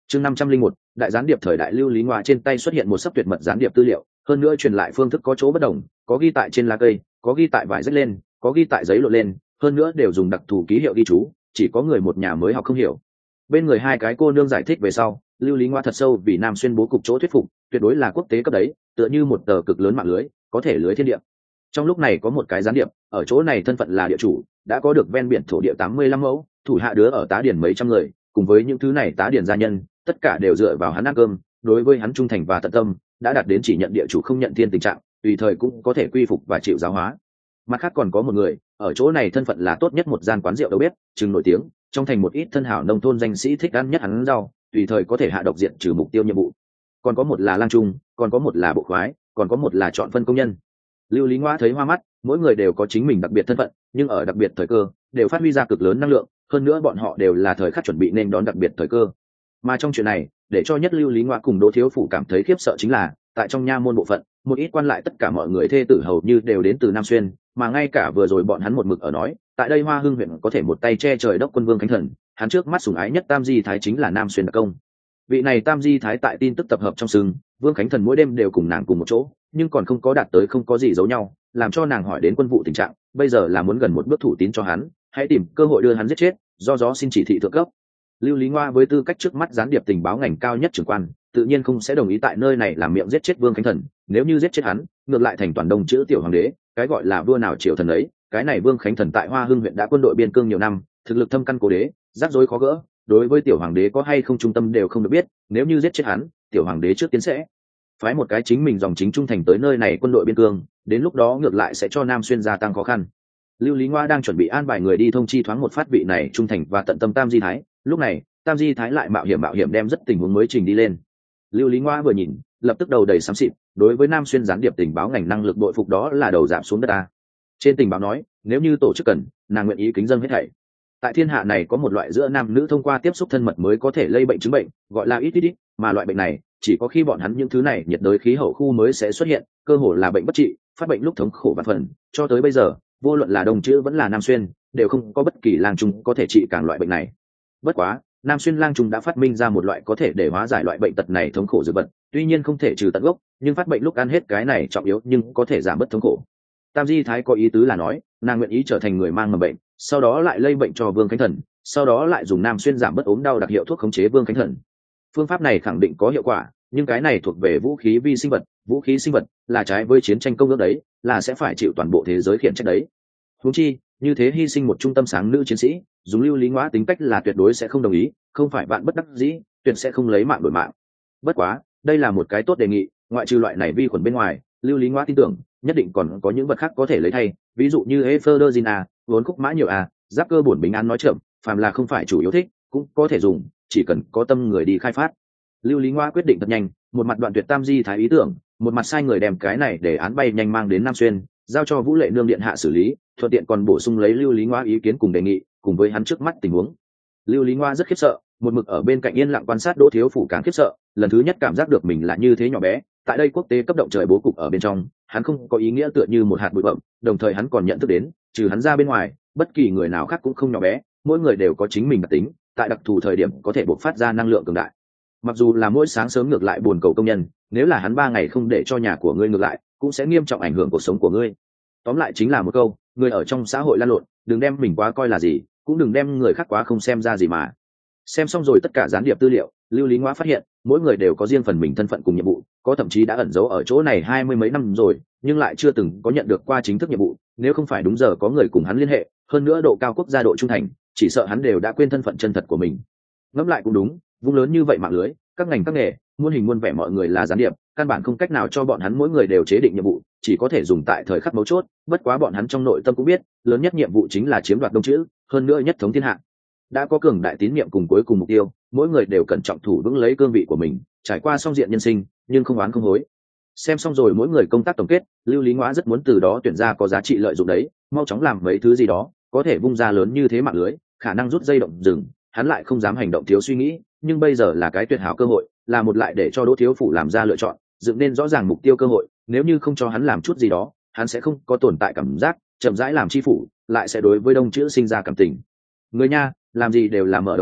Chương 501, đại gián điệp thời đại Lưu Lý Ngoa trên tay xuất hiện một sấp tuyệt mật gián điệp tư liệu, hơn nữa truyền lại phương thức có chỗ bất đồng, có ghi tại trên lá cây, có ghi tại vải rách lên, có ghi tại giấy lộn lên, hơn nữa đều dùng đặc thù ký hiệu ghi chú, chỉ có người một nhà mới học không hiểu. Bên người hai cái cô nương giải thích về sau, Lưu Lý Ngoa thật sâu vì Nam Xuyên bố cục chỗ thuyết phục, tuyệt đối là quốc tế cấp đấy, tựa như một tờ cực lớn mạng lưới, có thể lưới thiên địa. Trong lúc này có một cái gián điệp, ở chỗ này thân phận là địa chủ, đã có được ven biển thổ địa 85 mẫu, thủ hạ đứa ở tá điển mấy trăm người, cùng với những thứ này tá điển gia nhân, tất cả đều dựa vào hắn ăn cơm, đối với hắn trung thành và tận tâm, đã đạt đến chỉ nhận địa chủ không nhận thiên tình trạng, tùy thời cũng có thể quy phục và chịu giáo hóa. Mặt khác còn có một người, ở chỗ này thân phận là tốt nhất một gian quán rượu đầu bếp, chừng nổi tiếng, trong thành một ít thân hảo nông thôn danh sĩ thích ăn nhất hắn rau, tùy thời có thể hạ độc diện trừ mục tiêu nhiệm vụ. Còn có một là lang trung, còn có một là bộ khoái, còn có một là chọn phân công nhân. Lưu Lý Ngoa thấy hoa mắt, mỗi người đều có chính mình đặc biệt thân phận, nhưng ở đặc biệt thời cơ, đều phát huy ra cực lớn năng lượng, hơn nữa bọn họ đều là thời khắc chuẩn bị nên đón đặc biệt thời cơ. Mà trong chuyện này, để cho nhất Lưu Lý Ngoa cùng Đỗ Thiếu Phủ cảm thấy khiếp sợ chính là, tại trong nha môn bộ phận, một ít quan lại tất cả mọi người thê tử hầu như đều đến từ Nam Xuyên, mà ngay cả vừa rồi bọn hắn một mực ở nói, tại đây Hoa Hưng huyện có thể một tay che trời đốc quân Vương Khánh Thần, hắn trước mắt sủng ái nhất Tam Di Thái chính là Nam Xuyên đặc công. Vị này Tam Di Thái tại tin tức tập hợp trong sừng, Vương Khánh Thần mỗi đêm đều cùng nàng cùng một chỗ, nhưng còn không có đạt tới không có gì giấu nhau, làm cho nàng hỏi đến quân vụ tình trạng, bây giờ là muốn gần một bước thủ tín cho hắn, hãy tìm cơ hội đưa hắn giết chết, do gió xin chỉ thị thượng cấp. Lưu Lý Ngoa với tư cách trước mắt gián điệp tình báo ngành cao nhất trưởng quan, tự nhiên không sẽ đồng ý tại nơi này làm miệng giết chết Vương Khánh Thần, nếu như giết chết hắn, ngược lại thành toàn đông chữ tiểu hoàng đế, cái gọi là vua nào triều thần ấy, cái này Vương Khánh Thần tại Hoa Hưng huyện đã quân đội biên cương nhiều năm, thực lực thâm căn cố đế, rắc rối khó gỡ, đối với tiểu hoàng đế có hay không trung tâm đều không được biết, nếu như giết chết hắn, tiểu hoàng đế trước tiên sẽ phái một cái chính mình dòng chính trung thành tới nơi này quân đội biên cương, đến lúc đó ngược lại sẽ cho Nam Xuyên gia tăng khó khăn. Lưu Lý Ngoa đang chuẩn bị an bài người đi thông chi thoáng một phát vị này trung thành và tận tâm Tam Di Thái, lúc này Tam Di Thái lại mạo hiểm đem rất tình huống mới trình đi lên. Lưu Lý Ngoa vừa nhìn, lập tức đầu đầy xám xịt, đối với Nam Xuyên gián điệp tình báo ngành năng lực bội phục đó là đầu giảm xuống đất ta. Trên tình báo nói, nếu như tổ chức cần, nàng nguyện ý kính dâng hết thảy. Tại thiên hạ này có một loại giữa nam nữ thông qua tiếp xúc thân mật mới có thể lây bệnh chứng bệnh, gọi là ít, mà loại bệnh này chỉ có khi bọn hắn những thứ này nhiệt đới khí hậu khu mới sẽ xuất hiện, cơ hồ là bệnh bất trị, phát bệnh lúc thống khổ vạn phần, cho tới bây giờ, vô luận là Đông Chữ vẫn là Nam Xuyên, đều không có bất kỳ lang trung có thể trị càng loại bệnh này. Bất quá, Nam Xuyên lang trung đã phát minh ra một loại có thể để hóa giải loại bệnh tật này thống khổ dược vật, tuy nhiên không thể trừ tận gốc, nhưng phát bệnh lúc ăn hết cái này trọng yếu nhưng có thể giảm bớt thống khổ. Tam Di Thái có ý tứ là nói, nàng nguyện ý trở thành người mang mầm bệnh, sau đó lại lây bệnh cho Vương Khánh Thần, sau đó lại dùng Nam Xuyên giảm bớt ốm đau đặc hiệu thuốc khống chế Vương Khánh Thần. Phương pháp này khẳng định có hiệu quả, nhưng cái này thuộc về vũ khí vi sinh vật, vũ khí sinh vật là trái với chiến tranh công ước đấy, là sẽ phải chịu toàn bộ thế giới khiển trách đấy. Huống chi, như thế hy sinh một trung tâm sáng nữ chiến sĩ, dùng Lưu Lý Ngoa tính cách là tuyệt đối sẽ không đồng ý, không phải bạn bất đắc dĩ, tuyệt sẽ không lấy mạng đổi mạng. Bất quá, đây là một cái tốt đề nghị, ngoại trừ loại này vi khuẩn bên ngoài, Lưu Lý Ngoa tin tưởng, nhất định còn có những vật khác có thể lấy thay, ví dụ như Eferdozina, vốn khúc mã nhiều giáp cơ bổn bình an nói chậm, phàm là không phải chủ yếu thích, cũng có thể dùng, chỉ cần có tâm người đi khai phát. Lưu Lý Ngoa quyết định thật nhanh, một mặt đoạn tuyệt Tam Di Thái ý tưởng, một mặt sai người đem cái này để án bay nhanh mang đến Nam Xuyên, giao cho Vũ Lệ nương điện hạ xử lý, thuận tiện còn bổ sung lấy Lưu Lý Ngoa ý kiến cùng đề nghị, cùng với hắn trước mắt tình huống. Lưu Lý Ngoa rất khiếp sợ, một mực ở bên cạnh yên lặng quan sát Đỗ Thiếu Phủ càng khiếp sợ, lần thứ nhất cảm giác được mình là như thế nhỏ bé, tại đây quốc tế cấp động trời bố cục ở bên trong, hắn không có ý nghĩa tựa như một hạt bụi bặm, đồng thời hắn còn nhận thức đến, trừ hắn ra bên ngoài, bất kỳ người nào khác cũng không nhỏ bé, mỗi người đều có chính mình đặc tính, tại đặc thù thời điểm có thể bộc phát ra năng lượng cường đại. Mặc dù là mỗi sáng sớm ngược lại buồn cầu công nhân, nếu là hắn 3 ngày không để cho nhà của ngươi ngược lại, cũng sẽ nghiêm trọng ảnh hưởng cuộc sống của ngươi. Tóm lại chính là một câu, người ở trong xã hội lan lộn, đừng đem mình quá coi là gì, cũng đừng đem người khác quá không xem ra gì mà. Xem xong rồi tất cả gián điệp tư liệu, Lưu Lý Ngoa phát hiện, mỗi người đều có riêng phần mình thân phận cùng nhiệm vụ, có thậm chí đã ẩn giấu ở chỗ này 20 mấy năm rồi, nhưng lại chưa từng có nhận được qua chính thức nhiệm vụ, nếu không phải đúng giờ có người cùng hắn liên hệ, hơn nữa độ cao quốc gia độ trung thành, chỉ sợ hắn đều đã quên thân phận chân thật của mình. Ngẫm lại cũng đúng, vung lớn như vậy mạng lưới, các ngành các nghề, muôn hình muôn vẻ mọi người là gián điệp, căn bản không cách nào cho bọn hắn mỗi người đều chế định nhiệm vụ, chỉ có thể dùng tại thời khắc mấu chốt, bất quá bọn hắn trong nội tâm cũng biết, lớn nhất nhiệm vụ chính là chiếm đoạt Đông Chữ, hơn nữa nhất thống thiên hạ. Đã có cường đại tín nhiệm cùng cuối cùng mục tiêu, mỗi người đều cẩn trọng thủ vững lấy cương vị của mình, trải qua song diện nhân sinh, nhưng không oán không hối. Xem xong rồi mỗi người công tác tổng kết, Lưu Lý Ngoa rất muốn từ đó tuyển ra có giá trị lợi dụng đấy, mau chóng làm mấy thứ gì đó, có thể vung ra lớn như thế mạng lưới, khả năng rút dây động rừng, hắn lại không dám hành động thiếu suy nghĩ, nhưng bây giờ là cái tuyệt hảo cơ hội, là một lại để cho Đỗ Thiếu Phủ làm ra lựa chọn, dựng nên rõ ràng mục tiêu cơ hội, nếu như không cho hắn làm chút gì đó, hắn sẽ không có tồn tại cảm giác, chậm rãi làm chi phủ, lại sẽ đối với Đông Chữ sinh ra cảm tình. Người nha, làm gì đều là mở đầu nhiệt,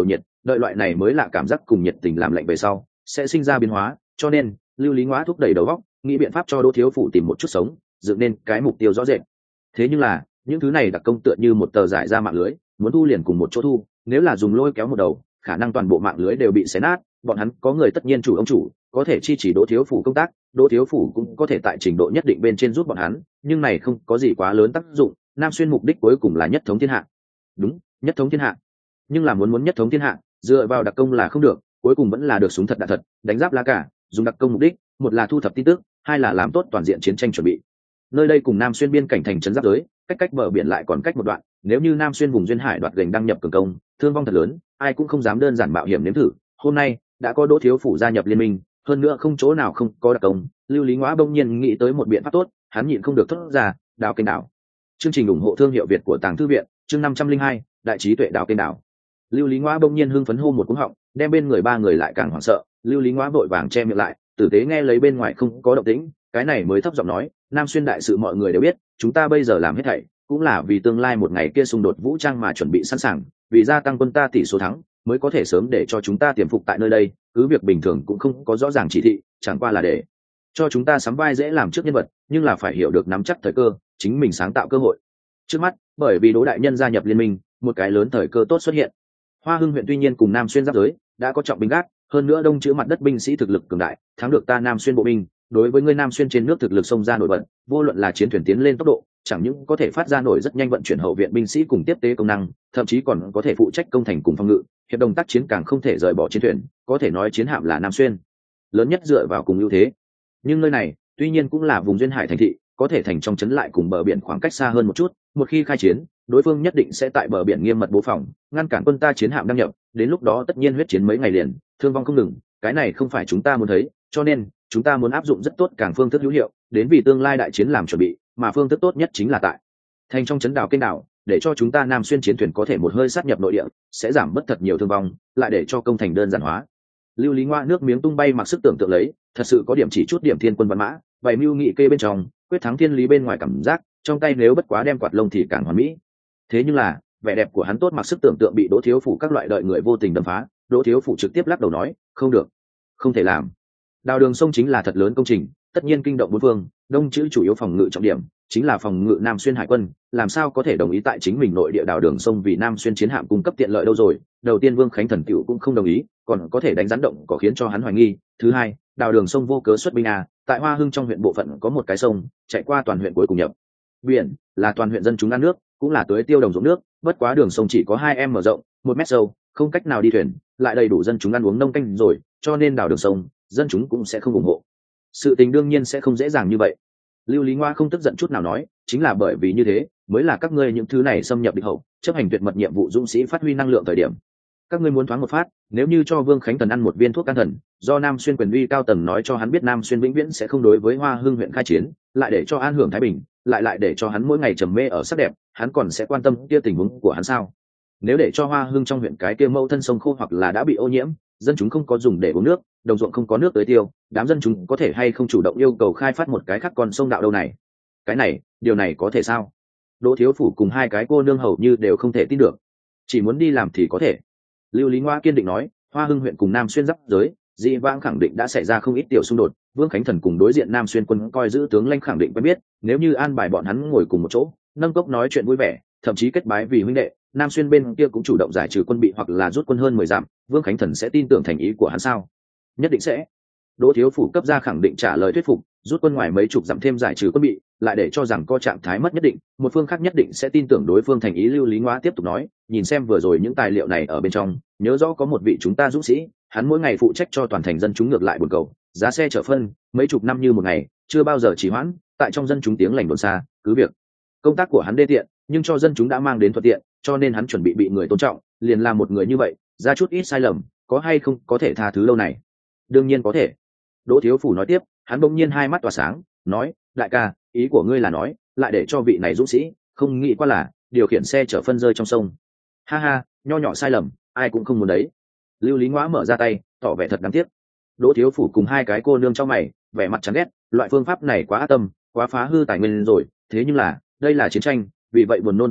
đợi loại này mới là cảm giác cùng nhiệt tình làm lạnh về sau sẽ sinh ra biến hóa, cho nên lưu lý ngoã thúc đẩy đầu óc nghĩ biện pháp cho Đỗ thiếu phủ tìm một chút sống, dựng nên cái mục tiêu rõ rệt. Thế nhưng là những thứ này đặc công tựa như một tờ giải ra mạng lưới, muốn thu liền cùng một chỗ thu, nếu là dùng lôi kéo một đầu, khả năng toàn bộ mạng lưới đều bị xé nát. Bọn hắn có người tất nhiên chủ ông chủ có thể chi chỉ Đỗ thiếu phủ công tác, Đỗ thiếu phủ cũng có thể tại trình độ nhất định bên trên giúp bọn hắn, nhưng này không có gì quá lớn tác dụng. Nam Xuyên mục đích cuối cùng là nhất thống thiên hạ. Đúng, nhất thống thiên hạ. Nhưng là muốn nhất thống thiên hạ, dựa vào đặc công là không được, cuối cùng vẫn là được súng thật đạn thật, đánh giáp lá cả, dùng đặc công mục đích, một là thu thập tin tức, hai là làm tốt toàn diện chiến tranh chuẩn bị. Nơi đây cùng Nam Xuyên biên cảnh thành trấn giáp giới, cách bờ biển lại còn cách một đoạn, nếu như Nam Xuyên vùng duyên hải đoạt gành đăng nhập cường công, thương vong thật lớn, ai cũng không dám đơn giản mạo hiểm nếm thử. Hôm nay đã có Đỗ thiếu phủ gia nhập liên minh, hơn nữa không chỗ nào không có đặc công, lưu lý ngoã bỗng nhiên nghĩ tới một biện pháp tốt, hắn nhịn không được thốt ra, đào kênh đảo. Chương trình ủng hộ thương hiệu Việt của Tàng Thư viện, chương 502, đại trí tuệ đào kênh đảo. Lưu lý ngoã bỗng nhiên hưng phấn hô một cú họng, đem bên người ba người lại càng hoảng sợ. Lưu lý ngoã vội vàng che miệng lại, tử tế nghe lấy bên ngoài không có động tĩnh, cái này mới thấp giọng nói, Nam Xuyên đại sự mọi người đều biết, chúng ta bây giờ làm hết thảy cũng là vì tương lai một ngày kia xung đột vũ trang mà chuẩn bị sẵn sàng, vì gia tăng quân ta tỷ số thắng mới có thể sớm để cho chúng ta tiềm phục tại nơi đây, cứ việc bình thường cũng không có rõ ràng chỉ thị, chẳng qua là để cho chúng ta sắm vai dễ làm trước nhân vật, nhưng là phải hiểu được nắm chắc thời cơ, chính mình sáng tạo cơ hội. Trước mắt, bởi vì Đỗ đại nhân gia nhập liên minh, một cái lớn thời cơ tốt xuất hiện. Hoa Hưng huyện tuy nhiên cùng Nam Xuyên giáp giới, đã có trọng binh gác, hơn nữa đông chữ mặt đất binh sĩ thực lực cường đại, thắng được ta Nam Xuyên bộ binh, đối với người Nam Xuyên trên nước thực lực xông ra nổi bật, vô luận là chiến thuyền tiến lên tốc độ, chẳng những có thể phát ra nổi rất nhanh vận chuyển hậu viện binh sĩ cùng tiếp tế công năng, thậm chí còn có thể phụ trách công thành cùng phòng ngự, hiệp đồng tác chiến càng không thể rời bỏ chiến thuyền, có thể nói chiến hạm là Nam Xuyên lớn nhất dựa vào cùng ưu thế. Nhưng nơi này tuy nhiên cũng là vùng duyên hải thành thị, có thể thành trong trấn lại cùng bờ biển khoảng cách xa hơn một chút, một khi khai chiến, đối phương nhất định sẽ tại bờ biển nghiêm mật bố phòng, ngăn cản quân ta chiến hạm đăng nhập, đến lúc đó tất nhiên huyết chiến mấy ngày liền, thương vong không ngừng, cái này không phải chúng ta muốn thấy, cho nên chúng ta muốn áp dụng rất tốt càng phương thức hữu hiệu, đến vì tương lai đại chiến làm chuẩn bị, mà phương thức tốt nhất chính là tại thành trong trấn đảo kênh đảo, để cho chúng ta Nam Xuyên chiến thuyền có thể một hơi sát nhập nội địa, sẽ giảm bớt thật nhiều thương vong, lại để cho công thành đơn giản hóa. Lưu lý ngoa nước miếng tung bay, mặc sức tưởng tượng lấy, thật sự có điểm chỉ chút điểm thiên quân văn mã, bày mưu nghị kê bên trong, quyết thắng thiên lý bên ngoài cảm giác, trong tay nếu bất quá đem quạt lông thì càng hoàn mỹ. Thế nhưng là vẻ đẹp của hắn tốt mặc sức tưởng tượng bị Đỗ thiếu phủ các loại đợi người vô tình đâm phá. Đỗ thiếu phủ trực tiếp lắc đầu nói, không được, không thể làm. Đào đường sông chính là thật lớn công trình, tất nhiên kinh động bốn phương, đông chữ chủ yếu phòng ngự trọng điểm chính là phòng ngự Nam Xuyên hải quân, làm sao có thể đồng ý tại chính mình nội địa đào đường sông vì Nam Xuyên chiến hạm cung cấp tiện lợi đâu rồi. Đầu tiên Vương Khánh Thần Cựu cũng không đồng ý, còn có thể đánh rắn động có khiến cho hắn hoài nghi. Thứ hai, đào đường sông vô cớ xuất binh tại Hoa Hưng trong huyện bộ phận có một cái sông chạy qua toàn huyện, cuối cùng nhập biển, là toàn huyện dân chúng ăn nước, cũng là tưới tiêu đồng ruộng nước, bất quá đường sông chỉ có 2 mở rộng, 1 mét sâu, không cách nào đi thuyền, lại đầy đủ dân chúng ăn uống nông canh rồi, cho nên đào đường sông dân chúng cũng sẽ không ủng hộ. Sự tình đương nhiên sẽ không dễ dàng như vậy. Lưu lý ngoa không tức giận chút nào nói, chính là bởi vì như thế mới là các ngươi những thứ này xâm nhập địch hậu, chấp hành tuyệt mật nhiệm vụ dũng sĩ phát huy năng lượng thời điểm. Các ngươi muốn thoáng một phát, nếu như cho Vương Khánh Thần ăn một viên thuốc can thần, do Nam Xuyên quyền uy cao tầng nói cho hắn biết Nam Xuyên vĩnh viễn sẽ không đối với Hoa Hưng huyện khai chiến, lại để cho an hưởng thái bình, lại để cho hắn mỗi ngày trầm mê ở sắc đẹp, hắn còn sẽ quan tâm kia tình huống của hắn sao? Nếu để cho Hoa Hưng trong huyện cái kia mâu thân sông khô hoặc là đã bị ô nhiễm, dân chúng không có dùng để uống nước, đồng ruộng không có nước tưới tiêu, đám dân chúng có thể hay không chủ động yêu cầu khai phát một cái khác con sông đạo đâu này? Cái này, điều này có thể sao? Đỗ thiếu phủ cùng hai cái cô nương hầu như đều không thể tin được. Chỉ muốn đi làm thì có thể. Lưu lý ngoa kiên định nói, Hoa Hưng huyện cùng Nam Xuyên giáp giới, dị vãng khẳng định đã xảy ra không ít tiểu xung đột, Vương Khánh Thần cùng đối diện Nam Xuyên quân coi giữ tướng lãnh khẳng định quen biết, nếu như an bài bọn hắn ngồi cùng một chỗ, nâng cốc nói chuyện vui vẻ, thậm chí kết bái vì huynh đệ, Nam Xuyên bên kia cũng chủ động giải trừ quân bị hoặc là rút quân hơn 10 dặm, Vương Khánh Thần sẽ tin tưởng thành ý của hắn sao? Nhất định sẽ. Đỗ thiếu phủ cấp ra khẳng định trả lời thuyết phục, rút quân ngoài mấy chục dặm thêm giải trừ quân bị, lại để cho rằng có trạng thái mất nhất định, một phương khác nhất định sẽ tin tưởng đối phương thành ý. Lưu lý ngoa tiếp tục nói, nhìn xem vừa rồi những tài liệu này ở bên trong, nhớ rõ có một vị chúng ta dũng sĩ, hắn mỗi ngày phụ trách cho toàn thành dân chúng ngược lại buồn cầu, giá xe chở phân, mấy chục năm như một ngày, chưa bao giờ trì hoãn, tại trong dân chúng tiếng lành đồn xa, cứ việc công tác của hắn đê tiện, nhưng cho dân chúng đã mang đến thuận tiện, cho nên hắn chuẩn bị người tôn trọng, liền là một người như vậy, ra chút ít sai lầm, có hay không có thể tha thứ lâu này? Đương nhiên có thể. Đỗ thiếu phủ nói tiếp, hắn bỗng nhiên hai mắt tỏa sáng, nói, đại ca, ý của ngươi là nói, lại để cho vị này dũng sĩ, không nghĩ qua là điều khiển xe chở phân rơi trong sông. Ha ha, nho nhỏ sai lầm, ai cũng không muốn đấy. Lưu lý ngoa mở ra tay, tỏ vẻ thật đáng tiếc. Đỗ thiếu phủ cùng hai cái cô nương trong mày, vẻ mặt chán ghét, loại phương pháp này quá ác tâm, quá phá hư tài nguyên rồi, thế nhưng là, đây là chiến tranh, vì vậy buồn nôn phương thức,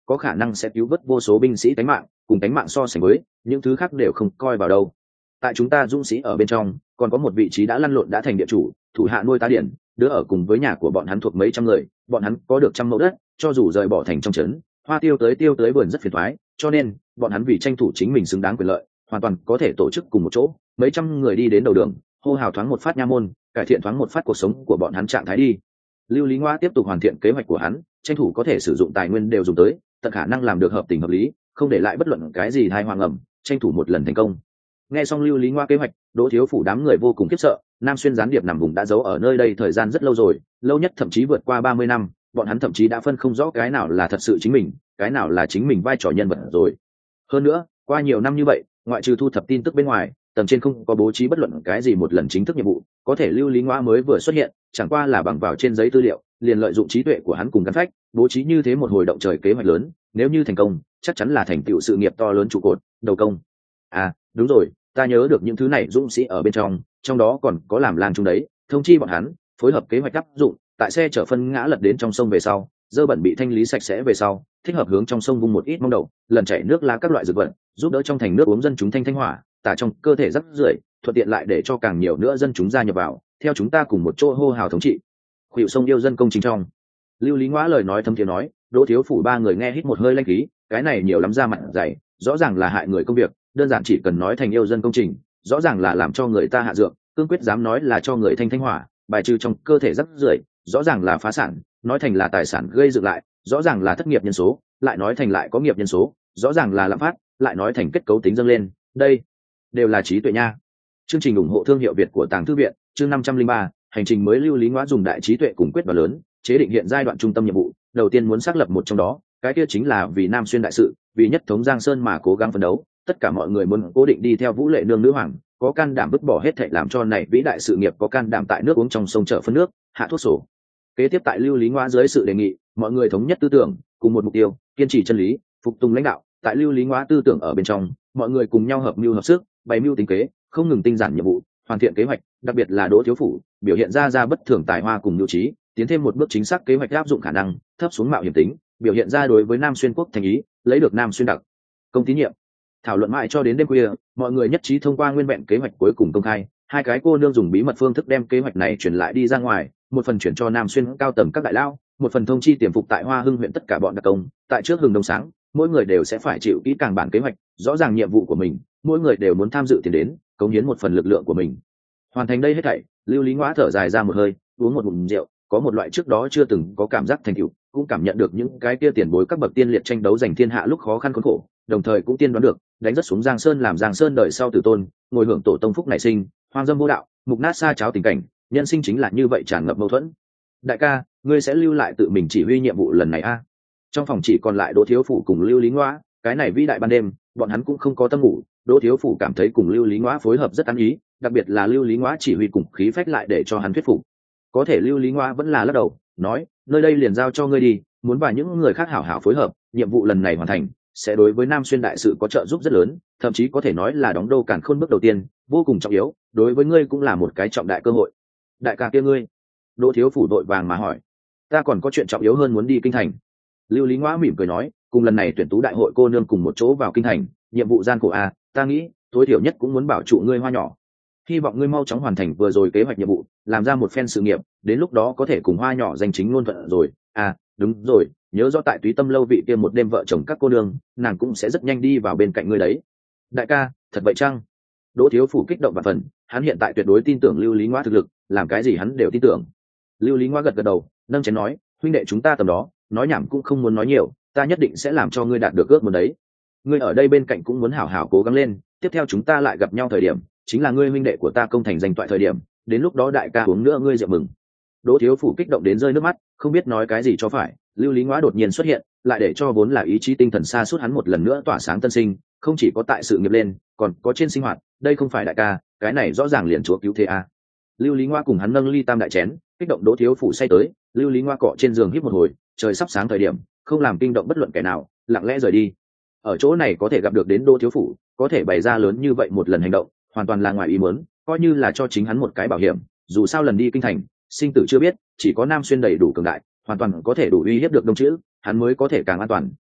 có khả năng sẽ cứu vớt vô số binh sĩ tánh mạng, cùng tánh mạng so sánh với những thứ khác đều không coi vào đâu. Tại chúng ta dũng sĩ ở bên trong còn có một vị trí đã lăn lộn đã thành địa chủ, thủ hạ nuôi tá điển, đứa ở cùng với nhà của bọn hắn thuộc mấy trăm người, bọn hắn có được 100 mẫu đất, cho dù rời bỏ thành trong trấn, hoa tiêu tới vườn rất phiền toái, cho nên bọn hắn vì tranh thủ chính mình xứng đáng quyền lợi, hoàn toàn có thể tổ chức cùng một chỗ mấy trăm người đi đến đầu đường, hô hào thoáng một phát nha môn, cải thiện thoáng một phát cuộc sống của bọn hắn trạng thái đi. Lưu Lý Ngoa tiếp tục hoàn thiện kế hoạch của hắn, tranh thủ có thể sử dụng tài nguyên đều dùng tới, tận khả năng làm được hợp tình hợp lý, không để lại bất luận cái gì tai hoang ẩm, tranh thủ một lần thành công. Nghe xong Lưu Lý Ngoa kế hoạch, Đỗ Thiếu Phủ đám người vô cùng khiếp sợ. Nam Xuyên gián điệp nằm vùng đã giấu ở nơi đây thời gian rất lâu rồi, lâu nhất thậm chí vượt qua 30 năm, bọn hắn thậm chí đã phân không rõ cái nào là thật sự chính mình, cái nào là chính mình vai trò nhân vật rồi. Hơn nữa, qua nhiều năm như vậy, ngoại trừ thu thập tin tức bên ngoài, tầng trên không có bố trí bất luận cái gì một lần chính thức nhiệm vụ, có thể Lưu Lý Ngoa mới vừa xuất hiện, chẳng qua là bằng vào trên giấy tư liệu, liền lợi dụng trí tuệ của hắn cùng gắn phách, bố trí như thế một hồi động trời kế hoạch lớn, nếu như thành công, chắc chắn là thành tựu sự nghiệp to lớn trụ cột, đầu công. À, đúng rồi, ta nhớ được những thứ này dũng sĩ ở bên trong đó còn có làm lang trung đấy, thông chi bọn hắn, phối hợp kế hoạch áp dụng, tại xe chở phân ngã lật đến trong sông về sau, dơ bẩn bị thanh lý sạch sẽ về sau, thích hợp hướng trong sông vung một ít mông đậu, lần chảy nước lá các loại dược vật, giúp đỡ trong thành nước uống dân chúng thanh hỏa, tả trong cơ thể rất rưởi, thuận tiện lại để cho càng nhiều nữa dân chúng gia nhập vào, theo chúng ta cùng một chỗ hô hào thống trị. Khuỷu sông yêu dân công chính trong. Lưu Lý Ngoa lời nói thâm thiế nói, Đỗ Thiếu Phủ ba người nghe hít một hơi lanh khí, cái này nhiều lắm ra mặt dày, rõ ràng là hại người công việc, đơn giản chỉ cần nói thành yêu dân công trình, rõ ràng là làm cho người ta hạ dược, cương quyết dám nói là cho người thanh hỏa, bài trừ trong cơ thể rất rưởi, rõ ràng là phá sản, nói thành là tài sản gây dựng lại, rõ ràng là thất nghiệp nhân số, lại nói thành lại có nghiệp nhân số, rõ ràng là lạm phát, lại nói thành kết cấu tính dâng lên, đây đều là trí tuệ nha. Chương trình ủng hộ thương hiệu Việt của Tàng Thư viện, chương 503, hành trình mới. Lưu Lý Ngoa dùng đại trí tuệ cùng quyết đoán lớn, chế định hiện giai đoạn trung tâm nhiệm vụ, đầu tiên muốn xác lập một trong đó, cái kia chính là vì Nam Xuyên đại sự, vì nhất thống Giang Sơn mà cố gắng phấn đấu, tất cả mọi người muốn cố định đi theo Vũ Lệ Nương nữ hoàng, có can đảm vứt bỏ hết thảy làm cho này vĩ đại sự nghiệp, có can đảm tại nước uống trong sông chở phân nước, hạ thuốc sổ. Kế tiếp tại Lưu Lý Ngoa dưới sự đề nghị, mọi người thống nhất tư tưởng, cùng một mục tiêu, kiên trì chân lý, phục tùng lãnh đạo. Tại Lưu Lý Ngoa tư tưởng ở bên trong, mọi người cùng nhau hợp mưu hợp sức, bày mưu tính kế, không ngừng tinh giản nhiệm vụ, hoàn thiện kế hoạch, đặc biệt là Đỗ Thiếu Phủ biểu hiện ra bất thường tài hoa cùng nhu trí, tiến thêm một bước chính xác kế hoạch áp dụng khả năng, thấp xuống mạo hiểm tính, biểu hiện ra đối với Nam Xuyên quốc thành ý, lấy được Nam Xuyên đặc công tín nhiệm. Thảo luận mãi cho đến đêm khuya, mọi người nhất trí thông qua nguyên vẹn kế hoạch cuối cùng công khai. Hai cái cô nương dùng bí mật phương thức đem kế hoạch này truyền lại đi ra ngoài, một phần chuyển cho Nam Xuyên cao tầng các đại lao, một phần thông chi tiềm phục tại Hoa Hưng huyện tất cả bọn đặc công. Tại trước hừng đông sáng, mỗi người đều sẽ phải chịu kỹ càng bản kế hoạch, rõ ràng nhiệm vụ của mình, mỗi người đều muốn tham dự tiền đến, cống hiến một phần lực lượng của mình. Hoàn thành đây hết thảy, Lưu Lý Ngoa thở dài ra một hơi, uống một ngụm rượu, có một loại trước đó chưa từng có cảm giác thành tựu, cũng cảm nhận được những cái kia tiền bối các bậc tiên liệt tranh đấu giành thiên hạ lúc khó khăn khốn khổ, đồng thời cũng tiên đoán được đánh rất xuống Giang Sơn, làm Giang Sơn đời sau tử tôn, ngồi hưởng tổ tông phúc nảy sinh, hoang dâm vô đạo, mục nát xa cháo tình cảnh, nhân sinh chính là như vậy, tràn ngập mâu thuẫn. Đại ca, ngươi sẽ lưu lại tự mình chỉ huy nhiệm vụ lần này a? Trong phòng chỉ còn lại Đỗ Thiếu Phủ cùng Lưu Lý Ngoa, cái này vĩ đại ban đêm, bọn hắn cũng không có tâm ngủ. Đỗ Thiếu Phủ cảm thấy cùng Lưu Lý Ngoa phối hợp rất ăn ý, đặc biệt là Lưu Lý Ngoa chỉ huy cùng khí phách lại để cho hắn thuyết phục. Có thể Lưu Lý Ngoa vẫn là lắc đầu, nói, nơi đây liền giao cho ngươi đi, muốn và những người khác hảo hảo phối hợp, nhiệm vụ lần này hoàn thành sẽ đối với Nam Xuyên đại sự có trợ giúp rất lớn, thậm chí có thể nói là đóng đô càn khôn bước đầu tiên, vô cùng trọng yếu, đối với ngươi cũng là một cái trọng đại cơ hội. Đại ca kia ngươi? Đỗ Thiếu Phủ đội vàng mà hỏi. Ta còn có chuyện trọng yếu hơn muốn đi kinh thành. Lưu Lý Ngoa mỉm cười nói, cùng lần này tuyển tú đại hội cô nương cùng một chỗ vào kinh thành, nhiệm vụ gian khổ a, ta nghĩ tối thiểu nhất cũng muốn bảo trụ ngươi Hoa nhỏ. Hy vọng ngươi mau chóng hoàn thành vừa rồi kế hoạch nhiệm vụ, làm ra một phen sự nghiệp, đến lúc đó có thể cùng Hoa nhỏ danh chính ngôn thuận rồi. À, đúng rồi, nhớ rõ tại Túy Tâm lâu vị kia một đêm vợ chồng các cô nương, nàng cũng sẽ rất nhanh đi vào bên cạnh ngươi đấy. Đại ca, thật vậy chăng? Đỗ Thiếu Phủ kích động và phần, hắn hiện tại tuyệt đối tin tưởng Lưu Lý Ngoa thực lực, làm cái gì hắn đều tin tưởng. Lưu Lý Ngoa gật gật đầu, nâng chén nói, huynh đệ chúng ta tầm đó, nói nhảm cũng không muốn nói nhiều, ta nhất định sẽ làm cho ngươi đạt được ước muốn đấy. Ngươi ở đây bên cạnh cũng muốn hảo hảo cố gắng lên, tiếp theo chúng ta lại gặp nhau thời điểm, chính là ngươi huynh đệ của ta công thành danh toại thời điểm, đến lúc đó đại ca uống nữa ngươi rượu mừng. Đỗ Thiếu Phủ kích động đến rơi nước mắt, không biết nói cái gì cho phải. Lưu Lý Ngoa đột nhiên xuất hiện, lại để cho vốn là ý chí tinh thần xa suốt hắn một lần nữa tỏa sáng tân sinh, không chỉ có tại sự nghiệp lên, còn có trên sinh hoạt, đây không phải đại ca, cái này rõ ràng liền chúa cứu thế a. Lưu Lý Ngoa cùng hắn nâng ly tam đại chén, kích động Đỗ Thiếu Phủ say tới. Lưu Lý Ngoa cọ trên giường hít một hồi, trời sắp sáng thời điểm, không làm kinh động bất luận kẻ nào, lặng lẽ rời đi. Ở chỗ này có thể gặp được đến Đỗ Thiếu Phủ, có thể bày ra lớn như vậy một lần hành động, hoàn toàn là ngoài ý muốn, coi như là cho chính hắn một cái bảo hiểm, dù sao lần đi kinh thành, sinh tử chưa biết, chỉ có Nam Xuyên đầy đủ cường đại, hoàn toàn có thể đủ uy hiếp được Đông Chữ, hắn mới có thể càng an toàn,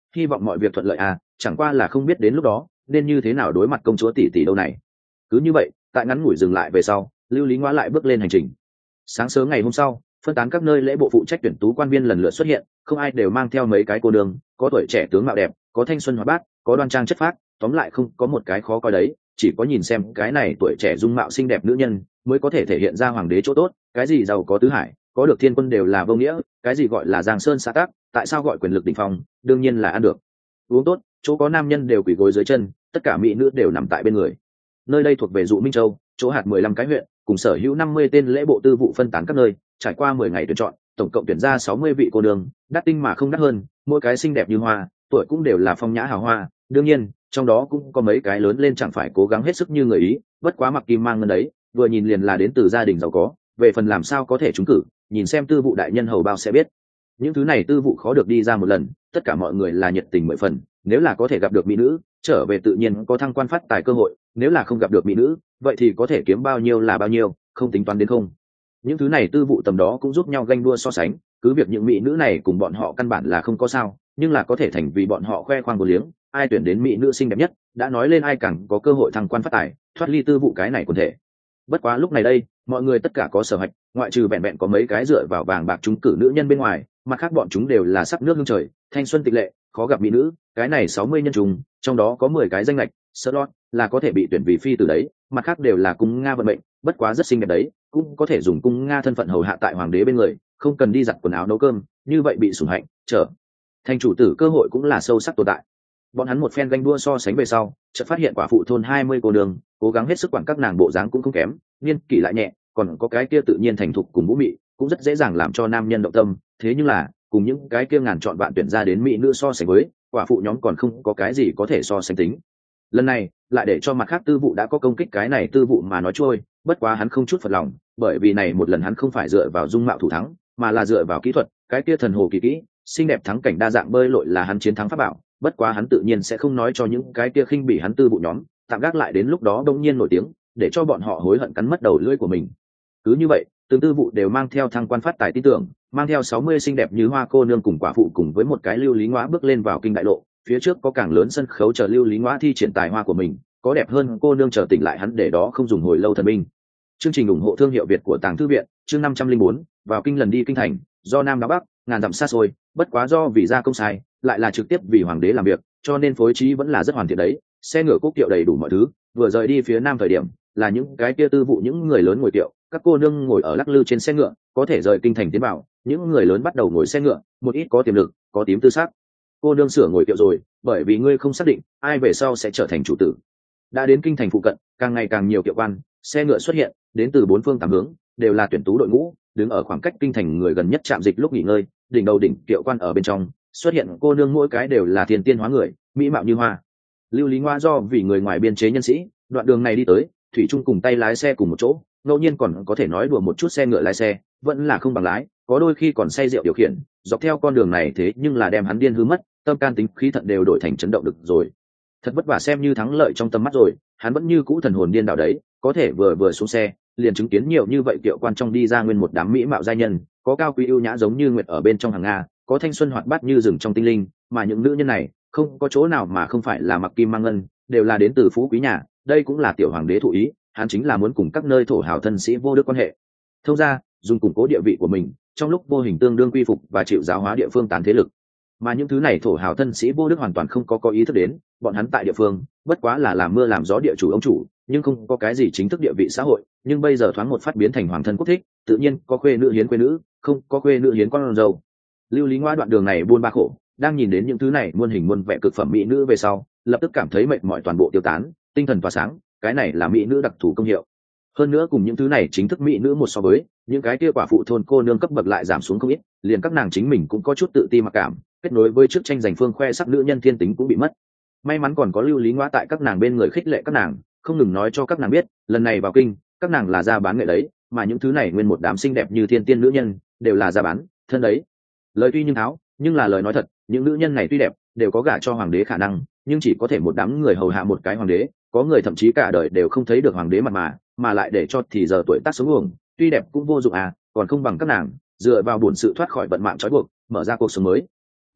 hy vọng mọi việc thuận lợi à, chẳng qua là không biết đến lúc đó nên như thế nào đối mặt công chúa tỷ tỷ đâu này. Cứ như vậy, tại ngắn ngủi dừng lại về sau, Lưu Lý Ngoa lại bước lên hành trình. Sáng sớm ngày hôm sau, phân tán các nơi lễ bộ phụ trách tuyển tú quan viên lần lượt xuất hiện, không ai đều mang theo mấy cái cô nương, có tuổi trẻ tướng mạo đẹp, có thanh xuân hoạt bát, có đoan trang chất phác, tóm lại không có một cái khó coi đấy, chỉ có nhìn xem cái này tuổi trẻ dung mạo xinh đẹp nữ nhân mới có thể thể hiện ra hoàng đế chỗ tốt. Cái gì giàu có tứ hải, có được thiên quân đều là vô nghĩa, cái gì gọi là giang sơn xã tắc, tại sao gọi quyền lực đỉnh phong, đương nhiên là ăn được uống tốt, chỗ có nam nhân đều quỳ gối dưới chân, tất cả mỹ nữ đều nằm tại bên người. Nơi đây thuộc về Dụ Minh Châu, chỗ hạt 15 cái huyện, cùng sở hữu 50 tên lễ bộ tư vụ phân tán các nơi, trải qua 10 ngày tuyển chọn, tổng cộng tuyển ra 60 vị cô đường, đắt tinh mà không đắt hơn, mỗi cái xinh đẹp như hoa, tuổi cũng đều là phong nhã hào hoa. Đương nhiên, trong đó cũng có mấy cái lớn lên chẳng phải cố gắng hết sức như người Ý, bất quá mặc kim mang ngân đấy, vừa nhìn liền là đến từ gia đình giàu có, về phần làm sao có thể trúng cử, nhìn xem tư vụ đại nhân hầu bao sẽ biết. Những thứ này tư vụ khó được đi ra một lần, tất cả mọi người là nhiệt tình mười phần, nếu là có thể gặp được mỹ nữ, trở về tự nhiên có thăng quan phát tài cơ hội, nếu là không gặp được mỹ nữ, vậy thì có thể kiếm bao nhiêu là bao nhiêu, không tính toán đến không. Những thứ này tư vụ tầm đó cũng giúp nhau ganh đua so sánh, cứ việc những mỹ nữ này cùng bọn họ căn bản là không có sao, nhưng là có thể thành vì bọn họ khoe khoang vô liếng, ai tuyển đến mỹ nữ xinh đẹp nhất, đã nói lên ai càng có cơ hội thăng quan phát tài, thoát ly tư vụ cái này quần thể. Bất quá lúc này đây, mọi người tất cả có sở hạch, ngoại trừ vẹn vẹn có mấy cái dựa vào vàng bạc trúng cử nữ nhân bên ngoài, mặt khác bọn chúng đều là sắc nước hương trời, thanh xuân tịch lệ, khó gặp mỹ nữ. Cái này 60 nhân trùng, trong đó có 10 cái danh lệch slot là có thể bị tuyển vì phi từ đấy, mặt khác đều là cung nga vận mệnh, bất quá rất xinh đẹp đấy, cũng có thể dùng cung nga thân phận hầu hạ tại hoàng đế bên người, không cần đi giặt quần áo nấu cơm, như vậy bị sủng hạnh trở thành chủ tử cơ hội cũng là sâu sắc tồn tại. Bọn hắn một phen ganh đua so sánh về sau, chợt phát hiện quả phụ thôn 20 cô đường, cố gắng hết sức quản các nàng bộ dáng cũng không kém, niên kỷ lại nhẹ, còn có cái kia tự nhiên thành thục cùng vũ mị, cũng rất dễ dàng làm cho nam nhân động tâm. Thế nhưng là, cùng những cái kia ngàn chọn bạn tuyển ra đến mỹ nữ so sánh với, quả phụ nhóm còn không có cái gì có thể so sánh tính. Lần này, lại để cho mặt khác tư vụ đã có công kích cái này tư vụ mà nói trôi, bất quá hắn không chút phật lòng, bởi vì này một lần hắn không phải dựa vào dung mạo thủ thắng, mà là dựa vào kỹ thuật, cái kia thần hồ kỳ kỹ, xinh đẹp thắng cảnh đa dạng bơi lội là hắn chiến thắng pháp bảo. Bất quá hắn tự nhiên sẽ không nói cho những cái kia khinh bỉ hắn tư vụ nhóm, tạm gác lại đến lúc đó đông nhiên nổi tiếng, để cho bọn họ hối hận cắn mất đầu lưỡi của mình. Cứ như vậy, từng tư vụ đều mang theo thăng quan phát tài tin tưởng, mang theo 60 xinh đẹp như hoa cô nương cùng quả phụ cùng với một cái Lưu Lý Ngoã bước lên vào kinh đại lộ. Phía trước có càng lớn sân khấu chờ Lưu Lý Ngoã thi triển tài hoa của mình, có đẹp hơn cô nương chờ tỉnh lại hắn để đó không dùng hồi lâu thần binh. Chương trình ủng hộ thương hiệu Việt của Tàng Thư viện, chương 504, vào kinh lần đi kinh thành, do Nam đáo Bắc, ngàn dặm xa xôi, bất quá do vì gia công sai, lại là trực tiếp vì hoàng đế làm việc, cho nên phối trí vẫn là rất hoàn thiện đấy, xe ngựa cúc kiệu đầy đủ mọi thứ. Vừa rời đi phía nam thời điểm, là những cái kia tư vụ những người lớn ngồi kiệu, các cô nương ngồi ở lắc lư trên xe ngựa, có thể rời kinh thành tiến vào, những người lớn bắt đầu ngồi xe ngựa, một ít có tiềm lực, có tím tư sắc. Cô nương sửa ngồi kiệu rồi, bởi vì ngươi không xác định ai về sau sẽ trở thành chủ tử. Đã đến kinh thành phụ cận, càng ngày càng nhiều kiệu quan, xe ngựa xuất hiện, đến từ bốn phương tám hướng, đều là tuyển tú đội ngũ, đứng ở khoảng cách kinh thành người gần nhất trạm dịch lúc nghỉ ngơi, đỉnh đầu đỉnh kiệu quan ở bên trong, xuất hiện cô nương mỗi cái đều là thiên tiên hóa người, mỹ mạo như hoa. Lưu Lý Ngoa do vì người ngoài biên chế nhân sĩ, đoạn đường này đi tới, thủy chung cùng tay lái xe cùng một chỗ, ngẫu nhiên còn có thể nói đùa một chút xe ngựa lái xe, vẫn là không bằng lái, có đôi khi còn say rượu điều khiển, dọc theo con đường này thế nhưng là đem hắn điên hư mất, tâm can tính khí thận đều đổi thành chấn động được rồi. Thật vất vả xem như thắng lợi trong tầm mắt rồi, hắn vẫn như cũ thần hồn điên đảo đấy, có thể vừa xuống xe, liền chứng kiến nhiều như vậy kiệu quan trong đi ra nguyên một đám mỹ mạo giai nhân, có cao quý ưu nhã giống như nguyệt ở bên trong hàng nga, có thanh xuân hoạt bát như rừng trong tinh linh, mà những nữ nhân này không có chỗ nào mà không phải là mặc kim mang ngân, đều là đến từ phú quý nhà. Đây cũng là tiểu hoàng đế thụ ý, hắn chính là muốn cùng các nơi thổ hào thân sĩ vô đức quan hệ, thông ra dùng củng cố địa vị của mình, trong lúc vô hình tương đương quy phục và chịu giáo hóa địa phương tán thế lực. Mà những thứ này thổ hào thân sĩ vô đức hoàn toàn không có ý thức đến, bọn hắn tại địa phương bất quá là làm mưa làm gió địa chủ ông chủ, nhưng không có cái gì chính thức địa vị xã hội. Nhưng bây giờ thoáng một phát biến thành hoàng thân quốc thích, tự nhiên có khuê nữ hiến khuê nữ, không có khuê nữ hiến con dâu. Lưu Lý Ngoa đoạn đường này buôn ba khổ, đang nhìn đến những thứ này muôn hình muôn vẻ cực phẩm mỹ nữ về sau, lập tức cảm thấy mệt mỏi toàn bộ tiêu tán, tinh thần tỏa sáng. Cái này là mỹ nữ đặc thù công hiệu. Hơn nữa cùng những thứ này chính thức mỹ nữ một so với, những cái kia quả phụ thôn cô nương cấp bậc lại giảm xuống không ít, liền các nàng chính mình cũng có chút tự ti mặc cảm, kết nối với trước tranh giành phương khoe sắc nữ nhân thiên tính cũng bị mất. May mắn còn có Lưu Lý Ngoa tại các nàng bên người khích lệ các nàng, không ngừng nói cho các nàng biết, lần này vào kinh, các nàng là ra bán nghệ đấy, mà những thứ này nguyên một đám xinh đẹp như thiên tiên nữ nhân, đều là ra bán thân đấy. Lời tuy nhưng tháo, nhưng là lời nói thật, những nữ nhân này tuy đẹp, đều có gả cho hoàng đế khả năng, nhưng chỉ có thể một đám người hầu hạ một cái hoàng đế, có người thậm chí cả đời đều không thấy được hoàng đế mặt mà lại để cho thì giờ tuổi tác sống uổng, tuy đẹp cũng vô dụng à, còn không bằng các nàng dựa vào bổn sự thoát khỏi vận mạng trói buộc, mở ra cuộc sống mới.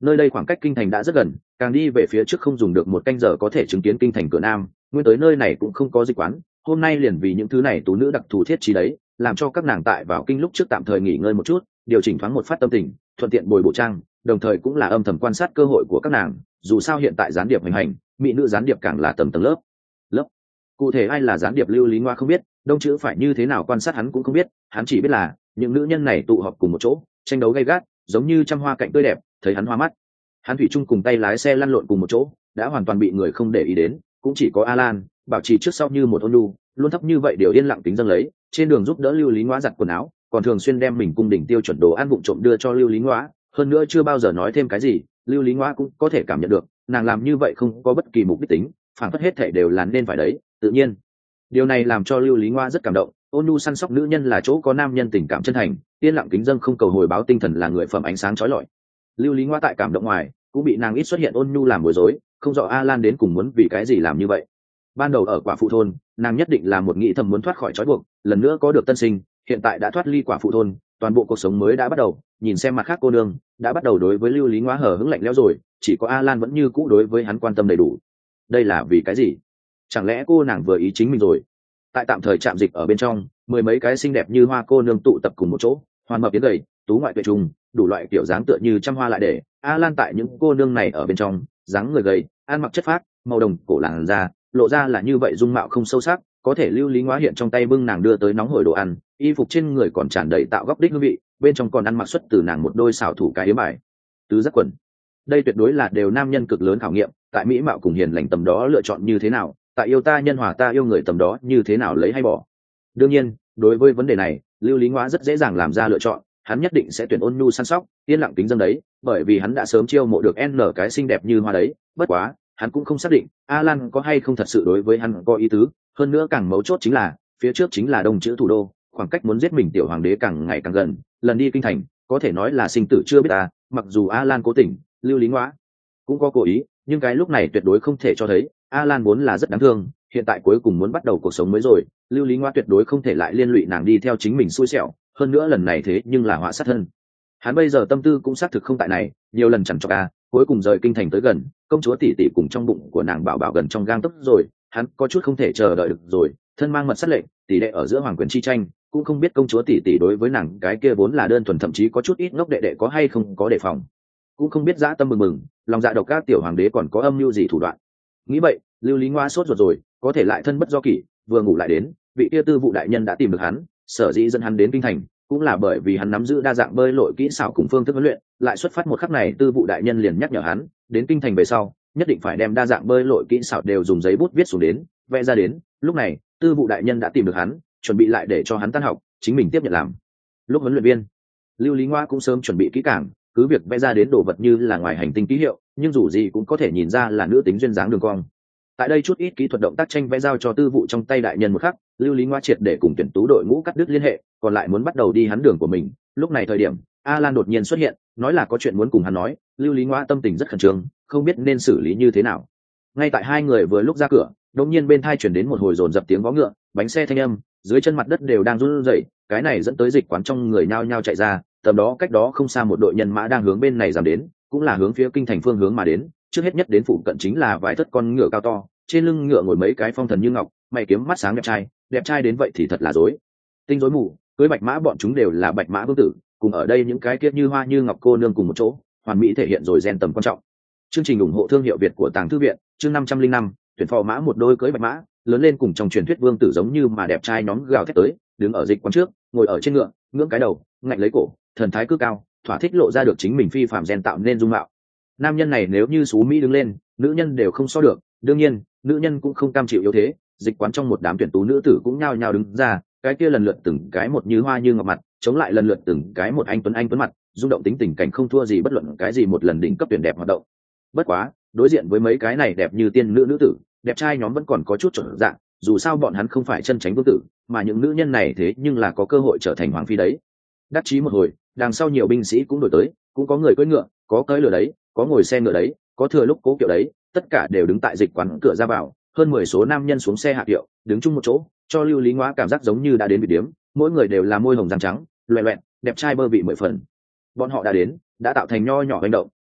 Nơi đây khoảng cách kinh thành đã rất gần, càng đi về phía trước không dùng được một canh giờ có thể chứng kiến kinh thành cửa nam. Nguyên tới nơi này cũng không có dịch quán, hôm nay liền vì những thứ này tú nữ đặc thù thiết trí đấy, làm cho các nàng tại vào kinh lúc trước tạm thời nghỉ ngơi một chút, điều chỉnh thoáng một phát tâm tình, thuận tiện bồi bổ trang, đồng thời cũng là âm thầm quan sát cơ hội của các nàng. Dù sao hiện tại gián điệp hành hành, mỹ nữ gián điệp càng là tầng tầng lớp lớp. Cụ thể ai là gián điệp Lưu Lý Ngoa không biết, Đông Chữ phải như thế nào quan sát hắn cũng không biết, hắn chỉ biết là những nữ nhân này tụ họp cùng một chỗ, tranh đấu gay gắt, giống như trăm hoa cạnh tươi đẹp, thấy hắn hoa mắt. Hắn thủy chung cùng tay lái xe lăn lộn cùng một chỗ, đã hoàn toàn bị người không để ý đến, cũng chỉ có Alan bảo trì trước sau như một ôn nhu, luôn thấp như vậy điều yên lặng tính dâng lấy, trên đường giúp đỡ Lưu Lý Ngoa giặt quần áo, còn thường xuyên đem mình cung đỉnh tiêu chuẩn đồ ăn vụng trộm đưa cho Lưu Lý Ngoa, hơn nữa chưa bao giờ nói thêm cái gì, Lưu Lý Ngoa cũng có thể cảm nhận được, nàng làm như vậy không có bất kỳ mục đích tính, phản phất hết thể đều là nên phải đấy, tự nhiên. Điều này làm cho Lưu Lý Ngoa rất cảm động, ôn nhu săn sóc nữ nhân là chỗ có nam nhân tình cảm chân thành, yên lặng kính dâng không cầu hồi báo tinh thần là người phẩm ánh sáng chói lọi. Lưu Lý Ngoa tại cảm động ngoài, cũng bị nàng ít xuất hiện ôn nhu làm bối rối, không rõ Alan đến cùng muốn vì cái gì làm như vậy. Ban đầu ở quả phụ thôn, nàng nhất định là một nghĩ thầm muốn thoát khỏi trói buộc, lần nữa có được tân sinh, hiện tại đã thoát ly quả phụ thôn, toàn bộ cuộc sống mới đã bắt đầu, nhìn xem mặt khác cô nương, đã bắt đầu đối với Lưu Lý Ngoa hờ hững lạnh lẽo rồi, chỉ có Alan vẫn như cũ đối với hắn quan tâm đầy đủ. Đây là vì cái gì? Chẳng lẽ cô nàng vừa ý chính mình rồi? Tại tạm thời trạm dịch ở bên trong, mười mấy cái xinh đẹp như hoa cô nương tụ tập cùng một chỗ, hoàn mập tiến gầy, tú ngoại tuyệt trùng, đủ loại kiểu dáng tựa như trăm hoa lại để. Alan tại những cô nương này ở bên trong, dáng người gầy, ăn mặc chất phác, màu đồng cổ làn da, lộ ra là như vậy dung mạo không sâu sắc, có thể Lưu Lý Ngoa hiện trong tay bưng nàng đưa tới nóng hổi đồ ăn, y phục trên người còn tràn đầy tạo góc đích hương vị, bên trong còn ăn mặc xuất từ nàng một đôi xảo thủ cái yếm bài tứ giác quần. Đây tuyệt đối là đều nam nhân cực lớn khảo nghiệm, tại mỹ mạo cùng hiền lành tầm đó lựa chọn như thế nào, tại yêu ta nhân hòa ta yêu người tầm đó như thế nào lấy hay bỏ. Đương nhiên, đối với vấn đề này, Lưu Lý Ngoa rất dễ dàng làm ra lựa chọn, hắn nhất định sẽ tuyển ôn nhu săn sóc, yên lặng tính dâng đấy, bởi vì hắn đã sớm chiêu mộ được n cái xinh đẹp như hoa đấy. Bất quá, hắn cũng không xác định Alan có hay không thật sự đối với hắn có ý tứ, hơn nữa càng mấu chốt chính là phía trước chính là Đông Chữ thủ đô, khoảng cách muốn giết mình tiểu hoàng đế càng ngày càng gần, lần đi kinh thành có thể nói là sinh tử chưa biết ta. Mặc dù Alan cố tình, Lưu Lý Ngoa cũng có cố ý, nhưng cái lúc này tuyệt đối không thể cho thấy Alan vốn là rất đáng thương, hiện tại cuối cùng muốn bắt đầu cuộc sống mới rồi, Lưu Lý Ngoa tuyệt đối không thể lại liên lụy nàng đi theo chính mình xui xẻo, hơn nữa lần này thế nhưng là họa sát thân. Hắn bây giờ tâm tư cũng xác thực không tại này, nhiều lần chẳng cho cuối cùng rời kinh thành tới gần, công chúa tỷ tỷ cùng trong bụng của nàng bảo bảo gần trong gang tấc rồi, hắn có chút không thể chờ đợi được rồi, thân mang mật sát lệnh, tỷ đệ ở giữa hoàng quyền chi tranh, cũng không biết công chúa tỷ tỷ đối với nàng cái kia vốn là đơn thuần thậm chí có chút ít ngốc đệ đệ có hay không có đề phòng, cũng không biết dã tâm mừng mừng, lòng dạ độc các tiểu hoàng đế còn có âm mưu gì thủ đoạn. Nghĩ vậy, Lưu Lý Ngoa sốt ruột rồi, có thể lại thân bất do kỷ, vừa ngủ lại đến, vị kia tư vụ đại nhân đã tìm được hắn, sở dĩ dẫn hắn đến kinh thành, cũng là bởi vì hắn nắm giữ đa dạng bơi lội kỹ xảo cùng phương thức huấn luyện, lại xuất phát một khắc này tư vụ đại nhân liền nhắc nhở hắn, đến kinh thành về sau, nhất định phải đem đa dạng bơi lội kỹ xảo đều dùng giấy bút viết xuống đến, vẽ ra đến. Lúc này, tư vụ đại nhân đã tìm được hắn, chuẩn bị lại để cho hắn tan học, chính mình tiếp nhận làm lúc huấn luyện viên. Lưu Lý Ngoa cũng sớm chuẩn bị kỹ càng, cứ việc vẽ ra đến đồ vật như là ngoài hành tinh ký hiệu, nhưng dù gì cũng có thể nhìn ra là nữ tính duyên dáng đường cong. Tại đây chút ít kỹ thuật động tác tranh vẽ giao cho tư vụ trong tay đại nhân một khắc, Lưu Lý Ngoa triệt để cùng tuyển tú đội ngũ cắt đứt liên hệ, còn lại muốn bắt đầu đi hắn đường của mình. Lúc này thời điểm, Alan đột nhiên xuất hiện, nói là có chuyện muốn cùng hắn nói. Lưu Lý Ngoa tâm tình rất khẩn trương, không biết nên xử lý như thế nào. Ngay tại hai người vừa lúc ra cửa, đột nhiên bên tai chuyển đến một hồi dồn dập tiếng vó ngựa, bánh xe thanh âm, dưới chân mặt đất đều đang run rẩy, cái này dẫn tới dịch quán trong người nhao nhao chạy ra, tầm đó cách đó không xa một đội nhân mã đang hướng bên này giảm đến, cũng là hướng phía kinh thành phương hướng mà đến. Trước hết nhất đến phụ cận chính là vài thất con ngựa cao to, trên lưng ngựa ngồi mấy cái phong thần như ngọc, mày kiếm mắt sáng đẹp trai đến vậy thì thật là rối tinh rối mù. Cưới bạch mã bọn chúng đều là bạch mã vương tử, cùng ở đây những cái kia như hoa như ngọc cô nương cùng một chỗ, hoàn mỹ thể hiện rồi gen tầm quan trọng. Chương trình ủng hộ thương hiệu Việt của Tàng Thư viện, chương 505, tuyển phò mã một đôi cưới bạch mã, lớn lên cùng trong truyền thuyết vương tử giống như mà đẹp trai nhóm gào thét tới, đứng ở dịch quán trước, ngồi ở trên ngựa, ngưỡng cái đầu, ngạnh lấy cổ, thần thái cứ cao, thỏa thích lộ ra được chính mình phi phàm gen tạo nên dung mạo. Nam nhân này nếu như xú mỹ đứng lên, nữ nhân đều không so được, đương nhiên, nữ nhân cũng không cam chịu yếu thế, dịch quán trong một đám tuyển tú nữ tử cũng nhao nhao đứng ra, cái kia lần lượt từng cái một như hoa như ngọc mặt, chống lại lần lượt từng cái một anh tuấn mặt, rung động tính tình cảnh không thua gì bất luận cái gì một lần đỉnh cấp tuyển đẹp hoạt động. Bất quá, đối diện với mấy cái này đẹp như tiên nữ nữ tử, đẹp trai nhóm vẫn còn có chút trở dạng, dù sao bọn hắn không phải chân chánh vương tử, mà những nữ nhân này thế nhưng là có cơ hội trở thành hoàng phi đấy. Đắc chí một hồi, đằng sau nhiều binh sĩ cũng đổi tới, cũng có người cưỡi ngựa, có cưỡi lửa đấy, có ngồi xe ngựa đấy, có thừa lúc cố kiệu đấy, tất cả đều đứng tại dịch quán cửa ra vào. Hơn 10 số nam nhân xuống xe hạ kiệu, đứng chung một chỗ, cho Lưu Lý Ngoa cảm giác giống như đã đến vị điếm, mỗi người đều là môi hồng răng trắng, loẹt loẹt, đẹp trai bơ vị 10 phần. Bọn họ đã đến, đã tạo thành nho nhỏ hành động,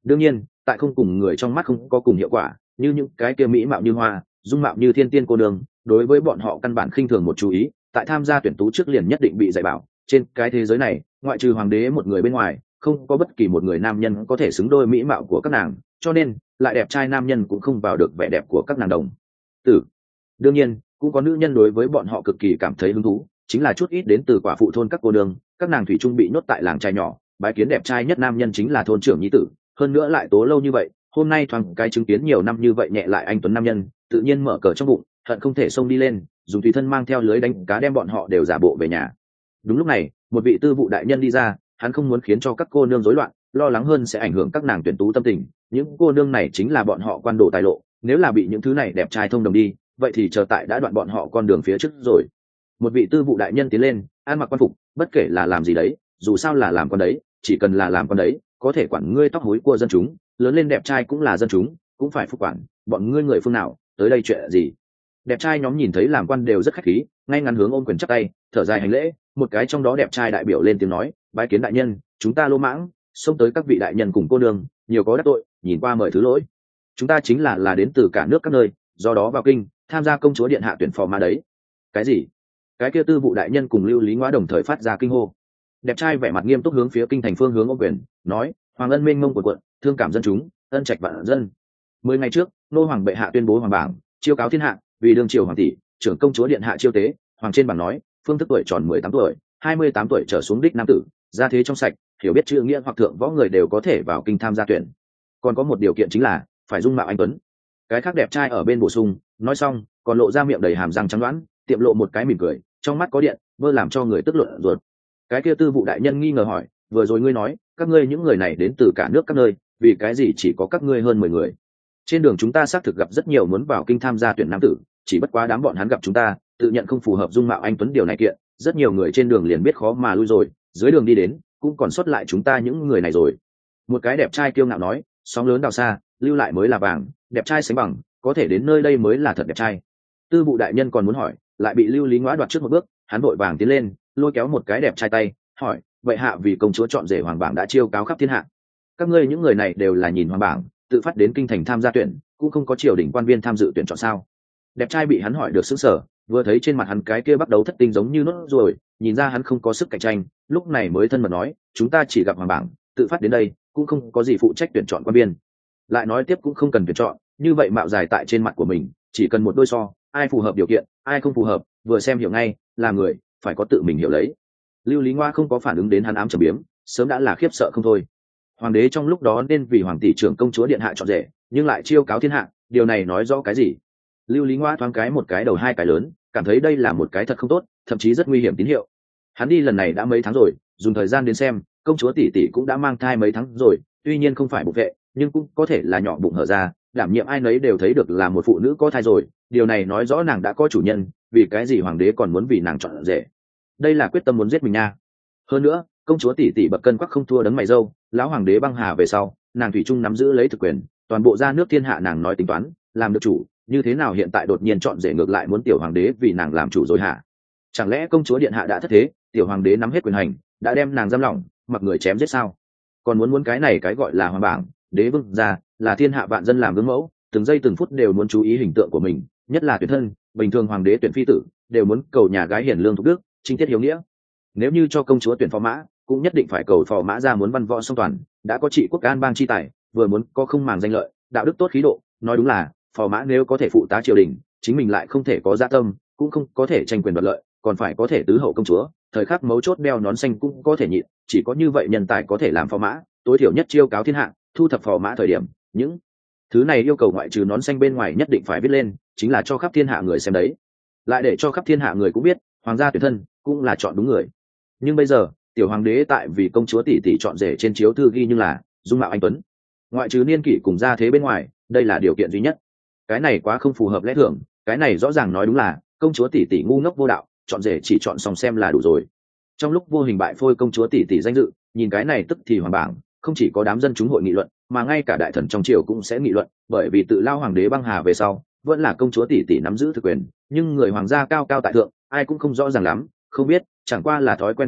đương nhiên tại không cùng người trong mắt không có cùng hiệu quả, như những cái kia mỹ mạo như hoa, dung mạo như thiên tiên cô nương, đối với bọn họ căn bản khinh thường một chú ý, tại tham gia tuyển tú trước liền nhất định bị dạy bảo trên cái thế giới này ngoại trừ hoàng đế một người bên ngoài không có bất kỳ một người nam nhân có thể xứng đôi mỹ mạo của các nàng, cho nên lại đẹp trai nam nhân cũng không vào được vẻ đẹp của các nàng đồng tử. Đương nhiên cũng có nữ nhân đối với bọn họ cực kỳ cảm thấy hứng thú, chính là chút ít đến từ quả phụ thôn các cô nương, các nàng thủy chung bị nhốt tại làng trai nhỏ, bái kiến đẹp trai nhất nam nhân chính là thôn trưởng nhi tử, hơn nữa lại tố lâu như vậy, hôm nay thoáng cái chứng kiến nhiều năm như vậy nhẹ lại anh tuấn nam nhân, tự nhiên mở cờ trong bụng, hận không thể xông đi lên dùng tùy thân mang theo lưới đánh cá đem bọn họ đều giả bộ về nhà. Đúng lúc này một vị tư vụ đại nhân đi ra, hắn không muốn khiến cho các cô nương rối loạn, lo lắng hơn sẽ ảnh hưởng các nàng tuyển tú tâm tình, những cô nương này chính là bọn họ quan đồ tài lộ, nếu là bị những thứ này đẹp trai thông đồng đi, vậy thì chờ tại đã đoạn bọn họ con đường phía trước rồi. Một vị tư vụ đại nhân tiến lên, ăn mặc quan phục, bất kể là làm gì đấy, dù sao là làm con đấy, chỉ cần là làm con đấy, có thể quản ngươi tóc hối của dân chúng, lớn lên đẹp trai cũng là dân chúng, cũng phải phục quản, bọn ngươi người phương nào, tới đây chuyện gì? Đẹp trai nhóm nhìn thấy làm quan đều rất khách khí, ngay ngắn hướng ôm quyền chắp tay, thở dài hành lễ, một cái trong đó đẹp trai đại biểu lên tiếng nói, bái kiến đại nhân, chúng ta lô mãng xông tới các vị đại nhân cùng cô nương, nhiều có đắc tội, nhìn qua mời thứ lỗi. Chúng ta chính là đến từ cả nước các nơi, do đó vào kinh tham gia công chúa điện hạ tuyển phò mã đấy. Cái gì? Cái kia tư vụ đại nhân cùng Lưu Lý Ngoa đồng thời phát ra kinh hô. Đẹp trai vẻ mặt nghiêm túc hướng phía kinh thành phương hướng ôm quyền, nói, hoàng ân mênh mông của quận, thương cảm dân chúng, ân trạch vạn dân. 10 ngày trước, nô hoàng bệ hạ tuyên bố hoàng bảng, chiêu cáo thiên hạ, vì đương triều hoàng tỷ, trưởng công chúa điện hạ chiêu tế, hoàng trên bảng nói, phương thức tuổi tròn 18 tuổi, 28 tuổi trở xuống đích nam tử, gia thế trong sạch, hiểu biết chữ nghĩa hoặc thượng võ người đều có thể vào kinh tham gia tuyển. Còn có một điều kiện chính là phải dung mạo anh tuấn. Cái khác đẹp trai ở bên bổ sung, nói xong còn lộ ra miệng đầy hàm răng trắng đoán, tiệm lộ một cái mỉm cười, trong mắt có điện, vơ làm cho người tức luận ruột. Cái kia tư vụ đại nhân nghi ngờ hỏi, vừa rồi ngươi nói các ngươi những người này đến từ cả nước các nơi, vì cái gì chỉ có các ngươi hơn 10 người? Trên đường chúng ta xác thực gặp rất nhiều muốn vào kinh tham gia tuyển nam tử, chỉ bất quá đám bọn hắn gặp chúng ta tự nhận không phù hợp dung mạo anh tuấn điều này kiện, rất nhiều người trên đường liền biết khó mà lui rồi, dưới đường đi đến cũng còn sót lại chúng ta những người này rồi. Một cái đẹp trai kiêu ngạo nói, sóng lớn đào xa, lưu lại mới là vàng, đẹp trai sánh bằng, có thể đến nơi đây mới là thật đẹp trai. Tư vụ đại nhân còn muốn hỏi, lại bị Lưu Lý Ngoa đoạt trước một bước, hắn vội vàng tiến lên, lôi kéo một cái đẹp trai tay, hỏi, vậy hạ vì công chúa chọn rể hoàng bảng đã chiêu cáo khắp thiên hạ, các ngươi những người này đều là nhìn hoàng bảng tự phát đến kinh thành tham gia tuyển, cũng không có triều đình quan viên tham dự tuyển chọn sao? Đẹp trai bị hắn hỏi được sững sờ, vừa thấy trên mặt hắn cái kia bắt đầu thất tinh giống như nốt rồi, nhìn ra hắn không có sức cạnh tranh, lúc này mới thân mật nói, chúng ta chỉ gặp hoàng bảng tự phát đến đây, cũng không có gì phụ trách tuyển chọn quan viên. Lại nói tiếp cũng không cần tuyển chọn, như vậy mạo dài tại trên mặt của mình, chỉ cần một đôi so, ai phù hợp điều kiện, ai không phù hợp, vừa xem hiểu ngay, là người phải có tự mình hiểu lấy. Lưu Lý Ngoa không có phản ứng đến hắn ám trầm biếm, sớm đã là khiếp sợ không thôi. Hoàng đế trong lúc đó nên vì hoàng tỷ trưởng công chúa điện hạ chọn rể, nhưng lại chiêu cáo thiên hạ, điều này nói rõ cái gì? Lưu Lý Ngoa thoáng cái một cái đầu hai cái lớn, cảm thấy đây là một cái thật không tốt, thậm chí rất nguy hiểm tín hiệu. Hắn đi lần này đã mấy tháng rồi, dùng thời gian đến xem, công chúa tỷ tỷ cũng đã mang thai mấy tháng rồi, tuy nhiên không phải bụng vệ, nhưng cũng có thể là nhỏ bụng hở ra, đảm nhiệm ai nấy đều thấy được là một phụ nữ có thai rồi, điều này nói rõ nàng đã có chủ nhân, vì cái gì hoàng đế còn muốn vì nàng chọn rể? Đây là quyết tâm muốn giết mình nha. Hơn nữa, công chúa tỷ tỷ bậc cân quắc không thua đấng mày râu, lão hoàng đế băng hà về sau, nàng thủy chung nắm giữ lấy thực quyền, toàn bộ gia nước thiên hạ nàng nói tính toán, làm được chủ, như thế nào hiện tại đột nhiên chọn rể ngược lại muốn tiểu hoàng đế vì nàng làm chủ rồi hả? Chẳng lẽ công chúa điện hạ đã thất thế, tiểu hoàng đế nắm hết quyền hành, đã đem nàng giam lỏng, mặc người chém giết sao? Còn muốn cái này cái gọi là hoàng bảng, đế vương gia, là thiên hạ vạn dân làm gương mẫu, từng giây từng phút đều muốn chú ý hình tượng của mình, nhất là tuyển thân, bình thường hoàng đế tuyển phi tử, đều muốn cầu nhà gái hiền lương thục đức, chính tiết hiếu nghĩa. Nếu như cho công chúa tuyển phò mã, cũng nhất định phải cầu phò mã ra muốn văn võ song toàn, đã có trị quốc an bang chi tài, vừa muốn có không màng danh lợi, đạo đức tốt khí độ, nói đúng là phò mã nếu có thể phụ tá triều đình, chính mình lại không thể có dạ tâm, cũng không có thể tranh quyền đoạt lợi, còn phải có thể tứ hậu công chúa, thời khắc mấu chốt đeo nón xanh cũng có thể nhịn, chỉ có như vậy nhân tài có thể làm phò mã, tối thiểu nhất chiêu cáo thiên hạ, thu thập phò mã thời điểm, những thứ này yêu cầu ngoại trừ nón xanh bên ngoài nhất định phải viết lên, chính là cho khắp thiên hạ người xem đấy, lại để cho khắp thiên hạ người cũng biết, hoàng gia tuyển thân cũng là chọn đúng người. Nhưng bây giờ tiểu hoàng đế tại vì công chúa tỷ tỷ chọn rể trên chiếu thư ghi nhưng là dung mạo anh tuấn, ngoại trừ niên kỷ cùng gia thế bên ngoài, đây là điều kiện duy nhất. Cái này quá không phù hợp lẽ thường, cái này rõ ràng nói đúng là công chúa tỷ tỷ ngu ngốc vô đạo, chọn rể chỉ chọn xong xem là đủ rồi. Trong lúc vô hình bại phôi công chúa tỷ tỷ danh dự, nhìn cái này tức thì hoàng bảng, không chỉ có đám dân chúng hội nghị luận, mà ngay cả đại thần trong triều cũng sẽ nghị luận, bởi vì tự lao hoàng đế băng hà về sau, vẫn là công chúa tỷ tỷ nắm giữ thực quyền, nhưng người hoàng gia cao cao tại thượng, ai cũng không rõ ràng lắm, không biết, chẳng qua là thói quen thần phục,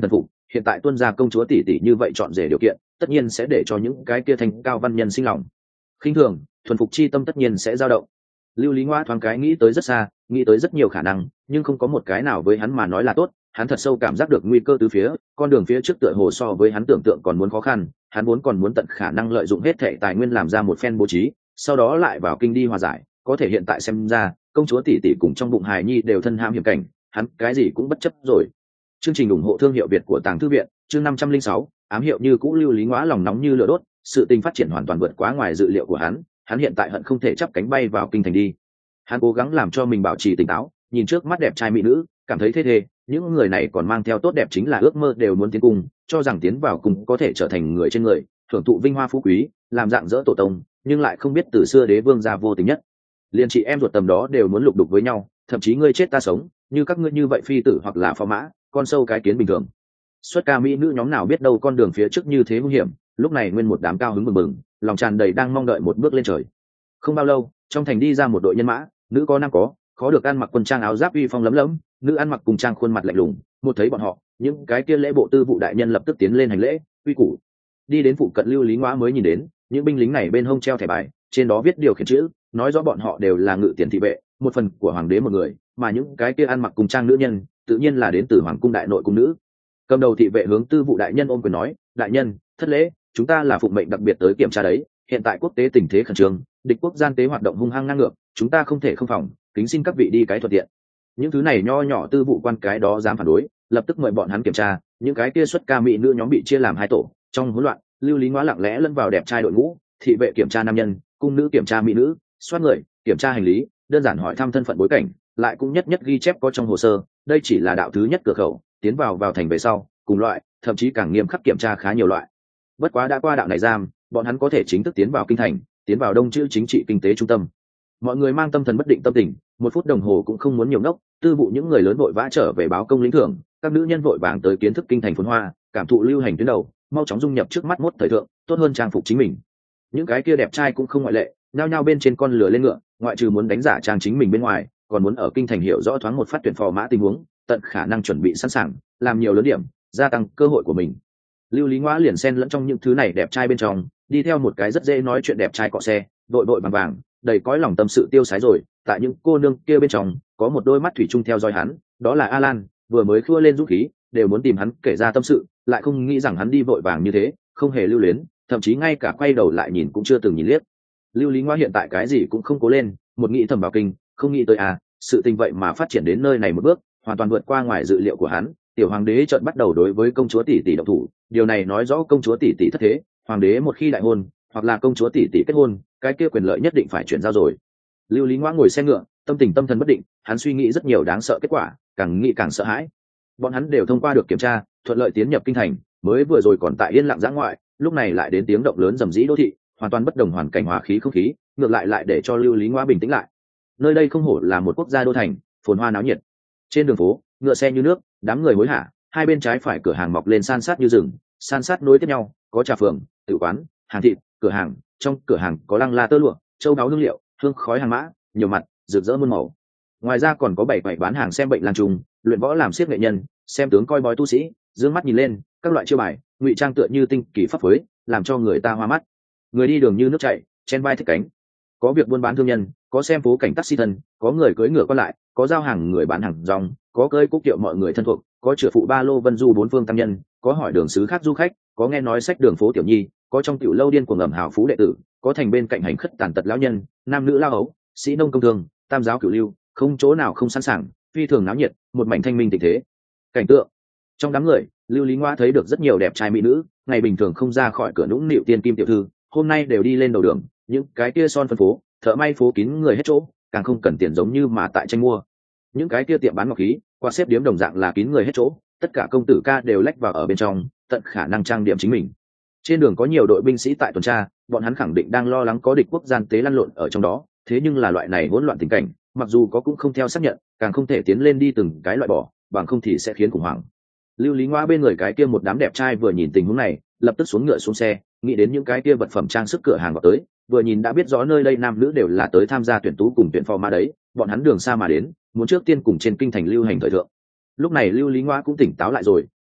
hiện tại tuân gia công chúa tỷ tỷ như vậy chọn rể điều kiện, tất nhiên sẽ để cho những cái kia thanh cao văn nhân sinh lòng khinh thường, thuần phục chi tâm tất nhiên sẽ dao động. Lưu Lý Ngoa thoáng cái nghĩ tới rất xa, nghĩ tới rất nhiều khả năng, nhưng không có một cái nào với hắn mà nói là tốt. Hắn thật sâu cảm giác được nguy cơ từ phía, con đường phía trước tựa hồ so với hắn tưởng tượng còn muốn khó khăn. Hắn vốn còn muốn tận khả năng lợi dụng hết thảy tài nguyên làm ra một phen bố trí, sau đó lại vào kinh đi hòa giải. Có thể hiện tại xem ra, công chúa tỷ tỷ cùng trong bụng hài nhi đều thân ham hiểm cảnh, hắn cái gì cũng bất chấp rồi. Chương trình ủng hộ thương hiệu Việt của Tàng Thư viện, chương 506, ám hiệu như cũ. Lưu Lý Ngoa lòng nóng như lửa đốt, sự tình phát triển hoàn toàn vượt quá ngoài dự liệu của hắn. Hắn hiện tại hận không thể chắp cánh bay vào kinh thành đi. Hắn cố gắng làm cho mình bảo trì tỉnh táo, nhìn trước mắt đẹp trai mỹ nữ, cảm thấy thê thê. Những người này còn mang theo tốt đẹp chính là ước mơ đều muốn tiến cung, cho rằng tiến vào cùng có thể trở thành người trên người, thưởng thụ vinh hoa phú quý, làm dạng dỡ tổ tông, nhưng lại không biết từ xưa đế vương gia vô tình nhất, liền chị em ruột tầm đó đều muốn lục đục với nhau, thậm chí ngươi chết ta sống, như các ngươi như vậy phi tử hoặc là phò mã, con sâu cái kiến bình thường. Xuất ca mỹ nữ nhóm nào biết đâu con đường phía trước như thế nguy hiểm, lúc này nguyên một đám cao hứng mừng mừng, lòng tràn đầy đang mong đợi một bước lên trời. Không bao lâu, trong thành đi ra một đội nhân mã, nữ có nam có, khó được ăn mặc quân trang áo giáp uy phong lấm lấm, nữ ăn mặc cùng trang khuôn mặt lạnh lùng. Một thấy bọn họ, những cái kia lễ bộ tư vụ đại nhân lập tức tiến lên hành lễ quy củ. Đi đến phụ cận Lưu Lý Ngoa mới nhìn đến những binh lính này bên hông treo thẻ bài, trên đó viết điều khiển chữ, nói rõ bọn họ đều là ngự tiền thị vệ, một phần của hoàng đế một người, mà những cái kia ăn mặc cùng trang nữ nhân tự nhiên là đến từ hoàng cung đại nội cung nữ. Cầm đầu thị vệ hướng tư vụ đại nhân ôm quyền nói: đại nhân, thất lễ, chúng ta là phụng mệnh đặc biệt tới kiểm tra đấy, hiện tại quốc tế tình thế khẩn trương, địch quốc gian tế hoạt động hung hăng ngang ngược, chúng ta không thể không phòng, kính xin các vị đi cái thuận tiện. Những thứ này nho nhỏ tư vụ quan cái đó dám phản đối, lập tức mời bọn hắn kiểm tra. Những cái kia xuất ca mỹ nữ nhóm bị chia làm hai tổ, trong hỗn loạn, Lưu Lý Ngoa lặng lẽ lẫn vào đẹp trai đội ngũ, thị vệ kiểm tra nam nhân, cung nữ kiểm tra mỹ nữ, soát người kiểm tra hành lý, đơn giản hỏi thăm thân phận bối cảnh, lại cũng nhất nhất ghi chép có trong hồ sơ. Đây chỉ là đạo thứ nhất cửa khẩu, tiến vào thành về sau, cùng loại, thậm chí càng nghiêm khắc kiểm tra khá nhiều loại. Bất quá đã qua đạo này giam, bọn hắn có thể chính thức tiến vào kinh thành, tiến vào đông chữ chính trị kinh tế trung tâm. Mọi người mang tâm thần bất định tâm tình, một phút đồng hồ cũng không muốn nhiều ngốc. Tư vụ những người lớn vội vã trở về báo công lĩnh thưởng, các nữ nhân vội vàng tới kiến thức kinh thành phồn hoa, cảm thụ lưu hành tuyến đầu, mau chóng dung nhập trước mắt mốt thời thượng, tốt hơn trang phục chính mình. Những cái kia đẹp trai cũng không ngoại lệ, nhao nhao bên trên con lừa lên ngựa, ngoại trừ muốn đánh giả trang chính mình bên ngoài, còn muốn ở kinh thành hiểu rõ thoáng một phát tuyển phò mã tình huống, tận khả năng chuẩn bị sẵn sàng, làm nhiều lớn điểm, gia tăng cơ hội của mình. Lưu Lý Ngoa liền xen lẫn trong những thứ này đẹp trai bên trong, đi theo một cái rất dễ nói chuyện đẹp trai cọ xe, đội đội vàng vàng, đầy cõi lòng tâm sự tiêu sái rồi. Tại những cô nương kia bên trong, có một đôi mắt thủy chung theo dõi hắn, đó là Alan, vừa mới khua lên dũng khí, đều muốn tìm hắn kể ra tâm sự, lại không nghĩ rằng hắn đi vội vàng như thế, không hề lưu luyến, thậm chí ngay cả quay đầu lại nhìn cũng chưa từng nhìn liếc. Lưu Lý Ngoa hiện tại cái gì cũng không cố lên, một nghĩ thầm vào kinh, không nghĩ tới sự tình vậy mà phát triển đến nơi này một bước, hoàn toàn vượt qua ngoài dự liệu của hắn. Tiểu hoàng đế chợt bắt đầu đối với công chúa tỷ tỷ động thủ, điều này nói rõ công chúa tỷ tỷ thất thế, hoàng đế một khi đại hôn, hoặc là công chúa tỷ tỷ kết hôn, cái kia quyền lợi nhất định phải chuyển giao rồi. Lưu Lý Ngoa ngồi xe ngựa, tâm tình tâm thần bất định, hắn suy nghĩ rất nhiều đáng sợ kết quả, càng nghĩ càng sợ hãi. Bọn hắn đều thông qua được kiểm tra, thuận lợi tiến nhập kinh thành, mới vừa rồi còn tại yên lặng dã ngoại, lúc này lại đến tiếng động lớn rầm rĩ đô thị, hoàn toàn bất đồng hoàn cảnh hòa khí không khí, ngược lại để cho Lưu Lý Ngoa bình tĩnh lại. Nơi đây không hổ là một quốc gia đô thành, phồn hoa náo nhiệt. Trên đường phố, ngựa xe như nước, đám người hối hả, hai bên trái phải cửa hàng mọc lên san sát như rừng, san sát nối tiếp nhau, có trà phường, tử quán, hàng thịt, cửa hàng, trong cửa hàng có lăng la tơ lụa, châu báu hương liệu, hương khói hàng mã, nhiều mặt, rực rỡ muôn màu. Ngoài ra còn có bảy bán hàng xem bệnh lang trùng, luyện võ làm xiếc nghệ nhân, xem tướng coi bói tu sĩ, dương mắt nhìn lên, các loại chiêu bài, ngụy trang tựa như tinh kỳ pháp phối, làm cho người ta hoa mắt. Người đi đường như nước chảy, chen vai thích cánh. Có việc buôn bán thương nhân, có xem phố cảnh taxi thân, có người cưỡi ngựa qua lại, có giao hàng người bán hàng rong, có cơi cúc kiệu mọi người thân thuộc, có chữa phụ ba lô vân du bốn phương tăng nhân, có hỏi đường xứ khác du khách, có nghe nói sách đường phố tiểu nhi, có trong tiểu lâu điên cuồng ẩm hào phú đệ tử, có thành bên cạnh hành khất tàn tật lão nhân, nam nữ lao ấu, sĩ nông công thương, tam giáo cửu lưu, không chỗ nào không sẵn sàng, phi thường náo nhiệt, một mảnh thanh minh tình thế. Cảnh tượng trong đám người, Lưu Lý Ngoa thấy được rất nhiều đẹp trai mỹ nữ, ngày bình thường không ra khỏi cửa nũng nịu tiên kim tiểu thư, hôm nay đều đi lên đầu đường, những cái kia son phân phố, thợ may phố kín người hết chỗ, càng không cần tiền giống như mà tại tranh mua. Những cái kia tiệm bán ngọc khí, qua xếp điếm đồng dạng là kín người hết chỗ, tất cả công tử ca đều lách vào ở bên trong, tận khả năng trang điểm chính mình. Trên đường có nhiều đội binh sĩ tại tuần tra, bọn hắn khẳng định đang lo lắng có địch quốc gian tế lăn lộn ở trong đó, thế nhưng là loại này hỗn loạn tình cảnh, mặc dù có cũng không theo xác nhận, càng không thể tiến lên đi từng cái loại bỏ, bằng không thì sẽ khiến khủng hoảng. Lưu Lý Ngoa bên người cái kia một đám đẹp trai vừa nhìn tình huống này, lập tức xuống ngựa xuống xe, nghĩ đến những cái kia vật phẩm trang sức cửa hàng vào tới, vừa nhìn đã biết rõ nơi đây nam nữ đều là tới tham gia tuyển tú cùng tuyển phò mã đấy, bọn hắn đường xa mà đến, muốn trước tiên cùng trên kinh thành lưu hành thời thượng. Lúc này Lưu Lý Ngoa cũng tỉnh táo lại rồi,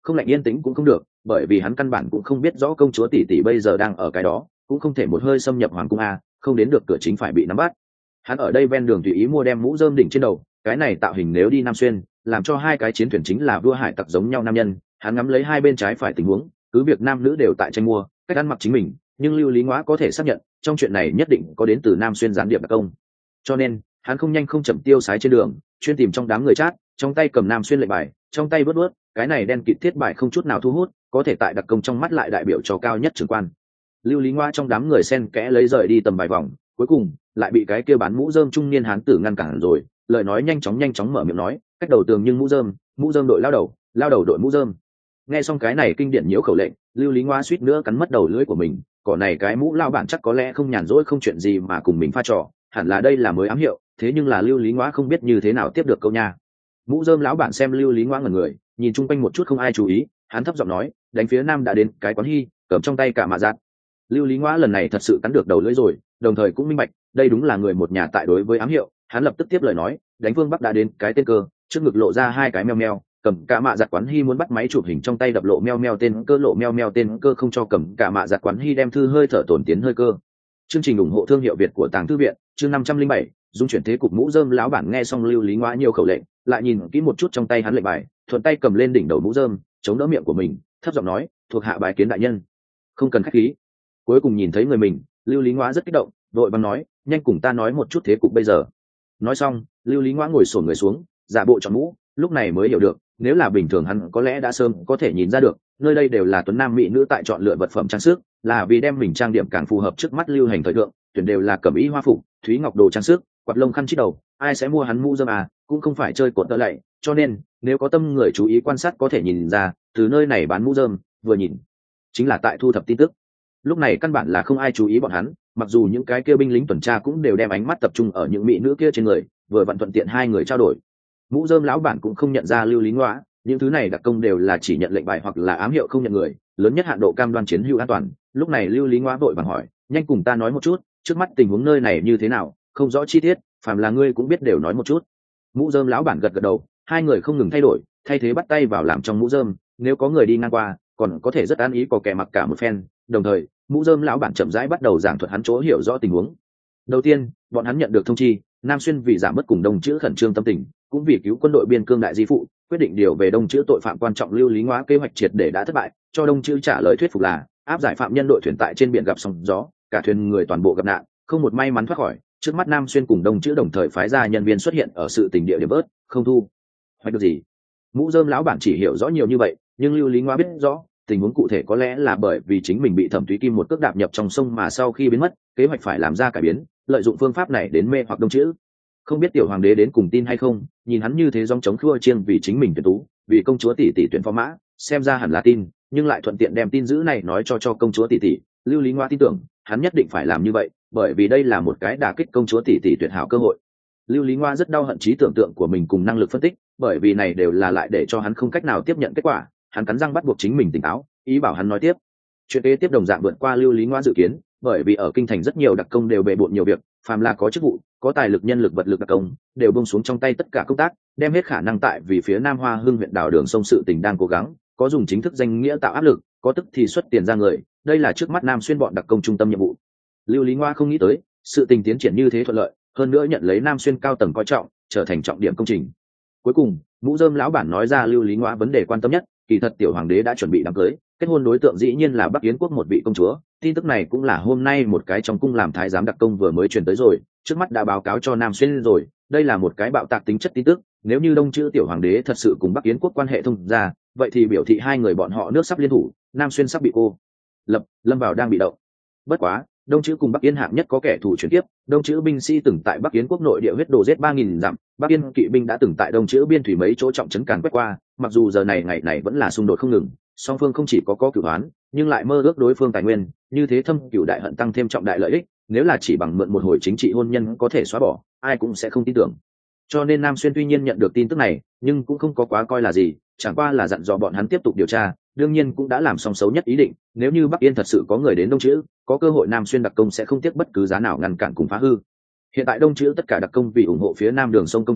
không lạnh yên tĩnh cũng không được, bởi vì hắn căn bản cũng không biết rõ công chúa tỷ tỷ bây giờ đang ở cái đó, cũng không thể một hơi xâm nhập hoàng cung a, không đến được cửa chính phải bị nắm bắt. Hắn ở đây ven đường tùy ý mua đem mũ rơm đỉnh trên đầu, cái này tạo hình nếu đi Nam Xuyên, làm cho hai cái chiến thuyền chính là vua hải tặc giống nhau nam nhân. Hắn ngắm lấy hai bên trái phải tình huống, cứ việc nam nữ đều tại tranh mua cách ăn mặc chính mình, nhưng Lưu Lý Ngoã có thể xác nhận trong chuyện này nhất định có đến từ Nam Xuyên gián điệp đặc công, cho nên hắn không nhanh không chậm tiêu sái trên đường, chuyên tìm trong đám người chát, trong tay cầm Nam Xuyên lệnh bài, trong tay vớt vớt cái này đen kịt thiết bài không chút nào thu hút, có thể tại đặc công trong mắt lại đại biểu cho cao nhất trưởng quan. Lưu Lý Ngoa trong đám người xen kẽ lấy rời đi tầm vài vòng, cuối cùng lại bị cái kia bán mũ rơm trung niên hán tử ngăn cản rồi, lời nói nhanh chóng mở miệng nói, cách đầu tường nhưng mũ rơm đội lao đầu đội mũ rơm. Nghe xong cái này kinh điển nhiễu khẩu lệnh, Lưu Lý Ngoa suýt nữa cắn mất đầu lưỡi của mình, cỏ này cái mũ lao bản chắc có lẽ không nhàn rỗi không chuyện gì mà cùng mình pha trò, hẳn là đây là mới ám hiệu, thế nhưng là Lưu Lý Ngoa không biết như thế nào tiếp được câu nha. Mũ rơm lão bản xem Lưu Lý Ngoa ngẩn người, nhìn chung quanh một chút không ai chú ý, hắn thấp giọng nói, đánh phía nam đã đến cái quán hy, cầm trong tay cả mạ giạt. Lưu Lý Ngoa lần này thật sự cắn được đầu lưỡi rồi, đồng thời cũng minh bạch đây đúng là người một nhà tại đối với ám hiệu. Hắn lập tức tiếp lời nói, đánh phương bắc đã đến cái tên cơ, trước ngực lộ ra hai cái meo meo, cầm cả mạ giặt quán hy muốn bắt máy chụp hình trong tay đập lộ meo meo tên cơ, lộ meo meo tên cơ không cho cầm cả mạ giặt quán hy đem thư hơi thở tổn tiến hơi cơ. Chương trình ủng hộ thương hiệu Việt của Tàng Thư viện, chương 507, dung chuyển thế cục. Mũ rơm lão bản nghe xong Lưu Lý Ngoa nhiều khẩu lệnh, lại nhìn kỹ một chút trong tay hắn lệnh bài, thuận tay cầm lên đỉnh đầu mũ rơm, chống đỡ miệng của mình, thấp giọng nói, thuộc hạ bái kiến đại nhân. Không cần khách khí. Cuối cùng nhìn thấy người mình, Lưu Lý Ngoa rất kích động, đội bằng nói, nhanh cùng ta nói một chút thế cục bây giờ. Nói xong, Lưu Lý Ngoa ngồi xổm người xuống, giả bộ chọn mũ, lúc này mới hiểu được, nếu là bình thường hắn có lẽ đã sớm có thể nhìn ra được, nơi đây đều là tuấn nam mỹ nữ tại chọn lựa vật phẩm trang sức, là vì đem mình trang điểm càng phù hợp trước mắt lưu hành thời thượng, tuyển đều là cẩm y hoa phục, thúy ngọc đồ trang sức, quạt lông khăn chít đầu, ai sẽ mua hắn mũ rơm à, cũng không phải chơi cột đỡ lạy, cho nên nếu có tâm người chú ý quan sát có thể nhìn ra, từ nơi này bán mũ rơm, vừa nhìn chính là tại thu thập tin tức. Lúc này căn bản là không ai chú ý bọn hắn, mặc dù những cái kia binh lính tuần tra cũng đều đem ánh mắt tập trung ở những mỹ nữ kia trên người, vừa vặn thuận tiện hai người trao đổi. Mũ rơm lão bản cũng không nhận ra Lưu Lý Ngoa, những thứ này đặc công đều là chỉ nhận lệnh bài hoặc là ám hiệu không nhận người, lớn nhất hạn độ cam đoan chiến hữu an toàn. Lúc này Lưu Lý Ngoa vội vàng hỏi, nhanh cùng ta nói một chút, trước mắt tình huống nơi này như thế nào, không rõ chi tiết, phàm là ngươi cũng biết đều nói một chút. Mũ rơm lão bản gật gật đầu, hai người không ngừng thay đổi, thay thế bắt tay vào làm trong mũ rơm, nếu có người đi ngang qua, còn có thể rất an ý có kẻ mặc cả một phen. Đồng thời, mũ rơm lão bản chậm rãi bắt đầu giảng thuật hắn chỗ hiểu rõ tình huống. Đầu tiên, bọn hắn nhận được thông chi, Nam Xuyên vì giảm bớt cùng Đông Chữ khẩn trương tâm tình, cũng vì cứu quân đội biên cương đại di phụ, quyết định điều về Đông Chữ tội phạm quan trọng Lưu Lý Ngoa kế hoạch triệt để đã thất bại, cho Đông Chữ trả lời thuyết phục là áp giải phạm nhân đội thuyền tại trên biển gặp sóng gió, cả thuyền người toàn bộ gặp nạn, không một may mắn thoát khỏi. Trước mắt Nam Xuyên cùng Đông Chữ đồng thời phái ra nhân viên xuất hiện ở sự tình địa điểm bớt, không thu hoạch được gì. Mũ rơm lão bản chỉ hiểu rõ nhiều như vậy, nhưng Lưu Lý Ngoa biết rõ tình huống cụ thể có lẽ là bởi vì chính mình bị Thẩm Thúy Kim một cước đạp nhập trong sông mà sau khi biến mất, kế hoạch phải làm ra cải biến, lợi dụng phương pháp này đến mê hoặc Đông Chữ. Không biết tiểu hoàng đế đến cùng tin hay không, nhìn hắn như thế dòng chống khua chiêng vì chính mình tuyển tú, vì công chúa tỷ tỷ tuyển phó mã, xem ra hẳn là tin, nhưng lại thuận tiện đem tin dữ này nói cho công chúa tỷ tỷ. Lưu Lý Ngoa tin tưởng hắn nhất định phải làm như vậy, bởi vì đây là một cái đả kích công chúa tỷ tỷ tuyệt hảo cơ hội. Lưu Lý Ngoa rất đau hận trí tưởng tượng của mình cùng năng lực phân tích, bởi vì này đều là lại để cho hắn không cách nào tiếp nhận kết quả. Hắn cắn răng bắt buộc chính mình tỉnh táo, ý bảo hắn nói tiếp. Chuyện kế tiếp đồng dạng vượt qua Lưu Lý Ngoa dự kiến, bởi vì ở kinh thành rất nhiều đặc công đều bề bộn nhiều việc, phàm là có chức vụ, có tài lực nhân lực vật lực đặc công, đều buông xuống trong tay tất cả công tác, đem hết khả năng tại vì phía Nam Hoa Hưng huyện đảo đường sông sự tình đang cố gắng, có dùng chính thức danh nghĩa tạo áp lực, có tức thì xuất tiền ra người, đây là trước mắt Nam Xuyên bọn đặc công trung tâm nhiệm vụ. Lưu Lý Ngoa không nghĩ tới, sự tình tiến triển như thế thuận lợi, hơn nữa nhận lấy Nam Xuyên cao tầng coi trọng, trở thành trọng điểm công trình. Cuối cùng, Mũ rơm lão bản nói ra Lưu Lý Ngoa vấn đề quan tâm nhất, kỳ thật tiểu hoàng đế đã chuẩn bị đám cưới, kết hôn đối tượng dĩ nhiên là Bắc Yến quốc một vị công chúa. Tin tức này cũng là hôm nay một cái trong cung làm thái giám đặc công vừa mới truyền tới rồi, trước mắt đã báo cáo cho Nam Xuyên rồi, đây là một cái bạo tạc tính chất tin tức, nếu như Đông Chữ tiểu hoàng đế thật sự cùng Bắc Yến quốc quan hệ thông ra, vậy thì biểu thị hai người bọn họ nước sắp liên thủ, Nam Xuyên sắp bị cô lập lâm vào đang bị động. Bất quá, Đông Chữ cùng Bắc Yến hạng nhất có kẻ thù chuyển tiếp, Đông Chữ binh sĩ từng tại Bắc Yến quốc nội địa huyết đồ giết 3000 dặm, Bắc Yến kỵ binh đã từng tại Đông Chữ biên thủy mấy chỗ trọng trấn càn quét qua, mặc dù giờ này ngày này vẫn là xung đột không ngừng, song phương không chỉ có cửu oán, nhưng lại mơ ước đối phương tài nguyên, như thế thâm cửu đại hận tăng thêm trọng đại lợi ích, nếu là chỉ bằng mượn một hồi chính trị hôn nhân có thể xóa bỏ, ai cũng sẽ không tin tưởng. Cho nên Nam Xuyên tuy nhiên nhận được tin tức này, nhưng cũng không có quá coi là gì, chẳng qua là dặn dò bọn hắn tiếp tục điều tra, đương nhiên cũng đã làm xong xấu nhất ý định, nếu như Bắc Yên thật sự có người đến Đông Chữ, có cơ hội Nam Xuyên đặc công sẽ không tiếc bất cứ giá nào ngăn cản cùng phá hư. Hiện tại Đông Chữ tất cả đặc công vì ủng hộ phía Nam đường sông công trình,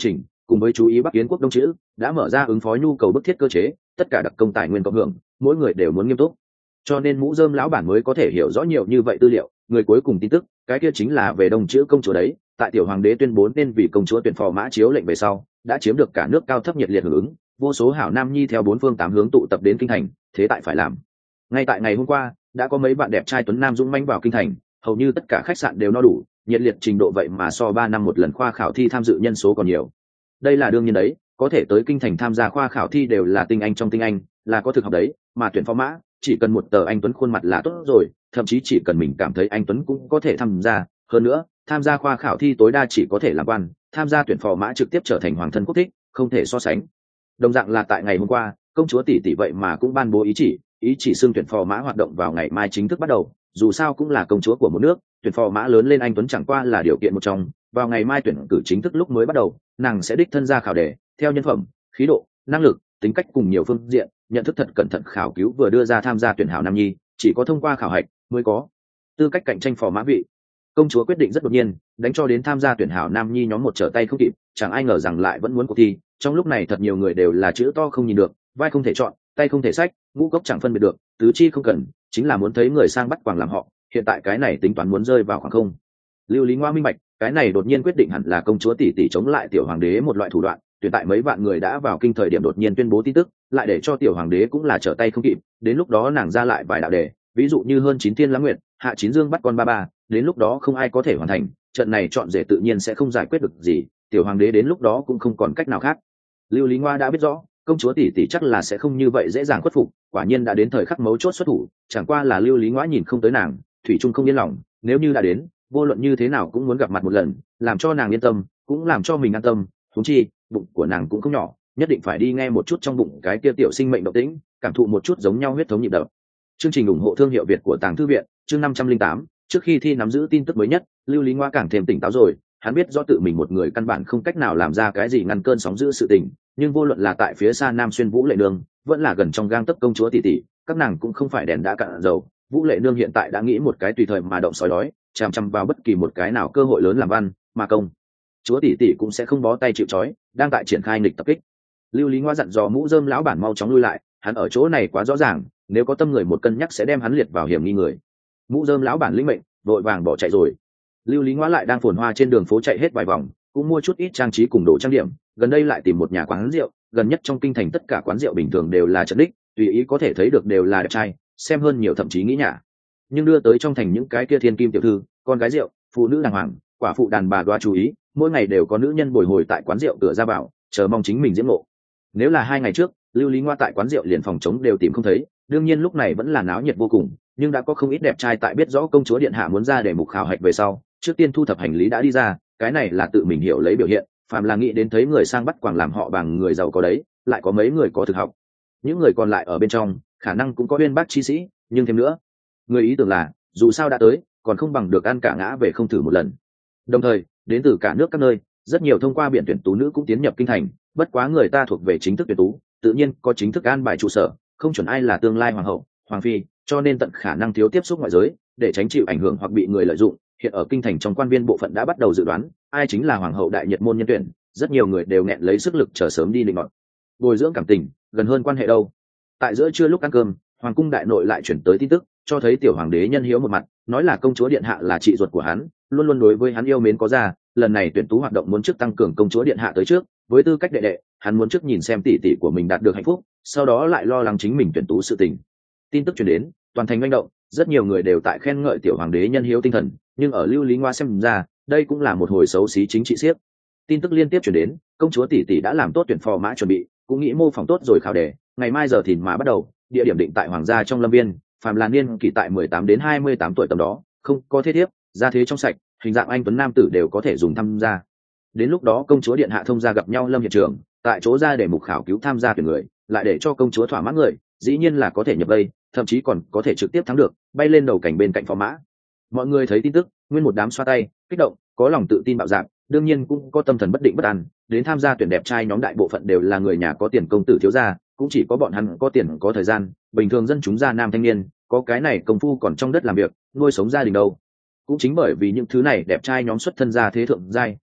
cùng với chú ý Bắc Yến quốc đông chữ đã mở ra ứng phó nhu cầu bức thiết cơ chế, tất cả đặc công tài nguyên cộng hưởng, mỗi người đều muốn nghiêm túc. Cho nên Mũ Rơm lão bản mới có thể hiểu rõ nhiều như vậy tư liệu. Người cuối cùng tin tức, cái kia chính là về đông chữ công chúa đấy. Tại tiểu hoàng đế tuyên bố nên vì công chúa tuyển phò mã chiếu lệnh về sau, đã chiếm được cả nước cao thấp nhiệt liệt hưởng ứng, vô số hảo nam nhi theo bốn phương tám hướng tụ tập đến kinh thành, thế tại phải làm. Ngay tại ngày hôm qua, đã có mấy bạn đẹp trai tuấn nam dũng mãnh vào kinh thành, hầu như tất cả khách sạn đều no đủ, nhiệt liệt trình độ vậy mà so 3 năm một lần khoa khảo thi tham dự nhân số còn nhiều. Đây là đương nhiên đấy, có thể tới kinh thành tham gia khoa khảo thi đều là tinh anh trong tinh anh, là có thực học đấy, mà tuyển phó mã chỉ cần một tờ anh tuấn khuôn mặt là tốt rồi, thậm chí chỉ cần mình cảm thấy anh tuấn cũng có thể tham gia. Hơn nữa, tham gia khoa khảo thi tối đa chỉ có thể làm quan, tham gia tuyển phò mã trực tiếp trở thành hoàng thân quốc thích, không thể so sánh. Đồng dạng là tại ngày hôm qua, công chúa tỷ tỷ vậy mà cũng ban bố ý chỉ xưng tuyển phò mã hoạt động vào ngày mai chính thức bắt đầu. Dù sao cũng là công chúa của một nước, tuyển phò mã lớn lên anh tuấn chẳng qua là điều kiện một trong. Vào ngày mai tuyển cử chính thức lúc mới bắt đầu, nàng sẽ đích thân ra khảo đề, theo nhân phẩm, khí độ, năng lực, tính cách cùng nhiều phương diện, nhận thức thật cẩn thận khảo cứu vừa đưa ra tham gia tuyển hảo nam nhi, chỉ có thông qua khảo hạch mới có tư cách cạnh tranh phò mã vị. Công chúa quyết định rất đột nhiên, đánh cho đến tham gia tuyển hảo nam nhi nhóm một trở tay không kịp, chẳng ai ngờ rằng lại vẫn muốn cuộc thi. Trong lúc này thật nhiều người đều là chữ to không nhìn được, vai không thể chọn, tay không thể xách, ngũ cốc chẳng phân biệt được, tứ chi không cần, chính là muốn thấy người sang bắt quàng làm họ. Hiện tại cái này tính toán muốn rơi vào khoảng không. Lưu Lý Ngoa minh bạch, cái này đột nhiên quyết định hẳn là công chúa tỷ tỷ chống lại tiểu hoàng đế một loại thủ đoạn. Tuyển tại mấy vạn người đã vào kinh thời điểm đột nhiên tuyên bố tin tức, lại để cho tiểu hoàng đế cũng là trở tay không kịp. Đến lúc đó nàng ra lại vài đạo đề, ví dụ như hơn 9 thiên lãng nguyệt, hạ 9 dương bắt con ba ba, đến lúc đó không ai có thể hoàn thành, trận này chọn rể tự nhiên sẽ không giải quyết được gì, tiểu hoàng đế đến lúc đó cũng không còn cách nào khác. Lưu Lý Ngoa đã biết rõ, công chúa tỷ tỷ chắc là sẽ không như vậy dễ dàng khuất phục, quả nhiên đã đến thời khắc mấu chốt xuất thủ, chẳng qua là Lưu Lý Ngoa nhìn không tới nàng, thủy chung không yên lòng, nếu như đã đến, vô luận như thế nào cũng muốn gặp mặt một lần, làm cho nàng yên tâm, cũng làm cho mình an tâm, huống chi, bụng của nàng cũng không nhỏ, nhất định phải đi nghe một chút trong bụng cái kia tiểu sinh mệnh động tĩnh, cảm thụ một chút giống nhau huyết thống nhịp đập. Chương trình ủng hộ thương hiệu Việt của Tàng Thư viện, chương 508, trước khi thi nắm giữ tin tức mới nhất, Lưu Lý Ngoa càng thêm tỉnh táo rồi, hắn biết rõ tự mình một người căn bản không cách nào làm ra cái gì ngăn cơn sóng dữ sự tình, nhưng vô luận là tại phía xa Nam Xuyên Vũ Lệ Nương, vẫn là gần trong gang tấc công chúa tỷ tỷ, các nàng cũng không phải đèn đã cạn dầu. Vũ Lệ Nương hiện tại đã nghĩ một cái tùy thời mà động sói đói, chằm chằm vào bất kỳ một cái nào cơ hội lớn làm ăn, mà công chúa tỷ tỷ cũng sẽ không bó tay chịu trói, đang tại triển khai nghịch tập kích. Lưu Lý Ngoa dặn dò Mũ Rơm lão bản mau chóng lui lại, hắn ở chỗ này quá rõ ràng, nếu có tâm người một cân nhắc sẽ đem hắn liệt vào hiểm nghi người. Mũ Rơm lão bản lĩnh mệnh, vội vàng bỏ chạy rồi. Lưu Lý Ngoa lại đang phồn hoa trên đường phố chạy hết vài vòng, cũng mua chút ít trang trí cùng đồ trang điểm, gần đây lại tìm một nhà quán rượu, gần nhất trong kinh thành tất cả quán rượu bình thường đều là trận đích, tùy ý có thể thấy được đều là đẹp trai, xem hơn nhiều thậm chí nghĩ nhả. Nhưng đưa tới trong thành những cái kia thiên kim tiểu thư, con gái rượu, phụ nữ đàng hoàng, quả phụ đàn bà đoa chú ý, mỗi ngày đều có nữ nhân bồi hồi tại quán rượu cửa ra vào, chờ mong chính mình diễm ngộ. Nếu là 2 ngày trước, Lưu Lý Ngoa tại quán rượu liền phòng trống đều tìm không thấy, đương nhiên lúc này vẫn là náo nhiệt vô cùng, nhưng đã có không ít đẹp trai tại biết rõ công chúa điện hạ muốn ra để mục khảo hạch về sau, trước tiên thu thập hành lý đã đi ra, cái này là tự mình hiểu lấy biểu hiện, phàm là nghĩ đến thấy người sang bắt quàng làm họ bằng người giàu có đấy, lại có mấy người có thực học. Những người còn lại ở bên trong, khả năng cũng có uyên bác chi sĩ, nhưng thêm nữa, người ý tưởng là, dù sao đã tới, còn không bằng được ăn cả ngã về không thử một lần. Đồng thời, đến từ cả nước các nơi, rất nhiều thông qua biển tuyển tú nữ cũng tiến nhập kinh thành, bất quá người ta thuộc về chính thức tuyển tú, tự nhiên có chính thức an bài trụ sở, không chuẩn ai là tương lai hoàng hậu, hoàng phi, cho nên tận khả năng thiếu tiếp xúc ngoại giới, để tránh chịu ảnh hưởng hoặc bị người lợi dụng. Hiện ở kinh thành trong quan viên bộ phận đã bắt đầu dự đoán ai chính là hoàng hậu đại nhiệt môn nhân tuyển, rất nhiều người đều nghẹn lấy sức lực chờ sớm đi định ngọn, bồi dưỡng cảm tình, gần hơn quan hệ đâu. Tại giữa trưa lúc ăn cơm, hoàng cung đại nội lại chuyển tới tin tức, cho thấy tiểu hoàng đế nhân hiếu một mặt, nói là công chúa điện hạ là chị ruột của hắn, luôn luôn đối với hắn yêu mến có ra, lần này tuyển tú hoạt động muốn trước tăng cường công chúa điện hạ tới trước, với tư cách đệ đệ, hắn muốn trước nhìn xem tỷ tỷ của mình đạt được hạnh phúc, sau đó lại lo lắng chính mình tuyển tú sự tình. Tin tức truyền đến, toàn thành manh động, rất nhiều người đều tại khen ngợi tiểu hoàng đế nhân hiếu tinh thần, nhưng ở Lưu Lý Ngoa xem ra, đây cũng là một hồi xấu xí chính trị siếc. Tin tức liên tiếp truyền đến, công chúa tỷ tỷ đã làm tốt tuyển phò mã chuẩn bị, cũng nghĩ mô phỏng tốt rồi khảo đề, ngày mai giờ thìn mà bắt đầu, địa điểm định tại hoàng gia trong lâm viên, phàm là niên kỷ tại 18 đến 28 tuổi tầm đó, không có thế thiếp, gia thế trong sạch, hình dạng anh tuấn nam tử đều có thể dùng tham gia. Đến lúc đó công chúa điện hạ thông gia gặp nhau lâm hiện trường, tại chỗ ra để mục khảo cứu tham gia tuyển người, lại để cho công chúa thỏa mãn người, dĩ nhiên là có thể nhập vây, thậm chí còn có thể trực tiếp thắng được, bay lên đầu cảnh bên cạnh phò mã. Mọi người thấy tin tức, nguyên một đám xoa tay, kích động, có lòng tự tin bạo dạn, đương nhiên cũng có tâm thần bất định bất an. Đến tham gia tuyển đẹp trai nhóm đại bộ phận đều là người nhà có tiền công tử thiếu gia, cũng chỉ có bọn hắn có tiền có thời gian, bình thường dân chúng gia nam thanh niên, có cái này công phu còn trong đất làm việc, nuôi sống gia đình đâu. Cũng chính bởi vì những thứ này đẹp trai nhóm xuất thân gia thế thượng giai,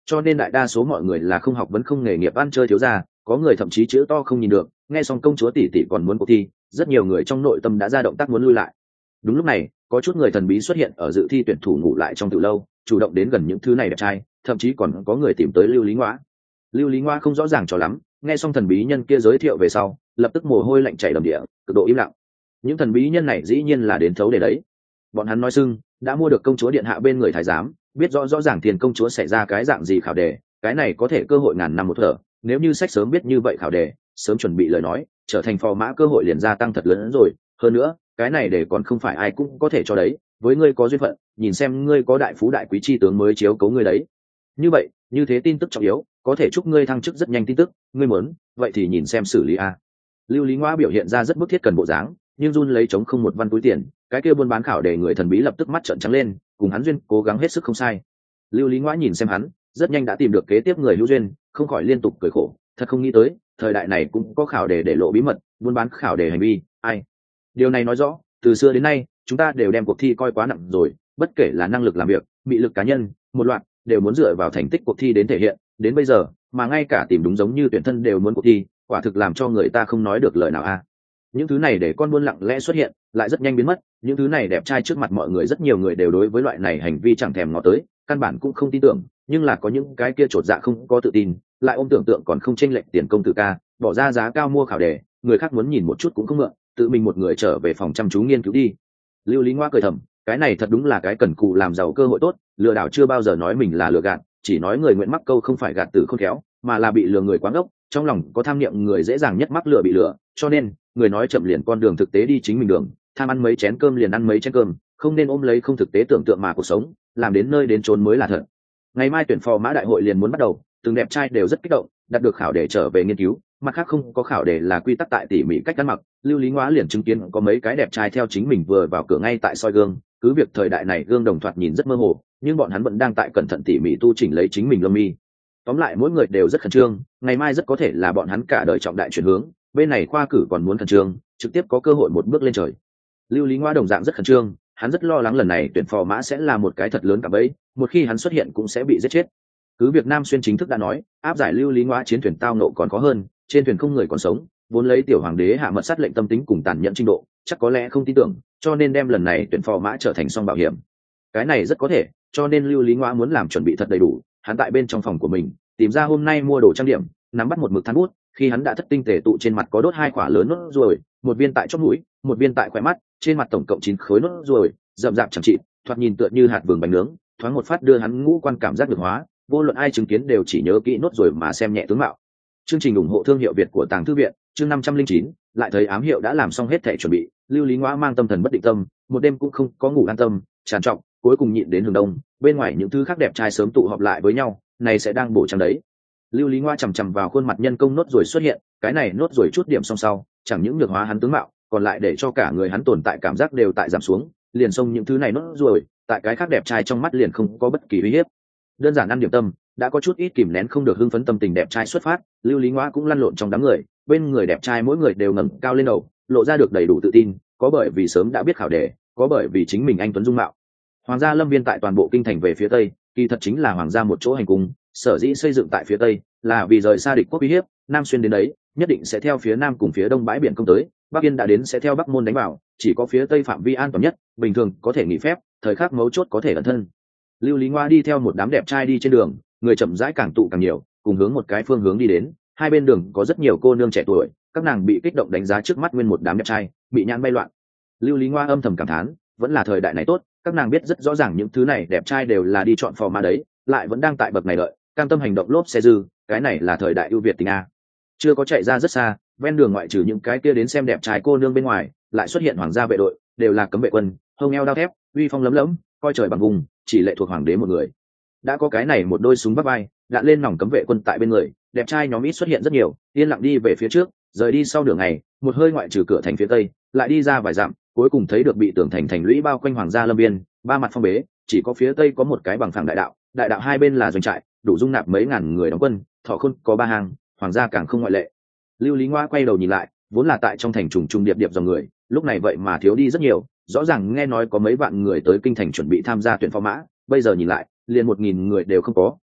cho nên đại đa số mọi người là không học vấn không nghề nghiệp ăn chơi thiếu gia, có người thậm chí chữ to không nhìn được, nghe xong công chúa tỷ tỷ còn muốn cuộc thi, rất nhiều người trong nội tâm đã ra động tác muốn lui lại. Đúng lúc này, có chút người thần bí xuất hiện ở dự thi tuyển thủ ngủ lại trong từ lâu, chủ động đến gần những thứ này đẹp trai, thậm chí còn có người tìm tới Lưu Lý Ngoa. Lưu Lý Ngoa không rõ ràng cho lắm, nghe xong thần bí nhân kia giới thiệu về sau, lập tức mồ hôi lạnh chảy đầm địa, cực độ im lặng. Những thần bí nhân này dĩ nhiên là đến thấu để đấy. Bọn hắn nói xưng đã mua được công chúa điện hạ bên người thái giám, biết rõ rõ ràng tiền công chúa xảy ra cái dạng gì khảo đề, cái này có thể cơ hội ngàn năm một thở. Nếu như sách sớm biết như vậy khảo đề, sớm chuẩn bị lời nói, trở thành phò mã cơ hội liền gia tăng thật lớn hơn rồi. Hơn nữa, cái này để còn không phải ai cũng có thể cho đấy, với ngươi có duyên phận, nhìn xem ngươi có đại phú đại quý chi tướng mới chiếu cố ngươi đấy. Như vậy, như thế tin tức trọng yếu, có thể chúc ngươi thăng chức rất nhanh tin tức, ngươi muốn, vậy thì nhìn xem xử lý a. Lưu Lý Ngoa biểu hiện ra rất bức thiết cần bộ dáng, nhưng run lấy trống không một văn túi tiền, cái kia buôn bán khảo để người thần bí lập tức mắt trợn trắng lên, cùng hắn duyên cố gắng hết sức không sai. Lưu Lý Ngoa nhìn xem hắn, rất nhanh đã tìm được kế tiếp người hữu duyên, không khỏi liên tục cười khổ, thật không nghĩ tới, thời đại này cũng có khảo đề để lộ bí mật, buôn bán khảo đề hành vi, ai. Điều này nói rõ, từ xưa đến nay, chúng ta đều đem cuộc thi coi quá nặng rồi, bất kể là năng lực làm việc, mị lực cá nhân, một loạt đều muốn dựa vào thành tích cuộc thi đến thể hiện, đến bây giờ, mà ngay cả tìm đúng giống như tuyển thân đều muốn cuộc thi, quả thực làm cho người ta không nói được lời nào a. Những thứ này để con buôn lặng lẽ xuất hiện, lại rất nhanh biến mất, những thứ này đẹp trai trước mặt mọi người rất nhiều người đều đối với loại này hành vi chẳng thèm ngó tới, căn bản cũng không tin tưởng, nhưng là có những cái kia chột dạ không có tự tin, lại ôm tưởng tượng còn không chênh lệch tiền công tử ca, bỏ ra giá cao mua khảo đề, người khác muốn nhìn một chút cũng không mượn, tự mình một người trở về phòng chăm chú nghiên cứu đi. Lưu Lý Ngoa cười thầm, cái này thật đúng là cái cần cù làm giàu cơ hội tốt, lừa đảo chưa bao giờ nói mình là lừa gạt, chỉ nói người nguyện mắc câu không phải gạt tử không khéo, mà là bị lừa người quá ngốc, trong lòng có tham niệm người dễ dàng nhất mắc lừa bị lừa, cho nên người nói chậm liền con đường thực tế đi chính mình đường, tham ăn mấy chén cơm liền ăn mấy chén cơm, không nên ôm lấy không thực tế tưởng tượng mà cuộc sống, làm đến nơi đến chốn mới là thật. Ngày mai tuyển phò mã đại hội liền muốn bắt đầu, từng đẹp trai đều rất kích động, đạt được khảo để trở về nghiên cứu, mặt khác không có khảo để là quy tắc tại tỉ mỉ cách ăn mặc. Lưu Lý Ngoa liền chứng kiến có mấy cái đẹp trai theo chính mình vừa vào cửa ngay tại soi gương, cứ việc thời đại này gương đồng thoạt nhìn rất mơ hồ, nhưng bọn hắn vẫn đang tại cẩn thận tỉ mỉ tu chỉnh lấy chính mình lông mi. Tóm lại mỗi người đều rất khẩn trương, ngày mai rất có thể là bọn hắn cả đời trọng đại chuyển hướng, bên này khoa cử còn muốn khẩn trương, trực tiếp có cơ hội một bước lên trời. Lưu Lý Ngoa đồng dạng rất khẩn trương, hắn rất lo lắng lần này tuyển phò mã sẽ là một cái thật lớn cả bẫy, một khi hắn xuất hiện cũng sẽ bị giết chết. Cứ việc Nam Xuyên chính thức đã nói, áp giải Lưu Lý Ngoa chiến thuyền tao nộ còn khó hơn, trên thuyền không người còn sống, vốn lấy tiểu hoàng đế hạ mật sát lệnh tâm tính cùng tàn nhẫn trình độ, chắc có lẽ không tin tưởng, cho nên đem lần này tuyển phò mã trở thành song bảo hiểm. Cái này rất có thể, cho nên Lưu Lý Ngoa muốn làm chuẩn bị thật đầy đủ, hắn tại bên trong phòng của mình, tìm ra hôm nay mua đồ trang điểm, nắm bắt một mực than bút, khi hắn đã thất tinh tề tụ trên mặt có đốt hai quả lớn nốt ruồi, một viên tại chóp mũi, một viên tại khóe mắt, trên mặt tổng cộng 9 khối nốt ruồi, rậm rạp chẳng trị, thoạt nhìn tựa như hạt vừng bánh nướng, thoáng một phát đưa hắn ngũ quan cảm giác được hóa, vô luận ai chứng kiến đều chỉ nhớ kỹ nốt ruồi mà xem nhẹ tướng mạo. Chương trình ủng hộ thương hiệu Việt của Tàng Thư viện, chương 509, lại thấy ám hiệu đã làm xong hết thảy chuẩn bị, Lưu Lý Ngoa mang tâm thần bất định tâm, một đêm cũng không có ngủ an tâm, tràn trọc, cuối cùng nhịn đến hừng đông, bên ngoài những thứ khác đẹp trai sớm tụ họp lại với nhau, này sẽ đang bổ trang đấy. Lưu Lý Ngoa chằm chằm vào khuôn mặt nhân công nốt ruồi xuất hiện, cái này nốt ruồi chút điểm xong sau, chẳng những nhược hóa hắn tướng mạo, còn lại để cho cả người hắn tồn tại cảm giác đều tại giảm xuống, liền xông những thứ này nốt ruồi, tại cái khác đẹp trai trong mắt liền không có bất kỳ uy hiếp. Đơn giản ăn điểm tâm, đã có chút ít kìm nén không được hưng phấn tâm tình đẹp trai xuất phát, Lưu Lý Ngoa cũng lăn lộn trong đám người, bên người đẹp trai mỗi người đều ngẩng cao lên đầu, lộ ra được đầy đủ tự tin, có bởi vì sớm đã biết khảo đề, có bởi vì chính mình anh tuấn dung mạo. Hoàng gia lâm viên tại toàn bộ kinh thành về phía tây, kỳ thật chính là hoàng gia một chỗ hành cung, sở dĩ xây dựng tại phía tây là vì rời xa địch quốc uy hiếp, Nam Xuyên đến đấy nhất định sẽ theo phía nam cùng phía đông bãi biển công tới, Bắc Yên đã đến sẽ theo Bắc Môn đánh vào, chỉ có phía tây phạm vi an toàn nhất, bình thường có thể nghỉ phép, thời khắc mấu chốt có thể ẩn thân. Lưu Lý Ngoa đi theo một đám đẹp trai đi trên đường, người chậm rãi càng tụ càng nhiều, cùng hướng một cái phương hướng đi đến, hai bên đường có rất nhiều cô nương trẻ tuổi, các nàng bị kích động đánh giá trước mắt nguyên một đám đẹp trai, bị nhãn bay loạn. Lưu Lý Ngoa âm thầm cảm thán, vẫn là thời đại này tốt, các nàng biết rất rõ ràng những thứ này đẹp trai đều là đi chọn phò mã đấy, lại vẫn đang tại bậc này đợi, cam tâm hành động lốp xe dư, cái này là thời đại ưu việt tình a. Chưa có chạy ra rất xa, ven đường ngoại trừ những cái kia đến xem đẹp trai cô nương bên ngoài, lại xuất hiện hoàng gia vệ đội, đều là cấm vệ quân, hông eo đao thép, uy phong lấm lẫm, coi trời bằng vùng, chỉ lệ thuộc hoàng đế một người. Đã có cái này một đôi súng bắc vai, đạn lên nòng cấm vệ quân tại bên người, đẹp trai nhóm ít xuất hiện rất nhiều, yên lặng đi về phía trước, rời đi sau nửa ngày, một hơi ngoại trừ cửa thành phía tây, lại đi ra vài dặm, cuối cùng thấy được bị tường thành thành lũy bao quanh hoàng gia lâm viên, ba mặt phong bế, chỉ có phía tây có một cái bằng phẳng đại đạo hai bên là doanh trại, đủ dung nạp mấy ngàn người đóng quân, thọ khôn có ba hàng, hoàng gia càng không ngoại lệ. Lưu Lý Ngoa quay đầu nhìn lại, vốn là tại trong thành trùng trùng điệp điệp dòng người, lúc này vậy mà thiếu đi rất nhiều, rõ ràng nghe nói có mấy vạn người tới kinh thành chuẩn bị tham gia tuyển phò mã, bây giờ nhìn lại liền 1000 người đều không có,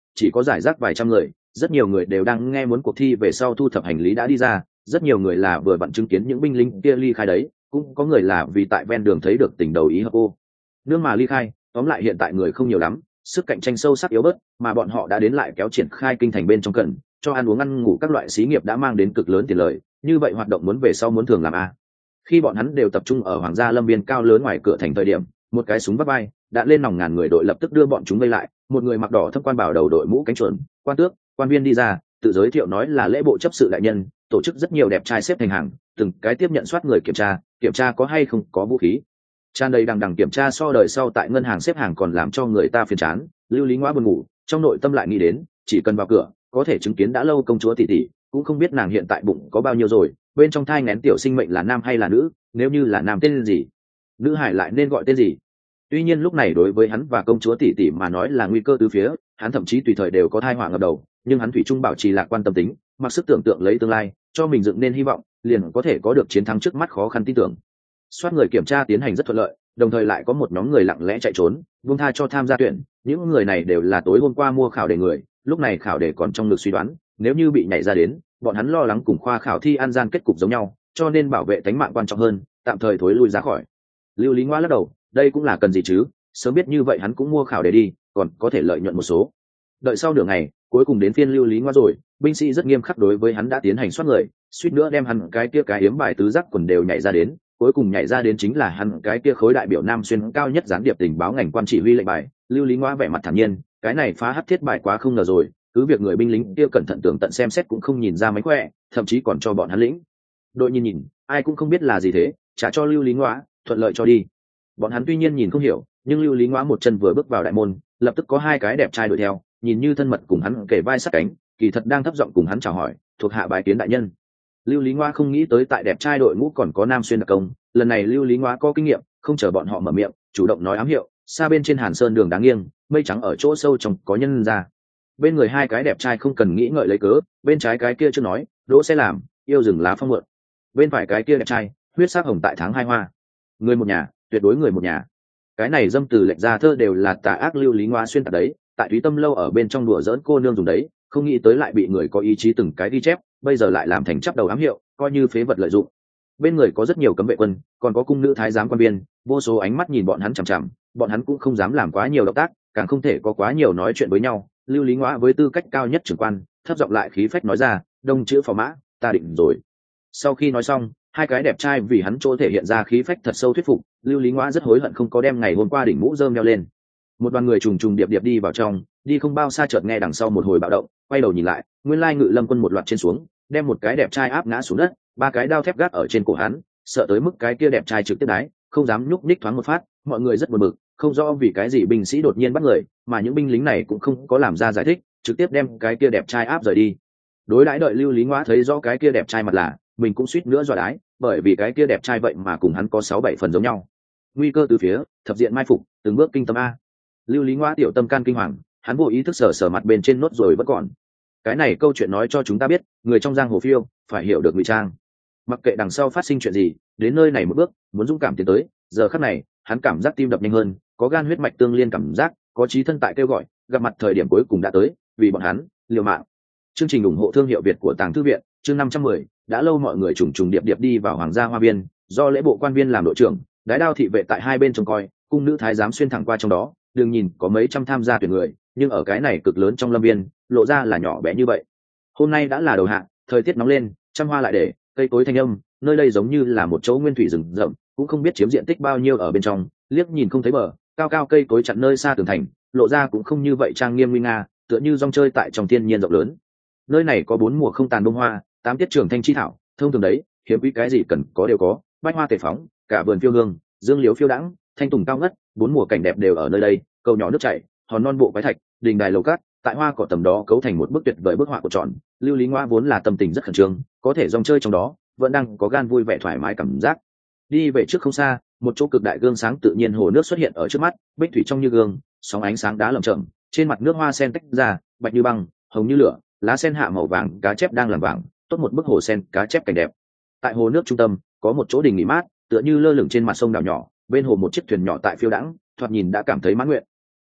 chỉ có giải rác vài trăm người. Rất nhiều người đều đang nghe muốn cuộc thi về sau thu thập hành lý đã đi ra, rất nhiều người là vừa vặn chứng kiến những binh lính kia ly khai đấy, cũng có người là vì tại ven đường thấy được tình đầu ý hợp cô nương mà ly khai. Tóm lại hiện tại người không nhiều lắm, sức cạnh tranh sâu sắc yếu bớt, mà bọn họ đã đến lại kéo triển khai kinh thành bên trong cần cho ăn uống ăn ngủ các loại xí nghiệp đã mang đến cực lớn tiền lời, như vậy hoạt động muốn về sau muốn thường làm a. Khi bọn hắn đều tập trung ở hoàng gia lâm viên cao lớn ngoài cửa thành thời điểm, một cái súng vắt vai đã lên nòng ngàn người đội lập tức đưa bọn chúng vây lại. Một người mặc đỏ thâm quan bảo đầu đội mũ cánh chuồn, quan tước, quan viên đi ra, tự giới thiệu nói là lễ bộ chấp sự đại nhân, tổ chức rất nhiều đẹp trai xếp thành hàng, từng cái tiếp nhận soát người kiểm tra có hay không có vũ khí. Tràn đầy đằng đằng kiểm tra so đời sau tại ngân hàng xếp hàng còn làm cho người ta phiền chán. Lưu Lý Ngoa buồn ngủ, trong nội tâm lại nghĩ đến, chỉ cần vào cửa có thể chứng kiến đã lâu công chúa tỷ tỷ, cũng không biết nàng hiện tại bụng có bao nhiêu rồi, bên trong thai nghén tiểu sinh mệnh là nam hay là nữ, nếu như là nam tên gì, nữ hải lại nên gọi tên gì. Tuy nhiên lúc này đối với hắn và công chúa tỷ tỷ mà nói là nguy cơ từ phía, hắn thậm chí tùy thời đều có thai họa ngập đầu, nhưng hắn thủy chung bảo trì lạc quan tâm tính, mặc sức tưởng tượng lấy tương lai, cho mình dựng nên hy vọng, liền có thể có được chiến thắng trước mắt khó khăn tin tưởng. Soát người kiểm tra tiến hành rất thuận lợi, đồng thời lại có một nhóm người lặng lẽ chạy trốn, buông tha cho tham gia tuyển. Những người này đều là tối hôm qua mua khảo đề người, lúc này khảo đề còn trong ngực suy đoán, nếu như bị nhảy ra đến, bọn hắn lo lắng cùng khoa khảo thi an gian kết cục giống nhau, cho nên bảo vệ tính mạng quan trọng hơn, tạm thời thối lui ra khỏi. Lưu Lý Ngoa lắc đầu, đây cũng là cần gì chứ, sớm biết như vậy hắn cũng mua khảo đề đi, còn có thể lợi nhuận một số. Đợi sau nửa ngày, cuối cùng đến phiên Lưu Lý Ngoa rồi, binh sĩ rất nghiêm khắc đối với hắn đã tiến hành soát người, suýt nữa đem hắn cái kia cái yếm bài tứ giác quần đều nhảy ra đến. Cuối cùng nhảy ra đến chính là hắn cái kia khối đại biểu Nam Xuyên cao nhất gián điệp tình báo ngành quan chỉ huy lệnh bài. Lưu Lý Ngoa vẻ mặt thản nhiên, cái này phá hắc thiết bài quá không ngờ rồi, cứ việc người binh lính kia cẩn thận tường tận xem xét cũng không nhìn ra mánh khỏe, thậm chí còn cho bọn hắn lĩnh đội nhìn, ai cũng không biết là gì thế, trả cho Lưu Lý Ngoa, thuận lợi cho đi. Bọn hắn tuy nhiên nhìn không hiểu, nhưng Lưu Lý Ngoa một chân vừa bước vào đại môn, lập tức có hai cái đẹp trai đuổi theo, nhìn như thân mật cùng hắn kề vai sát cánh, kỳ thật đang thấp giọng cùng hắn chào hỏi, thuộc hạ bái kiến đại nhân. Lưu Lý Ngoa không nghĩ tới tại đẹp trai đội ngũ còn có Nam Xuyên đặc công, lần này Lưu Lý Ngoa có kinh nghiệm, không chờ bọn họ mở miệng, chủ động nói ám hiệu, xa bên trên Hàn Sơn đường đáng nghiêng, mây trắng ở chỗ sâu trong có nhân ra. Bên người hai cái đẹp trai không cần nghĩ ngợi lấy cớ, bên trái cái kia chưa nói, đỗ sẽ làm, yêu rừng lá phong mượn. Bên phải cái kia đẹp trai, huyết sắc hồng tại tháng hai hoa. Người một nhà, tuyệt đối người một nhà. Cái này dâm từ lệch ra thơ đều là tà ác Lưu Lý Ngoa xuyên tạc đấy, tại Thúy Tâm lâu ở bên trong đùa giỡn cô nương dùng đấy, không nghĩ tới lại bị người có ý chí từng cái ghi chép, bây giờ lại làm thành chắp đầu ám hiệu, coi như phế vật lợi dụng. Bên người có rất nhiều cấm vệ quân, còn có cung nữ thái giám quan viên, vô số ánh mắt nhìn bọn hắn chằm chằm, bọn hắn cũng không dám làm quá nhiều động tác, càng không thể có quá nhiều nói chuyện với nhau. Lưu Lý Ngoa với tư cách cao nhất trưởng quan, thấp giọng lại khí phách nói ra, đông chữ phò mã, ta định rồi. Sau khi nói xong, hai cái đẹp trai vì hắn chỗ thể hiện ra khí phách thật sâu thuyết phục, Lưu Lý Ngoa rất hối hận không có đem ngày hôm qua đỉnh mũ rơm đeo lên. Một đoàn người trùng trùng điệp điệp đi vào trong, đi không bao xa chợt nghe đằng sau một hồi bạo động, quay đầu nhìn lại, nguyên lai Ngự Lâm quân một loạt trên xuống, đem một cái đẹp trai áp ngã xuống đất, ba cái đao thép gác ở trên cổ hắn, sợ tới mức cái kia đẹp trai trực tiếp đái, không dám nhúc nhích thoáng một phát. Mọi người rất buồn bực, không rõ vì cái gì binh sĩ đột nhiên bắt người, mà những binh lính này cũng không có làm ra giải thích, trực tiếp đem cái kia đẹp trai áp rời đi. Đối đãi đợi Lưu Lý Ngoa thấy rõ cái kia đẹp trai mặt là, mình cũng suýt nữa dọa đái, bởi vì cái kia đẹp trai vậy mà cùng hắn có 6-7 phần giống nhau. Nguy cơ từ phía, thập diện mai phục, từng bước kinh tâm a. Lưu Lý Ngoa tiểu tâm can kinh hoàng, hắn vô ý thức sờ mặt bên trên nốt rồi vẫn còn. Cái này câu chuyện nói cho chúng ta biết, người trong giang hồ phiêu phải hiểu được ngụy trang. Mặc kệ đằng sau phát sinh chuyện gì, đến nơi này một bước, muốn dũng cảm tiến tới. Giờ khắc này, hắn cảm giác tim đập nhanh hơn, có gan huyết mạch tương liên cảm giác, có chí thân tại kêu gọi, gặp mặt thời điểm cuối cùng đã tới, vì bọn hắn liều mạng. Chương trình ủng hộ thương hiệu Việt của Tàng Thư viện, chương 510, đã lâu mọi người trùng trùng điệp điệp đi vào Hoàng gia Hoa Viên, do lễ bộ quan viên làm đội trưởng, đái đao thị vệ tại hai bên trông coi, cung nữ thái giám xuyên thẳng qua trong đó, đừng nhìn có mấy trăm tham gia tuyển người, nhưng ở cái này cực lớn trong lâm viên, lộ ra là nhỏ bé như vậy. Hôm nay đã là đầu hạ, thời tiết nóng lên, trăm hoa lại để, cây cối thanh âm, nơi đây giống như là một chỗ nguyên thủy rừng rậm, cũng không biết chiếm diện tích bao nhiêu ở bên trong, liếc nhìn không thấy bờ, cao cao cây cối chặn nơi xa tường thành, lộ ra cũng không như vậy trang nghiêm nguy nga, tựa như rong chơi tại trong thiên nhiên rộng lớn. Nơi này có 4 mùa không tàn bông hoa, 8 tiết trường thanh chi thảo, thông thường đấy, hiếm quý cái gì cần có đều có, bách hoa tề phóng, cả vườn phiêu hương, dương liễu phiêu đãng, thanh tùng cao ngất, 4 mùa cảnh đẹp đều ở nơi đây, cầu nhỏ nước chảy, hòn non bộ quái thạch, đình đài lầu cát, tại hoa cỏ tầm đó cấu thành một bức tuyệt vời bức họa của tròn. Lưu Lý Ngoa vốn là tâm tình rất khẩn trương, có thể rong chơi trong đó, vẫn đang có gan vui vẻ thoải mái cảm giác. Đi về trước không xa, một chỗ cực đại gương sáng tự nhiên hồ nước xuất hiện ở trước mắt, bích thủy trong như gương, sóng ánh sáng đá lởm chởm, trên mặt nước hoa sen tách ra, bạch như băng, hồng như lửa, lá sen hạ màu vàng, cá chép đang làm vàng, tốt một bức hồ sen cá chép cảnh đẹp. Tại hồ nước trung tâm, có một chỗ đình nghỉ mát, tựa như lơ lửng trên mặt sông đảo nhỏ, bên hồ một chiếc thuyền nhỏ tại phiêu đãng, thoạt nhìn đã cảm thấy mãn nguyện.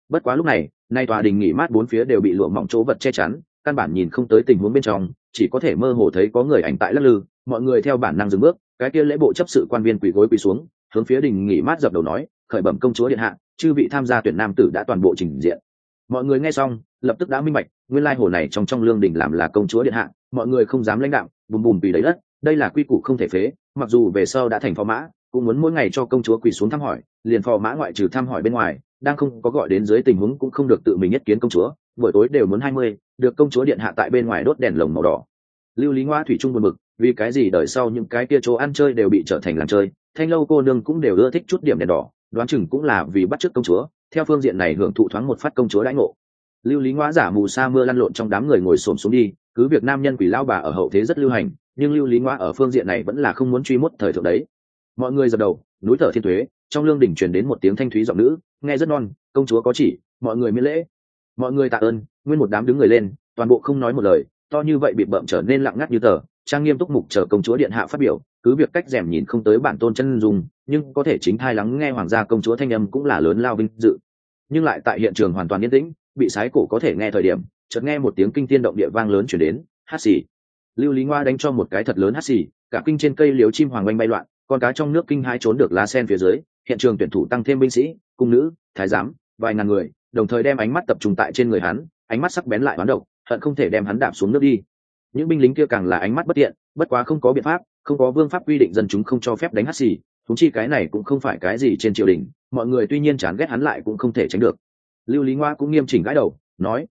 Bất quá lúc này nay tòa đình nghỉ mát bốn phía đều bị lụa mỏng chỗ vật che chắn, căn bản nhìn không tới tình huống bên trong, chỉ có thể mơ hồ thấy có người ảnh tại lắc lư. Mọi người theo bản năng dừng bước, cái kia lễ bộ chấp sự quan viên quỳ gối quỳ xuống, hướng phía đình nghỉ mát dập đầu nói: khởi bẩm công chúa điện hạ, chư vị tham gia tuyển nam tử đã toàn bộ trình diện. Mọi người nghe xong lập tức đã minh bạch, nguyên lai hồ này trong lương đình làm là công chúa điện hạ. Mọi người không dám lãnh đạo, bùm bùm vì đấy đất, đây là quy củ không thể phế. Mặc dù về sau đã thành phò mã, cũng muốn mỗi ngày cho công chúa quỳ xuống thăm hỏi, liền phò mã ngoại trừ thăm hỏi bên ngoài, đang không có gọi đến dưới tình huống cũng không được tự mình nhất kiến công chúa. Buổi tối đều muốn 20, được công chúa điện hạ tại bên ngoài đốt đèn lồng màu đỏ. Lưu Lý Ngoa thủy chung buồn bực, vì cái gì đời sau những cái kia chỗ ăn chơi đều bị trở thành làm chơi, thanh lâu cô nương cũng đều ưa thích chút điểm đèn đỏ, đoán chừng cũng là vì bắt chước công chúa, theo phương diện này hưởng thụ thoáng một phát công chúa đãi ngộ. Lưu Lý Ngoa giả mù sa mưa lăn lộn trong đám người ngồi xổm xuống đi, cứ việc nam nhân quỷ lao bà ở hậu thế rất lưu hành, nhưng Lưu Lý Ngoa ở phương diện này vẫn là không muốn truy mốt thời thượng đấy. Mọi người dập đầu, núi thở thiên tuế, trong lương đỉnh truyền đến một tiếng thanh thúy giọng nữ, nghe rất non, công chúa có chỉ, mọi người miễn lễ. Mọi người tạ ơn, nguyên một đám đứng người lên, toàn bộ không nói một lời, to như vậy bị bợm trở nên lặng ngắt như tờ, trang nghiêm túc mục chờ công chúa điện hạ phát biểu. Cứ việc cách rèm nhìn không tới bản tôn chân dung, nhưng có thể chính thai lắng nghe hoàng gia công chúa thanh âm cũng là lớn lao vinh dự. Nhưng lại tại hiện trường hoàn toàn yên tĩnh, bị sái cổ có thể nghe thời điểm, chợt nghe một tiếng kinh thiên động địa vang lớn chuyển đến, hát xì. Lưu Lý Ngoa đánh cho một cái thật lớn hát xì, cả kinh trên cây liếu chim hoàng oanh bay loạn, con cá trong nước kinh hãi trốn được lá sen phía dưới. Hiện trường tuyển thủ tăng thêm binh sĩ, cung nữ, thái giám, vài ngàn người, đồng thời đem ánh mắt tập trung tại trên người hắn, ánh mắt sắc bén lại bắn độc, hận không thể đem hắn đạp xuống nước đi. Những binh lính kia càng là ánh mắt bất tiện, bất quá không có biện pháp, không có vương pháp quy định dân chúng không cho phép đánh hắt xì, thúng chi cái này cũng không phải cái gì trên triều đình, mọi người tuy nhiên chán ghét hắn lại cũng không thể tránh được. Lưu Lý Ngoa cũng nghiêm chỉnh gãi đầu, nói: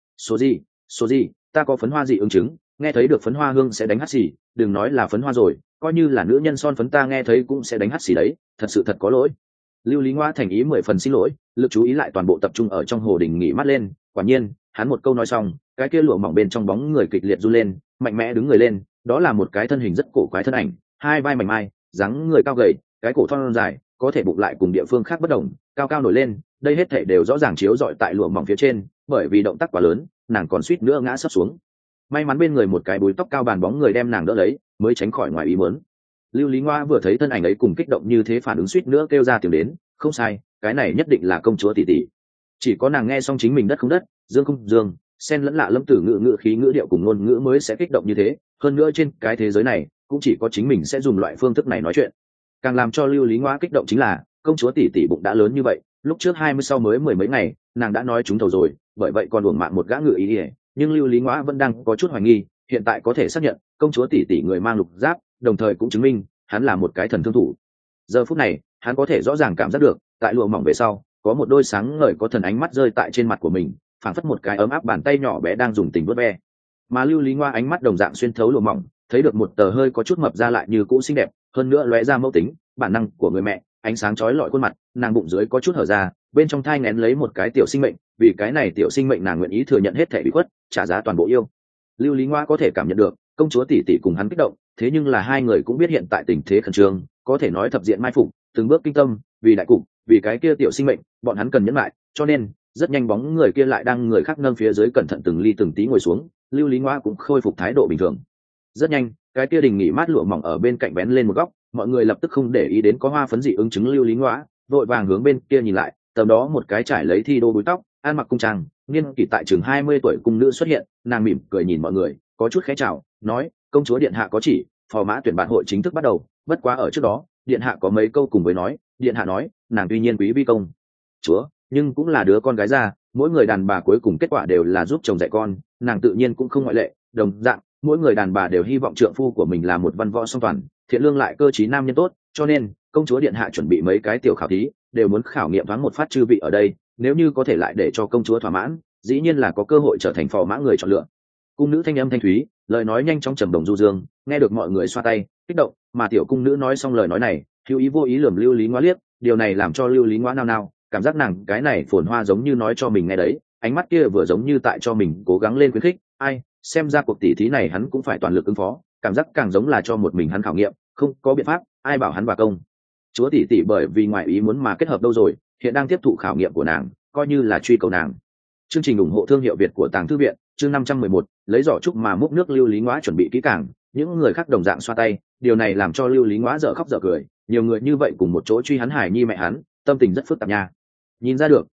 số gì, ta có phấn hoa dị ứng chứng, nghe thấy được phấn hoa hương sẽ đánh hắt xì, đừng nói là phấn hoa rồi, coi như là nữ nhân son phấn ta nghe thấy cũng sẽ đánh hắt xì đấy, thật sự thật có lỗi. Lưu Lý Ngoa thành ý 10 phần xin lỗi, lực chú ý lại toàn bộ tập trung ở trong hồ đình nghỉ mát lên. Quả nhiên, hắn một câu nói xong, cái kia lụa mỏng bên trong bóng người kịch liệt run lên, mạnh mẽ đứng người lên. Đó là một cái thân hình rất cổ quái thân ảnh, hai vai mảnh mai, dáng người cao gầy, cái cổ thon dài, có thể bụng lại cùng địa phương khác bất đồng, cao cao nổi lên. Đây hết thảy đều rõ ràng chiếu rọi tại lụa mỏng phía trên, bởi vì động tác quá lớn, nàng còn suýt nữa ngã sấp xuống. May mắn bên người một cái búi tóc cao bàn bóng người đem nàng đỡ lấy, mới tránh khỏi ngoài ý muốn. Lưu Lý Ngoa vừa thấy thân ảnh ấy cùng kích động như thế, phản ứng suýt nữa kêu ra tiếng đến. Không sai, cái này nhất định là công chúa tỷ tỷ. Chỉ có nàng nghe xong chính mình đất không đất, dương không dương, xen lẫn lạ lâm tử ngữ khí ngữ điệu cùng ngôn ngữ mới sẽ kích động như thế. Hơn nữa trên cái thế giới này cũng chỉ có chính mình sẽ dùng loại phương thức này nói chuyện. Càng làm cho Lưu Lý Ngoa kích động chính là công chúa tỷ tỷ bụng đã lớn như vậy, lúc trước 20 sau mới 10 mấy ngày, nàng đã nói trúng thầu rồi, bởi vậy còn uổng mạng một gã ngự ý ỉa. Nhưng Lưu Lý Ngoa vẫn đang có chút hoài nghi, hiện tại có thể xác nhận công chúa tỷ tỷ người mang lục giáp, đồng thời cũng chứng minh hắn là một cái thần thương thủ. Giờ phút này hắn có thể rõ ràng cảm giác được, tại lụa mỏng về sau có một đôi sáng ngời có thần ánh mắt rơi tại trên mặt của mình, phảng phất một cái ấm áp bàn tay nhỏ bé đang dùng tình vuốt ve. Mà Lưu Lý Ngoa ánh mắt đồng dạng xuyên thấu lụa mỏng, thấy được một tờ hơi có chút mập ra lại như cũ xinh đẹp, hơn nữa lóe ra mẫu tính bản năng của người mẹ, ánh sáng chói lọi khuôn mặt, nàng bụng dưới có chút hở ra, bên trong thai nghén lấy một cái tiểu sinh mệnh, vì cái này tiểu sinh mệnh nàng nguyện ý thừa nhận hết thể bị khuất, trả giá toàn bộ yêu. Lưu Lý Ngoa có thể cảm nhận được công chúa tỷ tỷ cùng hắn kích động, thế nhưng là hai người cũng biết hiện tại tình thế khẩn trương, có thể nói thập diện mai phục, từng bước kinh tâm, vì đại cục, vì cái kia tiểu sinh mệnh, bọn hắn cần nhẫn lại, cho nên rất nhanh bóng người kia lại đang người khác nâng phía dưới cẩn thận từng ly từng tí ngồi xuống. Lưu Lý Ngoa cũng khôi phục thái độ bình thường. Rất nhanh, cái kia đình nghỉ mát lụa mỏng ở bên cạnh bén lên một góc, mọi người lập tức không để ý đến có hoa phấn dị ứng chứng Lưu Lý Ngoa, vội vàng hướng bên kia nhìn lại, tầm đó một cái trải lấy thi đô búi tóc, ăn mặc cung trang, niên kỷ tại chừng 20 tuổi cung nữ xuất hiện, nàng mỉm cười nhìn mọi người, có chút khẽ chào, nói: công chúa điện hạ có chỉ, phò mã tuyển bạn hội chính thức bắt đầu, bất quá ở trước đó điện hạ có mấy câu cùng với nói. Điện hạ nói nàng tuy nhiên quý vi công chúa, nhưng cũng là đứa con gái ra, mỗi người đàn bà cuối cùng kết quả đều là giúp chồng dạy con, nàng tự nhiên cũng không ngoại lệ. Đồng dạng mỗi người đàn bà đều hy vọng trượng phu của mình là một văn võ song toàn, thiện lương lại cơ trí nam nhân tốt, cho nên công chúa điện hạ chuẩn bị mấy cái tiểu khảo thí, đều muốn khảo nghiệm thoáng một phát chư vị ở đây, nếu như có thể lại để cho công chúa thỏa mãn, dĩ nhiên là có cơ hội trở thành phò mã người chọn lựa. Cung nữ thanh âm thanh thúy, lời nói nhanh chóng trầm đồng du dương, nghe được mọi người xoa tay kích động. Mà tiểu cung nữ nói xong lời nói này, hữu ý vô ý lườm Lưu Lý Ngoa liếc, điều này làm cho Lưu Lý Ngoa nao nao, cảm giác nàng cái này phồn hoa giống như nói cho mình nghe đấy, ánh mắt kia vừa giống như tại cho mình cố gắng lên khuyến khích. Ai, xem ra cuộc tỷ thí này hắn cũng phải toàn lực ứng phó, cảm giác càng giống là cho một mình hắn khảo nghiệm, không có biện pháp, ai bảo hắn bà công chúa tỷ tỷ bởi vì ngoại ý muốn mà kết hợp đâu rồi, hiện đang tiếp thụ khảo nghiệm của nàng, coi như là truy cầu nàng. Chương trình ủng hộ thương hiệu Việt của Tàng Thư Viện, chương 511, lấy giỏ trúc mà múc nước. Lưu Lý Ngoa chuẩn bị kỹ càng, những người khác đồng dạng xoa tay, điều này làm cho Lưu Lý Ngoa dở khóc dở cười, nhiều người như vậy cùng một chỗ truy hắn hài nhi mẹ hắn, tâm tình rất phức tạp nha. Nhìn ra được,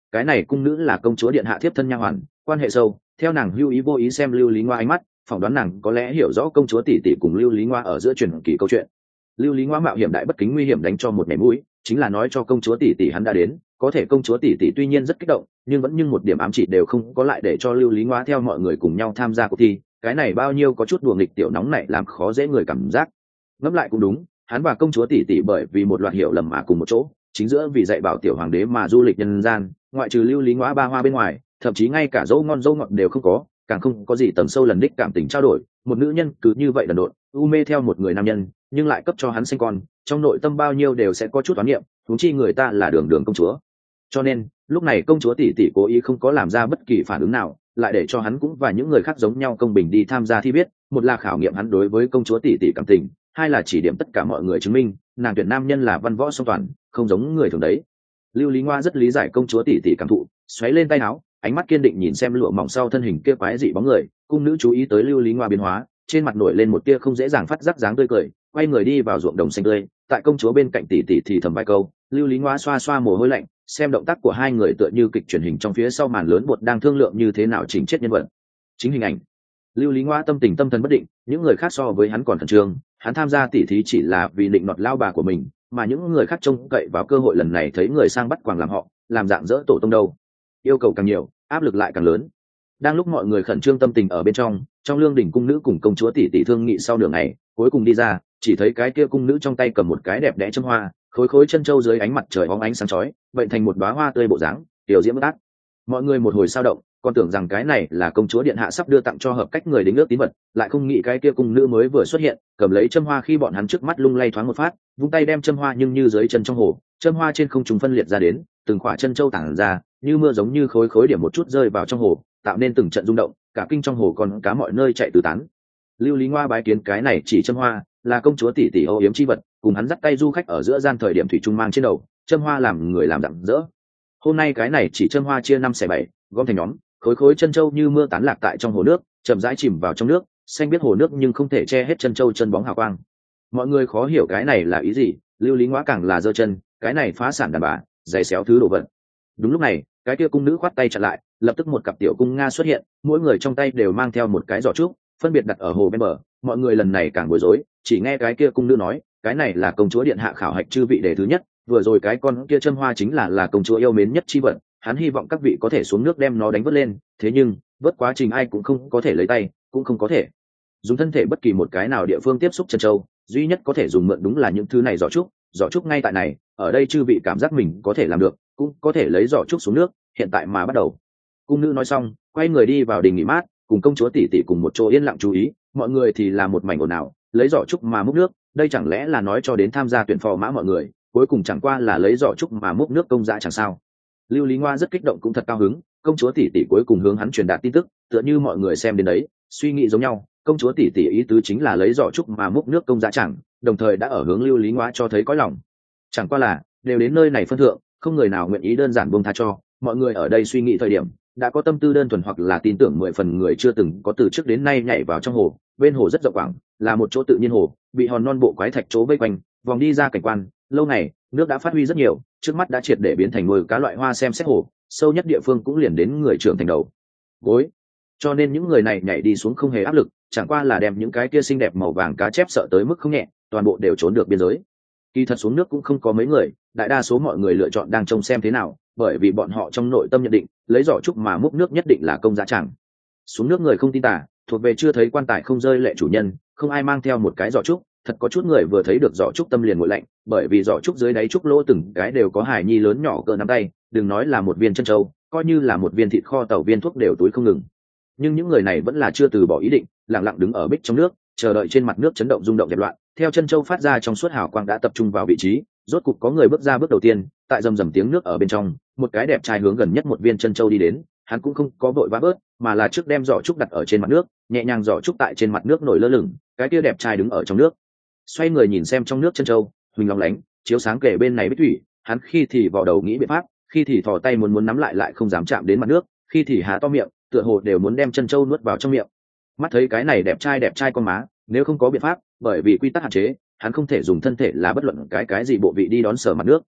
cái này cung nữ là công chúa điện hạ thiếp thân nha hoàn, quan hệ sâu. Theo nàng hưu ý vô ý xem Lưu Lý Ngoa ánh mắt, phỏng đoán nàng có lẽ hiểu rõ công chúa tỷ tỷ cùng Lưu Lý Ngoa ở giữa truyền kỳ câu chuyện. Lưu Lý Ngoa mạo hiểm đại bất kính nguy hiểm đánh cho một mẻ mũi, chính là nói cho công chúa tỷ tỷ hắn đã đến. Có thể công chúa tỷ tỷ tuy nhiên rất kích động, nhưng vẫn nhưng một điểm ám chỉ đều không có, lại để cho Lưu Lý Ngoa theo mọi người cùng nhau tham gia cuộc thi. Cái này bao nhiêu có chút đùa nghịch tiểu nóng này làm khó dễ người cảm giác. Ngẫm lại cũng đúng, hắn và công chúa tỷ tỷ bởi vì một loạt hiểu lầm mà cùng một chỗ, chính giữa vì dạy bảo tiểu hoàng đế mà du lịch nhân gian, ngoại trừ Lưu Lý Ngoa ba hoa bên ngoài, thậm chí ngay cả dấu ngon dấu ngọt đều không có, càng không có gì tầng sâu lần đích cảm tình trao đổi. Một nữ nhân cứ như vậy đần độn u mê theo một người nam nhân, nhưng lại cấp cho hắn sinh con, trong nội tâm bao nhiêu đều sẽ có chút oán niệm, huống chi người ta là đường đường công chúa. Cho nên lúc này công chúa tỷ tỷ cố ý không có làm ra bất kỳ phản ứng nào, lại để cho hắn cũng và những người khác giống nhau công bình đi tham gia thi viết. Một là khảo nghiệm hắn đối với công chúa tỷ tỷ cảm tình, hai là chỉ điểm tất cả mọi người chứng minh nàng tuyển nam nhân là văn võ song toàn, không giống người thường đấy. Lưu Lý Ngoa rất lý giải công chúa tỷ tỷ cảm thụ, xoáy lên tay áo, ánh mắt kiên định nhìn xem lụa mỏng sau thân hình kia quái dị bóng người. Cung nữ chú ý tới Lưu Lý Ngoa biến hóa, trên mặt nổi lên một tia không dễ dàng phát giác dáng tươi cười, quay người đi vào ruộng đồng xanh tươi. Tại công chúa bên cạnh tỷ tỷ thì thầm vài câu, Lưu Lý Ngoa xoa xoa mồ hôi lạnh, xem động tác của hai người tựa như kịch truyền hình trong phía sau màn lớn bột đang thương lượng như thế nào chỉnh chết nhân vật. Chính hình ảnh. Lưu Lý Ngoa tâm tình tâm thần bất định, những người khác so với hắn còn khẩn trương, hắn tham gia tỉ thí chỉ là vì định nọt lao bà của mình, mà những người khác trông cậy vào cơ hội lần này thấy người sang bắt quàng làm họ, làm dạng dỡ tổ tông đâu. Yêu cầu càng nhiều, áp lực lại càng lớn. Đang lúc mọi người khẩn trương tâm tình ở bên trong lương đỉnh cung nữ cùng công chúa tỷ tỷ thương nghị sau nửa ngày, cuối cùng đi ra, chỉ thấy cái kia cung nữ trong tay cầm một cái đẹp đẽ châm hoa, khối khối chân châu dưới ánh mặt trời óng ánh sáng chói, bệnh thành một đóa hoa tươi bộ dáng, tiểu diễm bất át. Mọi người một hồi sao động, còn tưởng rằng cái này là công chúa điện hạ sắp đưa tặng cho hợp cách người đính ước tín vật, lại không nghĩ cái kia cung nữ mới vừa xuất hiện, cầm lấy châm hoa khi bọn hắn trước mắt lung lay thoáng một phát, vung tay đem châm hoa nhưng như dưới chân trong hồ, châm hoa trên không trung phân liệt ra đến, từng khỏa chân châu tản ra, như mưa giống như khối khối điểm một chút rơi vào trong hồ, tạo nên từng trận rung động, cả kinh trong hồ còn cá mọi nơi chạy tứ tán. Lưu Lý Ngoa bái kiến cái này chỉ châm hoa, là công chúa tỷ tỷ âu yếm chi vật, cùng hắn dắt tay du khách ở giữa gian thời điểm thủy trung mang trên đầu, châm hoa làm người làm rạng rỡ. Hôm nay cái này chỉ châm hoa chia 5/7, gom thành nhóm, khối khối chân châu như mưa tán lạc tại trong hồ nước, chậm rãi chìm vào trong nước, xanh biết hồ nước nhưng không thể che hết chân châu chân bóng hào quang. Mọi người khó hiểu cái này là ý gì, Lưu Lý Ngoa càng là giơ chân, cái này phá sản đàn bà, giày xéo thứ đồ vật. Đúng lúc này, cái kia cung nữ khoát tay chặn lại, lập tức một cặp tiểu cung nga xuất hiện, mỗi người trong tay đều mang theo một cái giỏ trúc, phân biệt đặt ở hồ bên bờ. Mọi người lần này càng bối rối, chỉ nghe cái kia cung nữ nói, cái này là công chúa điện hạ khảo hạch chư vị đề thứ nhất, vừa rồi cái con kia châm hoa chính là công chúa yêu mến nhất chi vật, hắn hy vọng các vị có thể xuống nước đem nó đánh vớt lên, thế nhưng vớt quá trình ai cũng không có thể lấy tay, cũng không có thể dùng thân thể bất kỳ một cái nào địa phương tiếp xúc chân châu, duy nhất có thể dùng mượn đúng là những thứ này giỏ trúc ngay tại này, ở đây chư vị cảm giác mình có thể làm được, cũng có thể lấy giỏ trúc xuống nước, hiện tại mà bắt đầu. Cung nữ nói xong, quay người đi vào đình nghỉ mát, cùng công chúa tỷ tỷ cùng một chỗ yên lặng chú ý, mọi người thì là một mảnh ồn ào, lấy giỏ trúc mà múc nước, đây chẳng lẽ là nói cho đến tham gia tuyển phò mã mọi người, cuối cùng chẳng qua là lấy giỏ trúc mà múc nước công dã chẳng sao. Lưu Lý Ngoa rất kích động cũng thật cao hứng, công chúa tỷ tỷ cuối cùng hướng hắn truyền đạt tin tức, tựa như mọi người xem đến đấy, suy nghĩ giống nhau, công chúa tỷ tỷ ý tứ chính là lấy giỏ trúc mà múc nước công dã chẳng, đồng thời đã ở hướng Lưu Lý Ngoa cho thấy có lòng. Chẳng qua là, đều đến nơi này phân thượng, không người nào nguyện ý đơn giản buông tha cho, mọi người ở đây suy nghĩ thời điểm, đã có tâm tư đơn thuần hoặc là tin tưởng 10 phần người chưa từng có từ trước đến nay nhảy vào trong hồ. Bên hồ rất rộng quảng, là một chỗ tự nhiên hồ, bị hòn non bộ quái thạch chỗ vây quanh, vòng đi ra cảnh quan, lâu ngày, nước đã phát huy rất nhiều, trước mắt đã triệt để biến thành nuôi cá loại hoa xem xét hồ, sâu nhất địa phương cũng liền đến người trưởng thành đầu gối. Cho nên những người này nhảy đi xuống không hề áp lực, chẳng qua là đem những cái kia xinh đẹp màu vàng cá chép sợ tới mức không nhẹ, toàn bộ đều trốn được biên giới. Kỳ thật xuống nước cũng không có mấy người, đại đa số mọi người lựa chọn đang trông xem thế nào, bởi vì bọn họ trong nội tâm nhận định, lấy giỏ trúc mà múc nước nhất định là công dã chẳng. Xuống nước người không tin tả, thuộc về chưa thấy quan tài không rơi lệ chủ nhân, không ai mang theo một cái giỏ trúc, thật có chút người vừa thấy được giỏ trúc tâm liền nguội lạnh, bởi vì giỏ trúc dưới đáy trúc lỗ từng cái đều có hài nhi lớn nhỏ cỡ nắm tay, đừng nói là một viên chân trâu, coi như là một viên thịt kho tàu viên thuốc đều túi không ngừng. Nhưng những người này vẫn là chưa từ bỏ ý định, lặng lặng đứng ở bích trong nước, chờ đợi trên mặt nước chấn động rung động dẹp loạn, theo chân châu phát ra trong suốt hào quang đã tập trung vào vị trí, rốt cục có người bước ra bước đầu tiên, tại rầm rầm tiếng nước ở bên trong, một cái đẹp trai hướng gần nhất một viên chân châu đi đến, hắn cũng không có vội vã bớt, mà là trước đem giỏ trúc đặt ở trên mặt nước, nhẹ nhàng giỏ trúc tại trên mặt nước nổi lơ lửng, cái kia đẹp trai đứng ở trong nước, xoay người nhìn xem trong nước chân châu, huỳnh long lánh, chiếu sáng kề bên này bích thủy, hắn khi thì vò đầu nghĩ biện pháp, khi thì thò tay muốn nắm lại không dám chạm đến mặt nước, khi thì há to miệng, tựa hồ đều muốn đem chân châu nuốt vào trong miệng. Mắt thấy cái này đẹp trai con má, nếu không có biện pháp, bởi vì quy tắc hạn chế, hắn không thể dùng thân thể là bất luận cái gì bộ vị đi đón sở mặt nước.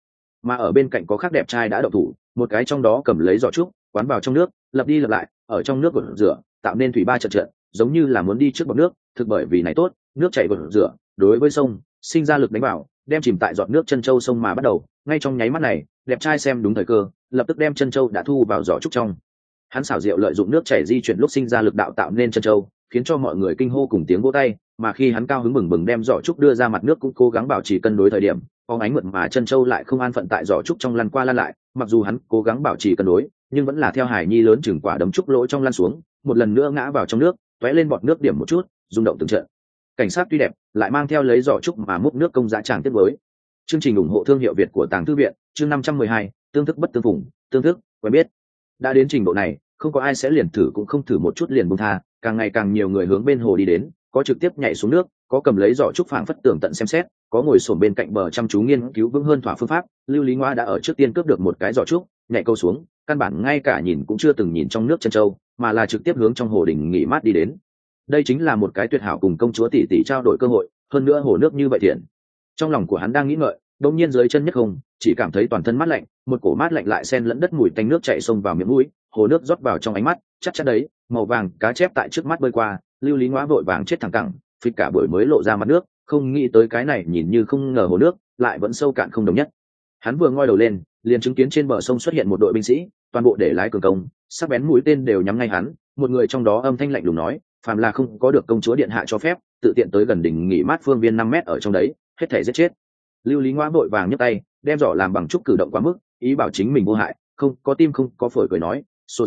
mà ở bên cạnh có khác đẹp trai đã động thủ, một cái trong đó cầm lấy giỏ trúc quán vào trong nước, lập đi lập lại ở trong nước gột rửa, tạo nên thủy ba trận trận, giống như là muốn đi trước bọt nước. Thực bởi vì này tốt, nước chảy gột rửa đối với sông sinh ra lực đánh vào, đem chìm tại giọt nước chân châu sông mà bắt đầu. Ngay trong nháy mắt này, đẹp trai xem đúng thời cơ, lập tức đem chân châu đã thu vào giỏ trúc trong. Hắn xảo diệu lợi dụng nước chảy di chuyển lúc sinh ra lực đạo tạo nên chân châu, khiến cho mọi người kinh hô cùng tiếng vỗ tay. Mà khi hắn cao hứng bừng bừng đem giỏ trúc đưa ra mặt nước cũng cố gắng bảo trì cân đối thời điểm, phóng ánh mượt mà chân châu lại không an phận tại giỏ trúc trong lăn qua lăn lại. Mặc dù hắn cố gắng bảo trì cân đối, nhưng vẫn là theo hải nhi lớn chừng quả đấm trúc lỗ trong lăn xuống, một lần nữa ngã vào trong nước, tóe lên bọt nước điểm một chút, rung động từng trận. Cảnh sát tuy đẹp, lại mang theo lấy giỏ trúc mà múc nước công giá tràng tiếp với. Chương trình ủng hộ thương hiệu Việt của Tàng Thư viện, chương 512, tương thức bất tương phùng, tương thức, quen biết. Đã đến trình độ này, không có ai sẽ liền thử cũng không thử một chút liền buông tha, càng ngày càng nhiều người hướng bên hồ đi đến, có trực tiếp nhảy xuống nước, có cầm lấy giỏ trúc phảng phất tường tận xem xét, có ngồi xổm bên cạnh bờ chăm chú nghiên cứu vững hơn thỏa phương pháp. Lưu Lý Ngoa đã ở trước tiên cướp được một cái giỏ trúc, nhảy câu xuống, căn bản ngay cả nhìn cũng chưa từng nhìn trong nước chân châu, mà là trực tiếp hướng trong hồ đình nghỉ mát đi đến. Đây chính là một cái tuyệt hảo cùng công chúa tỷ tỷ trao đổi cơ hội, hơn nữa hồ nước như vậy thiện. Trong lòng của hắn đang nghĩ ngợi, đột nhiên dưới chân nhất không, chỉ cảm thấy toàn thân mát lạnh, một cổ mát lạnh lại xen lẫn đất mùi tanh nước chảy xông vào miệng mũi, hồ nước rót vào trong ánh mắt, chắc chắn đấy, màu vàng cá chép tại trước mắt bơi qua. Lưu Lý Ngoa vội vàng chết thẳng cẳng, phịch cả buổi mới lộ ra mặt nước, không nghĩ tới cái này nhìn như không ngờ hồ nước lại vẫn sâu cạn không đồng nhất. Hắn vừa ngoi đầu lên, liền chứng kiến trên bờ sông xuất hiện một đội binh sĩ, toàn bộ để lái cường công, sắc bén mũi tên đều nhắm ngay hắn. Một người trong đó âm thanh lạnh lùng nói, phàm là không có được công chúa điện hạ cho phép, tự tiện tới gần đỉnh nghỉ mát phương viên 5 mét ở trong đấy, hết thảy giết chết. Lưu Lý Ngoa vội vàng nhấc tay, đem giỏ làm bằng trúc cử động quá mức, ý bảo chính mình vô hại, không có tim không có phổi cười nói,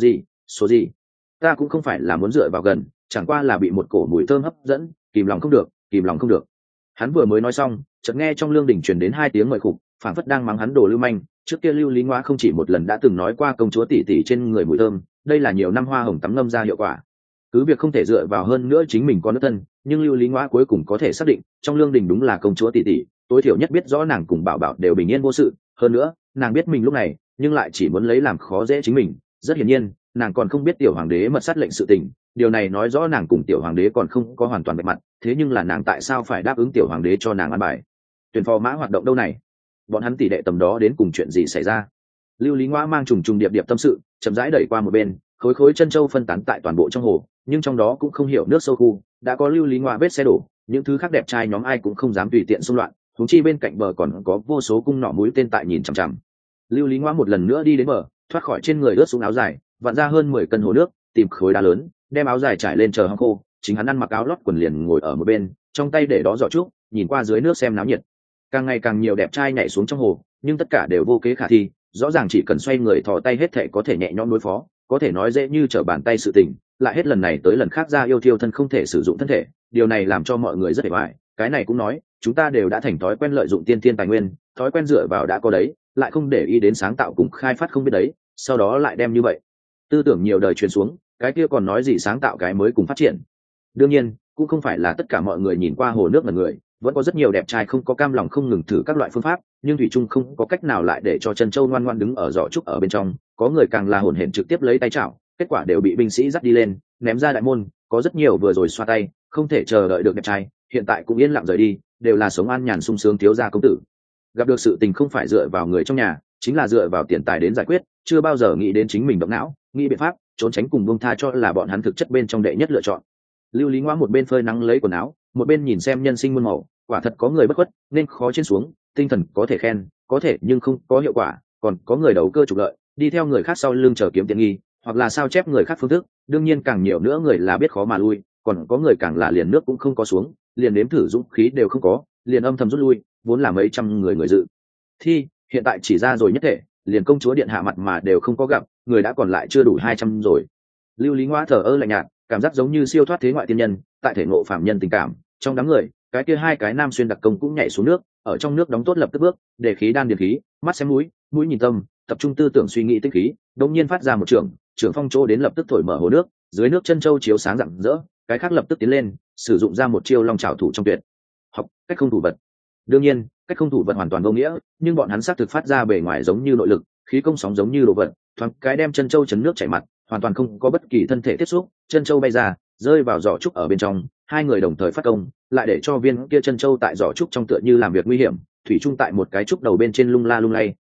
số gì, ta cũng không phải là muốn dựa vào gần, chẳng qua là bị một cổ mùi thơm hấp dẫn, kìm lòng không được. Hắn vừa mới nói xong, chợt nghe trong lương đình truyền đến 2 tiếng mời khục, phảng phất đang mắng hắn đồ lưu manh. Trước kia Lưu Lý Ngoa không chỉ một lần đã từng nói qua công chúa tỷ tỷ trên người mùi thơm, đây là nhiều năm hoa hồng tắm ngâm ra hiệu quả. Cứ việc không thể dựa vào hơn nữa chính mình có nước thân, nhưng Lưu Lý Ngoa cuối cùng có thể xác định, trong lương đình đúng là công chúa tỷ tỷ, tối thiểu nhất biết rõ nàng cùng Bảo Bảo đều bình yên vô sự. Hơn nữa, nàng biết mình lúc này, nhưng lại chỉ muốn lấy làm khó dễ chính mình. Rất hiển nhiên, nàng còn không biết tiểu hoàng đế mật sát lệnh sự tình, điều này nói rõ nàng cùng tiểu hoàng đế còn không có hoàn toàn bạch mặt. Thế nhưng là nàng tại sao phải đáp ứng tiểu hoàng đế cho nàng ăn bài? Tuyển phò mã hoạt động đâu này? Bọn hắn tỷ đệ tầm đó đến cùng chuyện gì xảy ra? Lưu Lý Ngoa mang trùng trùng điệp điệp tâm sự, chậm rãi đẩy qua một bên, khối khối chân châu phân tán tại toàn bộ trong hồ, nhưng trong đó cũng không hiểu nước sâu khu, đã có Lưu Lý Ngoa vết xe đổ, những thứ khác đẹp trai nhóm ai cũng không dám tùy tiện xung loạn, huống chi bên cạnh bờ còn có vô số cung nỏ mũi tên tại nhìn chằm chằm. Lưu Lý Ngoa một lần nữa đi đến bờ, thoát khỏi trên người ướt xuống áo dài, vặn ra hơn 10 cân hồ nước, tìm khối đá lớn, đem áo dài trải lên chờ hong khô, chính hắn ăn mặc áo lót quần liền ngồi ở một bên, trong tay để đó giỏ trúc, nhìn qua dưới nước xem náo nhiệt. Càng ngày càng nhiều đẹp trai nhảy xuống trong hồ, nhưng tất cả đều vô kế khả thi, rõ ràng chỉ cần xoay người thò tay hết thảy có thể nhẹ nhõm đối phó, có thể nói dễ như trở bàn tay sự tình, lại hết lần này tới lần khác ra yêu thiêu thân không thể sử dụng thân thể, điều này làm cho mọi người rất hề bại. Cái này cũng nói, chúng ta đều đã thành thói quen lợi dụng tiên thiên tài nguyên, thói quen dựa vào đã có đấy, lại không để ý đến sáng tạo cùng khai phát không biết đấy, sau đó lại đem như vậy tư tưởng nhiều đời truyền xuống, cái kia còn nói gì sáng tạo cái mới cùng phát triển. Đương nhiên, cũng không phải là tất cả mọi người nhìn qua hồ nước là người, vẫn có rất nhiều đẹp trai không có cam lòng không ngừng thử các loại phương pháp, nhưng thủy trung không có cách nào lại để cho chân châu ngoan ngoan đứng ở giỏ trúc ở bên trong. Có người càng là hổn hển trực tiếp lấy tay chảo, kết quả đều bị binh sĩ dắt đi lên, ném ra đại môn. Có rất nhiều vừa rồi xoa tay, không thể chờ đợi được đẹp trai, hiện tại cũng yên lặng rời đi, đều là sống an nhàn sung sướng thiếu gia công tử. Gặp được sự tình không phải dựa vào người trong nhà, chính là dựa vào tiền tài đến giải quyết, chưa bao giờ nghĩ đến chính mình động não, nghĩ biện pháp trốn tránh cùng buông tha cho là bọn hắn thực chất bên trong đệ nhất lựa chọn. Lưu Lý Ngoa một bên phơi nắng lấy quần áo, một bên nhìn xem nhân sinh muôn màu, quả thật có người bất khuất nên khó trên xuống, tinh thần có thể khen, có thể nhưng không có hiệu quả, còn có người đầu cơ trục lợi, đi theo người khác sau lưng chờ kiếm tiện nghi, hoặc là sao chép người khác phương thức. Đương nhiên càng nhiều nữa người là biết khó mà lui, còn có người càng là liền nước cũng không có xuống, liền nếm thử dũng khí đều không có, liền âm thầm rút lui, vốn là mấy trăm người dự thi, hiện tại chỉ ra rồi nhất thể, liền công chúa điện hạ mặt mà đều không có gặp, người đã còn lại chưa đủ 200 rồi. Lưu Lý Ngoa thở ơ lạnh nhạt, cảm giác giống như siêu thoát thế ngoại tiên nhân, tại thể ngộ phạm nhân tình cảm. Trong đám người, cái kia 2 cái nam xuyên đặc công cũng nhảy xuống nước, ở trong nước đóng tốt lập tức bước, để khí đan điền khí, mắt xem mũi, mũi nhìn tâm, tập trung tư tưởng suy nghĩ tinh khí, đột nhiên phát ra một trưởng phong chỗ đến lập tức thổi mở hồ nước, dưới nước chân châu chiếu sáng rạng rỡ, cái khác lập tức tiến lên, sử dụng ra một chiêu long trảo thủ trong tuyệt học, cách không thủ vật. Đương nhiên, cách không thủ vật hoàn toàn vô nghĩa, nhưng bọn hắn xác thực phát ra bề ngoài giống như nội lực, khí công sóng giống như đồ vật, thoáng cái đem chân châu chấn nước chảy mặt, hoàn toàn không có bất kỳ thân thể tiếp xúc, chân châu bay ra, rơi vào giỏ trúc ở bên trong. 2 người đồng thời phát công, lại để cho viên kia chân châu tại giỏ trúc trong tựa như làm việc nguy hiểm, thủy chung tại một cái trúc đầu bên trên lung la lung lay,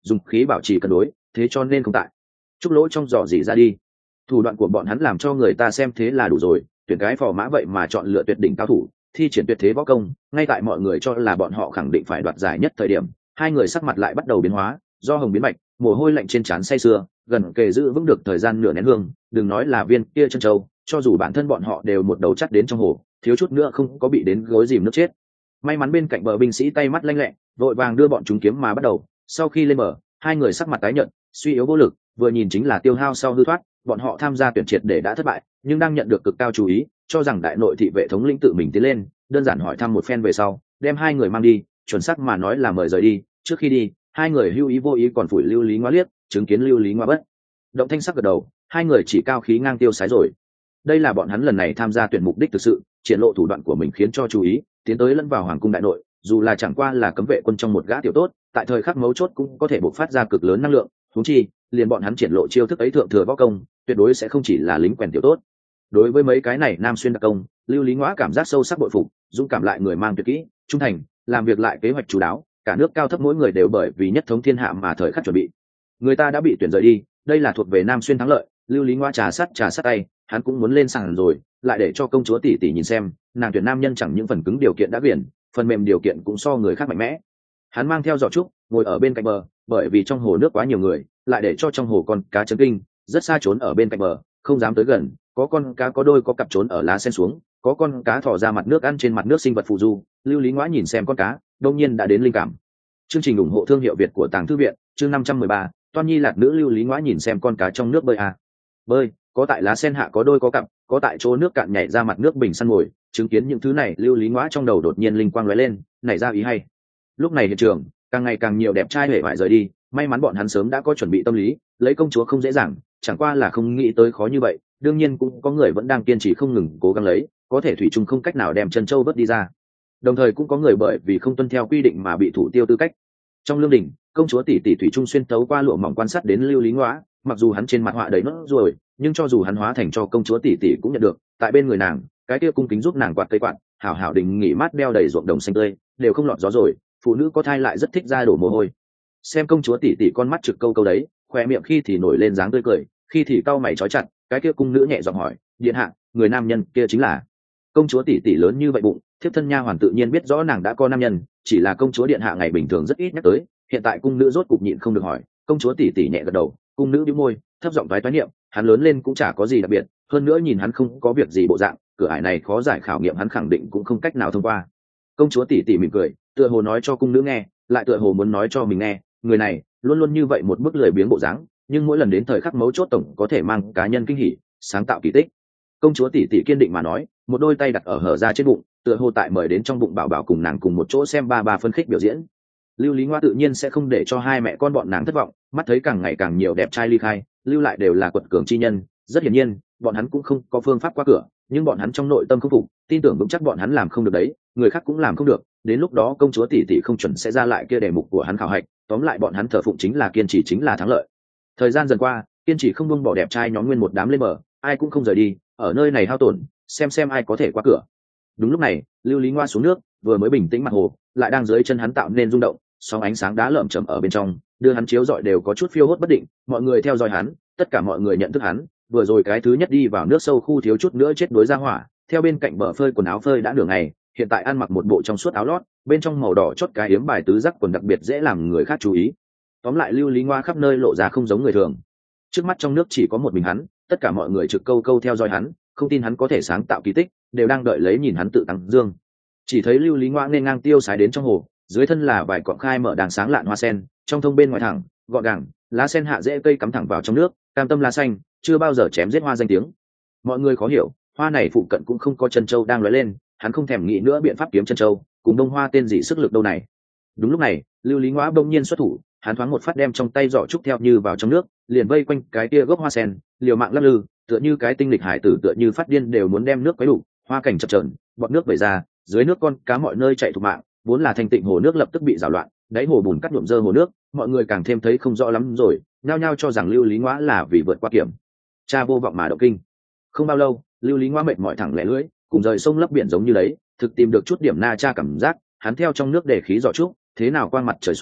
dùng khí bảo trì cân đối, thế cho nên không tại. Trúc lỗ trong giỏ dỉ ra đi. Thủ đoạn của bọn hắn làm cho người ta xem thế là đủ rồi, tuyển cái phò mã vậy mà chọn lựa tuyệt đỉnh cao thủ, thi triển tuyệt thế võ công, ngay tại mọi người cho là bọn họ khẳng định phải đoạt giải nhất thời điểm, hai người sắc mặt lại bắt đầu biến hóa, do hồng biến bạch, mồ hôi lạnh trên trán say sưa, gần kề giữ vững được thời gian nửa nén hương, đừng nói là viên kia chân châu, cho dù bản thân bọn họ đều một đầu chắt đến trong hồ, thiếu chút nữa không có bị đến gối dìm nước chết. May mắn bên cạnh bờ binh sĩ tay mắt lanh lẹ, vội vàng đưa bọn chúng kiếm mà bắt đầu. Sau khi lên bờ, hai người sắc mặt tái nhợt, suy yếu vô lực, vừa nhìn chính là tiêu hao sau hư thoát. Bọn họ tham gia tuyển triệt để đã thất bại, nhưng đang nhận được cực cao chú ý, cho rằng đại nội thị vệ thống lĩnh tự mình tiến lên, đơn giản hỏi thăm một phen về sau, đem hai người mang đi, chuẩn xác mà nói là mời rời đi. Trước khi đi, hai người hưu ý vô ý còn phủi Lưu Lý Ngoa liếc, chứng kiến Lưu Lý Ngoa bất động thanh sắc gật đầu, hai người chỉ cao khí ngang tiêu sái rồi. Đây là bọn hắn lần này tham gia tuyển mục đích thực sự, triển lộ thủ đoạn của mình khiến cho chú ý, tiến tới lẫn vào hoàng cung đại nội, dù là chẳng qua là cấm vệ quân trong một gã tiểu tốt, tại thời khắc mấu chốt cũng có thể bộc phát ra cực lớn năng lượng. Huống chi, liền bọn hắn triển lộ chiêu thức ấy thượng thừa võ công, tuyệt đối sẽ không chỉ là lính quèn tiểu tốt. Đối với mấy cái này nam xuyên đặc công, Lưu Lý Ngoã cảm giác sâu sắc bội phục, dũng cảm lại người mang tuyệt kỹ, trung thành, làm việc lại kế hoạch chú đáo, cả nước cao thấp mỗi người đều bởi vì nhất thống thiên hạ mà thời khắc chuẩn bị. Người ta đã bị tuyển rời đi, đây là thuộc về nam xuyên thắng lợi. Lưu Lý Ngoa trà sát tay, hắn cũng muốn lên sàn rồi, lại để cho công chúa tỷ tỷ nhìn xem, nàng tuyển nam nhân chẳng những phần cứng điều kiện đã biển, phần mềm điều kiện cũng so người khác mạnh mẽ. Hắn mang theo giỏ trúc, ngồi ở bên cạnh bờ, bởi vì trong hồ nước quá nhiều người, lại để cho trong hồ con cá chấn kinh, rất xa trốn ở bên cạnh bờ, không dám tới gần. Có con cá có đôi có cặp trốn ở lá sen xuống, có con cá thò ra mặt nước ăn trên mặt nước sinh vật phù du. Lưu Lý Ngoã nhìn xem con cá, đông nhiên đã đến linh cảm. Chương trình ủng hộ thương hiệu Việt của Tàng Thư viện, chương 513, Toan Nhi Lạt Nữ. Lưu Lý Ngoã nhìn xem con cá trong nước bơi à. Bơi, có tại lá sen hạ có đôi có cặp, có tại chỗ nước cạn nhảy ra mặt nước bình săn ngồi. Chứng kiến những thứ này, Lưu Lý Ngoã trong đầu đột nhiên linh quang lóe lên, nảy ra ý hay. Lúc này hiện trường càng ngày càng nhiều đẹp trai hề vải rời đi, may mắn bọn hắn sớm đã có chuẩn bị tâm lý, lấy công chúa không dễ dàng, chẳng qua là không nghĩ tới khó như vậy. Đương nhiên cũng có người vẫn đang kiên trì không ngừng cố gắng lấy, có thể thủy chung không cách nào đem chân châu vớt đi ra. Đồng thời cũng có người bởi vì không tuân theo quy định mà bị thủ tiêu tư cách. Trong lương đình, công chúa tỷ tỷ thủy trung xuyên tấu qua lụa mỏng quan sát đến Lưu Lý Ngoã, mặc dù hắn trên mặt họa đầy nốt ruồi, nhưng cho dù hắn hóa thành cho công chúa tỷ tỷ cũng nhận được, tại bên người nàng, cái kia cung kính giúp nàng quạt cây quạt, hảo hảo đình nghỉ mát đeo đầy ruộng đồng xanh tươi, đều không lọt gió rồi. Phụ nữ có thai lại rất thích ra đổ mồ hôi. Xem công chúa tỷ tỷ con mắt trực câu câu đấy, khoe miệng khi thì nổi lên dáng tươi cười, khi thì cau mày trói chặt. Cái kia cung nữ nhẹ giọng hỏi, điện hạ, người nam nhân kia chính là? Công chúa tỷ tỷ lớn như vậy bụng, thiếp thân nha hoàn tự nhiên biết rõ nàng đã có nam nhân, chỉ là công chúa điện hạ ngày bình thường rất ít nhắc tới, hiện tại cung nữ rốt cục nhịn không được hỏi. Công chúa tỷ tỷ nhẹ gật đầu, cung nữ bĩu môi, thấp giọng toái niệm, hắn lớn lên cũng chả có gì đặc biệt, hơn nữa nhìn hắn không có việc gì bộ dạng, cửa ải này khó giải khảo nghiệm hắn khẳng định cũng không cách nào thông qua. Công chúa tỷ tỷ mỉm cười, tựa hồ nói cho cung nữ nghe, lại tựa hồ muốn nói cho mình nghe, người này luôn luôn như vậy một bức lười biếng bộ dáng, nhưng mỗi lần đến thời khắc mấu chốt tổng có thể mang cá nhân kinh hỉ, sáng tạo kỳ tích. Công chúa tỷ tỷ kiên định mà nói, một đôi tay đặt ở hở ra trên bụng, tựa hồ tại mời đến trong bụng bảo bảo cùng nàng cùng một chỗ xem ba phân khích biểu diễn. Lưu Lý Ngoa tự nhiên sẽ không để cho hai mẹ con bọn nàng thất vọng, mắt thấy càng ngày càng nhiều đẹp trai ly khai, lưu lại đều là quật cường chi nhân. Rất hiển nhiên, bọn hắn cũng không có phương pháp qua cửa, nhưng bọn hắn trong nội tâm không phục, tin tưởng vững chắc bọn hắn làm không được đấy, người khác cũng làm không được. Đến lúc đó công chúa tỷ tỷ không chuẩn sẽ ra lại kia đề mục của hắn khảo hạch, tóm lại bọn hắn thờ phụng chính là kiên trì chính là thắng lợi. Thời gian dần qua, kiên trì không buông bỏ đẹp trai nhóm nguyên một đám lên bờ, ai cũng không rời đi, ở nơi này hao tổn, xem ai có thể qua cửa. Đúng lúc này, Lưu Lý Ngoa xuống nước, vừa mới bình tĩnh mặt hồ, lại đang dưới chân hắn tạo nên rung động, sóng ánh sáng đá lởm chởm ở bên trong, đưa hắn chiếu rọi đều có chút phiêu hốt bất định. Mọi người theo dõi hắn, tất cả mọi người nhận thức hắn, vừa rồi cái thứ nhất đi vào nước sâu khu thiếu chút nữa chết đuối ra hỏa, theo bên cạnh bờ phơi quần áo phơi đã nửa ngày, hiện tại ăn mặc một bộ trong suốt áo lót, bên trong màu đỏ chốt cái yếm bài tứ giác quần đặc biệt dễ làm người khác chú ý. Tóm lại Lưu Lý Ngoa khắp nơi lộ ra không giống người thường. Trước mắt trong nước chỉ có một mình hắn, tất cả mọi người trực câu theo dõi hắn, không tin hắn có thể sáng tạo kỳ tích, đều đang đợi lấy nhìn hắn tự tăng dương. Chỉ thấy Lưu Lý Ngoa nên ngang tiêu sái đến trong hồ, dưới thân là vài cọng khai mở đàng sáng lạn hoa sen, trong thông bên ngoài thẳng gọn gàng, lá sen hạ rễ cây cắm thẳng vào trong nước, cam tâm lá xanh, chưa bao giờ chém giết hoa danh tiếng. Mọi người khó hiểu, hoa này phụ cận cũng không có chân châu đang lóe lên, hắn không thèm nghĩ nữa biện pháp kiếm chân châu, cùng đông hoa tên gì sức lực đâu này. Đúng lúc này, Lưu Lý Ngoa bỗng nhiên xuất thủ, hắn thoáng một phát đem trong tay giỏ trúc theo như vào trong nước, liền vây quanh cái kia gốc hoa sen, liều mạng lắc lư, tựa như cái tinh lịch hải tử tựa như phát điên đều muốn đem nước quấy đủ, hoa cảnh chập chờn, bọt nước vẩy ra, dưới nước con cá mọi nơi chạy thục mạng, vốn là thanh tịnh hồ nước lập tức bị rào loạn, đáy hồ bùn cắt nhuộm dơ hồ nước, mọi người càng thêm thấy không rõ lắm rồi, nhao nhao cho rằng Lưu Lý Ngoa là vì vượt qua kiểm tra vô vọng mà động kinh. Không bao lâu, Lưu Lý Ngoa mệt mỏi thẳng lẻ lưỡi, cùng rời sông lấp biển giống như đấy, thực tìm được chút điểm na tra cảm giác, hắn theo trong nước để khí giỏ trúc, thế nào quang mặt trời xuống,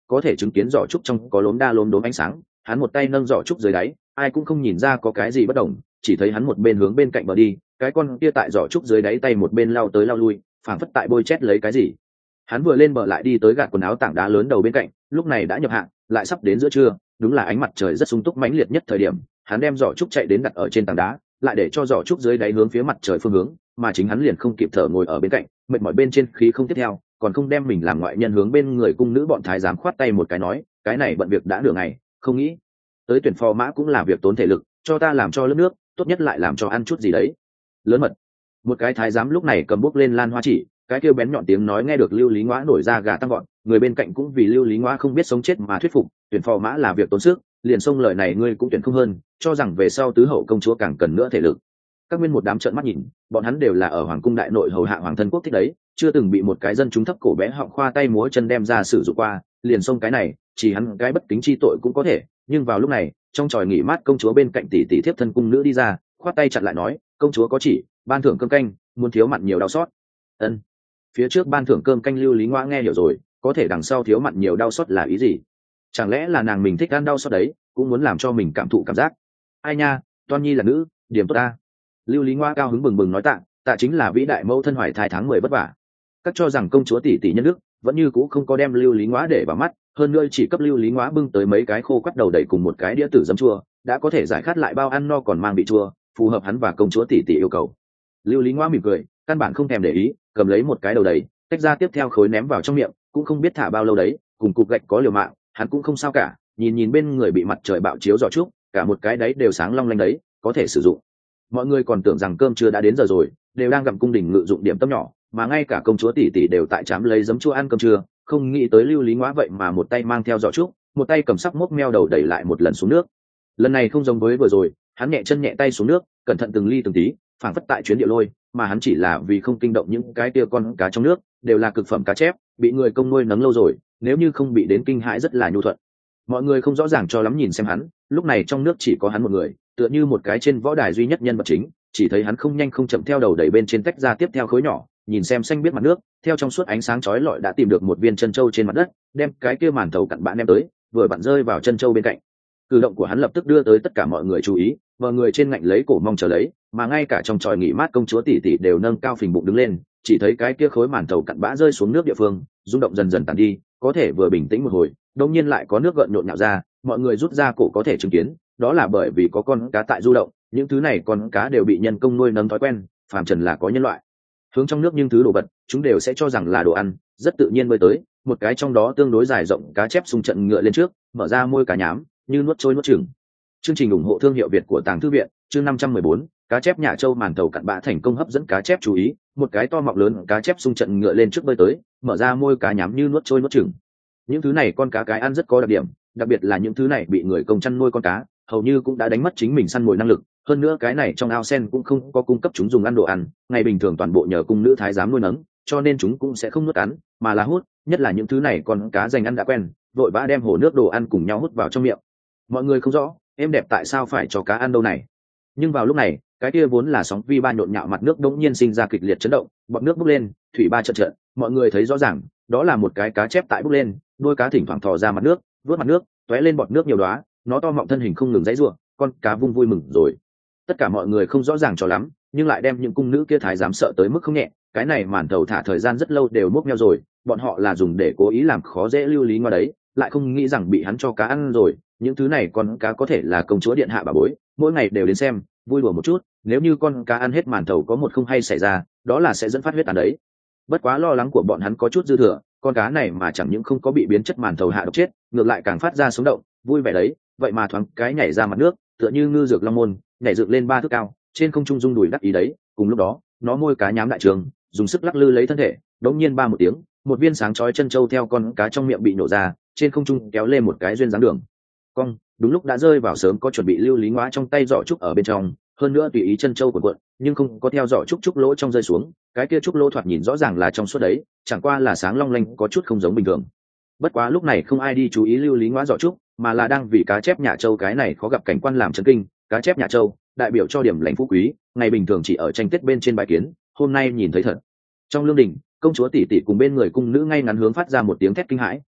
có thể chứng kiến giỏ trúc trong có lốm đa lốm đốm ánh sáng. Hắn một tay nâng giỏ trúc dưới đáy, ai cũng không nhìn ra có cái gì bất đồng, chỉ thấy hắn một bên hướng bên cạnh bờ đi, cái con kia tại giỏ trúc dưới đáy tay một bên lao tới lao lui, phảng phất tại bôi chét lấy cái gì. Hắn vừa lên bờ lại đi tới gạt quần áo tảng đá lớn đầu bên cạnh, lúc này đã nhập hạng, lại sắp đến giữa trưa, đúng là ánh mặt trời rất sung túc mãnh liệt nhất thời điểm. Hắn đem giỏ trúc chạy đến đặt ở trên tảng đá, lại để cho giỏ trúc dưới đáy hướng phía mặt trời phương hướng, mà chính hắn liền không kịp thở ngồi ở bên cạnh, mệt mỏi bên trên khí không tiếp theo, còn không đem mình làm ngoại nhân hướng bên người cung nữ bọn thái giám khoát tay một cái nói, cái này bận việc đã nửa ngày, không nghĩ tới tuyển phò mã cũng là việc tốn thể lực, cho ta làm cho lớp nước, tốt nhất lại làm cho ăn chút gì đấy. Lớn mật. Một cái thái giám lúc này cầm bút lên lan hoa chỉ, cái kêu bén nhọn tiếng nói nghe được Lưu Lý Ngoã nổi ra gà tăng gọn, người bên cạnh cũng vì Lưu Lý Ngoã không biết sống chết mà thuyết phục, tuyển phò mã là việc tốn sức, liền xông lời này ngươi cũng tuyển không hơn, cho rằng về sau tứ hậu công chúa càng cần nữa thể lực. Các nguyên một đám trợn mắt nhìn, bọn hắn đều là ở hoàng cung đại nội hầu hạ hoàng thân quốc thích đấy, chưa từng bị một cái dân chúng thấp cổ bé họng khoa tay múa chân đem ra sử dụng qua, liền xông cái này, chỉ hắn cái bất kính chi tội cũng có thể. Nhưng vào lúc này, trong tròi nghỉ mát công chúa bên cạnh tỷ tỷ thiếp thân cung nữ đi ra, khoát tay chặn lại nói, công chúa có chỉ, ban thưởng cơm canh, muốn thiếu mặn nhiều đau xót. Ân. Phía trước ban thưởng cơm canh Lưu Lý Ngoã nghe hiểu rồi, có thể đằng sau thiếu mặn nhiều đau xót là ý gì? Chẳng lẽ là nàng mình thích ăn đau xót đấy, cũng muốn làm cho mình cảm thụ cảm giác? Ai nha, Toan Nhi là nữ, điểm tốt ta. Lưu Lý Ngoã cao hứng bừng bừng nói tạ chính là vĩ đại mẫu thân hoài thai tháng 10 vất vả. Các cho rằng công chúa tỷ tỷ nhân đức, vẫn như cũ không có đem Lưu Lý Ngoã để vào mắt, hơn nữa chỉ cấp Lưu Lý Ngoã bưng tới mấy cái khô quắt đầu đẩy cùng một cái đĩa tử giấm chua, đã có thể giải khát lại bao ăn no còn mang bị chua, phù hợp hắn và công chúa tỷ tỷ yêu cầu. Lưu Lý Ngoã mỉm cười, căn bản không thèm để ý, cầm lấy một cái đầu đầy, tách ra tiếp theo khối ném vào trong miệng, cũng không biết thả bao lâu đấy, cùng cục gạch có liều mạng, hắn cũng không sao cả, nhìn bên người bị mặt trời bạo chiếu giỏ trúc, cả một cái đấy đều sáng long lanh đấy, có thể sử dụng. Mọi người còn tưởng rằng cơm chưa đã đến giờ rồi, đều đang gặm cung đình ngự dụng điểm tâm nhỏ, mà ngay cả công chúa tỷ tỷ đều tại chám lấy giấm chua ăn cơm trưa, không nghĩ tới Lưu Lý Ngoã vậy mà một tay mang theo giỏ trúc, một tay cầm sắc mốc meo đầu đẩy lại một lần xuống nước. Lần này không giống với vừa rồi, hắn nhẹ chân nhẹ tay xuống nước, cẩn thận từng ly từng tí, phảng phất tại chuyến địa lôi, mà hắn chỉ là vì không kinh động những cái tia con cá trong nước, đều là cực phẩm cá chép, bị người công nuôi nấng lâu rồi, nếu như không bị đến kinh hãi rất là nhu thuận. Mọi người không rõ ràng cho lắm nhìn xem hắn, lúc này trong nước chỉ có hắn một người, tựa như một cái trên võ đài duy nhất nhân vật chính, chỉ thấy hắn không nhanh không chậm theo đầu đẩy bên trên tách ra tiếp theo khối nhỏ, nhìn xem xanh biết mặt nước, theo trong suốt ánh sáng chói lọi đã tìm được một viên chân châu trên mặt đất, đem cái kia màn thầu cặn bã đem tới, vừa vặn rơi vào chân châu bên cạnh. Cử động của hắn lập tức đưa tới tất cả mọi người chú ý, mọi người trên ngạnh lấy cổ mong chờ lấy, mà ngay cả trong tròi nghỉ mát công chúa tỷ tỷ đều nâng cao phình bụng đứng lên, chỉ thấy cái kia khối màn thầu cặn bã rơi xuống nước địa phương, rung động dần dần tàn đi, có thể vừa bình tĩnh một hồi, đột nhiên lại có nước gợn nhộn nhạo ra, mọi người rút ra cổ có thể chứng kiến, đó là bởi vì có con cá tại du động, những thứ này con cá đều bị nhân công nuôi nấng thói quen, phàm trần là có nhân loại hướng trong nước những thứ đồ vật, chúng đều sẽ cho rằng là đồ ăn, rất tự nhiên bơi tới, một cái trong đó tương đối dài rộng cá chép xung trận ngựa lên trước, mở ra môi cá nhám, như nuốt trôi nuốt chửng. Chương trình ủng hộ thương hiệu Việt của Tàng Thư Viện, chương 514, cá chép Nhà Châu màn thầu cặn bã thành công hấp dẫn cá chép chú ý, một cái to mọng lớn cá chép xung trận ngựa lên trước bơi tới, mở ra môi cá nhám như nuốt trôi nuốt chửng. Những thứ này con cá cái ăn rất có đặc điểm, đặc biệt là những thứ này bị người công chăn nuôi con cá, hầu như cũng đã đánh mất chính mình săn mồi năng lực, hơn nữa cái này trong ao sen cũng không có cung cấp chúng dùng ăn đồ ăn, ngày bình thường toàn bộ nhờ cung nữ thái giám nuôi nấng, cho nên chúng cũng sẽ không nuốt cắn, mà là hút, nhất là những thứ này con cá dành ăn đã quen, vội vã đem hồ nước đồ ăn cùng nhau hút vào trong miệng. Mọi người không rõ, em đẹp tại sao phải cho cá ăn đâu này. Nhưng vào lúc này, cái kia vốn là sóng vi ba nhộn nhạo mặt nước đống nhiên sinh ra kịch liệt chấn động, bọt nước bốc lên, thủy ba trận, mọi người thấy rõ ràng, đó là một cái cá chép tại bốc lên, đuôi cá thỉnh thoảng thò ra mặt nước, vớt mặt nước, tóe lên bọt nước nhiều đóa, nó to mọng thân hình không ngừng giãy giụa, con cá vung vui mừng rồi. Tất cả mọi người không rõ ràng cho lắm, nhưng lại đem những cung nữ kia thái giám sợ tới mức không nhẹ, cái này màn thầu thả thời gian rất lâu đều mốc meo rồi, bọn họ là dùng để cố ý làm khó dễ Lưu Lý Ngoa đấy, lại không nghĩ rằng bị hắn cho cá ăn rồi. Những thứ này con cá có thể là công chúa điện hạ bà bối, mỗi ngày đều đến xem, vui đùa một chút, nếu như con cá ăn hết màn thầu có một không hay xảy ra, đó là sẽ dẫn phát huyết tàn đấy. Bất quá lo lắng của bọn hắn có chút dư thừa, con cá này mà chẳng những không có bị biến chất màn thầu hạ độc chết, ngược lại càng phát ra sống động, vui vẻ đấy, vậy mà thoáng cái nhảy ra mặt nước, tựa như ngư dược long môn, nhảy dựng lên 3 thước cao, trên không trung rung đùi đắc ý đấy. Cùng lúc đó, nó môi cá nhám đại trường, dùng sức lắc lư lấy thân thể, đống nhiên ba một tiếng, một viên sáng chói chân châu theo con cá trong miệng bị nổ ra, trên không trung kéo lên một cái duyên dáng đường cong, đúng lúc đã rơi vào sớm có chuẩn bị Lưu Lý Ngoa trong tay giỏ trúc ở bên trong, hơn nữa tùy ý chân châu của cuộn, nhưng không có theo giỏ trúc lỗ trong rơi xuống, cái kia trúc lỗ thoạt nhìn rõ ràng là trong suốt đấy, chẳng qua là sáng long lanh có chút không giống bình thường. Bất quá lúc này không ai đi chú ý Lưu Lý Ngoa giỏ trúc, mà là đang vì cá chép Nhà Châu cái này khó gặp cảnh quan làm chấn kinh. Cá chép Nhà Châu đại biểu cho điểm lãnh phú quý, ngày bình thường chỉ ở tranh tết bên trên bài kiến, hôm nay nhìn thấy thật. Trong lương đình, công chúa tỷ tỷ cùng bên người cung nữ ngay ngắn hướng phát ra một tiếng thét kinh hãi,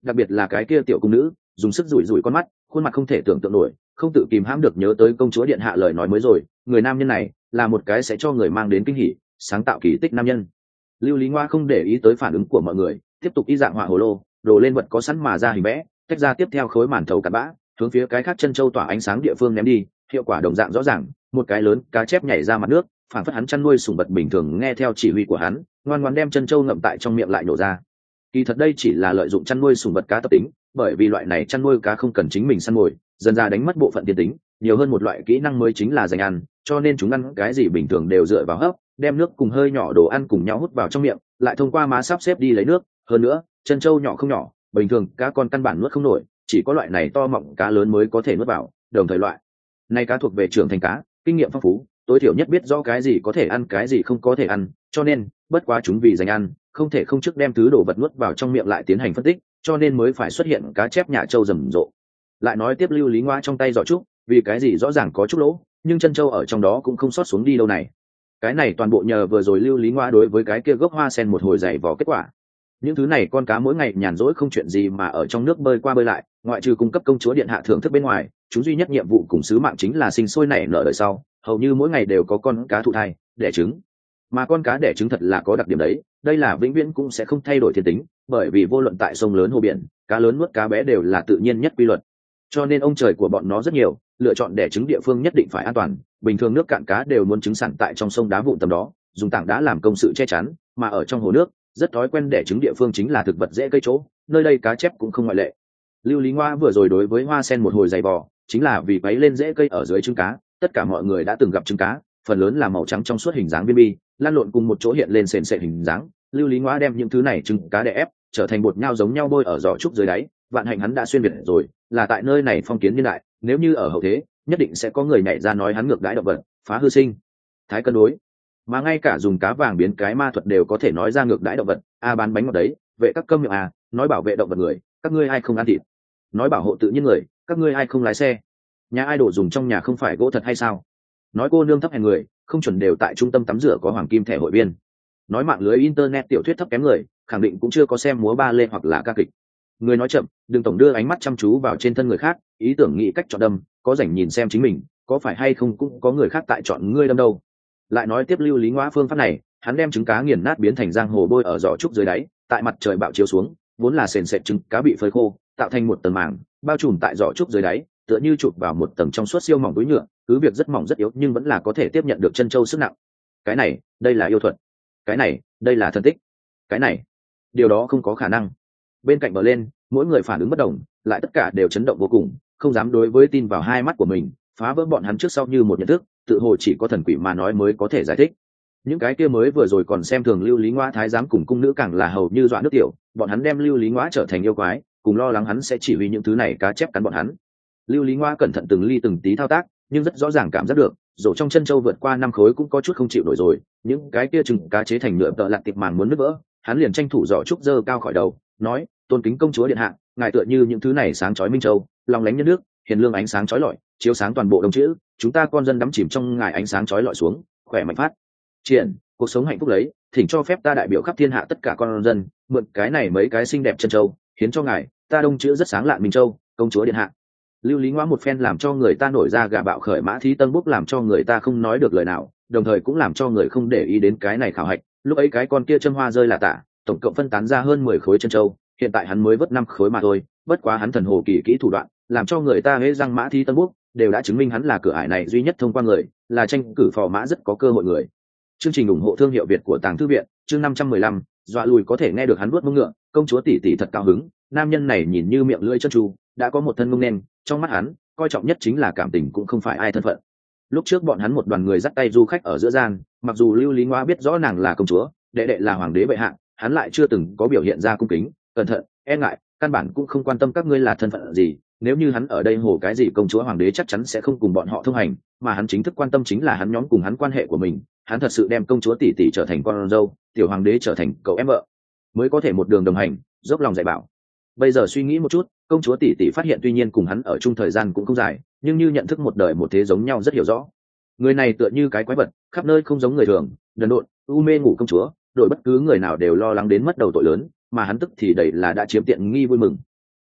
đặc biệt là cái kia tiểu cung nữ dùng sức rủi rủi con mắt, khuôn mặt không thể tưởng tượng nổi, không tự kìm hãm được nhớ tới công chúa điện hạ lời nói mới rồi, người nam nhân này là một cái sẽ cho người mang đến kinh hỉ, sáng tạo kỳ tích nam nhân. Lưu Lý Ngoa không để ý tới phản ứng của mọi người, tiếp tục y dạng họa hồ lô, đồ lên vật có sẵn mà ra hình vẽ, tách ra tiếp theo khối màn thầu cặn bã, hướng phía cái khác chân châu tỏa ánh sáng địa phương ném đi, hiệu quả đồng dạng rõ ràng, một cái lớn cá chép nhảy ra mặt nước, phản phất hắn chăn nuôi sủng vật bình thường nghe theo chỉ huy của hắn, ngoan ngoãn đem chân châu ngậm tại trong miệng lại nổ ra. Kỳ thật đây chỉ là lợi dụng chăn nuôi sủng vật cá tập tính, bởi vì loại này chăn nuôi cá không cần chính mình săn mồi, dần ra đánh mất bộ phận tiên tính, nhiều hơn một loại kỹ năng mới chính là dành ăn, cho nên chúng ăn cái gì bình thường đều dựa vào hấp, đem nước cùng hơi nhỏ đồ ăn cùng nhau hút vào trong miệng, lại thông qua má sắp xếp đi lấy nước. Hơn nữa, chân trâu nhỏ không nhỏ, bình thường cá con căn bản nuốt không nổi, chỉ có loại này to mọng cá lớn mới có thể nuốt vào. Đồng thời loại này cá thuộc về trưởng thành cá, kinh nghiệm phong phú, tối thiểu nhất biết rõ cái gì có thể ăn cái gì không có thể ăn, cho nên bất quá chúng vì dành ăn, không thể không trước đem thứ đồ vật nuốt vào trong miệng lại tiến hành phân tích, cho nên mới phải xuất hiện cá chép nhà trâu rầm rộ. Lại nói tiếp Lưu Lý Ngoa trong tay giỏ trúc, vì cái gì rõ ràng có chút lỗ, nhưng chân trâu ở trong đó cũng không sót xuống đi đâu này. Cái này toàn bộ nhờ vừa rồi Lưu Lý Ngoa đối với cái kia gốc hoa sen một hồi dày vò kết quả. Những thứ này con cá mỗi ngày nhàn rỗi không chuyện gì mà ở trong nước bơi qua bơi lại, ngoại trừ cung cấp công chúa điện hạ thưởng thức bên ngoài, chúng duy nhất nhiệm vụ cùng sứ mạng chính là sinh sôi nảy nở đời sau, hầu như mỗi ngày đều có con cá thụ thai, đẻ trứng. Mà con cá đẻ trứng thật là có đặc điểm đấy, đây là vĩnh viễn cũng sẽ không thay đổi thiên tính, bởi vì vô luận tại sông lớn hồ biển, cá lớn nuốt cá bé đều là tự nhiên nhất quy luật. Cho nên ông trời của bọn nó rất nhiều, lựa chọn đẻ trứng địa phương nhất định phải an toàn, bình thường nước cạn cá đều muốn trứng sản tại trong sông đá vụn tầm đó, dùng tảng đá làm công sự che chắn, mà ở trong hồ nước, rất thói quen đẻ trứng địa phương chính là thực vật dễ cây chỗ, nơi đây cá chép cũng không ngoại lệ. Lưu Lý Ngoa vừa rồi đối với hoa sen một hồi dày vò, chính là vì bấy lên dễ cây ở dưới trứng cá, tất cả mọi người đã từng gặp trứng cá, phần lớn là màu trắng trong suốt hình dáng viên bi, lan lộn cùng một chỗ hiện lên sền sệt hình dáng. Lưu Lý Ngoa đem những thứ này trứng cá đè ép, trở thành bột nhau giống nhau bôi ở giỏ trúc dưới đáy, vạn hạnh hắn đã xuyên việt rồi, là tại nơi này phong kiến niên đại, nếu như ở hậu thế, nhất định sẽ có người nhảy ra nói hắn ngược đãi động vật, phá hư sinh thái cân đối. Mà ngay cả dùng cá vàng biến cái ma thuật đều có thể nói ra ngược đãi động vật, bán bánh ngọt đấy, vệ các câm miệng nói bảo vệ động vật người, các ngươi ai không ăn thịt, nói bảo hộ tự nhiên người, các ngươi ai không lái xe, nhà ai đồ dùng trong nhà không phải gỗ thật hay sao, nói cô nương thấp hèn người, không chuẩn đều tại trung tâm tắm rửa có hoàng kim thẻ hội viên, nói mạng lưới internet tiểu thuyết thấp kém người, khẳng định cũng chưa có xem múa ba lê hoặc là ca kịch. Người nói chậm, đừng tổng đưa ánh mắt chăm chú vào trên thân người khác, ý tưởng nghĩ cách chọn đâm, có rảnh nhìn xem chính mình, có phải hay không cũng có người khác tại chọn ngươi đâm đâu. Lại nói tiếp Lưu Lý Ngoa phương pháp này, hắn đem trứng cá nghiền nát biến thành giang hồ bôi ở giỏ trúc dưới đáy, tại mặt trời bạo chiếu xuống, vốn là sền sệt trứng cá bị phơi khô, tạo thành một tầng màng, bao trùm tại giỏ trúc dưới đáy, tựa như chụp vào một tầng trong suốt siêu mỏng túi nhựa, cứ việc rất mỏng rất yếu nhưng vẫn là có thể tiếp nhận được chân châu sức nặng. Cái này, đây là yêu thuật. Cái này, đây là thần tích. Cái này, điều đó không có khả năng. Bên cạnh bờ lên, mỗi người phản ứng bất đồng, lại tất cả đều chấn động vô cùng, không dám đối với tin vào hai mắt của mình, phá vỡ bọn hắn trước sau như một nhận thức, tự hồ chỉ có thần quỷ mà nói mới có thể giải thích. Những cái kia mới vừa rồi còn xem thường Lưu Lý Ngoa thái giám cùng cung nữ càng là hầu như dọa nước tiểu, bọn hắn đem Lưu Lý Ngoa trở thành yêu quái, cùng lo lắng hắn sẽ chỉ huy những thứ này cá chép cắn bọn hắn. Lưu Lý Ngoa cẩn thận từng ly từng tí thao tác, nhưng rất rõ ràng cảm giác được, rổ trong chân châu vượt qua 5 khối cũng có chút không chịu nổi rồi, những cái kia trứng cá chế thành nhựa tợ lặt tiệp màng muốn nứt vỡ, hắn liền tranh thủ giỏ trúc dơ cao khỏi đầu, nói: "Tôn kính công chúa điện hạ, ngài tựa như những thứ này sáng chói minh châu, lòng lánh nhân nước, hiền lương ánh sáng chói lọi, chiếu sáng toàn bộ đồng chữ, chúng ta con dân đắm chìm trong ngài ánh sáng chói lọi xuống, khỏe mạnh phát triển, cuộc sống hạnh phúc lấy, thỉnh cho phép ta đại biểu khắp thiên hạ tất cả con dân, mượn cái này mấy cái xinh đẹp chân châu, hiến cho ngài, ta đông chữ rất sáng lạn minh châu, công chúa điện hạ." Lưu Lý Ngoa một phen làm cho người ta nổi ra gà bạo khởi mã thí tân bốc, làm cho người ta không nói được lời nào, đồng thời cũng làm cho người không để ý đến cái này khảo hạch. Lúc ấy cái con kia châm hoa rơi là tả, tổng cộng phân tán ra hơn 10 khối chân châu, hiện tại hắn mới vớt 5 khối mà thôi, bất quá hắn thần hồ kỳ kỹ thủ đoạn, làm cho người ta hễ răng mã thí tân bốc, đều đã chứng minh hắn là cửa ải này duy nhất thông qua người, là tranh cử phò mã rất có cơ hội người. Chương trình ủng hộ thương hiệu Việt của Tàng Thư viện, chương 515, dọa lùi có thể nghe được hắn vuốt mông ngựa, công chúa tỷ tỷ thật cao hứng, nam nhân này nhìn như miệng lưỡi chân tru, đã có một thân mông nên, trong mắt hắn, coi trọng nhất chính là cảm tình cũng không phải ai thân phận. Lúc trước bọn hắn một đoàn người dắt tay du khách ở giữa gian, mặc dù Lưu Lý Ngoa biết rõ nàng là công chúa, đệ đệ là hoàng đế bệ hạ, hắn lại chưa từng có biểu hiện ra cung kính, cẩn thận, e ngại, căn bản cũng không quan tâm các ngươi là thân phận gì. Nếu như hắn ở đây hồ cái gì công chúa hoàng đế chắc chắn sẽ không cùng bọn họ thông hành, mà hắn chính thức quan tâm chính là hắn nhóm cùng hắn quan hệ của mình. Hắn thật sự đem công chúa tỷ tỷ trở thành con dâu, tiểu hoàng đế trở thành cậu em vợ, mới có thể một đường đồng hành, dốc lòng dạy bảo. Bây giờ suy nghĩ một chút, công chúa tỷ tỷ phát hiện tuy nhiên cùng hắn ở chung thời gian cũng không dài, nhưng như nhận thức một đời một thế giống nhau rất hiểu rõ. Người này tựa như cái quái vật, khắp nơi không giống người thường, đần độn, u mê ngủ công chúa, đổi bất cứ người nào đều lo lắng đến mất đầu tội lớn, mà hắn tức thì đầy là đã chiếm tiện nghi vui mừng.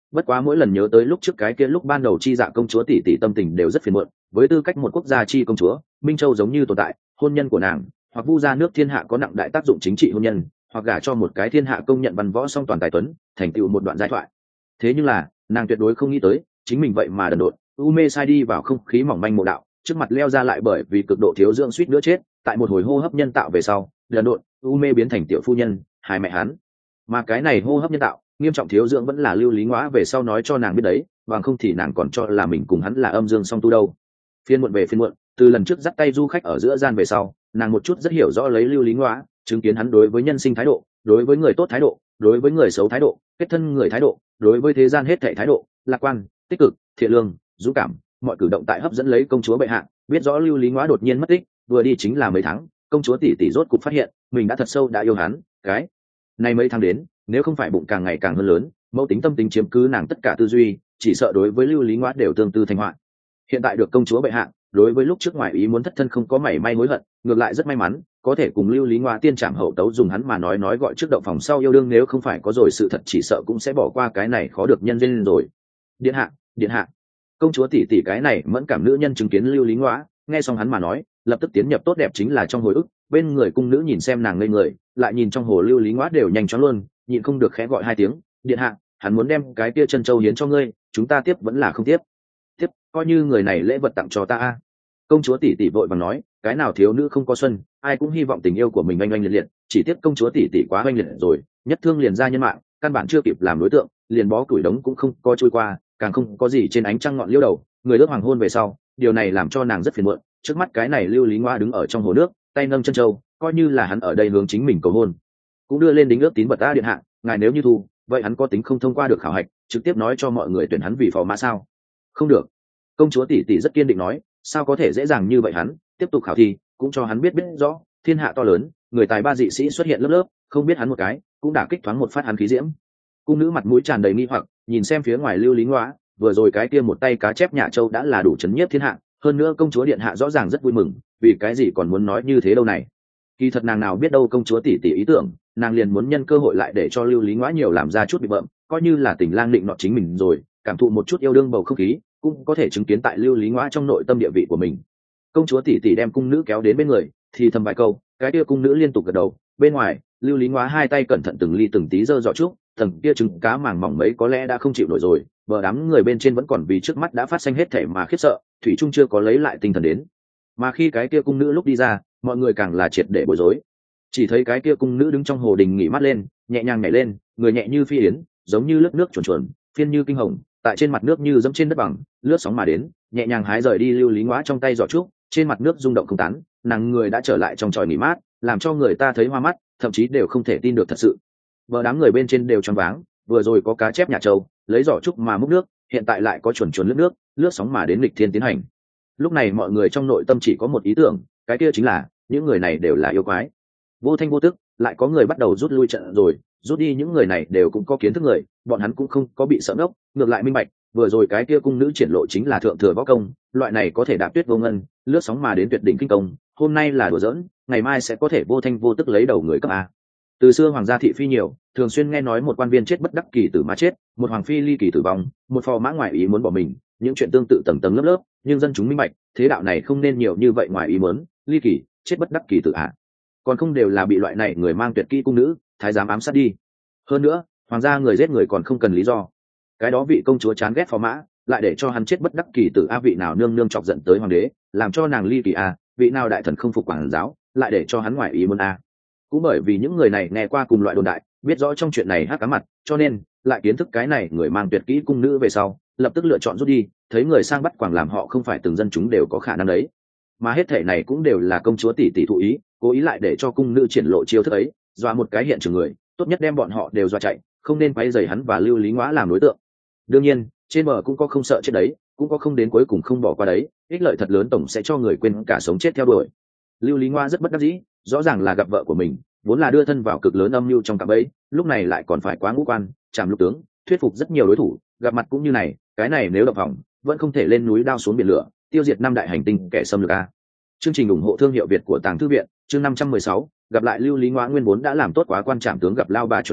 Bất quá mỗi lần nhớ tới lúc trước cái kia lúc ban đầu chi dạ công chúa tỷ tỷ tâm tình đều rất phiền muộn. Với tư cách một quốc gia chi công chúa, Minh Châu giống như tồn tại, hôn nhân của nàng hoặc vu gia nước thiên hạ có nặng đại tác dụng chính trị hôn nhân, hoặc gả cho một cái thiên hạ công nhận văn võ song toàn tài tuấn, thành tựu một đoạn giai thoại. Thế nhưng là nàng tuyệt đối không nghĩ tới chính mình vậy mà đần độn u mê sai đi vào không khí mỏng manh mộ đạo, trước mặt leo ra lại bởi vì cực độ thiếu dưỡng suýt nữa chết, tại một hồi hô hấp nhân tạo về sau đần độn u mê biến thành tiểu phu nhân hai mẹ hắn. Mà cái này hô hấp nhân tạo nghiêm trọng thiếu dưỡng vẫn là Lưu Lý Ngoã về sau nói cho nàng biết đấy, bằng không thì nàng còn cho là mình cùng hắn là âm dương song tu đâu. Phiên muộn về phiên muộn, từ lần trước dắt tay du khách ở giữa gian về sau, nàng một chút rất hiểu rõ lấy Lưu Lý Ngoã, chứng kiến hắn đối với nhân sinh thái độ, đối với người tốt thái độ, đối với người xấu thái độ, kết thân người thái độ, đối với thế gian hết thảy thái độ, lạc quan, tích cực, thiện lương, dũng cảm, mọi cử động tại hấp dẫn lấy công chúa bệ hạ. Biết rõ Lưu Lý Ngoã đột nhiên mất tích, vừa đi chính là mấy tháng, công chúa tỷ tỷ rốt cục phát hiện mình đã thật sâu đã yêu hắn. Cái này mấy tháng đến, nếu không phải bụng càng ngày càng hơn lớn, mẫu tính tâm tính chiếm cứ nàng tất cả tư duy, chỉ sợ đối với Lưu Lý Ngoã đều tương tư thành hoạn. Hiện tại được công chúa bệ hạ, đối với lúc trước ngoại ý muốn thất thân không có mảy may hối hận, ngược lại rất may mắn có thể cùng Lưu Lý Ngoã tiên trảm hậu tấu, dùng hắn mà nói gọi trước động phòng sau yêu đương, nếu không phải có rồi sự thật chỉ sợ cũng sẽ bỏ qua cái này khó được nhân duyên rồi. Điện hạ, điện hạ. Công chúa tỷ tỷ cái này mẫn cảm nữ nhân chứng kiến Lưu Lý Ngoã, nghe xong hắn mà nói, lập tức tiến nhập tốt đẹp chính là trong hồi ức, bên người cung nữ nhìn xem nàng ngây người, lại nhìn trong hồ Lưu Lý Ngoã đều nhanh chóng luôn, nhịn không được khẽ gọi hai tiếng, điện hạ, hắn muốn đem cái kia chân châu hiến cho ngươi, chúng ta tiếp vẫn là không tiếp? Tiếp, coi như người này lễ vật tặng cho ta a. Công chúa tỷ tỷ vội vàng nói, cái nào thiếu nữ không có xuân, ai cũng hy vọng tình yêu của mình oanh oanh liệt liệt, chỉ tiếc công chúa tỷ tỷ quá oanh liệt rồi, nhất thương liền ra nhân mạng, căn bản chưa kịp làm đối tượng, liền bó củi đống cũng không có trôi qua, càng không có gì trên ánh trăng ngọn liễu đầu, người ước hoàng hôn về sau, điều này làm cho nàng rất phiền muộn. Trước mắt cái này Lưu Lý Ngoa đứng ở trong hồ nước, tay nâng chân châu, coi như là hắn ở đây hướng chính mình cầu hôn, cũng đưa lên đính ước tín vật ta điện hạ, ngài nếu như thu, vậy hắn có tính không thông qua được khảo hạch, trực tiếp nói cho mọi người tuyển hắn vì phò mã sao? Không được. Công chúa tỷ tỷ rất kiên định nói, sao có thể dễ dàng như vậy, hắn tiếp tục khảo thi, cũng cho hắn biết rõ thiên hạ to lớn, người tài ba dị sĩ xuất hiện lớp lớp, không biết hắn một cái cũng đả kích thoáng một phát hắn khí diễm. Cung nữ mặt mũi tràn đầy nghi hoặc nhìn xem phía ngoài Lưu Lý Ngoa, vừa rồi cái kia một tay cá chép nhà châu đã là đủ chấn nhiếp thiên hạ, hơn nữa công chúa điện hạ rõ ràng rất vui mừng, vì cái gì còn muốn nói như thế đâu này? Kỳ thật nàng nào biết đâu công chúa tỷ tỷ ý tưởng, nàng liền muốn nhân cơ hội lại để cho Lưu Lý Ngoa nhiều làm ra chút bị bợm, coi như là tình lang định nọ chính mình rồi, cảm thụ một chút yêu đương bầu không khí, cũng có thể chứng kiến tại Lưu Lý Ngoa trong nội tâm địa vị của mình. Công chúa tỷ tỷ đem cung nữ kéo đến bên người, thì thầm vài câu, cái kia cung nữ liên tục gật đầu. Bên ngoài, Lưu Lý Ngoa hai tay cẩn thận từng ly từng tí giơ giỏ trúc, tầng kia trứng cá màng mỏng mấy có lẽ đã không chịu nổi rồi, bờ đám người bên trên vẫn còn vì trước mắt đã phát sinh hết thể mà khiếp sợ, thủy trung chưa có lấy lại tinh thần đến. Mà khi cái kia cung nữ lúc đi ra, mọi người càng là triệt để bối rối. Chỉ thấy cái kia cung nữ đứng trong hồ đình nghỉ mát lên, nhẹ nhàng nhảy lên, người nhẹ như phi yến, giống như lướt nước chuồn chuồn, phiên như kinh hồng, tại trên mặt nước như dẫm trên đất bằng, lướt sóng mà đến, nhẹ nhàng hái rời đi Lưu Lý Ngoa trong tay giỏ trúc, trên mặt nước rung động không tán, nàng người đã trở lại trong tròi nghỉ mát, làm cho người ta thấy hoa mắt, thậm chí đều không thể tin được thật sự. Vợ đám người bên trên đều choáng váng, vừa rồi có cá chép nhà châu lấy giỏ trúc mà múc nước, hiện tại lại có chuồn chuồn lướt nước, lướt sóng mà đến lịch thiên tiến hành. Lúc này mọi người trong nội tâm chỉ có một ý tưởng, cái kia chính là những người này đều là yêu quái. Vô thanh vô tức, lại có người bắt đầu rút lui trận rồi, rút đi những người này đều cũng có kiến thức người, bọn hắn cũng không có bị sợ ngốc, ngược lại minh bạch, vừa rồi cái kia cung nữ triển lộ chính là thượng thừa võ công, loại này có thể đạp tuyết vô ngân, lướt sóng mà đến tuyệt đỉnh kinh công, hôm nay là đùa giỡn, ngày mai sẽ có thể vô thanh vô tức lấy đầu người cấp a. Từ xưa hoàng gia thị phi nhiều, thường xuyên nghe nói một quan viên chết bất đắc kỳ tử mà chết, một hoàng phi ly kỳ tử vong, một phò mã ngoại ý muốn bỏ mình, những chuyện tương tự tầng tầng lớp lớp, nhưng dân chúng minh bạch, thế đạo này không nên nhiều như vậy ngoại ý muốn, ly kỳ, chết bất đắc kỳ tử à. Còn không đều là bị loại này người mang tuyệt kỹ cung nữ, thái giám ám sát đi. Hơn nữa, hoàng gia người giết người còn không cần lý do. Cái đó vị công chúa chán ghét phò mã, lại để cho hắn chết bất đắc kỳ tử a, vị nào nương nương chọc giận tới hoàng đế, làm cho nàng ly kỳ a, vị nào đại thần không phục quản giáo, lại để cho hắn ngoại ý muốn a. Cũng bởi vì những người này nghe qua cùng loại đồn đại, biết rõ trong chuyện này hắc cá mặt, cho nên lại kiến thức cái này người mang tuyệt kỹ cung nữ về sau, lập tức lựa chọn rút đi, thấy người sang bắt quàng làm họ không phải từng dân chúng đều có khả năng đấy. Mà hết thể này cũng đều là công chúa tỷ tỷ thụ ý, cố ý lại để cho cung nữ triển lộ chiêu thức ấy, dọa một cái hiện trường người, tốt nhất đem bọn họ đều dọa chạy, không nên quấy rầy hắn và Lưu Lý Ngoa làm đối tượng. Đương nhiên, trên bờ cũng có không sợ chết đấy, cũng có không đến cuối cùng không bỏ qua đấy, ích lợi thật lớn tổng sẽ cho người quên cả sống chết theo đuổi. Lưu Lý Ngoa rất bất đắc dĩ, rõ ràng là gặp vợ của mình, vốn là đưa thân vào cực lớn âm mưu trong cạm bẫy, lúc này lại còn phải quá ngũ quan, chạm lục tướng, thuyết phục rất nhiều đối thủ, gặp mặt cũng như này, cái này nếu động phòng, vẫn không thể lên núi đao xuống biển lửa, tiêu diệt năm đại hành tinh kẻ xâm lược a. Chương trình ủng hộ thương hiệu Việt của Tàng Thư viện, chương 516, gặp lại Lưu Lý Ngoa nguyên vốn đã làm tốt quá quan trảm tướng gặp lao bà chuẩn bị,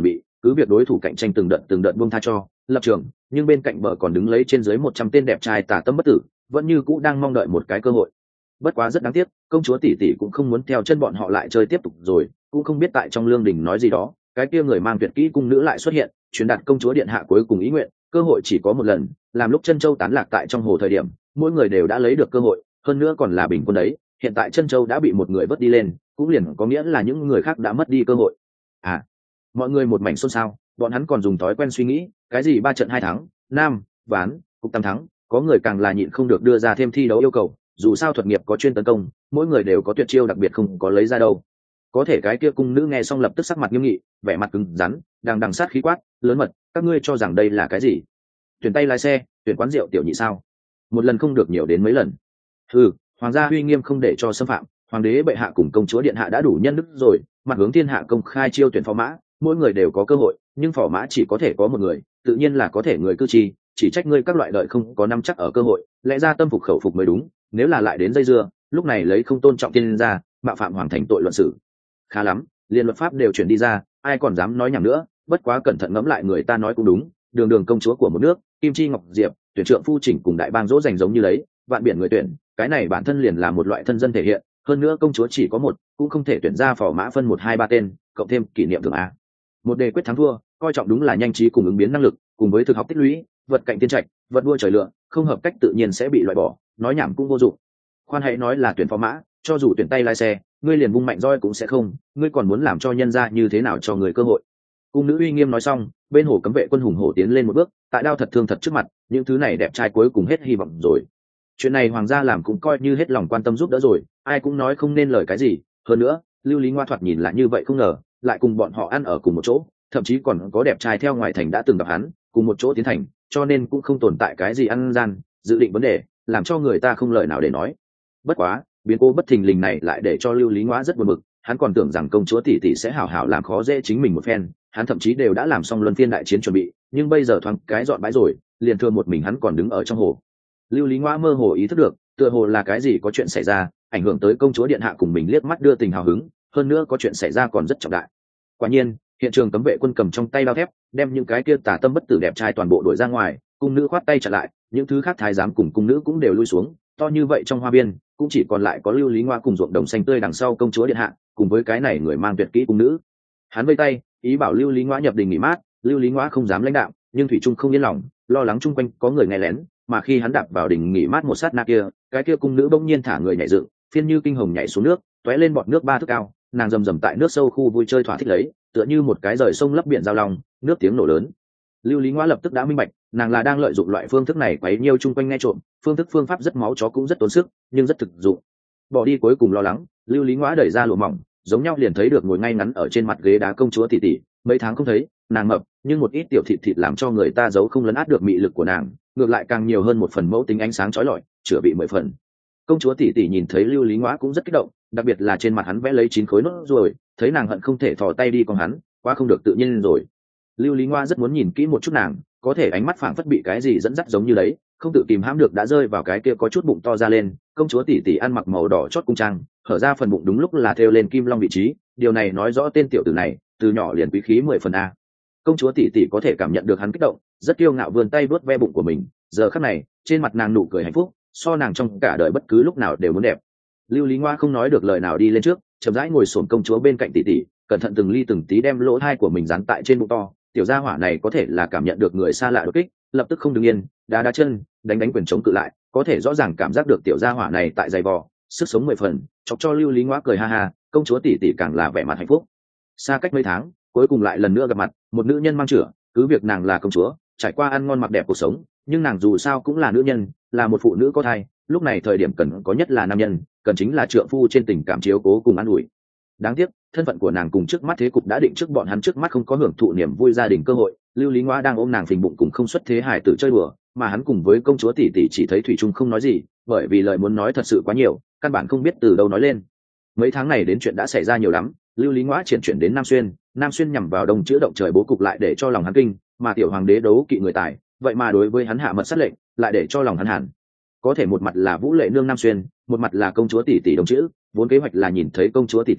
cứ việc đối thủ cạnh tranh từng đợt buông tha cho lập trường, nhưng bên cạnh bờ còn đứng lấy trên dưới 100 tên đẹp trai tà tâm bất tử, vẫn như cũ đang mong đợi một cái cơ hội. Bất quá rất đáng tiếc, công chúa tỷ tỷ cũng không muốn theo chân bọn họ lại chơi tiếp tục rồi, cũng không biết tại trong lương đình nói gì đó, cái kia người mang tuyệt kỹ cung nữ lại xuất hiện, truyền đạt công chúa điện hạ cuối cùng ý nguyện, cơ hội chỉ có một lần, làm lúc chân châu tán lạc tại trong hồ thời điểm, mỗi người đều đã lấy được cơ hội, hơn nữa còn là bình quân đấy, hiện tại chân châu đã bị một người vớt đi lên, cũng liền có nghĩa là những người khác đã mất đi cơ hội. À, mọi người một mảnh xôn xao, bọn hắn còn dùng thói quen suy nghĩ, cái gì 3 trận 2 thắng, nam, ván, cục tam thắng, có người càng là nhịn không được đưa ra thêm thi đấu yêu cầu, dù sao thuật nghiệp có chuyên tấn công, mỗi người đều có tuyệt chiêu đặc biệt không có lấy ra đâu. Có thể cái kia cung nữ nghe xong lập tức sắc mặt nghiêm nghị, vẻ mặt cứng rắn, đằng sát khí quát, lớn mật, các ngươi cho rằng đây là cái gì? Tuyển tay lái xe, tuyển quán rượu tiểu nhị sao? Một lần không được nhiều đến mấy lần. Hoàng gia uy nghiêm không để cho xâm phạm, hoàng đế bệ hạ cùng công chúa điện hạ đã đủ nhân đức rồi, mặt hướng thiên hạ công khai chiêu tuyển phò mã, mỗi người đều có cơ hội, nhưng phò mã chỉ có thể có một người, tự nhiên là có thể người cư chi, chỉ trách ngươi các loại đợi không có nắm chắc ở cơ hội, lẽ ra tâm phục khẩu phục mới đúng, nếu là lại đến dây dưa, lúc này lấy không tôn trọng tiên ra, mạo phạm hoàng thành tội luận xử. Khá lắm, liên luật pháp đều chuyển đi ra, ai còn dám nói nhảm nữa, bất quá cẩn thận ngẫm lại người ta nói cũng đúng, đường đường công chúa của một nước, kim chi ngọc diệp, tuyển trượng phu chỉnh cùng đại bang dỗ dành giống như lấy, vạn biển người tuyển, cái này bản thân liền là một loại thân dân thể hiện, hơn nữa công chúa chỉ có một, cũng không thể tuyển ra phò mã phân 1 2 3 tên, cộng thêm kỷ niệm thưởng a. Một đề quyết thắng thua, coi trọng đúng là nhanh trí cùng ứng biến năng lực, cùng với thực học tích lũy, vật cạnh tiên trạch, vật đua trời lựa, không hợp cách tự nhiên sẽ bị loại bỏ, nói nhảm cũng vô dụng. Khoan hãy nói là tuyển phò mã, cho dù tuyển tay lái xe, ngươi liền vung mạnh roi cũng sẽ không, ngươi còn muốn làm cho nhân ra như thế nào cho người cơ hội. Cung nữ uy nghiêm nói xong, bên hồ cấm vệ quân hùng hổ tiến lên một bước, tại đao thật thương thật trước mặt, những thứ này đẹp trai cuối cùng hết hy vọng rồi. Chuyện này hoàng gia làm cũng coi như hết lòng quan tâm giúp đỡ rồi, ai cũng nói không nên lời cái gì. Hơn nữa, Lưu Lý Ngoa thoạt nhìn lại như vậy không ngờ, lại cùng bọn họ ăn ở cùng một chỗ, thậm chí còn có đẹp trai theo ngoài thành đã từng gặp hắn, cùng một chỗ tiến thành, cho nên cũng không tồn tại cái gì ăn gian, dự định vấn đề, làm cho người ta không lời nào để nói. Bất quá, biến cố bất thình lình này lại để cho Lưu Lý Ngoa rất buồn bực, hắn còn tưởng rằng công chúa tỷ tỷ sẽ hảo hảo làm khó dễ chính mình một phen, hắn thậm chí đều đã làm xong luân phiên đại chiến chuẩn bị, nhưng bây giờ thoáng cái dọn bãi rồi, liền thừa một mình hắn còn đứng ở trong hồ. Lưu Lý Ngoa mơ hồ ý thức được, tựa hồ là cái gì có chuyện xảy ra, ảnh hưởng tới công chúa điện hạ cùng mình liếc mắt đưa tình hào hứng, hơn nữa có chuyện xảy ra còn rất trọng đại. Quả nhiên, hiện trường cấm vệ quân cầm trong tay đao thép, đem những cái kia tà tâm bất tử đẹp trai toàn bộ đuổi ra ngoài, cung nữ khoát tay chặn lại, những thứ khác thái giám cùng cung nữ cũng đều lui xuống, to như vậy trong hoa biên, cũng chỉ còn lại có Lưu Lý Ngoa cùng ruộng đồng xanh tươi đằng sau công chúa điện hạ, cùng với cái này người mang tuyệt kỹ cung nữ. Hắn vây tay, ý bảo Lưu Lý Ngoa nhập đình nghỉ mát, Lưu Lý Ngoa không dám lãnh đạo, nhưng thủy trung không yên lòng, lo lắng chung quanh có người nghe lén, mà khi hắn đạp vào đình nghỉ mát một sát na kia, cái kia cung nữ bỗng nhiên thả người nhảy dựng, phiên như kinh hồng nhảy xuống nước, tóe lên bọt nước 3 thước cao, nàng rầm rầm tại nước sâu khu vui chơi thỏa thích lấy, tựa như một cái rời sông lấp biển giao long, nước tiếng nổ lớn. Lưu Lý Ngoa lập tức đã minh bạch, nàng là đang lợi dụng loại phương thức này quấy nhiêu chung quanh nghe trộm, phương pháp rất máu chó cũng rất tốn sức, nhưng rất thực dụng. Bỏ đi cuối cùng lo lắng, Lưu Lý Ngoa đẩy ra lụa mỏng, giống nhau liền thấy được ngồi ngay ngắn ở trên mặt ghế đá công chúa tỷ tỷ, mấy tháng không thấy, nàng mập, nhưng một ít tiểu thịt làm cho người ta giấu không lấn át được mị lực của nàng, ngược lại càng nhiều hơn một phần mẫu tính ánh sáng chói lọi, chữa bị 10 phần. Công chúa tỷ tỷ nhìn thấy Lưu Lý Ngoa cũng rất kích động, đặc biệt là trên mặt hắn vẽ lấy 9 khối nốt ruồi, thấy nàng hận không thể thò tay đi con hắn, quá không được tự nhiên rồi. Lưu Lý Ngoa rất muốn nhìn kỹ một chút nàng, có thể ánh mắt phảng phất bị cái gì dẫn dắt giống như đấy, không tự kìm hãm được đã rơi vào cái kia có chút bụng to ra lên. Công chúa tỷ tỷ ăn mặc màu đỏ chót cung trang, hở ra phần bụng đúng lúc là thêu lên kim long vị trí, điều này nói rõ tên tiểu tử này từ nhỏ liền quý khí 10 phần a. Công chúa tỷ tỷ có thể cảm nhận được hắn kích động, rất kiêu ngạo vươn tay vuốt ve bụng của mình, giờ khắc này trên mặt nàng nụ cười hạnh phúc, so nàng trong cả đời bất cứ lúc nào đều muốn đẹp. Lưu Lý Ngoa không nói được lời nào đi lên trước, chậm rãi ngồi xổm công chúa bên cạnh tỷ tỷ, cẩn thận từng ly từng tí đem lỗ tai của mình dán tại trên bụng to. Tiểu gia hỏa này có thể là cảm nhận được người xa lạ đột kích, lập tức không đứng yên, đá chân, đánh quyền chống cự lại, có thể rõ ràng cảm giác được tiểu gia hỏa này tại giày vò, sức sống 10 phần, chọc cho Lưu Lý Ngoa cười ha ha, công chúa tỷ tỷ càng là vẻ mặt hạnh phúc. Xa cách mấy tháng, cuối cùng lại lần nữa gặp mặt, một nữ nhân mang chửa, cứ việc nàng là công chúa, trải qua ăn ngon mặc đẹp cuộc sống, nhưng nàng dù sao cũng là nữ nhân, là một phụ nữ có thai, lúc này thời điểm cần có nhất là nam nhân, cần chính là trượng phu trên tình cảm chiếu cố cùng an ủi. Đáng tiếc, thân phận của nàng cùng trước mắt thế cục đã định trước bọn hắn, trước mắt không có hưởng thụ niềm vui gia đình cơ hội. Lưu Lý Ngoa đang ôm nàng phình bụng cùng không xuất thế hài tử chơi đùa, mà hắn cùng với công chúa tỷ tỷ chỉ thấy thủy chung không nói gì, bởi vì lời muốn nói thật sự quá nhiều, căn bản không biết từ đâu nói lên. Mấy tháng này đến chuyện đã xảy ra nhiều lắm, Lưu Lý Ngoa chuyển đến Nam Xuyên nhằm vào đông chữa động trời bố cục lại để cho lòng hắn kinh, mà tiểu hoàng đế đấu kỵ người tài, vậy mà đối với hắn hạ mật sát lệnh, lại để cho lòng hắn hẳn. Có thể một mặt là Vũ Lệ nương Nam Xuyên, một mặt là công chúa tỷ tỷ đông chữ, vốn kế hoạch là nhìn thấy công chúa tỷ tỷ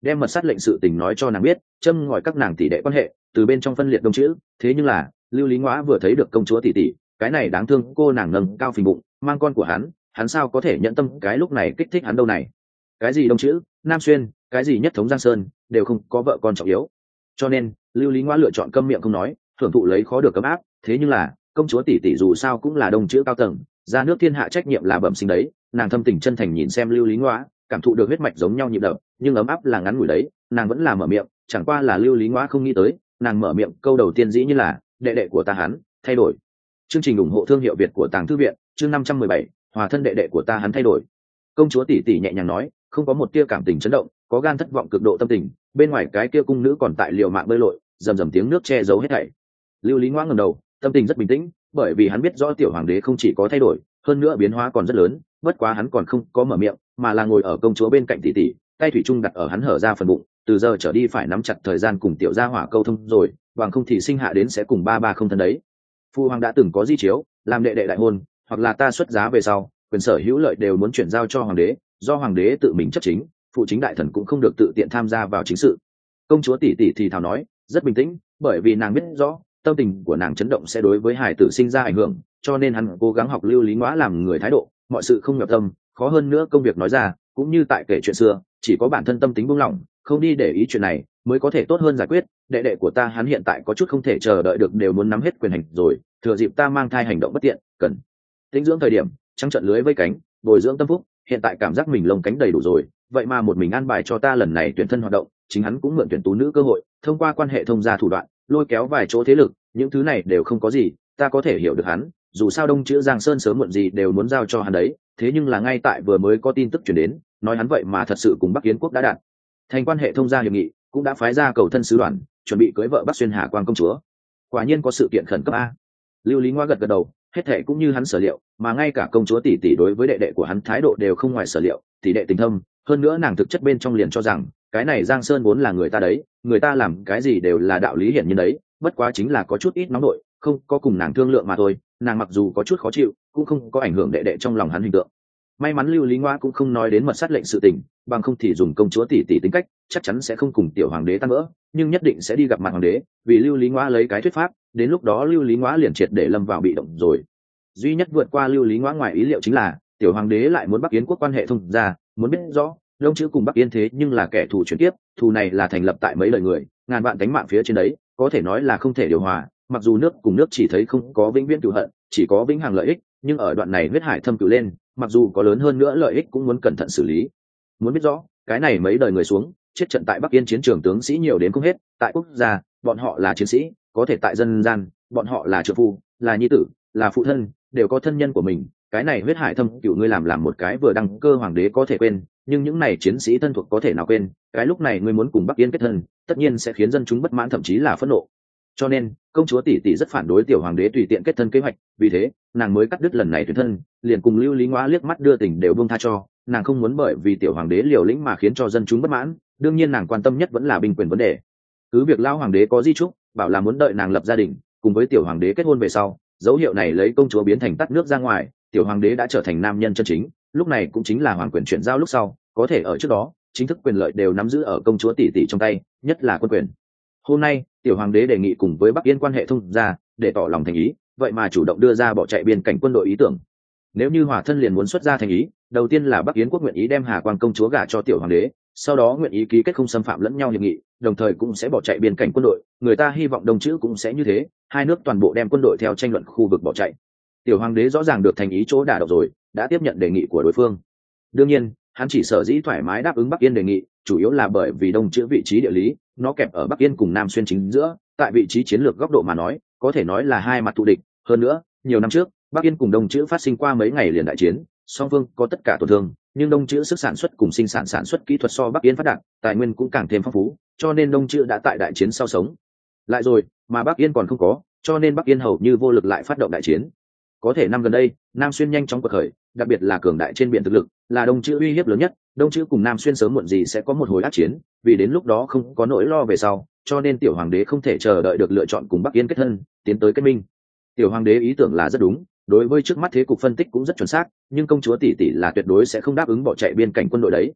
đem mật sát lệnh sự tình nói cho nàng biết, châm ngòi các nàng tỷ đệ quan hệ, từ bên trong phân liệt đông chữ. Thế nhưng là Lưu Lý Ngoã vừa thấy được công chúa tỷ tỷ, cái này đáng thương cô nàng nâng cao phình bụng mang con của hắn sao có thể nhận tâm cái lúc này kích thích hắn đâu này. Cái gì đông chữ, Nam Xuyên, cái gì nhất thống Giang Sơn, đều không có vợ con trọng yếu. Cho nên Lưu Lý Ngoã lựa chọn câm miệng không nói, hưởng thụ lấy khó được ấm áp. Thế nhưng là công chúa tỷ tỷ dù sao cũng là đông chữ cao tầng, ra nước thiên hạ trách nhiệm là bẩm sinh đấy. Nàng thâm tình chân thành nhìn xem Lưu Lý Ngoã, cảm thụ được huyết mạch giống nhau nhịp đập, nhưng ấm áp là ngắn ngủi đấy. Nàng vẫn là mở miệng, chẳng qua là Lưu Lý Ngoã không nghĩ tới, nàng mở miệng câu đầu tiên dĩ như là đệ đệ của ta hắn thay đổi. Chương trình ủng hộ thương hiệu Việt của Tàng Thư Viện, chương 517, hòa thân đệ đệ của ta hắn thay đổi. Công chúa tỷ tỷ nhẹ nhàng nói, không có một tia cảm tình chấn động, có gan thất vọng cực độ tâm tình. Bên ngoài cái kia cung nữ còn tại liều mạng bơi lội, rầm rầm tiếng nước che giấu hết thảy. Lưu Lý Ngoã ngẩng đầu, tâm tình rất bình tĩnh, bởi vì hắn biết rõ tiểu hoàng đế không chỉ có thay đổi, hơn nữa biến hóa còn rất lớn. Bất quá hắn còn không có mở miệng, mà là ngồi ở công chúa bên cạnh tỷ tỷ, tay thủy chung đặt ở hắn hở ra phần bụng. Từ giờ trở đi phải nắm chặt thời gian cùng tiểu gia hỏa câu thông rồi, bằng không thì sinh hạ đến sẽ cùng ba không thân đấy. Phu hoàng đã từng có di chiếu, làm đệ đệ đại hôn, hoặc là ta xuất giá về sau, quyền sở hữu lợi đều muốn chuyển giao cho hoàng đế, do hoàng đế tự mình chấp chính, phụ chính đại thần cũng không được tự tiện tham gia vào chính sự. Công chúa tỷ tỷ thì thào nói, rất bình tĩnh, bởi vì nàng biết rõ tâm tình của nàng chấn động sẽ đối với hài tử sinh ra ảnh hưởng, cho nên hắn cố gắng học Lưu Lý Ngoã làm người thái độ, mọi sự không nhập tâm, khó hơn nữa công việc nói ra, cũng như tại kể chuyện xưa, chỉ có bản thân tâm tính buông lỏng, không đi để ý chuyện này, mới có thể tốt hơn giải quyết. Đệ đệ của ta hắn hiện tại có chút không thể chờ đợi được, đều muốn nắm hết quyền hành rồi, thừa dịp ta mang thai hành động bất tiện, cần tĩnh dưỡng thời điểm, trăng trận lưới với cánh, bồi dưỡng tâm phúc. Hiện tại cảm giác mình lông cánh đầy đủ rồi, vậy mà một mình an bài cho ta lần này tuyển thân hoạt động, chính hắn cũng mượn tuyển tú nữ cơ hội, thông qua quan hệ thông gia thủ đoạn, lôi kéo vài chỗ thế lực. Những thứ này đều không có gì, ta có thể hiểu được hắn, dù sao đông chữ Giang Sơn sớm muộn gì đều muốn giao cho hắn đấy. Thế nhưng là ngay tại vừa mới có tin tức chuyển đến, nói hắn vậy mà thật sự cùng Bắc Yến quốc đã đạt thành quan hệ thông gia hiệp nghị, cũng đã phái ra cầu thân sứ đoàn, chuẩn bị cưới vợ Bắc Xuyên Hà Quang công chúa. Quả nhiên có sự kiện khẩn cấp a. Lưu Lý Ngoa gật gật đầu, hết thệ cũng như hắn sở liệu, mà ngay cả công chúa tỷ tỷ đối với đệ đệ của hắn thái độ đều không ngoài sở liệu, tỷ đệ tình thâm, hơn nữa nàng thực chất bên trong liền cho rằng cái này Giang Sơn vốn là người ta đấy, người ta làm cái gì đều là đạo lý hiển nhiên đấy, bất quá chính là có chút ít nóng nội, không có cùng nàng thương lượng mà thôi. Nàng mặc dù có chút khó chịu, cũng không có ảnh hưởng đệ đệ trong lòng hắn hình tượng. May mắn Lưu Lý Ngoa cũng không nói đến mật sát lệnh sự tình, bằng không thì dùng công chúa tỷ tỷ tính cách, chắc chắn sẽ không cùng tiểu hoàng đế tan vỡ, nhưng nhất định sẽ đi gặp mặt hoàng đế, vì Lưu Lý Ngoa lấy cái thuyết pháp, đến lúc đó Lưu Lý Ngoa liền triệt để lâm vào bị động rồi. Duy nhất vượt qua Lưu Lý Ngoa ngoài ý liệu chính là tiểu hoàng đế lại muốn Bắc Yến quốc quan hệ thông gia, muốn biết rõ Đông chữ cùng Bắc Yến thế nhưng là kẻ thù chuyển tiếp, thù này là thành lập tại mấy lời người, ngàn vạn cánh mạng phía trên đấy, có thể nói là không thể điều hòa. Mặc dù nước cùng nước chỉ thấy không có vĩnh viễn cửu hận, chỉ có vĩnh hằng lợi ích, nhưng ở đoạn này huyết hải thâm cửu lên, mặc dù có lớn hơn nữa lợi ích cũng muốn cẩn thận xử lý. Muốn biết rõ cái này mấy đời người xuống chết trận tại Bắc Yên chiến trường tướng sĩ nhiều đến không hết, tại quốc gia bọn họ là chiến sĩ, có thể tại dân gian bọn họ là trợ phu, là nhi tử, là phụ thân, đều có thân nhân của mình. Cái này huyết hải thâm cửu ngươi làm một cái vừa đăng cơ hoàng đế có thể quên, nhưng những này chiến sĩ thân thuộc có thể nào quên. Cái lúc này ngươi muốn cùng Bắc Yên kết thân, tất nhiên sẽ khiến dân chúng bất mãn, thậm chí là phẫn nộ. Cho nên công chúa tỷ tỷ rất phản đối tiểu hoàng đế tùy tiện kết thân kế hoạch, vì thế nàng mới cắt đứt lần này tuyển thân, liền cùng Lưu Lý Ngoa liếc mắt đưa tình đều buông tha cho. Nàng không muốn bởi vì tiểu hoàng đế liều lĩnh mà khiến cho dân chúng bất mãn, đương nhiên nàng quan tâm nhất vẫn là binh quyền vấn đề. Cứ việc lao hoàng đế có di chúc bảo là muốn đợi nàng lập gia đình cùng với tiểu hoàng đế kết hôn về sau, dấu hiệu này lấy công chúa biến thành tắt nước ra ngoài, tiểu hoàng đế đã trở thành nam nhân chân chính, lúc này cũng chính là hoàng quyền chuyển giao lúc sau, có thể ở trước đó chính thức quyền lợi đều nắm giữ ở công chúa tỷ tỷ trong tay, nhất là quân quyền. Hôm nay tiểu hoàng đế đề nghị cùng với Bắc Yên quan hệ thông gia, để tỏ lòng thành ý, vậy mà chủ động đưa ra bỏ chạy biên cảnh quân đội ý tưởng. Nếu như hòa thân liền muốn xuất ra thành ý, đầu tiên là Bắc Yến quốc nguyện ý đem Hà Quang công chúa gả cho tiểu hoàng đế, sau đó nguyện ý ký kết không xâm phạm lẫn nhau hiệp nghị, đồng thời cũng sẽ bỏ chạy biên cảnh quân đội. Người ta hy vọng Đông chữ cũng sẽ như thế, hai nước toàn bộ đem quân đội theo tranh luận khu vực bỏ chạy. Tiểu hoàng đế rõ ràng được thành ý chỗ đả động rồi, đã tiếp nhận đề nghị của đối phương. Đương nhiên hắn chỉ sở dĩ thoải mái đáp ứng Bắc Yên đề nghị, chủ yếu là bởi vì Đông chữ vị trí địa lý, nó kẹp ở Bắc Yên cùng Nam Xuyên chính giữa, tại vị trí chiến lược góc độ mà nói, có thể nói là hai mặt thù địch. Hơn nữa nhiều năm trước Bắc Yên cùng Đông chữ phát sinh qua mấy ngày liền đại chiến, song phương có tất cả tổn thương, nhưng Đông chữ sức sản xuất cùng sinh sản xuất kỹ thuật so Bắc Yên phát đạt, tài nguyên cũng càng thêm phong phú, cho nên Đông chữ đã tại đại chiến sau sống lại rồi, mà Bắc Yên còn không có, cho nên Bắc Yên hầu như vô lực lại phát động đại chiến. Có thể năm gần đây Nam Xuyên nhanh chóng quật khởi, đặc biệt là cường đại trên biển thực lực, là Đông chữ uy hiếp lớn nhất. Đông chữ cùng Nam Xuyên sớm muộn gì sẽ có một hồi ác chiến, vì đến lúc đó không có nỗi lo về sau, cho nên tiểu hoàng đế không thể chờ đợi được lựa chọn cùng Bắc Yên kết thân, tiến tới kết minh. Tiểu hoàng đế ý tưởng là rất đúng, đối với trước mắt thế cục phân tích cũng rất chuẩn xác, nhưng công chúa tỷ tỷ là tuyệt đối sẽ không đáp ứng bỏ chạy biên cảnh quân đội đấy.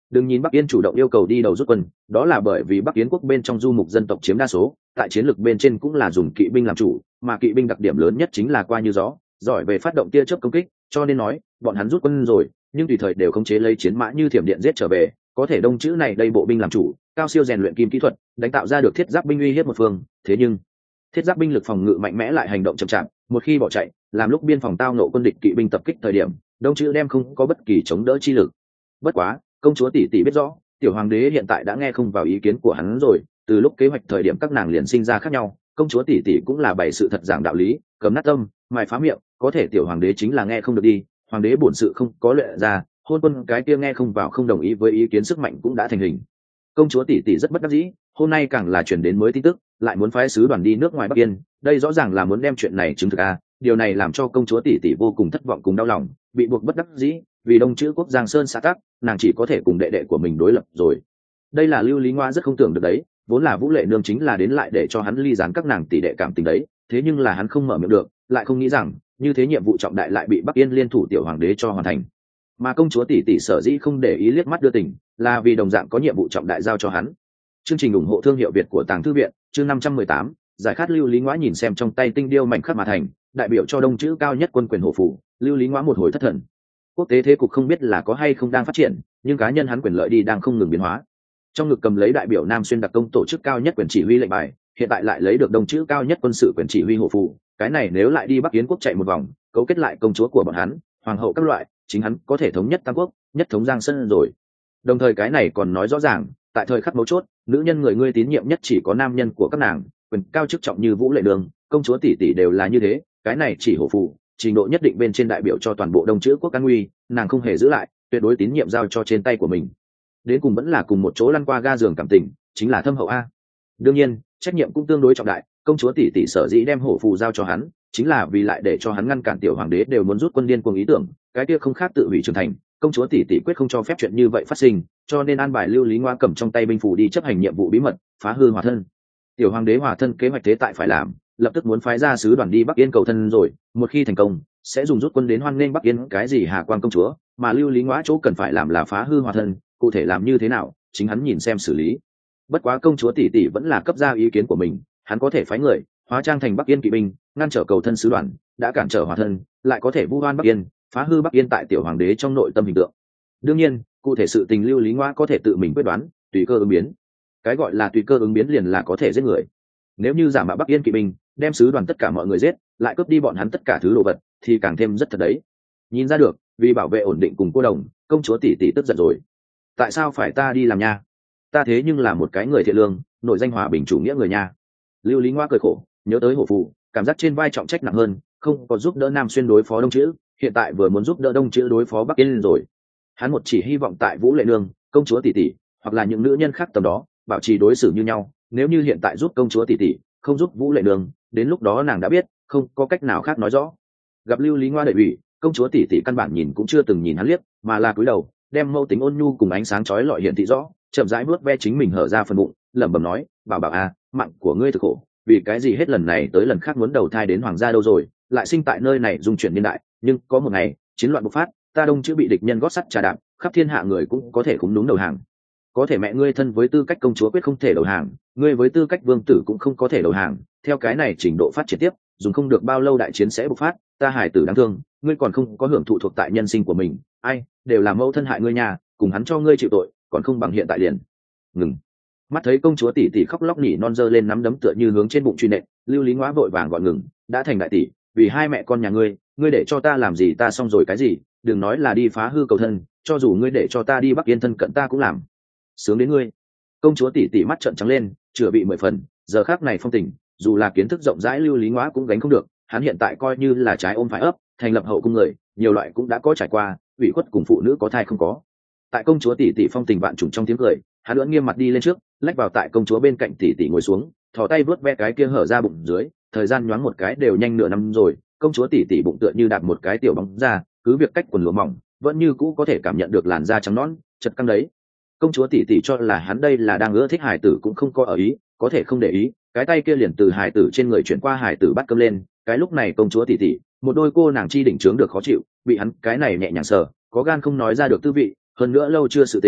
Đừng nhìn Bắc Yên chủ động yêu cầu đi đầu rút quân, đó là bởi vì Bắc Yến quốc bên trong du mục dân tộc chiếm đa số, tại chiến lược bên trên cũng là dùng kỵ binh làm chủ, mà kỵ binh đặc điểm lớn nhất chính là qua như gió, giỏi về phát động tia chớp công kích, cho nên nói, bọn hắn rút quân rồi, nhưng tùy thời đều khống chế lấy chiến mã như thiểm điện giết trở về, có thể đông chữ này đây bộ binh làm chủ, cao siêu rèn luyện kim kỹ thuật, đánh tạo ra được thiết giáp binh uy hiếp một phương, thế nhưng thiết giáp binh lực phòng ngự mạnh mẽ lại hành động chậm chạp, một khi bỏ chạy, làm lúc biên phòng tao nộ quân địch kỵ binh tập kích thời điểm, đông chữ đem không có bất kỳ chống đỡ chi lực. Bất quá, công chúa tỷ tỷ biết rõ, tiểu hoàng đế hiện tại đã nghe không vào ý kiến của hắn rồi, từ lúc kế hoạch thời điểm các nàng liền sinh ra khác nhau, công chúa tỷ tỷ cũng là bày sự thật giảng đạo lý, cấm nát tâm, mài phá miệng, có thể tiểu hoàng đế chính là nghe không được đi, hoàng đế bổn sự không có luyện ra, hôn quân cái kia nghe không vào không đồng ý với ý kiến sức mạnh cũng đã thành hình. Công chúa tỷ tỷ rất bất đắc dĩ, hôm nay càng là truyền đến mới tin tức, lại muốn phái sứ đoàn đi nước ngoài Bắc Yên, đây rõ ràng là muốn đem chuyện này chứng thực a, điều này làm cho công chúa tỷ tỷ vô cùng thất vọng cùng đau lòng, bị buộc bất đắc dĩ, vì đông chữ quốc Giang Sơn xã tắc, nàng chỉ có thể cùng đệ đệ của mình đối lập rồi. Đây là Lưu Lý Ngoa rất không tưởng được đấy, vốn là Vũ Lệ Nương chính là đến lại để cho hắn ly gián các nàng tỷ đệ cảm tình đấy, thế nhưng là hắn không mở miệng được, lại không nghĩ rằng như thế nhiệm vụ trọng đại lại bị Bắc Yên liên thủ tiểu hoàng đế cho hoàn thành. Mà công chúa tỷ tỷ sở dĩ không để ý liếc mắt đưa tình, là vì đồng dạng có nhiệm vụ trọng đại giao cho hắn. Chương trình ủng hộ thương hiệu Việt của Tàng Thư viện, chương 518, giải khát. Lưu Lý Ngoa nhìn xem trong tay tinh điêu mảnh khắc mà thành, đại biểu cho đông chữ cao nhất quân quyền hộ phủ, Lưu Lý Ngoa một hồi thất thần. Quốc tế thế cục không biết là có hay không đang phát triển, nhưng cá nhân hắn quyền lợi đi đang không ngừng biến hóa. Trong ngực cầm lấy đại biểu Nam Xuyên đặc công tổ chức cao nhất quyền chỉ huy lệnh bài, hiện tại lại lấy được đông chữ cao nhất quân sự quyền chỉ huy hộ phủ, cái này nếu lại đi Bắc Yến quốc chạy một vòng, cấu kết lại công chúa của bọn hắn, hoàng hậu các loại, chính hắn có thể thống nhất tam quốc, nhất thống Giang Sơn rồi. Đồng thời cái này còn nói rõ ràng, tại thời khắc mấu chốt, nữ nhân người ngươi tín nhiệm nhất chỉ có nam nhân của các nàng, quyền cao chức trọng như Vũ Lệ Đường, công chúa tỷ tỷ đều là như thế, cái này chỉ hộ phủ, trình độ nhất định bên trên đại biểu cho toàn bộ đông chữ quốc an nguy, nàng không hề giữ lại, tuyệt đối tín nhiệm giao cho trên tay của mình. Đến cùng vẫn là cùng một chỗ lăn qua ga giường cảm tình, chính là thâm hậu a. Đương nhiên, trách nhiệm cũng tương đối trọng đại, công chúa tỷ tỷ sở dĩ đem hổ phù giao cho hắn, chính là vì lại để cho hắn ngăn cản tiểu hoàng đế đều muốn rút quân điên cuồng ý tưởng, cái kia không khác tự hủy trưởng thành, công chúa tỷ tỷ quyết không cho phép chuyện như vậy phát sinh, cho nên an bài Lưu Lý Ngoa cầm trong tay binh phù đi chấp hành nhiệm vụ bí mật, phá hư hòa thân. Tiểu hoàng đế hòa thân kế hoạch thế tại phải làm, lập tức muốn phái ra sứ đoàn đi Bắc Yên cầu thân rồi, một khi thành công, sẽ dùng rút quân đến hoan nghênh Bắc Yên cái gì Hà Quan công chúa, mà Lưu Lý Ngoa chỗ cần phải làm là phá hư hòa thân, cụ thể làm như thế nào, chính hắn nhìn xem xử lý. Bất quá công chúa tỷ tỷ vẫn là cấp ra ý kiến của mình, hắn có thể phái người hóa trang thành Bắc Yên kỵ binh, ngăn trở cầu thân sứ đoàn, đã cản trở hòa thân, lại có thể vu oan Bắc Yên, phá hư Bắc Yên tại tiểu hoàng đế trong nội tâm hình tượng. Đương nhiên, cụ thể sự tình Lưu Lý Ngoa có thể tự mình quyết đoán, tùy cơ ứng biến. Cái gọi là tùy cơ ứng biến liền là có thể giết người. Nếu như giả mạo Bắc Yên kỵ binh, đem sứ đoàn tất cả mọi người giết, lại cướp đi bọn hắn tất cả thứ đồ vật, thì càng thêm rất thật đấy. Nhìn ra được, vì bảo vệ ổn định cùng cô đồng, công chúa tỷ tỷ tức giận rồi. Tại sao phải ta đi làm nha? Ta thế nhưng là một cái người thiện lương, nội danh hòa bình chủ nghĩa người nha. Lưu Lý Ngoa cười khổ, nhớ tới hổ phù, cảm giác trên vai trọng trách nặng hơn, không có giúp đỡ Nam Xuyên đối phó Đông Chữ, hiện tại vừa muốn giúp đỡ Đông Chữ đối phó Bắc Yên rồi. Hắn một chỉ hy vọng tại Vũ Lệ Nương, công chúa tỷ tỷ, hoặc là những nữ nhân khác tầm đó, bảo trì đối xử như nhau. Nếu như hiện tại giúp công chúa tỷ tỷ, không giúp Vũ Lệ Nương, đến lúc đó nàng đã biết, không có cách nào khác nói rõ. Gặp Lưu Lý Ngoa đợi ủy, công chúa tỷ tỷ căn bản nhìn cũng chưa từng nhìn hắn liếc, mà là cúi đầu, đem mâu tính ôn nhu cùng ánh sáng chói lọi hiện thị rõ, chậm rãi nuốt ve chính mình hở ra phần bụng, lẩm bẩm nói, bảo bảo à, mạng của ngươi thực khổ, vì cái gì hết lần này tới lần khác muốn đầu thai đến hoàng gia đâu rồi, lại sinh tại nơi này dung chuyển niên đại, nhưng có một ngày chiến loạn bộc phát, ta Đông Chữ bị địch nhân gót sắt trà đạp, khắp thiên hạ người cũng có thể khúm núm đầu hàng. Có thể mẹ ngươi thân với tư cách công chúa quyết không thể đầu hàng, ngươi với tư cách vương tử cũng không có thể đầu hàng, theo cái này trình độ phát triển tiếp, dùng không được bao lâu đại chiến sẽ bộc phát, ta hải tử đáng thương, ngươi còn không có hưởng thụ thuộc tại nhân sinh của mình, ai, đều là mẫu thân hại ngươi nhà, cùng hắn cho ngươi chịu tội, còn không bằng hiện tại liền. Ngừng. Mắt thấy công chúa tỷ tỷ khóc lóc nỉ non giơ lên nắm đấm tựa như hướng trên bụng truy nện, Lưu Lý Ngoa vội vàng gọi ngừng, đã thành đại tỷ, vì hai mẹ con nhà ngươi để cho ta làm gì ta xong rồi cái gì, đừng nói là đi phá hư cầu thân, cho dù ngươi để cho ta đi Bắc Yên thân cận ta cũng làm. Sướng đến ngươi. Công chúa tỷ tỷ mắt trợn trắng lên, chữa bị 10 phần, giờ khắc này phong tình, dù là kiến thức rộng rãi Lưu Lý Ngoa cũng gánh không được, hắn hiện tại coi như là trái ôm phải ấp, thành lập hậu cung người, nhiều loại cũng đã có trải qua, ủy khuất cùng phụ nữ có thai không có. Tại công chúa tỷ tỷ phong tình vạn trùng trong tiếng cười, hắn lưỡng nghiêm mặt đi lên trước, lách vào tại công chúa bên cạnh tỷ tỷ ngồi xuống, thò tay vuốt ve cái kia hở ra bụng dưới, thời gian nhoáng một cái đều nhanh nửa năm rồi, công chúa tỷ tỷ bụng tựa như đạp một cái tiểu bóng ra, cứ việc cách quần lụa mỏng, vẫn như cũ có thể cảm nhận được làn da trắng nõn, chật căng đấy. Công chúa tỷ tỷ cho là hắn đây là đang ưa thích hài tử cũng không có ở ý, có thể không để ý, cái tay kia liền từ hài tử trên người chuyển qua hài tử bắt cơm lên, cái lúc này công chúa tỷ tỷ, một đôi cô nàng chi đỉnh trướng được khó chịu, bị hắn cái này nhẹ nhàng sờ, có gan không nói ra được tư vị, hơn nữa lâu chưa sự tình,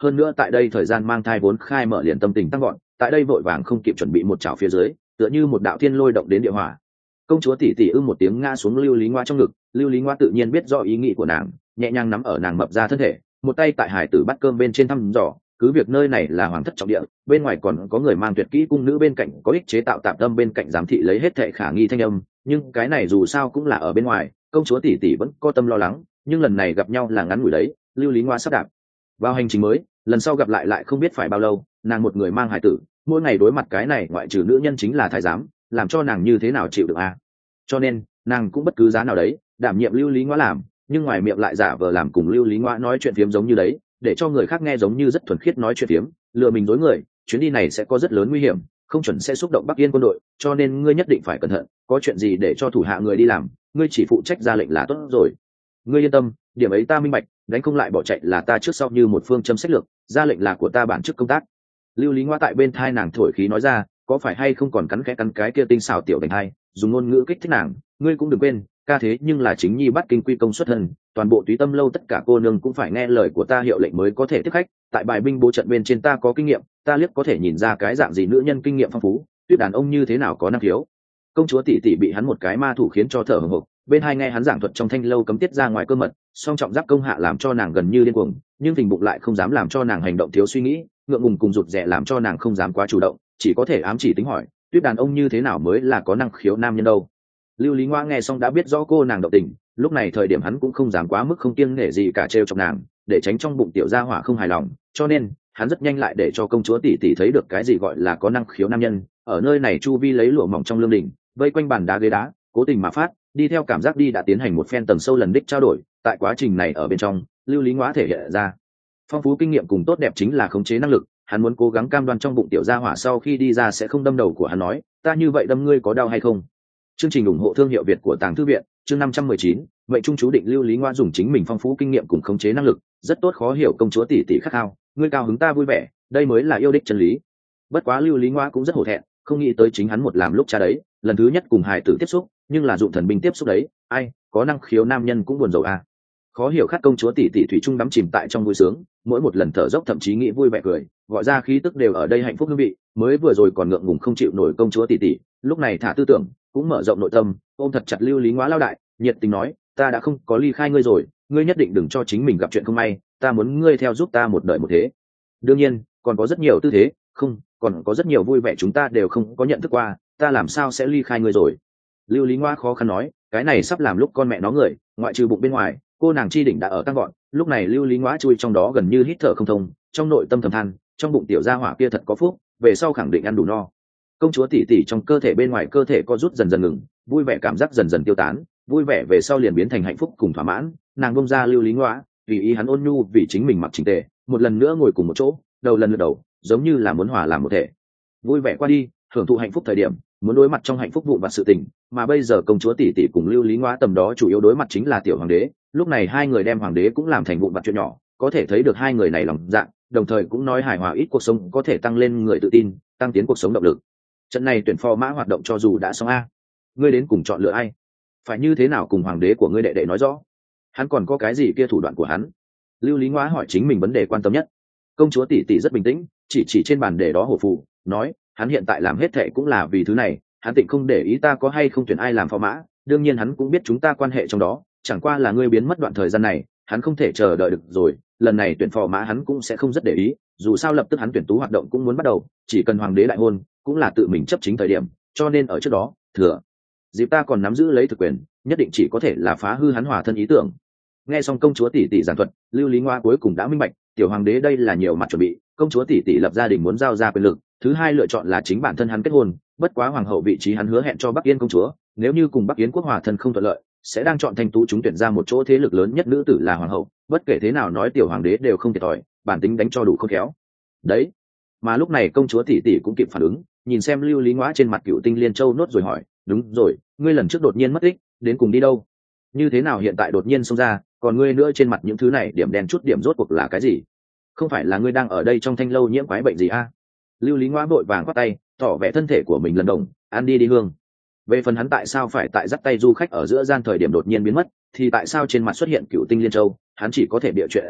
hơn nữa tại đây thời gian mang thai vốn khai mở liền tâm tình tăng gọn, tại đây vội vàng không kịp chuẩn bị một chảo phía dưới, tựa như một đạo thiên lôi động đến địa hỏa. Công chúa tỷ tỷ một tiếng ngã xuống Lưu Lý Ngoa trong ngực, Lưu Lý Ngoa tự nhiên biết rõ ý nghĩ của nàng, nhẹ nhàng nắm ở nàng mập ra thân thể, một tay tại hải tử bắt cơm bên trên thăm dò, cứ việc nơi này là hoàng thất trọng địa, bên ngoài còn có người mang tuyệt kỹ cung nữ bên cạnh, có ích chế tạo tạm tâm bên cạnh giám thị lấy hết thệ khả nghi thanh âm, nhưng cái này dù sao cũng là ở bên ngoài, công chúa tỷ tỷ vẫn có tâm lo lắng, nhưng lần này gặp nhau là ngắn ngủi đấy, Lưu Lý Ngoa sắp đạp vào hành trình mới, lần sau gặp lại không biết phải bao lâu, nàng một người mang hải tử, mỗi ngày đối mặt cái này ngoại trừ nữ nhân chính là thái giám, làm cho nàng như thế nào chịu được à? Cho nên nàng cũng bất cứ giá nào đấy đảm nhiệm Lưu Lý Ngoa làm, nhưng ngoài miệng lại giả vờ làm cùng Lưu Lý Ngoa nói chuyện phiếm giống như đấy, để cho người khác nghe giống như rất thuần khiết nói chuyện phiếm, lừa mình dối người. Chuyến đi này sẽ có rất lớn nguy hiểm, không chuẩn sẽ xúc động Bắc Yên quân đội, cho nên ngươi nhất định phải cẩn thận, có chuyện gì để cho thủ hạ người đi làm, ngươi chỉ phụ trách ra lệnh là tốt rồi. Ngươi yên tâm, điểm ấy ta minh bạch, đánh không lại bỏ chạy là ta trước sau như một phương châm sách lược, ra lệnh là của ta bản chức công tác. Lưu Lý Ngoa tại bên thai nàng thổi khí nói ra, có phải hay không còn cắn cái kia tinh xảo tiểu đánh hai, dùng ngôn ngữ kích thích nàng, ngươi cũng đừng quên, ca thế nhưng là chính nhi bắt kinh quy công xuất thân, toàn bộ Túy Tâm lâu tất cả cô nương cũng phải nghe lời của ta hiệu lệnh mới có thể tiếp khách, tại bài binh bố trận bên trên ta có kinh nghiệm, ta liếc có thể nhìn ra cái dạng gì nữ nhân kinh nghiệm phong phú, tuyết đàn ông như thế nào có năng khiếu. Công chúa tỷ tỷ bị hắn một cái ma thủ khiến cho thở hổn hộc, bên hai nghe hắn giảng thuật trong thanh lâu cấm tiết ra ngoài cơ mật, song trọng giáp công hạ làm cho nàng gần như điên cuồng, nhưng tình bụng lại không dám làm cho nàng hành động thiếu suy nghĩ, ngượng ngùng cùng rụt rè làm cho nàng không dám quá chủ động, chỉ có thể ám chỉ tính hỏi, tuyết đàn ông như thế nào mới là có năng khiếu nam nhân đâu. Lưu Lý Ngoa nghe xong đã biết rõ cô nàng động tình, lúc này thời điểm hắn cũng không dám quá mức không kiêng nể gì cả trêu chọc nàng, để tránh trong bụng tiểu gia hỏa không hài lòng, cho nên hắn rất nhanh lại để cho công chúa tỷ tỷ thấy được cái gì gọi là có năng khiếu nam nhân. Ở nơi này chu vi lấy lụa mỏng trong lương đình, vây quanh bàn đá ghế đá, cố tình mà phát, đi theo cảm giác đi đã tiến hành một phen tầng sâu lần đích trao đổi. Tại quá trình này ở bên trong, Lưu Lý Ngoa thể hiện ra phong phú kinh nghiệm cùng tốt đẹp chính là khống chế năng lực, hắn muốn cố gắng cam đoan trong bụng tiểu gia hỏa sau khi đi ra sẽ không đâm đầu của hắn nói, ta như vậy đâm ngươi có đau hay không. Chương trình ủng hộ thương hiệu Việt của Tàng Thư viện, chương 519, vậy trung chú định Lưu Lý Ngoa dùng chính mình phong phú kinh nghiệm cùng khống chế năng lực, rất tốt khó hiểu công chúa tỷ tỷ khát khao, ngươi cao hứng ta vui vẻ, đây mới là yêu đích chân lý. Bất quá Lưu Lý Ngoa cũng rất hổ thẹn, không nghĩ tới chính hắn một làm lúc cha đấy, lần thứ nhất cùng hài tử tiếp xúc, nhưng là dụng thần binh tiếp xúc đấy, ai, có năng khiếu nam nhân cũng buồn rầu à. Khó hiểu khát công chúa tỷ tỷ thủy chung đắm chìm tại trong vui sướng, mỗi một lần thở dốc thậm chí nghĩ vui vẻ cười, gọi ra khí tức đều ở đây hạnh phúc hương vị, mới vừa rồi còn ngượng ngùng không chịu nổi công chúa tỷ tỷ, lúc này thả tư tưởng, cũng mở rộng nội tâm, ôm thật chặt Lưu Lý Ngoa lao đại, nhiệt tình nói, ta đã không có ly khai ngươi rồi, ngươi nhất định đừng cho chính mình gặp chuyện không may, ta muốn ngươi theo giúp ta một đời một thế. Đương nhiên còn có rất nhiều tư thế, không, còn có rất nhiều vui vẻ chúng ta đều không có nhận thức qua, ta làm sao sẽ ly khai ngươi rồi. Lưu Lý Ngoa khó khăn nói, cái này sắp làm lúc con mẹ nó người, ngoại trừ bụng bên ngoài, cô nàng chi đỉnh đã ở tăng gọn, lúc này Lưu Lý Ngoa chui trong đó gần như hít thở không thông, trong nội tâm thầm than, trong bụng tiểu gia hỏa kia thật có phúc, về sau khẳng định ăn đủ no. Công chúa tỷ tỷ trong cơ thể bên ngoài cơ thể co rút dần dần ngừng, vui vẻ cảm giác dần dần tiêu tán, vui vẻ về sau liền biến thành hạnh phúc cùng thỏa mãn, nàng bông ra Lưu Lý Ngoa, tùy ý hắn ôn nhu vì chính mình mặc chỉnh tề, một lần nữa ngồi cùng một chỗ, đầu lần lượt đầu, giống như là muốn hòa làm một thể. Vui vẻ qua đi, hưởng thụ hạnh phúc thời điểm, muốn đối mặt trong hạnh phúc vụn vặt sự tình, mà bây giờ công chúa tỷ tỷ cùng Lưu Lý Ngoa tầm đó chủ yếu đối mặt chính là tiểu hoàng đế, lúc này hai người đem hoàng đế cũng làm thành vụn vặt chuyện nhỏ, có thể thấy được hai người này lòng dạ, đồng thời cũng nói hài hòa ít cuộc sống có thể tăng lên người tự tin, tăng tiến cuộc sống động lực. Trận này tuyển phò mã hoạt động cho dù đã xong a, ngươi đến cùng chọn lựa ai, phải như thế nào cùng hoàng đế của ngươi đệ đệ nói rõ, hắn còn có cái gì kia thủ đoạn của hắn. Lưu Lý Ngoa hỏi chính mình vấn đề quan tâm nhất. Công chúa tỷ tỷ rất bình tĩnh, chỉ trên bàn để đó hổ phù, nói, hắn hiện tại làm hết thệ cũng là vì thứ này, hắn tịnh không để ý ta có hay không tuyển ai làm phò mã, đương nhiên hắn cũng biết chúng ta quan hệ trong đó, chẳng qua là ngươi biến mất đoạn thời gian này, hắn không thể chờ đợi được rồi, lần này tuyển phò mã hắn cũng sẽ không rất để ý, dù sao lập tức hắn tuyển tú hoạt động cũng muốn bắt đầu, chỉ cần hoàng đế đại hôn cũng là tự mình chấp chính thời điểm, cho nên ở trước đó thừa dịp ta còn nắm giữ lấy thực quyền, nhất định chỉ có thể là phá hư hắn hòa thân ý tưởng. Nghe xong công chúa tỷ tỷ giảng thuật, Lưu Lý Ngoa cuối cùng đã minh bạch, tiểu hoàng đế đây là nhiều mặt chuẩn bị, công chúa tỷ tỷ lập gia đình muốn giao ra quyền lực, thứ hai lựa chọn là chính bản thân hắn kết hôn, bất quá hoàng hậu vị trí hắn hứa hẹn cho Bắc Yên công chúa, nếu như cùng Bắc Yến quốc hòa thân không thuận lợi, sẽ đang chọn thanh tú chúng tuyển ra một chỗ thế lực lớn nhất nữ tử là hoàng hậu, bất kể thế nào nói tiểu hoàng đế đều không thiệt thòi, bản tính đánh cho đủ khôn khéo. Đấy, mà lúc này công chúa tỷ tỷ cũng kịp phản ứng, nhìn xem Lưu Lý Ngoa trên mặt Cựu Tinh Liên Châu nốt rồi hỏi, đúng rồi, ngươi lần trước đột nhiên mất tích, đến cùng đi đâu? Như thế nào hiện tại đột nhiên xông ra, còn ngươi nữa trên mặt những thứ này điểm đen chút điểm rốt cuộc là cái gì? Không phải là ngươi đang ở đây trong thanh lâu nhiễm quái bệnh gì a? Lưu Lý Ngoa vội vàng quát tay, tỏ vẻ thân thể của mình lần đồng, ăn đi đi hương. Về phần hắn tại sao phải tại dắt tay du khách ở giữa gian thời điểm đột nhiên biến mất, thì tại sao trên mặt xuất hiện Cựu Tinh Liên Châu, hắn chỉ có thể bịa chuyện rồi,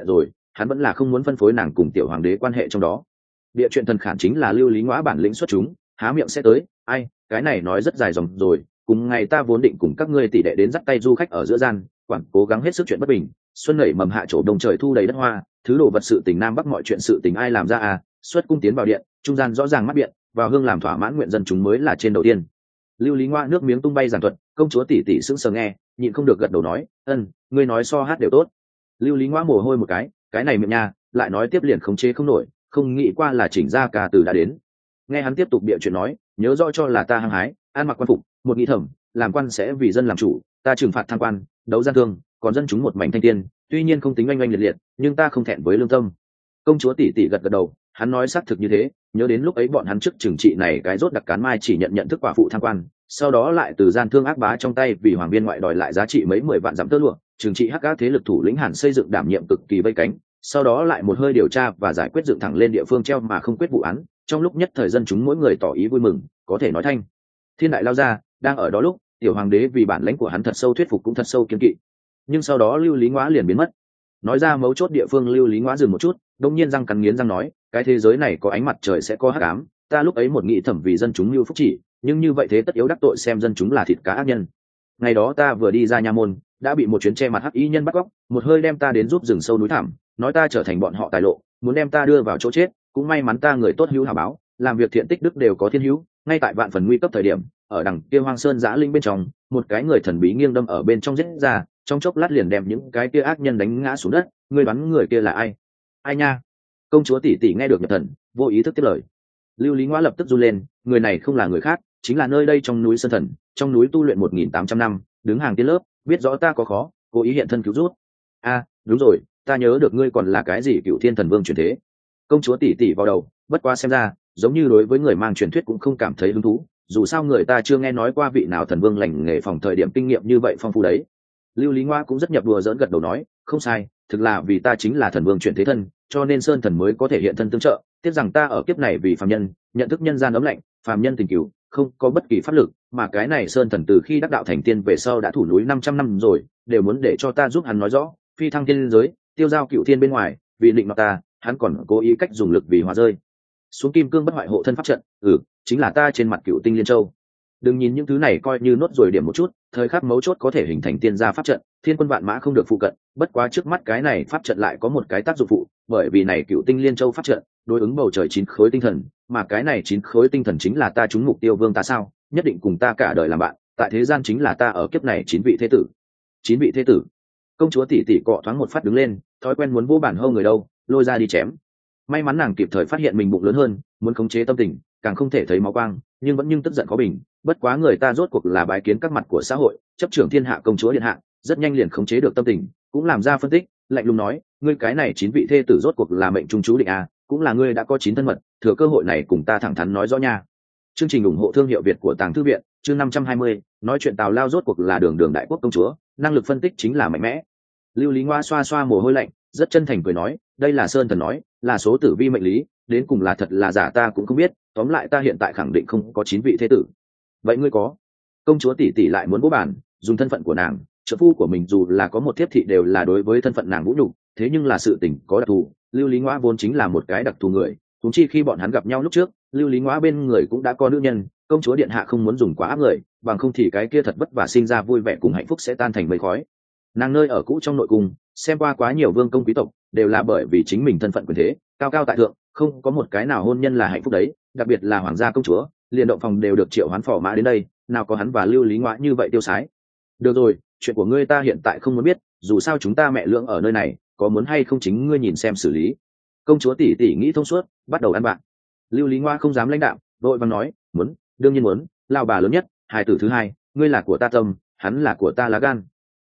hắn vẫn là không muốn phân phối nàng cùng tiểu hoàng đế quan hệ trong đó. Địa chuyện thần khản chính là lưu lý ngõa bản lĩnh xuất chúng, há miệng sẽ tới. Ai, cái này nói rất dài dòng rồi, cùng ngày ta vốn định cùng các ngươi tỷ đệ đến dắt tay du khách ở giữa gian, quản cố gắng hết sức chuyện bất bình, xuân nảy mầm hạ trổ đông trời thu đầy đất hoa, thứ đồ vật sự tình nam bắc mọi chuyện sự tình ai làm ra à, xuất cung tiến vào điện, trung gian rõ ràng mắt biện, vào hương làm thỏa mãn nguyện dân chúng mới là trên đầu tiên. Lưu lý ngoa nước miếng tung bay giảng thuật, công chúa tỷ tỷ sững sờ nghe, nhịn không được gật đầu nói, ngươi nói so hát đều tốt. Lưu lý ngoa mồ hôi một cái này miệng nha, lại nói tiếp liền khống chế không nổi, không nghĩ qua là chỉnh ra ca từ đã đến. Nghe hắn tiếp tục bịa chuyện nói, nhớ rõ cho là ta hăng hái, ăn mặc quan phục, một nghĩ thẩm, làm quan sẽ vì dân làm chủ, ta trừng phạt tham quan, đấu gian thương, còn dân chúng một mảnh thanh tiên, tuy nhiên không tính oanh oanh liệt liệt, nhưng ta không thẹn với lương tâm. Công chúa tỷ tỷ gật gật đầu, hắn nói xác thực như thế, nhớ đến lúc ấy bọn hắn trước trừng trị này cái rốt đặc cán mai chỉ nhận thức quả phụ tham quan, sau đó lại từ gian thương ác bá trong tay vì hoàng biên ngoại đòi lại giá trị mấy 10 vạn dặm tơ lụa, trừng trị hắc ác thế lực thủ lĩnh Hàn xây dựng đảm nhiệm cực kỳ vây cánh, sau đó lại một hơi điều tra và giải quyết dựng thẳng lên địa phương treo mà không quyết vụ án, trong lúc nhất thời dân chúng mỗi người tỏ ý vui mừng, có thể nói thanh thiên đại lao ra, đang ở đó lúc tiểu hoàng đế vì bản lãnh của hắn thật sâu thuyết phục cũng thật sâu kiên kỵ. Nhưng sau đó lưu lý ngõa liền biến mất. Nói ra mấu chốt địa phương lưu lý ngõa dừng một chút, đông nhiên răng cắn nghiến răng nói, cái thế giới này có ánh mặt trời sẽ có hắc ám, ta lúc ấy một nghĩ thẩm vì dân chúng lưu phúc chỉ, nhưng như vậy thế tất yếu đắc tội xem dân chúng là thịt cá ác nhân. Ngày đó ta vừa đi ra nha môn, đã bị một chuyến che mặt hắc y nhân bắt cóc, một hơi đem ta đến giúp rừng sâu núi thẳm, nói ta trở thành bọn họ tài lộ, muốn đem ta đưa vào chỗ chết, cũng may mắn ta người tốt hữu hảo báo, làm việc thiện tích đức đều có thiên hữu, ngay tại vạn phần nguy cấp thời điểm, ở đằng kia hoang sơn giã linh bên trong, một cái người thần bí nghiêng đâm ở bên trong giết ra, trong chốc lát liền đem những cái kia ác nhân đánh ngã xuống đất, ngươi đoán người kia là ai? Ai nha? Công chúa tỷ tỷ nghe được nhập thần, vô ý thức tiếp lời. Lưu lý ngõa lập tức run lên, người này không là người khác, chính là nơi đây trong núi Sơn Thần, trong núi tu luyện 1.800 năm, đứng hàng tiên lớp, biết rõ ta có khó, cố ý hiện thân cứu rút. Đúng rồi, ta nhớ được ngươi còn là cái gì Cựu Thiên Thần Vương truyền thế. Công chúa tỷ tỷ vào đầu, bất quá xem ra giống như đối với người mang truyền thuyết cũng không cảm thấy hứng thú, dù sao người ta chưa nghe nói qua vị nào thần vương lành nghề phòng thời điểm kinh nghiệm như vậy phong phú đấy. Lưu lý ngoa cũng rất nhập đùa dỡn gật đầu nói, không sai, thực là vì ta chính là thần vương chuyển thế thân, cho nên sơn thần mới có thể hiện thân tương trợ, tiếc rằng ta ở kiếp này vì phàm nhân, nhận thức nhân gian ấm lạnh, phàm nhân tình cửu, không có bất kỳ pháp lực, mà cái này sơn thần từ khi đắc đạo thành tiên về sau đã thủ núi 500 năm rồi, đều muốn để cho ta giúp hắn nói rõ, phi thăng thiên giới, tiêu giao cựu thiên bên ngoài, vì định nọ ta, hắn còn cố ý cách dùng lực vì hóa rơi xuống kim cương bất hoại hộ thân pháp trận, chính là ta trên mặt Cựu Tinh Liên Châu. Đừng nhìn những thứ này coi như nốt rồi điểm một chút, thời khắc mấu chốt có thể hình thành tiên gia pháp trận, thiên quân vạn mã không được phụ cận, bất quá trước mắt cái này pháp trận lại có một cái tác dụng phụ, bởi vì này Cựu Tinh Liên Châu pháp trận đối ứng bầu trời 9 khối tinh thần, mà cái này 9 khối tinh thần chính là ta trúng mục tiêu vương ta sao, nhất định cùng ta cả đời làm bạn, tại thế gian chính là ta ở kiếp này 9 vị thế tử. 9 vị thế tử. Công chúa tỷ tỷ cọ thoáng một phát đứng lên, thói quen muốn vô bản hâu người đâu, lôi ra đi chém. May mắn nàng kịp thời phát hiện mình bụng lớn hơn, muốn khống chế tâm tình, càng không thể thấy máu quang, nhưng tức giận khó bình. Bất quá người ta rốt cuộc là bái kiến các mặt của xã hội, chấp trưởng thiên hạ công chúa điện hạ, rất nhanh liền khống chế được tâm tình, cũng làm ra phân tích, lạnh lùng nói, ngươi cái này 9 vị thê tử rốt cuộc là mệnh trung chú định à, cũng là ngươi đã có 9 thân mật, thừa cơ hội này cùng ta thẳng thắn nói rõ nha. Chương trình ủng hộ thương hiệu Việt của Tàng Thư viện, chương 520, nói chuyện Tào Lao rốt cuộc là đường đường đại quốc công chúa, năng lực phân tích chính là mạnh mẽ. Lưu lý ngoa xoa xoa mồ hôi lạnh, rất chân thành cười nói, đây là sơn thần nói, là số tử vi mệnh lý, đến cùng là thật là giả ta cũng không biết, tóm lại ta hiện tại khẳng định không có 9 vị thế tử. Vậy ngươi có? Công chúa tỷ tỷ lại muốn bố bản, dùng thân phận của nàng, trợ phu của mình dù là có một thiếp thị đều là đối với thân phận nàng vũ nhục, thế nhưng là sự tình có đặc thù, Lưu lý ngoa vốn chính là một cái đặc thù người, huống chi khi bọn hắn gặp nhau lúc trước, Lưu lý ngoa bên người cũng đã có nữ nhân, công chúa điện hạ không muốn dùng quá áp người, bằng không thì cái kia thật vất vả sinh ra vui vẻ cùng hạnh phúc sẽ tan thành mây khói. Nàng nơi ở cũ trong nội cung, xem qua quá nhiều vương công quý tộc, đều là bởi vì chính mình thân phận quyền thế cao cao tại thượng, không có một cái nào hôn nhân là hạnh phúc đấy, đặc biệt là hoàng gia công chúa, liền động phòng đều được triệu hoán phò mã đến đây, nào có hắn và Lưu lý ngoa như vậy tiêu sái. Được rồi, chuyện của ngươi ta hiện tại không muốn biết, dù sao chúng ta mẹ lưỡng ở nơi này, có muốn hay không chính ngươi nhìn xem xử lý. Công chúa tỷ tỷ nghĩ thông suốt, bắt đầu ăn bạn. Lưu lý ngoa không dám lãnh đạm, vội vàng nói, muốn, đương nhiên muốn, lao bà lớn nhất, hài tử thứ hai, ngươi là của ta tâm, hắn là của ta lá gan.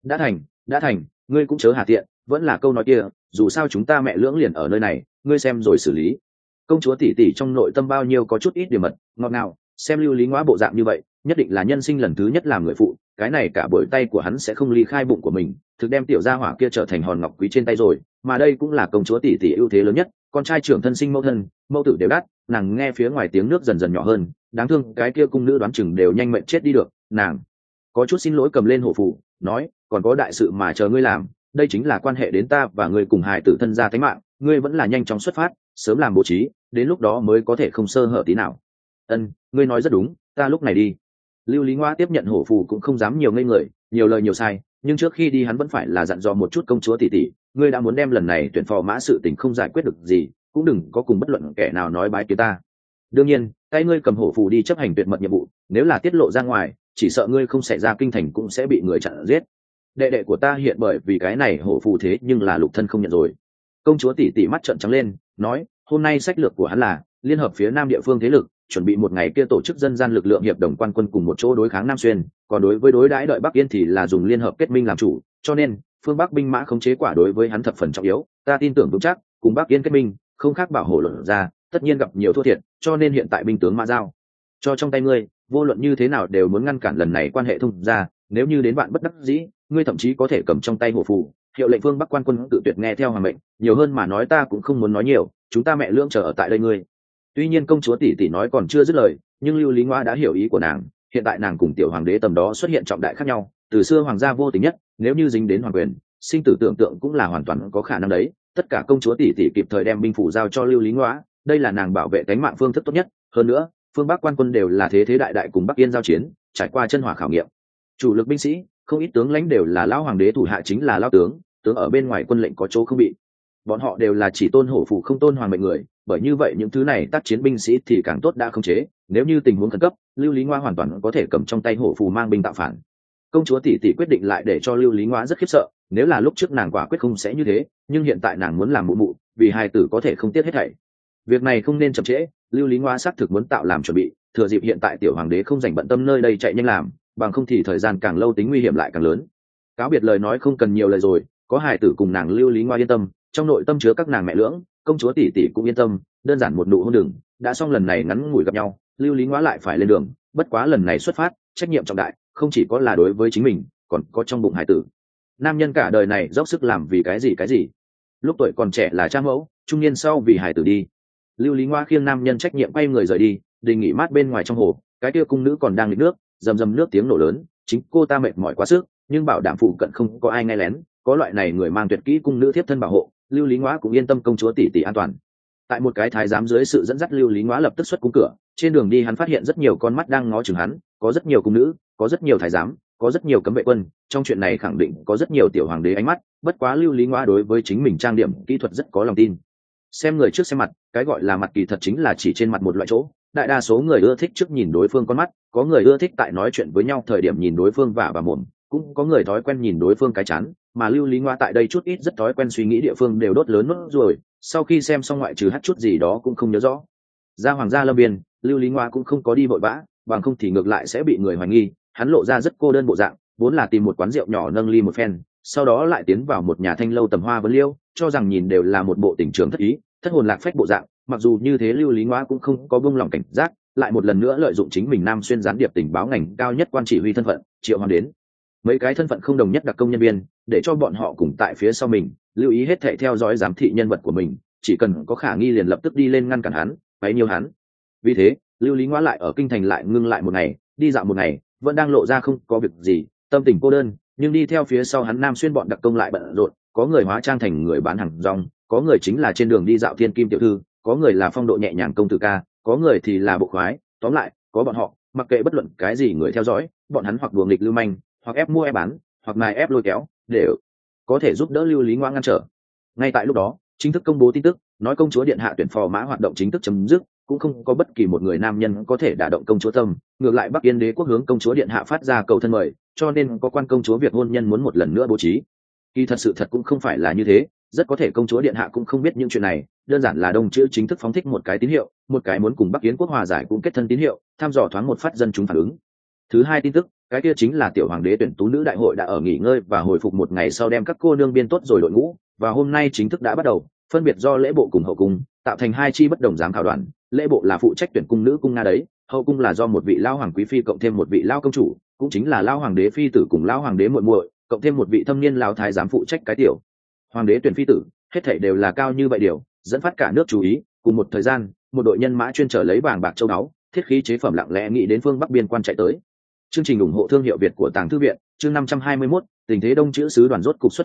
Đã thành, ngươi cũng chớ hà tiện, vẫn là câu nói kia, dù sao chúng ta mẹ lưỡng liền ở nơi này, ngươi xem rồi xử lý. Công chúa tỷ tỷ trong nội tâm bao nhiêu có chút ít điểm mật, ngọt ngào, xem Lưu lý ngoa bộ dạng như vậy, nhất định là nhân sinh lần thứ nhất làm người phụ, cái này cả buổi tay của hắn sẽ không ly khai bụng của mình, thực đem tiểu gia hỏa kia trở thành hòn ngọc quý trên tay rồi, mà đây cũng là công chúa tỷ tỷ ưu thế lớn nhất, con trai trưởng thân sinh mẫu thân, mẫu tử đều đắt, nàng nghe phía ngoài tiếng nước dần dần nhỏ hơn, đáng thương cái kia cung nữ đoán chừng đều nhanh mệnh chết đi được, nàng có chút xin lỗi cầm lên hổ phù, nói, còn có đại sự mà chờ ngươi làm, đây chính là quan hệ đến ta và ngươi cùng hài tử thân gia tính mạng, ngươi vẫn là nhanh chóng xuất phát, sớm làm bố trí, đến lúc đó mới có thể không sơ hở tí nào. Ân, ngươi nói rất đúng, ta lúc này đi. Lưu Lý Ngoa tiếp nhận hổ phù cũng không dám nhiều ngây người, nhiều lời nhiều sai, nhưng trước khi đi hắn vẫn phải là dặn dò một chút công chúa tỷ tỷ, ngươi đã muốn đem lần này tuyển phò mã sự tình không giải quyết được gì, cũng đừng có cùng bất luận kẻ nào nói bái kiến ta. Đương nhiên, tay ngươi cầm hổ phù đi chấp hành tuyệt mật nhiệm vụ, nếu là tiết lộ ra ngoài, chỉ sợ ngươi không xảy ra kinh thành cũng sẽ bị người chặn giết. Đệ đệ của ta hiện bởi vì cái này hổ phù thế nhưng là lục thân không nhận rồi. Công chúa tỷ tỷ mắt trợn trắng lên, nói, hôm nay sách lược của hắn là liên hợp phía nam địa phương thế lực, chuẩn bị một ngày kia tổ chức dân gian lực lượng hiệp đồng quan quân cùng một chỗ đối kháng Nam Xuyên, còn đối với đối đãi đợi Bắc Yên thì là dùng liên hợp kết minh làm chủ, cho nên phương Bắc binh mã khống chế quả đối với hắn thập phần trọng yếu, ta tin tưởng vững chắc, cùng Bắc Yên kết minh, không khác bảo hộ luận ra, tất nhiên gặp nhiều thua thiệt, cho nên hiện tại binh tướng mã giao cho trong tay ngươi, vô luận như thế nào đều muốn ngăn cản lần này quan hệ thông ra, nếu như đến bạn bất đắc dĩ, ngươi thậm chí có thể cầm trong tay hổ phù, hiệu lệnh phương Bắc quan quân tự tuyệt nghe theo hoàng mệnh, nhiều hơn mà nói ta cũng không muốn nói nhiều, chúng ta mẹ lưỡng chờ ở tại đây ngươi. Tuy nhiên công chúa tỷ tỷ nói còn chưa dứt lời, nhưng Lưu Lý Ngoa đã hiểu ý của nàng, hiện tại nàng cùng tiểu hoàng đế tầm đó xuất hiện trọng đại khác nhau, từ xưa hoàng gia vô tình nhất, nếu như dính đến hoàng quyền, sinh tử tưởng tượng cũng là hoàn toàn có khả năng đấy, tất cả công chúa tỷ tỷ kịp thời đem binh phủ giao cho Lưu Lý Ngoa, đây là nàng bảo vệ tính mạng phương thức tốt nhất, hơn nữa, phương Bắc quan quân đều là thế thế đại đại cùng Bắc Yên giao chiến, trải qua chân hỏa khảo nghiệm. Chủ lực binh sĩ, không ít tướng lãnh đều là lão hoàng đế thủ hạ chính là lão tướng, tướng ở bên ngoài quân lệnh có chỗ không bị. Bọn họ đều là chỉ tôn hổ phù không tôn hoàng mệnh người, bởi như vậy những thứ này tác chiến binh sĩ thì càng tốt đã không chế, nếu như tình huống khẩn cấp, Lưu Lý Ngoa hoàn toàn có thể cầm trong tay hổ phù mang binh tạo phản. Công chúa tỷ tỷ quyết định lại để cho Lưu Lý Ngoa rất khiếp sợ, nếu là lúc trước nàng quả quyết không sẽ như thế, nhưng hiện tại nàng muốn làm mụ mụ, vì hài tử có thể không tiếc hết thảy. Việc này không nên chậm trễ, Lưu Lý Ngoa xác thực muốn tạo làm chuẩn bị, thừa dịp hiện tại tiểu hoàng đế không dành bận tâm nơi đây chạy nhanh làm, bằng không thì thời gian càng lâu tính nguy hiểm lại càng lớn. Cáo biệt lời nói không cần nhiều lời rồi, có hài tử cùng nàng Lưu Lý Ngoa yên tâm, trong nội tâm chứa các nàng mẹ lưỡng, công chúa tỷ tỷ cũng yên tâm, đơn giản một nụ hôn đường, đã xong lần này ngắn ngủi gặp nhau, Lưu Lý Ngoa lại phải lên đường, bất quá lần này xuất phát, trách nhiệm trọng đại, không chỉ có là đối với chính mình, còn có trong bụng hài tử. Nam nhân cả đời này dốc sức làm vì cái gì? Lúc tuổi còn trẻ là cha mẫu, trung niên sau vì hài tử đi. Lưu Lý Ngoa khiêng nam nhân trách nhiệm quay người rời đi, đình nghỉ mát bên ngoài trong hồ, cái kia cung nữ còn đang nghịch nước, rầm rầm nước tiếng nổ lớn, chính cô ta mệt mỏi quá sức, nhưng bảo đảm phụ cận không có ai nghe lén, có loại này người mang tuyệt kỹ cung nữ thiếp thân bảo hộ, Lưu Lý Ngoa cũng yên tâm công chúa tỷ tỷ an toàn. Tại một cái thái giám dưới sự dẫn dắt, Lưu Lý Ngoa lập tức xuất cung cửa, trên đường đi hắn phát hiện rất nhiều con mắt đang ngó chừng hắn, có rất nhiều cung nữ, có rất nhiều thái giám, có rất nhiều cấm vệ quân, trong chuyện này khẳng định có rất nhiều tiểu hoàng đế ánh mắt, bất quá Lưu Lý Ngoa đối với chính mình trang điểm kỹ thuật rất có lòng tin. Xem người trước xem mặt, cái gọi là mặt kỳ thật chính là chỉ trên mặt một loại chỗ, đại đa số người ưa thích trước nhìn đối phương con mắt, có người ưa thích tại nói chuyện với nhau thời điểm nhìn đối phương vả và mồm, cũng có người thói quen nhìn đối phương cái chán, mà Lưu Lý Ngoa tại đây chút ít rất thói quen suy nghĩ địa phương đều đốt lớn nốt rồi, sau khi xem xong ngoại trừ hát chút gì đó cũng không nhớ rõ. Ra hoàng gia lâm biên, Lưu Lý Ngoa cũng không có đi vội vã, bằng không thì ngược lại sẽ bị người hoài nghi, hắn lộ ra rất cô đơn bộ dạng, vốn là tìm một quán rượu nhỏ nâng ly một phen, sau đó lại tiến vào một nhà thanh lâu tầm hoa vấn liêu, cho rằng nhìn đều là một bộ tình trường thất ý, thất hồn lạc phách bộ dạng, mặc dù như thế Lưu Lý Ngoa cũng không có buông lỏng cảnh giác, lại một lần nữa lợi dụng chính mình Nam Xuyên gián điệp tình báo ngành cao nhất quan chỉ huy thân phận, triệu hoàng đến mấy cái thân phận không đồng nhất đặc công nhân viên, để cho bọn họ cùng tại phía sau mình, lưu ý hết thảy theo dõi giám thị nhân vật của mình, chỉ cần có khả nghi liền lập tức đi lên ngăn cản hắn, bấy nhiêu hắn. Vì thế, Lưu Lý Ngoa lại ở kinh thành lại ngưng lại một ngày, đi dạo một ngày, vẫn đang lộ ra không có việc gì, tâm tình cô đơn, nhưng đi theo phía sau hắn Nam Xuyên bọn đặc công lại bận rộn, có người hóa trang thành người bán hàng rong, có người chính là trên đường đi dạo thiên kim tiểu thư, có người là phong độ nhẹ nhàng công tử ca, có người thì là bộ khoái, tóm lại, có bọn họ, mặc kệ bất luận cái gì người theo dõi, bọn hắn hoặc đùa nghịch lưu manh, hoặc ép mua ép bán, hoặc mài ép lôi kéo, đều có thể giúp đỡ Lưu Lý Ngoa ngăn trở. Ngay tại lúc đó, chính thức công bố tin tức, nói công chúa điện hạ tuyển phò mã hoạt động chính thức chấm dứt, cũng không có bất kỳ một người nam nhân có thể đả động công chúa tâm, ngược lại Bắc Yên đế quốc hướng công chúa điện hạ phát ra cầu thân mời, cho nên có quan công chúa việc hôn nhân muốn một lần nữa bố trí. Kỳ thật sự thật cũng không phải là như thế, rất có thể công chúa điện hạ cũng không biết những chuyện này, đơn giản là đông chữ chính thức phóng thích một cái tín hiệu, một cái muốn cùng Bắc Yến quốc hòa giải cũng kết thân tín hiệu, thăm dò thoáng một phát dân chúng phản ứng. Thứ hai tin tức, cái kia chính là tiểu hoàng đế tuyển tú nữ đại hội đã ở nghỉ ngơi và hồi phục một ngày sau đem các cô nương biên tốt rồi đội ngũ, và hôm nay chính thức đã bắt đầu, phân biệt do lễ bộ cùng hậu cung tạo thành hai chi bất đồng giám khảo đoàn, lễ bộ là phụ trách tuyển cung nữ cung nga đấy, hậu cung là do một vị lao hoàng quý phi cộng thêm một vị lao công chủ, cũng chính là lao hoàng đế phi tử cùng lao hoàng đế muội muội, cộng thêm một vị thâm niên lao thái giám phụ trách cái tiểu hoàng đế tuyển phi tử, hết thảy đều là cao như vậy điều, dẫn phát cả nước chú ý. Cùng một thời gian, một đội nhân mã chuyên trở lấy vàng bạc châu báu, thiết khí chế phẩm lặng lẽ nghĩ đến phương Bắc biên quan chạy tới. Chương trình ủng hộ thương hiệu Việt của Tàng Thư viện, chương 521, tình thế đông chữ sứ đoàn rốt cục xuất phát,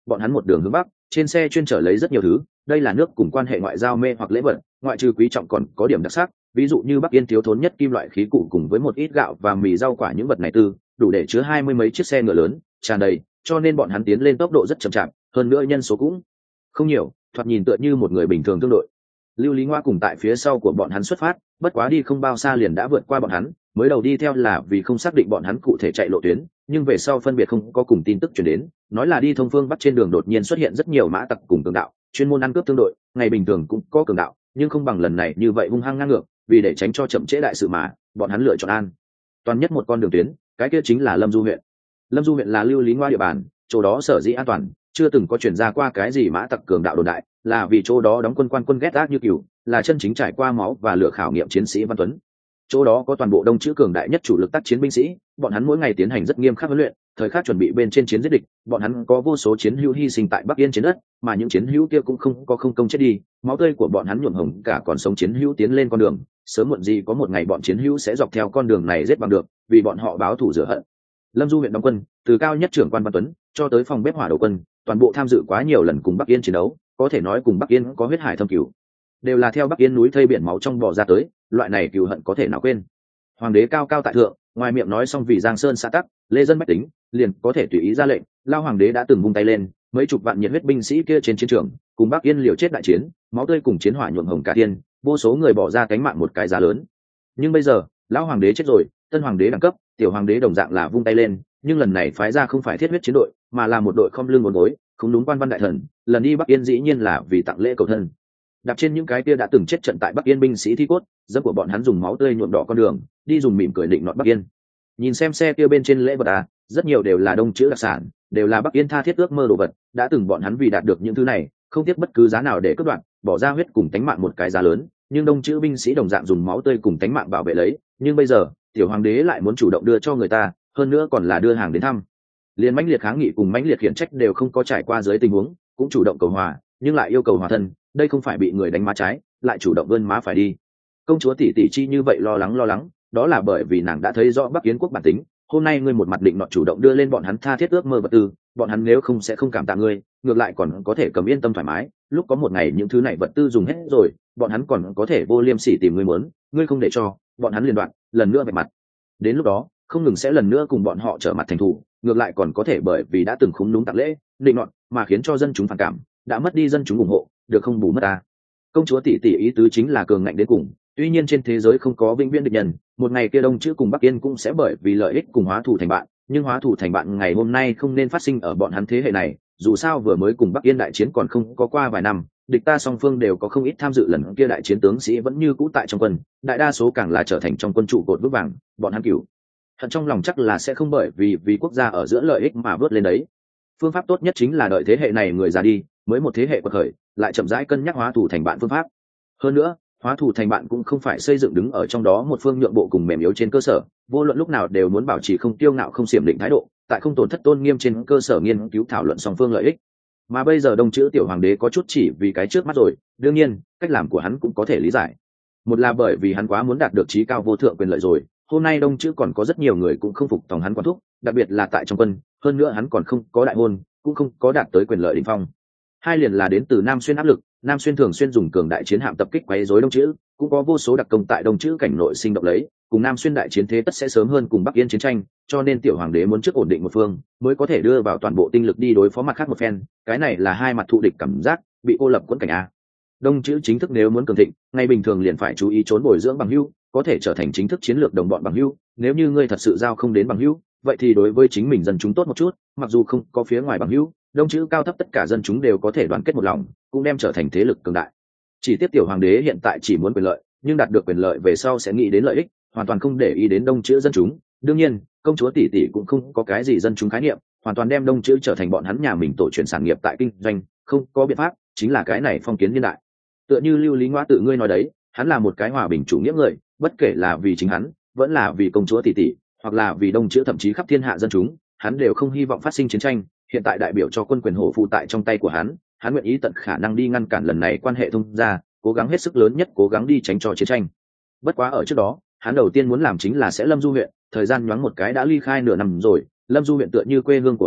bọn hắn một đường hướng bắc, trên xe chuyên chở lấy rất nhiều thứ, đây là nước cùng quan hệ ngoại giao mê hoặc lễ vật, ngoại trừ quý trọng còn có điểm đặc sắc, ví dụ như Bắc Yên thiếu thốn nhất kim loại khí cụ cùng với một ít gạo và mì rau quả, những vật này đủ để chứa 20 mấy chiếc xe ngựa lớn tràn đầy, cho nên bọn hắn tiến lên tốc độ rất chậm chạp, hơn nữa nhân số cũng không nhiều, thoạt nhìn tựa như một người bình thường tương đội. Lưu Lý Ngoa cùng tại phía sau của bọn hắn xuất phát, bất quá đi không bao xa liền đã vượt qua bọn hắn, mới đầu đi theo là vì không xác định bọn hắn cụ thể chạy lộ tuyến, nhưng về sau phân biệt không có cùng tin tức truyền đến, nói là đi thông phương bắc trên đường đột nhiên xuất hiện rất nhiều mã tặc cùng cường đạo, chuyên môn ăn cướp tương đội, ngày bình thường cũng có cường đạo, nhưng không bằng lần này như vậy hung hăng ngang ngược, vì để tránh cho chậm trễ đại sự mà bọn hắn lựa chọn an toàn nhất một con đường tuyến, cái kia chính là Lâm Du huyện. Lâm Du huyện là Lưu Lý Ngoa địa bàn, chỗ đó sở dĩ an toàn, chưa từng có chuyển ra qua cái gì mã tặc cường đạo đồn đại, là vì chỗ đó đóng quân quan quân ghét ác như cừu, là chân chính trải qua máu và lửa khảo nghiệm chiến sĩ Văn Tuấn. Chỗ đó có toàn bộ đông chữ cường đại nhất chủ lực tác chiến binh sĩ, bọn hắn mỗi ngày tiến hành rất nghiêm khắc huấn luyện, thời khắc chuẩn bị bên trên chiến giết địch, bọn hắn có vô số chiến hữu hy sinh tại Bắc Yên chiến đất, mà những chiến hữu kia cũng không có không công chết đi, máu tươi của bọn hắn nhuộm hồng cả còn sống chiến hữu tiến lên con đường, sớm muộn gì có một ngày bọn chiến hữu sẽ dọc theo con đường này giết bằng được, vì bọn họ báo thù rửa hận. Lâm Du huyện đóng quân, từ cao nhất trưởng quan Văn Tuấn cho tới phòng bếp hỏa đầu quân, toàn bộ tham dự quá nhiều lần cùng Bắc Yên chiến đấu, có thể nói cùng Bắc Yên có huyết hải thâm cửu, đều là theo Bắc Yên núi thây biển máu trong bò ra tới, loại này cừu hận có thể nào quên. Hoàng đế cao cao tại thượng, ngoài miệng nói xong vì Giang Sơn xã tắc, lê dân bách tính, liền có thể tùy ý ra lệnh, lao hoàng đế đã từng vung tay lên, mấy chục vạn nhiệt huyết binh sĩ kia trên chiến trường, cùng Bắc Yên liều chết đại chiến, máu tươi cùng chiến hỏa nhuộm hồng cả thiên, vô số người bỏ ra cánh mạng một cái giá lớn. Nhưng bây giờ, lão hoàng đế chết rồi, tân hoàng đế đẳng cấp, tiểu hoàng đế đồng dạng là vung tay lên, nhưng lần này phái ra không phải thiết huyết chiến đội, mà là một đội không lưng một gối, không đúng quan văn đại thần, lần đi Bắc Yên dĩ nhiên là vì tặng lễ cầu thân. Đạp trên những cái kia đã từng chết trận tại Bắc Yên binh sĩ thi cốt, dẫm của bọn hắn dùng máu tươi nhuộm đỏ con đường, đi dùng mỉm cười định nọt Bắc Yên. Nhìn xem xe kia bên trên lễ vật rất nhiều đều là đông chữ đặc sản, đều là Bắc Yên tha thiết ước mơ đồ vật, đã từng bọn hắn vì đạt được những thứ này, không tiếc bất cứ giá nào để cướp đoạt, bỏ ra huyết cùng tánh mạng một cái giá lớn, nhưng đông chữ binh sĩ đồng dạng dùng máu tươi cùng tánh mạng bảo vệ lấy, nhưng bây giờ, tiểu hoàng đế lại muốn chủ động đưa cho người ta, hơn nữa còn là đưa hàng đến thăm. Liên mãnh liệt kháng nghị cùng mãnh liệt khiển trách đều không có trải qua dưới tình huống, cũng chủ động cầu hòa, nhưng lại yêu cầu hòa thân, đây không phải bị người đánh má trái, lại chủ động vươn má phải đi. Công chúa tỷ tỷ chi như vậy lo lắng, đó là bởi vì nàng đã thấy rõ Bắc Yến quốc bản tính, hôm nay ngươi một mặt định nọ chủ động đưa lên bọn hắn tha thiết ước mơ vật tư, bọn hắn nếu không sẽ không cảm tạ ngươi, ngược lại còn có thể cầm yên tâm thoải mái, lúc có một ngày những thứ này vật tư dùng hết rồi, bọn hắn còn có thể vô liêm sỉ tìm ngươi muốn, ngươi không để cho, bọn hắn liền đoạn, lần nữa vạch mặt. Đến lúc đó, không ngừng sẽ lần nữa cùng bọn họ trở mặt thành thù, ngược lại còn có thể bởi vì đã từng khúng đúng tặng lễ, định nọ, mà khiến cho dân chúng phản cảm, đã mất đi dân chúng ủng hộ, được không bù mất ta. Công chúa tỷ tỷ ý tứ chính là cường ngạnh đến cùng, tuy nhiên trên thế giới không có vĩnh viễn địch nhân, một ngày kia đông chữ cùng Bắc Yên cũng sẽ bởi vì lợi ích cùng hóa thù thành bạn, nhưng hóa thù thành bạn ngày hôm nay không nên phát sinh ở bọn hắn thế hệ này, dù sao vừa mới cùng Bắc Yên đại chiến còn không có qua vài năm, địch ta song phương đều có không ít tham dự lần kia đại chiến, tướng sĩ vẫn như cũ tại trong quân, đại đa số càng là trở thành trong quân trụ cột vững vàng, bọn hắn cửu hận trong lòng chắc là sẽ không bởi vì quốc gia ở giữa lợi ích mà vớt lên đấy. Phương pháp tốt nhất chính là đợi thế hệ này người già đi, mới một thế hệ quật khởi, lại chậm rãi cân nhắc hóa thù thành bạn phương pháp. Hơn nữa, hóa thù thành bạn cũng không phải xây dựng đứng ở trong đó một phương nhượng bộ cùng mềm yếu trên cơ sở, vô luận lúc nào đều muốn bảo trì không tiêu ngạo không xiểm định thái độ, tại không tổn thất tôn nghiêm trên cơ sở nghiên cứu thảo luận song phương lợi ích. Mà bây giờ đông chữ tiểu hoàng đế có chút chỉ vì cái trước mắt rồi, đương nhiên cách làm của hắn cũng có thể lý giải. Một là bởi vì hắn quá muốn đạt được trí cao vô thượng quyền lợi rồi, hôm nay đông chữ còn có rất nhiều người cũng không phục tòng hắn quản thúc, đặc biệt là tại trong quân, hơn nữa hắn còn không có đại hôn, cũng không có đạt tới quyền lợi đỉnh phong. Hai liền là đến từ Nam Xuyên áp lực, Nam Xuyên thường xuyên dùng cường đại chiến hạm tập kích quấy rối đông chữ, cũng có vô số đặc công tại đông chữ cảnh nội sinh động lấy, cùng Nam Xuyên đại chiến thế tất sẽ sớm hơn cùng Bắc Yên chiến tranh, cho nên tiểu hoàng đế muốn trước ổn định một phương, mới có thể đưa vào toàn bộ tinh lực đi đối phó mặt khác một phen, cái này là hai mặt thù địch cảm giác, bị cô lập quẫn cảnh a. Đông chữ chính thức nếu muốn cường thịnh, ngay bình thường liền phải chú ý trốn bồi dưỡng bằng hữu, có thể trở thành chính thức chiến lược đồng bọn bằng hữu, nếu như ngươi thật sự giao không đến bằng hữu, vậy thì đối với chính mình dân chúng tốt một chút, mặc dù không có phía ngoài bằng hữu, đông chữ cao thấp tất cả dân chúng đều có thể đoàn kết một lòng, cũng đem trở thành thế lực cường đại. Chỉ tiếc tiểu hoàng đế hiện tại chỉ muốn quyền lợi, nhưng đạt được quyền lợi về sau sẽ nghĩ đến lợi ích, hoàn toàn không để ý đến đông chữ dân chúng. Đương nhiên, công chúa tỷ tỷ cũng không có cái gì dân chúng khái niệm, hoàn toàn đem đông chữ trở thành bọn hắn nhà mình tổ truyền sản nghiệp tại kinh doanh, không có biện pháp, chính là cái này phong kiến niên đại. Tựa như Lưu Lý Ngoa tự ngươi nói đấy, hắn là một cái hòa bình chủ nghĩa người, bất kể là vì chính hắn, vẫn là vì công chúa tỷ tỷ, hoặc là vì đông chữ thậm chí khắp thiên hạ dân chúng, hắn đều không hy vọng phát sinh chiến tranh. Hiện tại đại biểu cho quân quyền hổ phụ tại trong tay của hắn nguyện ý tận khả năng đi ngăn cản lần này quan hệ thông gia, cố gắng hết sức lớn nhất cố gắng đi tránh cho chiến tranh. Bất quá ở trước đó, hắn đầu tiên muốn làm chính là sẽ Lâm Du huyện, thời gian nhoáng một cái đã ly khai nửa năm rồi, Lâm Du huyện tựa như quê hương của hắn,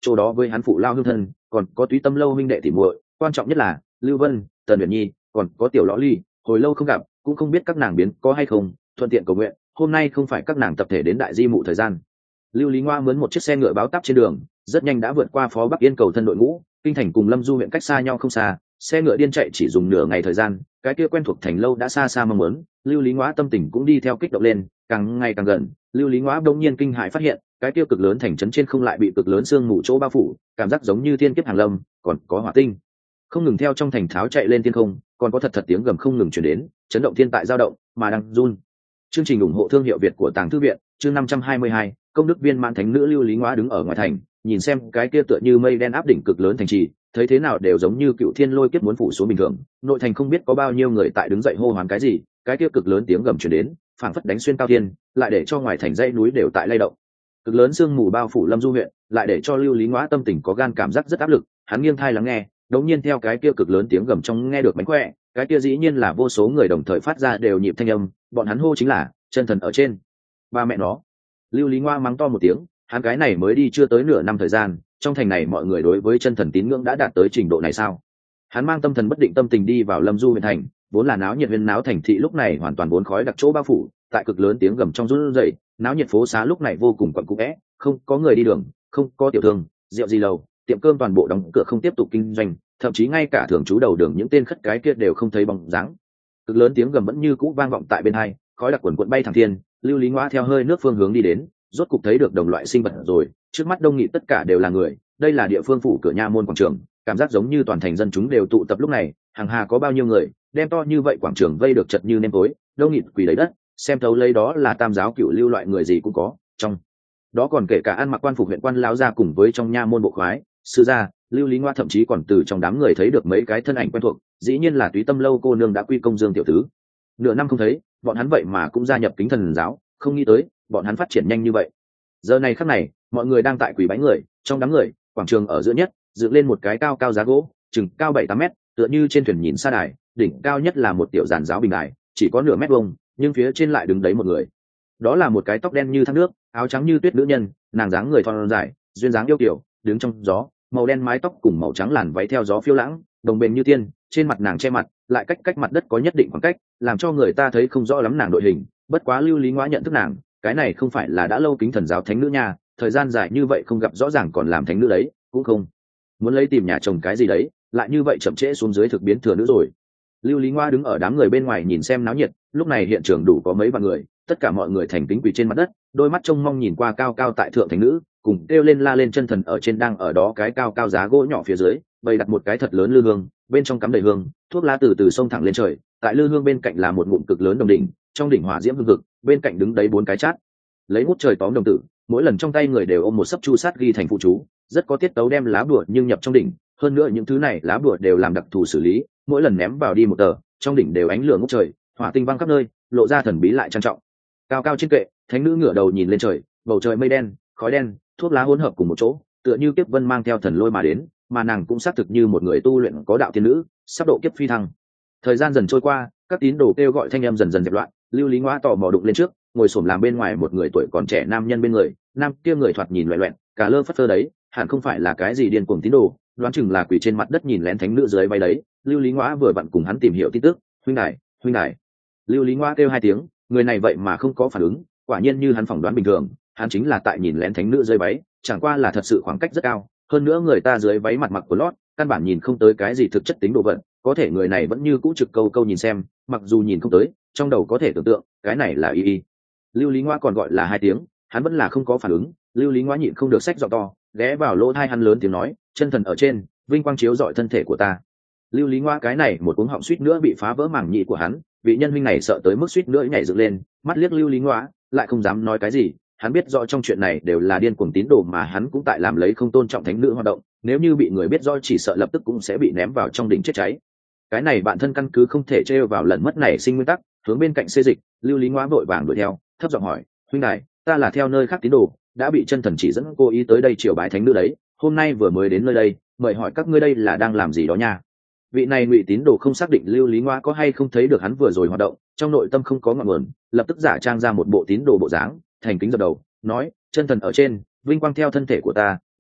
chỗ đó với hắn phụ lao hương thân còn có túy tâm lâu huynh đệ tỉ muội, quan trọng nhất là Lưu Vân, Tần Uyển Nhi, còn có tiểu lõ ly, hồi lâu không gặp cũng không biết các nàng biến có hay không, thuận tiện cầu nguyện hôm nay không phải các nàng tập thể đến đại di mụ thời gian. Lưu Lý Ngoa mướn một chiếc xe ngựa báo táp trên đường, rất nhanh đã vượt qua Phó Bắc Yên cầu thân đội ngũ, kinh thành cùng Lâm Du huyện cách xa nhau không xa, xe ngựa điên chạy chỉ dùng nửa ngày thời gian, cái kia quen thuộc thành lâu đã xa xa mong muốn, Lưu Lý Ngoa tâm tình cũng đi theo kích động lên, càng ngày càng gần, Lưu Lý Ngoa đột nhiên kinh hãi phát hiện, cái kia cực lớn thành trấn trên không lại bị cực lớn sương mù chỗ bao phủ, cảm giác giống như thiên kiếp hàng lâm, còn có hỏa tinh không ngừng theo trong thành tháo chạy lên thiên không, còn có thật tiếng gầm không ngừng truyền đến, chấn động thiên tại dao động, mà đang run. Chương trình ủng hộ thương hiệu Việt của Tàng Thư viện, chương 522, công đức viên mãn thánh nữ Lưu Lý Ngoa đứng ở ngoài thành, nhìn xem cái kia tựa như mây đen áp đỉnh cực lớn thành trì, thấy thế nào đều giống như cựu thiên lôi kiếp muốn phủ xuống bình thường. Nội thành không biết có bao nhiêu người tại đứng dậy hô hoán cái gì, cái kia cực lớn tiếng gầm truyền đến, phảng phất đánh xuyên cao thiên, lại để cho ngoài thành dãy núi đều tại lay động. Cực lớn sương mù bao phủ Lâm Du huyện, lại để cho Lưu Lý Ngoa tâm tình có gan cảm giác rất áp lực, hắn nghiêng tai lắng nghe, đột nhiên theo cái kia cực lớn tiếng gầm trong nghe được mánh khỏe, cái kia dĩ nhiên là vô số người đồng thời phát ra đều nhịp thanh âm, bọn hắn hô chính là chân thần ở trên. Ba mẹ nó. Lưu Lý Ngoa mắng to một tiếng, hắn cái này mới đi chưa tới nửa năm thời gian, trong thành này mọi người đối với chân thần tín ngưỡng đã đạt tới trình độ này sao? Hắn mang tâm thần bất định tâm tình đi vào Lâm Du huyện thành, vốn là náo nhiệt huyên náo thành thị lúc này hoàn toàn vốn khói đặc chỗ bao phủ, tại cực lớn tiếng gầm trong run rẩy, náo nhiệt phố xá lúc này vô cùng quặn cũ vẽ, không có người đi đường, không có tiểu thương, rượu gì lầu, tiệm cơm toàn bộ đóng cửa không tiếp tục kinh doanh, thậm chí ngay cả thường trú đầu đường những tên khất cái kia đều không thấy bóng dáng. Cực lớn tiếng gầm vẫn như cũ vang vọng tại bên hai, khói đặc quần quần bay thẳng thiên. Lưu Lý Ngoa theo hơi nước phương hướng đi đến, rốt cục thấy được đồng loại sinh vật rồi, trước mắt đông nghị tất cả đều là người, đây là địa phương phủ cửa nha môn quảng trường, cảm giác giống như toàn thành dân chúng đều tụ tập lúc này, hàng hà có bao nhiêu người, đem to như vậy quảng trường vây được chật như nêm tối, đông nghịt quỳ đầy đất, xem thấu lấy đó là tam giáo cửu lưu loại người gì cũng có, trong đó còn kể cả ăn mặc quan phục huyện quan lão gia cùng với trong nha môn bộ khoái, sư gia. Lưu Lý Ngoa thậm chí còn từ trong đám người thấy được mấy cái thân ảnh quen thuộc, dĩ nhiên là túy tâm lâu cô nương đã quy công Dương tiểu tứ. Nửa năm không thấy, bọn hắn vậy mà cũng gia nhập Kính Thần giáo, không nghĩ tới bọn hắn phát triển nhanh như vậy. Giờ này khắc này, mọi người đang tại quỳ bái người, trong đám người, quảng trường ở giữa nhất dựng lên một cái cao cao giá gỗ, chừng cao 7-8 mét, tựa như trên thuyền nhìn xa đài, đỉnh cao nhất là một tiểu giàn giáo bình đài, chỉ có nửa mét vuông, nhưng phía trên lại đứng đấy một người. Đó là một cái tóc đen như thác nước, áo trắng như tuyết nữ nhân, nàng dáng người thon dài, duyên dáng yêu kiều, đứng trong gió, màu đen mái tóc cùng màu trắng làn váy theo gió phiêu lãng, đồng bền như tiên, trên mặt nàng che mặt, lại cách mặt đất có nhất định khoảng cách, làm cho người ta thấy không rõ lắm nàng đội hình. Bất quá Lưu Lý Ngoa nhận thức nàng, cái này không phải là đã lâu Kính Thần giáo thánh nữ nha, thời gian dài như vậy không gặp rõ ràng còn làm thánh nữ đấy, cũng không muốn lấy tìm nhà chồng cái gì đấy, lại như vậy chậm trễ xuống dưới thực biến thừa nữ rồi. Lưu Lý Ngoa đứng ở đám người bên ngoài nhìn xem náo nhiệt, lúc này hiện trường đủ có mấy vạn người, tất cả mọi người thành kính quỳ trên mặt đất, đôi mắt trông mong nhìn qua cao cao tại thượng thánh nữ, cùng kêu lên la lên chân thần ở trên đang ở đó cái cao cao giá gỗ nhỏ phía dưới, bày đặt một cái thật lớn lư hương, bên trong cắm đầy hương, thuốc lá từ từ xông thẳng lên trời, tại lư hương bên cạnh là một ngụm cực lớn đồng đỉnh, trong đỉnh hỏa diễm hương cực, bên cạnh đứng đấy 4 cái chát, lấy hút trời tóm đồng tử, mỗi lần trong tay người đều ôm một sấp chu sát ghi thành phụ chú, rất có tiết tấu đem lá bùa nhưng nhập trong đỉnh, hơn nữa những thứ này lá bùa đều làm đặc thù xử lý, mỗi lần ném vào đi một tờ, trong đỉnh đều ánh lửa ngút trời, hỏa tinh văng khắp nơi, lộ ra thần bí lại trang trọng. Cao cao trên kệ, thánh nữ ngửa đầu nhìn lên trời, bầu trời mây đen, khói đen, thuốc lá hỗn hợp cùng một chỗ, tựa như kiếp vân mang theo thần lôi mà đến, mà nàng cũng xác thực như một người tu luyện có đạo tiên nữ, sắp độ kiếp phi thăng. Thời gian dần trôi qua, các tín đồ kêu gọi thanh âm dần dần dẹp loạn, Lưu Lý Ngoa tò mò đụng lên trước, ngồi xổm làm bên ngoài một người tuổi còn trẻ nam nhân bên người, nam kia người thoạt nhìn loẹt loẹt, cả lơ phất phơ đấy, hẳn không phải là cái gì điên cuồng tín đồ, đoán chừng là quỳ trên mặt đất nhìn lén thánh nữ dưới bay đấy. Lưu Lý Ngoa vừa vặn cùng hắn tìm hiểu tin tức, huynh đài, huynh đài. Lưu Lý Ngoa kêu 2 tiếng, người này vậy mà không có phản ứng, quả nhiên như hắn phỏng đoán bình thường, hắn chính là tại nhìn lén thánh nữ dưới váy, chẳng qua là thật sự khoảng cách rất cao, hơn nữa người ta dưới váy mặt mặc của lót, căn bản nhìn không tới cái gì thực chất tính đồ vật, có thể người này vẫn như cũ trực câu câu nhìn xem, mặc dù nhìn không tới, trong đầu có thể tưởng tượng, cái này là y. Lưu Lý Ngoa còn gọi là 2 tiếng, hắn vẫn là không có phản ứng. Lưu Lý Ngoa nhịn không được xách giọng to, ghé vào lỗ tai hắn lớn tiếng nói, chân thần ở trên, vinh quang chiếu rọi thân thể của ta. Lưu Lý Ngoa cái này một cuống họng suýt nữa bị phá vỡ màng nhĩ của hắn, vị nhân huynh này sợ tới mức suýt nữa nhảy dựng lên, mắt liếc Lưu Lý Ngoa, lại không dám nói cái gì. Hắn biết rõ trong chuyện này đều là điên cuồng tín đồ mà hắn cũng tại làm lấy không tôn trọng thánh nữ hoạt động, nếu như bị người biết rõ chỉ sợ lập tức cũng sẽ bị ném vào trong đỉnh chết cháy. Cái này bạn thân căn cứ không thể trêu vào lần mất này sinh nguyên tắc, hướng bên cạnh xê dịch. Lưu Lý Ngoa vội vàng đuổi theo, thấp giọng hỏi, huynh đài, ta là theo nơi khác tín đồ, đã bị chân thần chỉ dẫn cô ý tới đây triều bái thánh nữ đấy, hôm nay vừa mới đến nơi đây, mời hỏi các ngươi đây là đang làm gì đó nha. Vị này ngụy tín đồ không xác định Lưu Lý Ngoa có hay không thấy được hắn vừa rồi hoạt động, trong nội tâm không có ngọn nguồn, lập tức giả trang ra một bộ tín đồ bộ dáng, thành kính dập đầu, nói, chân thần ở trên, vinh quang theo thân thể của ta,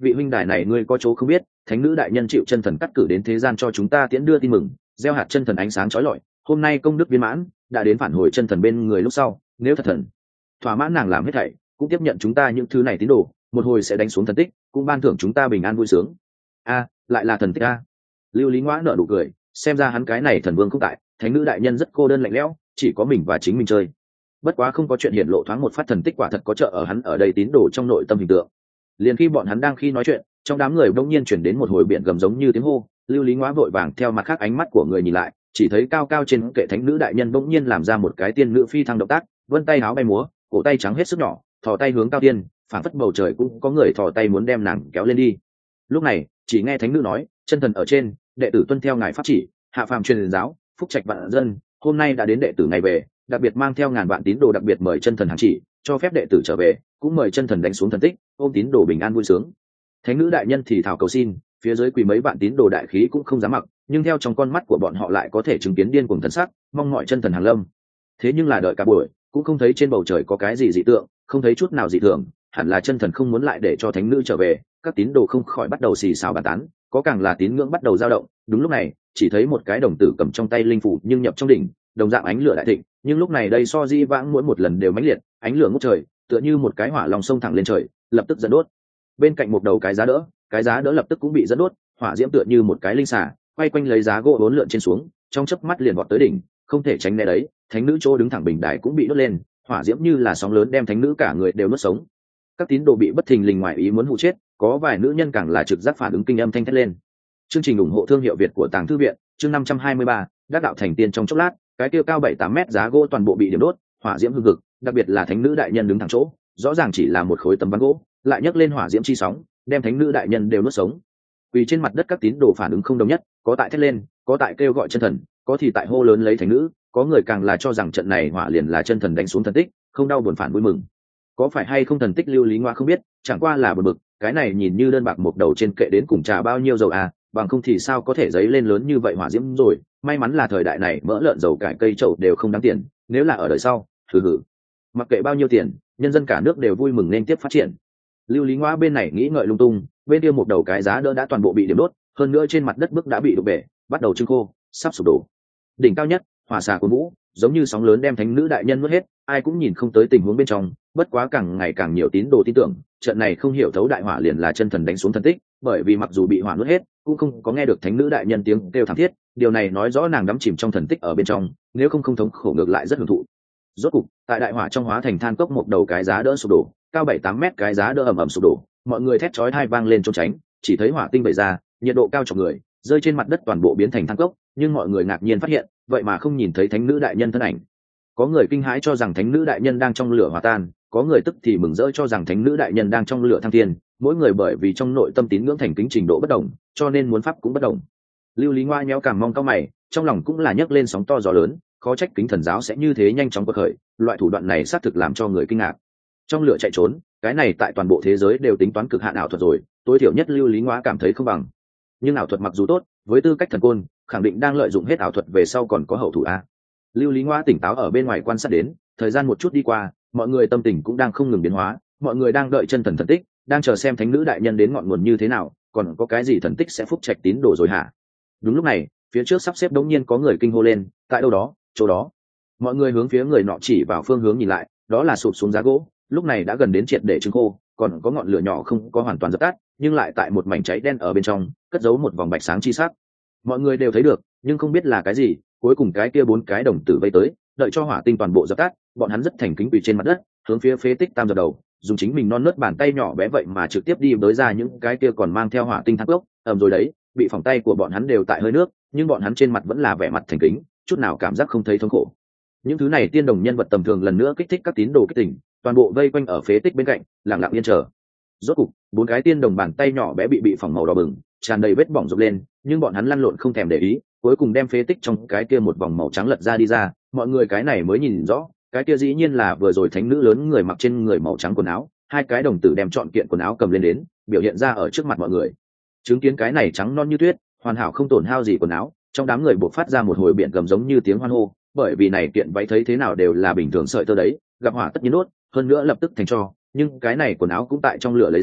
vị huynh đài này ngươi có chỗ không biết, thánh nữ đại nhân chịu chân thần cắt cử đến thế gian cho chúng ta tiễn đưa tin mừng, gieo hạt chân thần ánh sáng chói lọi, hôm nay công đức viên mãn, đã đến phản hồi chân thần bên người lúc sau, nếu thật thần thỏa mãn nàng làm hết thảy, cũng tiếp nhận chúng ta những thứ này tín đồ, một hồi sẽ đánh xuống thần tích, cũng ban thưởng chúng ta bình an vui sướng. A, lại là thần tích a. Lưu Lý Ngoã nở nụ cười, xem ra hắn cái này thần vương không tại, thánh nữ đại nhân rất cô đơn lạnh lẽo, chỉ có mình và chính mình chơi. Bất quá không có chuyện hiển lộ thoáng một phát thần tích quả thật có trợ ở hắn ở đây tín đồ trong nội tâm hình tượng. Liền khi bọn hắn đang khi nói chuyện, trong đám người bỗng nhiên chuyển đến một hồi biển gầm giống như tiếng hô. Lưu Lý Ngoã vội vàng theo mặt khác ánh mắt của người nhìn lại, chỉ thấy cao cao trên kệ thánh nữ đại nhân bỗng nhiên làm ra một cái tiên nữ phi thăng động tác, vươn tay áo bay múa, cổ tay trắng hết sức nhỏ, thò tay hướng cao tiên, phản phất bầu trời cũng có người thò tay muốn đem nàng kéo lên đi. Lúc này chỉ nghe thánh nữ nói, chân thần ở trên, đệ tử tuân theo ngài pháp chỉ, hạ phàm truyền giáo, phúc trạch vạn dân, hôm nay đã đến đệ tử ngày về, đặc biệt mang theo ngàn vạn tín đồ đặc biệt mời chân thần hàng chỉ, cho phép đệ tử trở về, cũng mời chân thần đánh xuống thần tích, ôm tín đồ bình an vui sướng. Thánh nữ đại nhân thì thảo cầu xin, phía dưới quỳ mấy vạn tín đồ đại khí cũng không dám mặc, nhưng theo trong con mắt của bọn họ lại có thể chứng kiến điên cuồng thần sắc, mong mọi chân thần hàng lâm. Thế nhưng là đợi cả buổi, cũng không thấy trên bầu trời có cái gì dị tượng, không thấy chút nào dị thường, hẳn là chân thần không muốn lại để cho thánh nữ trở về. Các tín đồ không khỏi bắt đầu xì xào bàn tán, có càng là tín ngưỡng bắt đầu dao động. Đúng lúc này chỉ thấy một cái đồng tử cầm trong tay linh phủ nhưng nhập trong đỉnh, đồng dạng ánh lửa đại thịnh, nhưng lúc này đây so di vãng mỗi một lần đều mãnh liệt, ánh lửa ngút trời, tựa như một cái hỏa long sông thẳng lên trời, lập tức dẫn đốt. Bên cạnh một đầu cái giá đỡ lập tức cũng bị dẫn đốt, hỏa diễm tựa như một cái linh xà, quay quanh lấy giá gỗ uốn lượn trên xuống, trong chớp mắt liền vọt tới đỉnh, không thể tránh né đấy. Thánh nữ chỗ đứng thẳng bình đài cũng bị đốt lên, hỏa diễm như là sóng lớn đem thánh nữ cả người đều nuốt sống. Các tín đồ bị bất thình lình ngoài ý muốn hụ chết, có vài nữ nhân càng là trực giác phản ứng kinh âm thanh thét lên. Chương trình ủng hộ thương hiệu Việt của Tàng Thư viện, chương 523, đắc đạo thành tiên trong chốc lát, cái kia cao 7-8 mét giá gỗ toàn bộ bị điểm đốt, hỏa diễm hừng hực, đặc biệt là thánh nữ đại nhân đứng thẳng chỗ, rõ ràng chỉ là một khối tấm ván gỗ, lại nhấc lên hỏa diễm chi sóng, đem thánh nữ đại nhân đều nuốt sống. Vì trên mặt đất các tín đồ phản ứng không đồng nhất, có tại thét lên, có tại kêu gọi chân thần, có thì tại hô lớn lấy thánh nữ, có người càng là cho rằng trận này hỏa liền là chân thần đánh xuống thần tích, không đau buồn phản vui mừng. Có phải hay không thần tích Lưu Lý Ngoa không biết, chẳng qua là bực bực, cái này nhìn như đơn bạc một đầu trên kệ đến cùng trà bao nhiêu dầu à, bằng không thì sao có thể giấy lên lớn như vậy hỏa diễm rồi. May mắn là thời đại này mỡ lợn dầu cải cây trầu đều không đáng tiền, nếu là ở đời sau hừ, mặc kệ bao nhiêu tiền, nhân dân cả nước đều vui mừng nên tiếp phát triển. Lưu Lý Ngoa bên này nghĩ ngợi lung tung, bên kia một đầu cái giá đỡ đã toàn bộ bị điểm đốt, hơn nữa trên mặt đất bức đã bị đục bể, bắt đầu trưng khô, sắp sụp đổ. Đỉnh cao nhất hỏa xà cuốn vũ, giống như sóng lớn đem thánh nữ đại nhân nuốt hết, ai cũng nhìn không tới tình huống bên trong. Bất quá càng ngày càng nhiều tín đồ tin tưởng trận này không hiểu thấu đại hỏa liền là chân thần đánh xuống thần tích, bởi vì mặc dù bị hỏa nuốt hết cũng không có nghe được thánh nữ đại nhân tiếng kêu thảm thiết, điều này nói rõ nàng đắm chìm trong thần tích ở bên trong, nếu không thống khổ ngược lại rất hưởng thụ. Rốt cục tại đại hỏa trong hóa thành than cốc, một đầu cái giá đỡ sụp đổ, cao 7-8 mét cái giá đỡ ầm ầm sụp đổ, mọi người thét chói tai vang lên trốn tránh, chỉ thấy hỏa tinh bày ra, nhiệt độ cao chọc người, rơi trên mặt đất toàn bộ biến thành than cốc, nhưng mọi người ngạc nhiên phát hiện vậy mà không nhìn thấy thánh nữ đại nhân thân ảnh. Có người kinh hãi cho rằng thánh nữ đại nhân đang trong lửa hòa tan, có người tức thì mừng rỡ cho rằng thánh nữ đại nhân đang trong lửa thăng thiên. Mỗi người bởi vì trong nội tâm tín ngưỡng thành kính trình độ bất đồng, cho nên muốn pháp cũng bất đồng. Lưu Lý Ngoa nhéo cằm mong cao mày, trong lòng cũng là nhấc lên sóng to gió lớn, khó trách kính thần giáo sẽ như thế nhanh chóng quật khởi, loại thủ đoạn này xác thực làm cho người kinh ngạc. Trong lửa chạy trốn, cái này tại toàn bộ thế giới đều tính toán cực hạn ảo thuật rồi, tối thiểu nhất Lưu Lý Ngoa cảm thấy không bằng. Nhưng ảo thuật mặc dù tốt, với tư cách thần côn, khẳng định đang lợi dụng hết ảo thuật về sau còn có hậu thủ a. Lưu Lý Ngoa tỉnh táo ở bên ngoài quan sát đến, thời gian một chút đi qua, mọi người tâm tình cũng đang không ngừng biến hóa, mọi người đang đợi chân thần thần tích, đang chờ xem thánh nữ đại nhân đến ngọn nguồn như thế nào, còn có cái gì thần tích sẽ phúc trạch tín đồ rồi hả? Đúng lúc này, phía trước sắp xếp đống nhiên có người kinh hô lên, tại đâu đó, chỗ đó. Mọi người hướng phía người nọ chỉ vào phương hướng nhìn lại, đó là sụp xuống giá gỗ, lúc này đã gần đến triệt để trứng khô, còn có ngọn lửa nhỏ không có hoàn toàn dập tắt, nhưng lại tại một mảnh cháy đen ở bên trong, cất giấu một vòng bạch sáng chi sắc. Mọi người đều thấy được, nhưng không biết là cái gì. Cuối cùng cái kia 4 cái đồng tử vây tới, đợi cho hỏa tinh toàn bộ dập tắt, bọn hắn rất thành kính quỳ trên mặt đất, hướng phía phế tích tam dập đầu, dùng chính mình non nớt bàn tay nhỏ bé vậy mà trực tiếp đi tới ra những cái kia còn mang theo hỏa tinh thác gốc, rồi đấy, bị phỏng tay của bọn hắn đều tại hơi nước, nhưng bọn hắn trên mặt vẫn là vẻ mặt thành kính, chút nào cảm giác không thấy thống khổ. Những thứ này tiên đồng nhân vật tầm thường lần nữa kích thích các tín đồ kích tỉnh, toàn bộ vây quanh ở phế tích bên cạnh, lặng lặng yên chờ. Rốt cục, 4 cái tiên đồng bàn tay nhỏ bé bị phỏng màu đỏ bừng, tràn đầy vết bỏng rộp lên, nhưng bọn hắn lăn lộn không thèm để ý, cuối cùng đem phế tích trong cái kia một vòng màu trắng lật ra đi ra, mọi người cái này mới nhìn rõ, cái kia dĩ nhiên là vừa rồi thánh nữ lớn người mặc trên người màu trắng quần áo, 2 cái đồng tử đem trọn kiện quần áo cầm lên đến, biểu hiện ra ở trước mặt mọi người. Chứng kiến cái này trắng non như tuyết, hoàn hảo không tổn hao gì quần áo, trong đám người buộc phát ra một hồi biển gầm giống như tiếng hoan hô, bởi vì này kiện váy thấy thế nào đều là bình thường sợi tơ đấy, gặp hỏa tất nhiên đốt, hơn nữa lập tức thành tro, nhưng cái này quần áo cũng tại trong lửa lấy ra,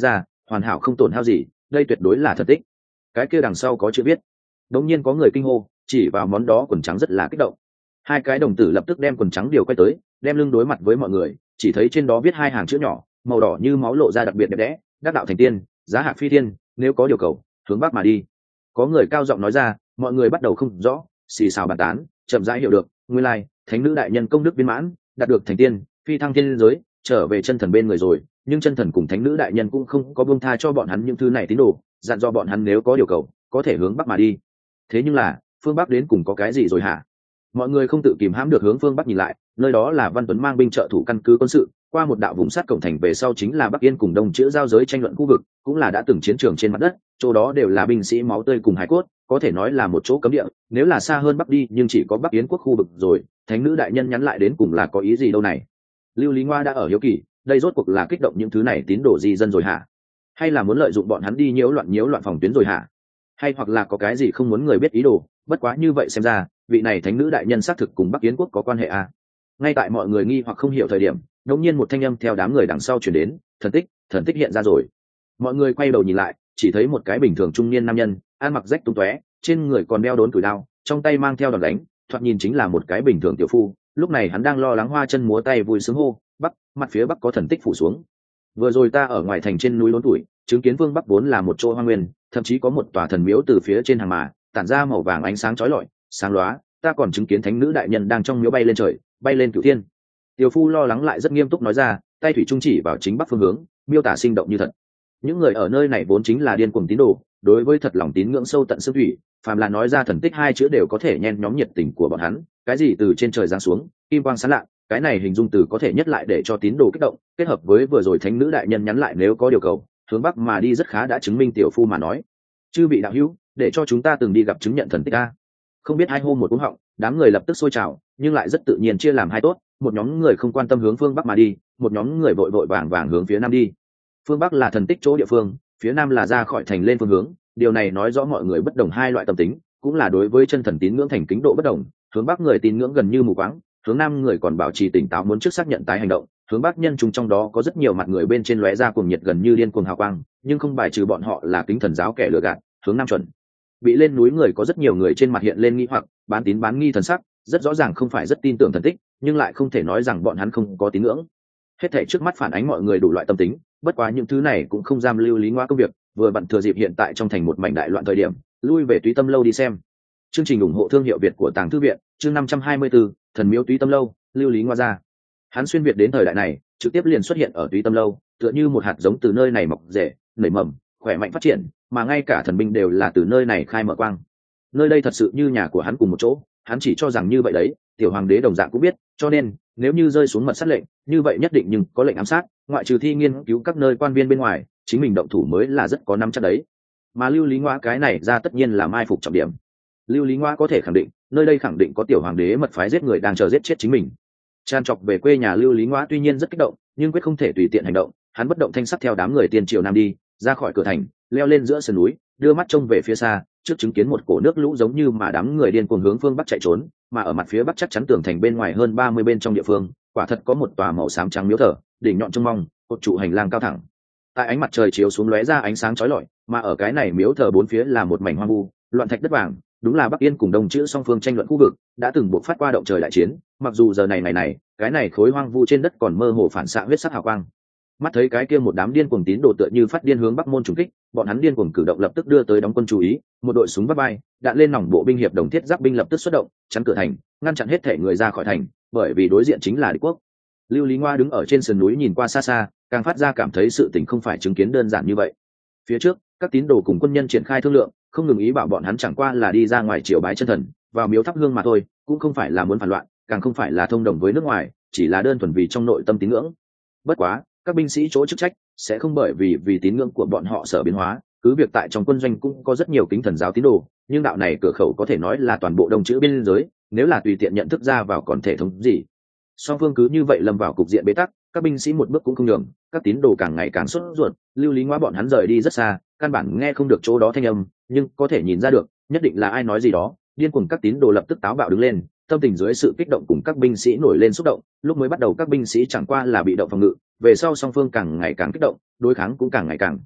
hoàn hảo không tổn hao gì, đây tuyệt đối là thần tích. Cái kia đằng sau có chữ viết. Đống nhiên có người kinh hô, chỉ vào món đó quần trắng rất là kích động. Hai cái đồng tử lập tức đem quần trắng điều quay tới, đem lưng đối mặt với mọi người, chỉ thấy trên đó viết hai hàng chữ nhỏ, màu đỏ như máu lộ ra đặc biệt đẹp đẽ, đắc đạo thành tiên, giá hạc phi thiên, nếu có điều cầu, hướng bắc mà đi. Có người cao giọng nói ra, mọi người bắt đầu không rõ, xì xào bàn tán, chậm rãi hiểu được, nguyên lai, thánh nữ đại nhân công đức viên mãn, đạt được thành tiên, phi thăng thiên giới, trở về chân thần bên người rồi, nhưng chân thần cùng thánh nữ đại nhân cũng không có buông tha cho bọn hắn những thứ này tín đồ, dặn dò bọn hắn nếu có điều cầu, có thể hướng bắc mà đi. Thế nhưng là, phương bắc đến cùng có cái gì rồi hả? Mọi người không tự kìm hãm được hướng phương bắc nhìn lại, nơi đó là Văn Tuấn mang binh trợ thủ căn cứ quân sự, qua một đạo vùng sắt cổng thành về sau chính là Bắc Yên cùng Đông chữ giao giới tranh luận khu vực, cũng là đã từng chiến trường trên mặt đất, chỗ đó đều là binh sĩ máu tươi cùng hải cốt, có thể nói là một chỗ cấm địa. Nếu là xa hơn bắc đi, nhưng chỉ có Bắc Yến quốc khu vực rồi, thánh nữ đại nhân nhắn lại đến cùng là có ý gì đâu này? Lưu Lý Ngoa đã ở hiếu kỳ, đây rốt cuộc là kích động những thứ này tín đồ di dân rồi hả? Hay là muốn lợi dụng bọn hắn đi nhiễu loạn phòng tuyến rồi hả? Hay hoặc là có cái gì không muốn người biết ý đồ? Bất quá như vậy xem ra, vị này thánh nữ đại nhân xác thực cùng Bắc Yến quốc có quan hệ à? Ngay tại mọi người nghi hoặc không hiểu thời điểm, đột nhiên một thanh âm theo đám người đằng sau truyền đến, thần tích hiện ra rồi. Mọi người quay đầu nhìn lại, chỉ thấy một cái bình thường trung niên nam nhân, ăn mặc rách tung tóe, trên người còn đeo đốn tuổi đao, trong tay mang theo đòn đánh, thoạt nhìn chính là một cái bình thường tiểu phu. Lúc này hắn đang lo lắng hoa chân múa tay vui sướng hô, bắc, mặt phía bắc có thần tích phủ xuống. Vừa rồi ta ở ngoài thành trên núi đốn tuổi, chứng kiến phương bắc vốn là một chỗ hoang nguyên, thậm chí có một tòa thần miếu từ phía trên hàng mà tản ra màu vàng ánh sáng chói lọi, sáng lóa. Ta còn chứng kiến thánh nữ đại nhân đang trong miếu bay lên trời, bay lên cửu thiên. Tiểu phu lo lắng lại rất nghiêm túc nói ra, tay thủy trung chỉ vào chính bắc phương hướng, miêu tả sinh động như thật. Những người ở nơi này vốn chính là điên cuồng tín đồ, đối với thật lòng tín ngưỡng sâu tận xương thủy, phàm là nói ra thần tích hai chữ đều có thể nhen nhóm nhiệt tình của bọn hắn. Cái gì từ trên trời giáng xuống, kim quang sáng lạ, cái này hình dung từ có thể nhất lại để cho tín đồ kích động, kết hợp với vừa rồi thánh nữ đại nhân nhắn lại nếu có điều cầu, hướng bắc mà đi rất khá đã chứng minh tiểu phu mà nói. Chư vị đạo hữu, để cho chúng ta từng đi gặp chứng nhận thần tích a. Không biết hai hôm một cú họng, đám người lập tức sôi trào, nhưng lại rất tự nhiên chia làm hai tốt, một nhóm người không quan tâm hướng phương bắc mà đi, một nhóm người vội vội vàng vàng hướng phía nam đi. Phương bắc là thần tích chỗ địa phương, phía nam là ra khỏi thành lên phương hướng, điều này nói rõ mọi người bất đồng hai loại tâm tính, cũng là đối với chân thần tín ngưỡng thành kính độ bất đồng. Hướng bắc người tín ngưỡng gần như mù quáng, hướng nam người còn bảo trì tỉnh táo muốn trước xác nhận tái hành động. Hướng bắc nhân chúng trong đó có rất nhiều mặt người bên trên lóe ra cuồng nhiệt gần như điên cuồng hào quang, nhưng không bài trừ bọn họ là kính thần giáo kẻ lừa gạt. Hướng nam chuẩn bị lên núi người có rất nhiều người trên mặt hiện lên nghi hoặc bán tín bán nghi thần sắc, rất rõ ràng không phải rất tin tưởng thần tích, nhưng lại không thể nói rằng bọn hắn không có tín ngưỡng. Hết thảy trước mắt phản ánh mọi người đủ loại tâm tính, bất quá những thứ này cũng không giam Lưu Lý Ngoa công việc, vừa bận thừa dịp hiện tại trong thành một mảnh đại loạn thời điểm, lui về Túy Tâm lâu đi xem. Chương trình ủng hộ thương hiệu Việt của Tàng Thư viện, chương 524, Thần miếu Túy Tâm lâu, Lưu Lý Ngoa ra. Hắn xuyên việt đến thời đại này, trực tiếp liền xuất hiện ở Túy Tâm lâu, tựa như một hạt giống từ nơi này mọc rễ, nảy mầm, khỏe mạnh phát triển, mà ngay cả thần binh đều là từ nơi này khai mở quang. Nơi đây thật sự như nhà của hắn cùng một chỗ, hắn chỉ cho rằng như vậy đấy, tiểu hoàng đế đồng dạng cũng biết, cho nên nếu như rơi xuống mật sát lệnh, như vậy nhất định nhưng có lệnh ám sát, ngoại trừ thi nghiên cứu các nơi quan viên bên ngoài, chính mình động thủ mới là rất có nắm chắc đấy. Mà Lưu Lý Ngoa cái này ra tất nhiên là mai phục trọng điểm. Lưu Lý Ngoa có thể khẳng định, nơi đây khẳng định có tiểu hoàng đế mật phái giết người đang chờ giết chết chính mình. Tràn trọc về quê nhà Lưu Lý Ngoa tuy nhiên rất kích động, nhưng quyết không thể tùy tiện hành động, hắn bất động thanh sắc theo đám người tiên triều nam đi, ra khỏi cửa thành, leo lên giữa sườn núi, đưa mắt trông về phía xa, trước chứng kiến một cổ nước lũ giống như mà đám người điên cuồng hướng phương bắc chạy trốn, mà ở mặt phía bắc chắc chắn tường thành bên ngoài hơn 30 bên trong địa phương, quả thật có một tòa màu xám trắng miếu thờ, đỉnh nhọn trông mong, cột trụ hành lang cao thẳng. Tại ánh mặt trời chiếu xuống lóe ra ánh sáng chói lọi, mà ở cái này miếu thờ bốn phía là một mảnh hoang vu, loạn thạch đất vàng, đúng là Bắc Yên cùng Đông chữ song phương tranh luận khu vực, đã từng buộc phát qua động trời đại chiến, mặc dù giờ này cái này khối hoang vu trên đất còn mơ hồ phản xạ huyết sắc hào quang. Mắt thấy cái kia một đám điên cuồng tín đồ tựa như phát điên hướng bắc môn trùng kích, bọn hắn điên cuồng cử động lập tức đưa tới đóng quân chú ý, một đội súng vắt bay, đạn lên nòng bộ binh hiệp đồng thiết giáp binh lập tức xuất động, chắn cửa thành, ngăn chặn hết thể người ra khỏi thành, bởi vì đối diện chính là địch quốc. Lưu Lý Ngoa đứng ở trên sườn núi nhìn qua xa xa, càng phát ra cảm thấy sự tình không phải chứng kiến đơn giản như vậy. Phía trước, các tín đồ cùng quân nhân triển khai thương lượng, không ngừng ý bảo bọn hắn chẳng qua là đi ra ngoài triều bái chân thần, vào miếu thắp hương mà thôi, cũng không phải là muốn phản loạn, càng không phải là thông đồng với nước ngoài, chỉ là đơn thuần vì trong nội tâm tín ngưỡng. Bất quá, các binh sĩ chỗ chức trách sẽ không bởi vì tín ngưỡng của bọn họ sở biến hóa, cứ việc tại trong quân doanh cũng có rất nhiều kính thần giáo tín đồ, nhưng đạo này cửa khẩu có thể nói là toàn bộ đông chữ biên giới, nếu là tùy tiện nhận thức ra vào còn thể thống gì. Song phương cứ như vậy lâm vào cục diện bế tắc, các binh sĩ một bước cũng không nhường, các tín đồ càng ngày càng sốt ruột. Lưu Lý Ngoa bọn hắn rời đi rất xa, căn bản nghe không được chỗ đó thanh âm, nhưng có thể nhìn ra được, nhất định là ai nói gì đó. Điên cuồng các tín đồ lập tức táo bạo đứng lên, tâm tình dưới sự kích động cùng các binh sĩ nổi lên xúc động. Lúc mới bắt đầu các binh sĩ chẳng qua là bị động phòng ngự, về sau song phương càng ngày càng kích động, đối kháng cũng càng ngày càng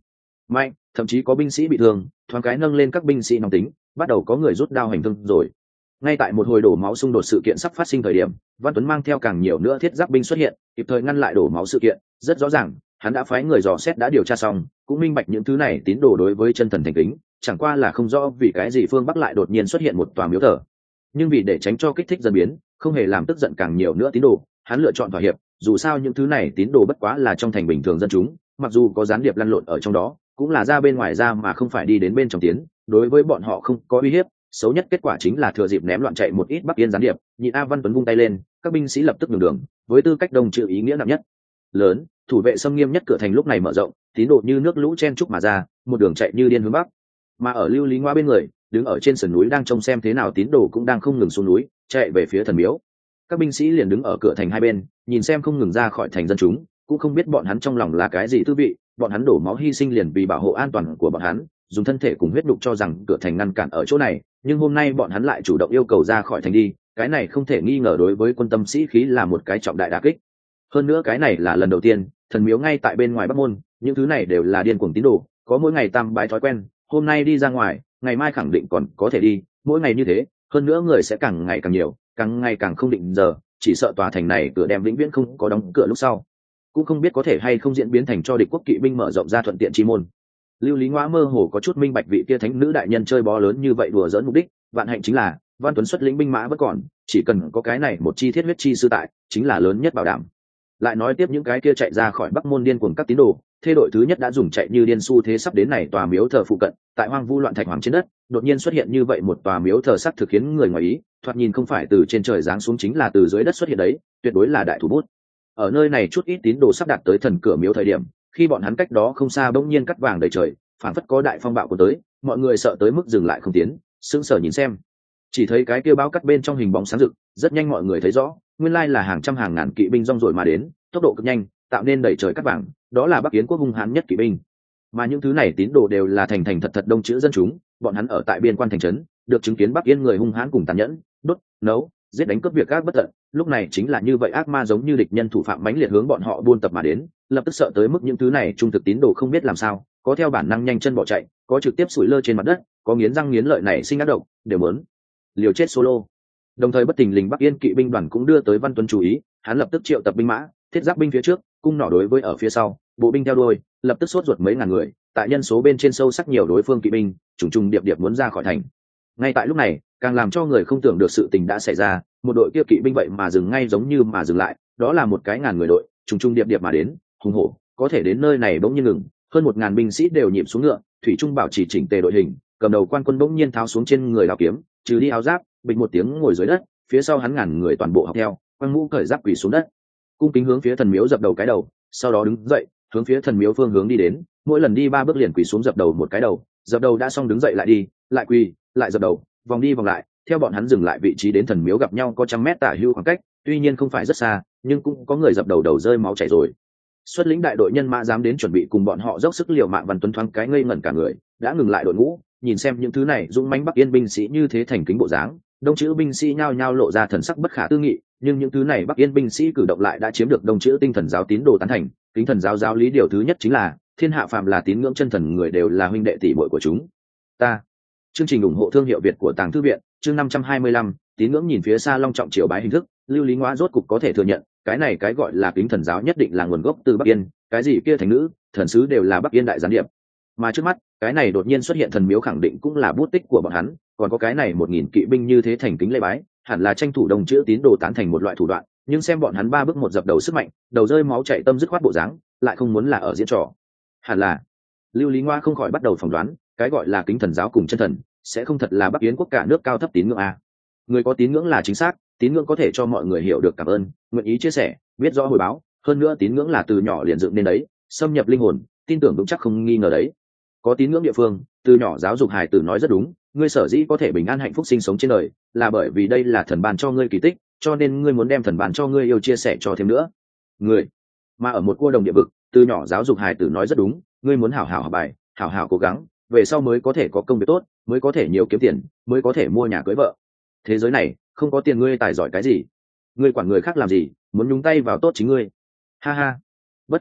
mạnh, thậm chí có binh sĩ bị thương, thoáng cái nâng lên các binh sĩ nóng tính, bắt đầu có người rút đao hành thương rồi. Ngay tại một hồi đổ máu xung đột sự kiện sắp phát sinh thời điểm, Văn Tuấn mang theo càng nhiều nữa thiết giáp binh xuất hiện, kịp thời ngăn lại đổ máu sự kiện. Rất rõ ràng, hắn đã phái người dò xét đã điều tra xong, cũng minh bạch những thứ này tín đồ đối với chân thần thành kính, chẳng qua là không rõ vì cái gì phương Bắc lại đột nhiên xuất hiện một tòa miếu thờ. Nhưng vì để tránh cho kích thích dân biến, không hề làm tức giận càng nhiều nữa tín đồ, hắn lựa chọn thỏa hiệp. Dù sao những thứ này tín đồ bất quá là trong thành bình thường dân chúng, mặc dù có gián điệp lăn lộn ở trong đó, cũng là ra bên ngoài ra mà không phải đi đến bên trong tiến, đối với bọn họ không có uy hiếp. Xấu nhất kết quả chính là thừa dịp ném loạn chạy một ít Bắc Yên gián điệp. Nhịn A Văn Tuấn vung tay lên, các binh sĩ lập tức nhường đường, với tư cách đồng chữ ý nghĩa nặng nhất. Lớn, thủ vệ xâm nghiêm nhất cửa thành lúc này mở rộng, tín đồ như nước lũ chen trúc mà ra, một đường chạy như điên hướng bắc. Mà ở Lưu Lý Ngoa bên người, đứng ở trên sườn núi đang trông xem thế nào tín đồ cũng đang không ngừng xuống núi, chạy về phía thần miếu. Các binh sĩ liền đứng ở cửa thành hai bên, nhìn xem không ngừng ra khỏi thành dân chúng, cũng không biết bọn hắn trong lòng là cái gì tư vị, bọn hắn đổ máu hy sinh liền vì bảo hộ an toàn của bọn hắn, dùng thân thể cùng huyết đục cho rằng cửa thành ngăn cản ở chỗ này, nhưng hôm nay bọn hắn lại chủ động yêu cầu ra khỏi thành đi, cái này không thể nghi ngờ đối với quân tâm sĩ khí là một cái trọng đại đả kích. Hơn nữa cái này là lần đầu tiên thần miếu ngay tại bên ngoài Bắc môn, những thứ này đều là điên cuồng tín đồ, có mỗi ngày tam bái thói quen, hôm nay đi ra ngoài, ngày mai khẳng định còn có thể đi, mỗi ngày như thế, hơn nữa người sẽ càng ngày càng nhiều, càng ngày càng không định giờ, chỉ sợ tòa thành này cửa đem vĩnh viễn không có đóng cửa lúc sau, cũng không biết có thể hay không diễn biến thành cho địch quốc kỵ binh mở rộng ra thuận tiện chi môn. Lưu Lý Ngoã mơ hồ có chút minh bạch vị kia thánh nữ đại nhân chơi bó lớn như vậy đùa giỡn mục đích, vạn hạnh chính là Văn Tuấn xuất lĩnh binh mã vẫn còn, chỉ cần có cái này một chi thiết huyết chi sư tại, chính là lớn nhất bảo đảm. Lại nói tiếp những cái kia chạy ra khỏi Bắc môn điên cuồng các tín đồ, thê đội thứ nhất đã dùng chạy như điên xu thế sắp đến này tòa miếu thờ phụ cận, tại hoang vu loạn thạch hoàng trên đất, đột nhiên xuất hiện như vậy một tòa miếu thờ sắc thực khiến người ngoài ý, thoạt nhìn không phải từ trên trời giáng xuống chính là từ dưới đất xuất hiện đấy, tuyệt đối là đại thủ bút. Ở nơi này chút ít tín đồ sắp đạt tới thần cửa miếu thời điểm, khi bọn hắn cách đó không xa bỗng nhiên cắt vàng đầy trời, phản phất có đại phong bạo của tới, mọi người sợ tới mức dừng lại không tiến, sững sờ nhìn xem. Chỉ thấy cái kia báo cắt bên trong hình bóng sáng rực, rất nhanh mọi người thấy rõ, nguyên lai là hàng trăm hàng ngàn kỵ binh rong rồi mà đến, tốc độ cực nhanh, tạo nên đầy trời cắt vàng, đó là Bắc Yến quốc hung hãn nhất kỵ binh. Mà những thứ này tín đồ đều là thành thành thật thật đông chữ dân chúng, bọn hắn ở tại biên quan thành trấn, được chứng kiến Bắc Yên người hung hãn cùng tàn nhẫn, đốt, nấu, giết đánh cướp việc các bất tận, lúc này chính là như vậy ác ma giống như địch nhân thủ phạm mãnh liệt hướng bọn họ buôn tập mà đến, lập tức sợ tới mức những thứ này trung thực tín đồ không biết làm sao, có theo bản năng nhanh chân bỏ chạy, có trực tiếp sủi lơ trên mặt đất, có nghiến răng nghiến lợi này sinh ác độc, đều muốn liều chết solo. Đồng thời bất tình lình Bắc Yên kỵ binh đoàn cũng đưa tới Văn Tuấn chú ý, hắn lập tức triệu tập binh mã, thiết giáp binh phía trước, cung nỏ đối với ở phía sau, bộ binh theo đuôi, lập tức sốt ruột mấy ngàn người, tại nhân số bên trên sâu sắc nhiều đối phương kỵ binh, trùng trùng điệp điệp muốn ra khỏi thành. Ngay tại lúc này, càng làm cho người không tưởng được sự tình đã xảy ra, một đội kia kỵ binh vậy mà dừng ngay giống như mà dừng lại, đó là một cái ngàn người đội, trùng trùng điệp điệp mà đến, hùng hổ, có thể đến nơi này bỗng nhiên ngừng, hơn 1000 binh sĩ đều nhịp xuống ngựa, thủy trung bảo trì chỉnh tề đội hình, cầm đầu quan quân bỗng nhiên tháo xuống trên người áo kiếm, trừ đi áo giáp, bình một tiếng ngồi dưới đất, phía sau hắn ngàn người toàn bộ học theo, quăng mũ cởi giáp quỳ xuống đất, cung kính hướng phía thần miếu dập đầu cái đầu, sau đó đứng dậy, hướng phía thần miếu phương hướng đi đến, mỗi lần đi 3 bước liền quỳ xuống dập đầu một cái đầu, dập đầu đã xong đứng dậy lại đi, lại quỳ, lại dập đầu, vòng đi vòng lại, theo bọn hắn dừng lại vị trí đến thần miếu gặp nhau có trăm mét tả hữu khoảng cách, tuy nhiên không phải rất xa, nhưng cũng có người dập đầu đầu rơi máu chảy rồi. Xuất lĩnh đại đội nhân mã dám đến chuẩn bị cùng bọn họ dốc sức liều mạng, Văn Tuấn thoáng cái ngây ngẩn cả người, đã ngừng lại đội ngũ, nhìn xem những thứ này dũng mãnh Bắc Yên binh sĩ như thế thành kính bộ dáng, đông chữ binh sĩ nhao nhao lộ ra thần sắc bất khả tư nghị, nhưng những thứ này Bắc Yên binh sĩ cử động lại đã chiếm được đông chữ tinh thần giáo tín đồ tán thành. Kính thần giáo giáo lý điều thứ nhất chính là thiên hạ phàm là tín ngưỡng chân thần người đều là huynh đệ tỷ muội của chúng ta. Chương trình ủng hộ thương hiệu Việt của Tàng Thư viện, chương 525, tín ngưỡng nhìn phía xa long trọng triều bái hình thức, Lưu Lý Ngoã rốt cục có thể thừa nhận, cái này cái gọi là kính thần giáo nhất định là nguồn gốc từ Bắc Yên, cái gì kia thánh nữ, thần sứ đều là Bắc Yên đại gián điệp. Mà trước mắt, cái này đột nhiên xuất hiện thần miếu khẳng định cũng là bút tích của bọn hắn, còn có cái này 1000 kỵ binh như thế thành kính lễ bái, hẳn là tranh thủ đồng chữ tín đồ tán thành một loại thủ đoạn, nhưng xem bọn hắn 3 bước một dập đầu sức mạnh, đầu rơi máu chảy tâm dứt khoát bộ dáng, lại không muốn là ở diễn trò. Hẳn là Lưu Lý Ngoa không khỏi bắt đầu phỏng đoán, cái gọi là kính thần giáo cùng chân thần, sẽ không thật là Bắc Yến quốc cả nước cao thấp tín ngưỡng a. Người có tín ngưỡng là chính xác, tín ngưỡng có thể cho mọi người hiểu được cảm ơn, nguyện ý chia sẻ, biết rõ hồi báo, hơn nữa tín ngưỡng là từ nhỏ liền dựng nên đấy, xâm nhập linh hồn, tin tưởng vững chắc không nghi ngờ đấy. Có tín ngưỡng địa phương, từ nhỏ giáo dục hài tử nói rất đúng, ngươi sở dĩ có thể bình an hạnh phúc sinh sống trên đời, là bởi vì đây là thần ban cho ngươi kỳ tích, cho nên ngươi muốn đem thần ban cho ngươi yêu chia sẻ cho thêm nữa. Người mà ở một cua đồng địa vực, từ nhỏ giáo dục hài tử nói rất đúng, ngươi muốn hảo hảo học bài, hảo hảo cố gắng, về sau mới có thể có công việc tốt, mới có thể nhiều kiếm tiền, mới có thể mua nhà cưới vợ. Thế giới này không có tiền ngươi tài giỏi cái gì, ngươi quản người khác làm gì, muốn nhúng tay vào tốt chính ngươi. Ha ha. Bất quá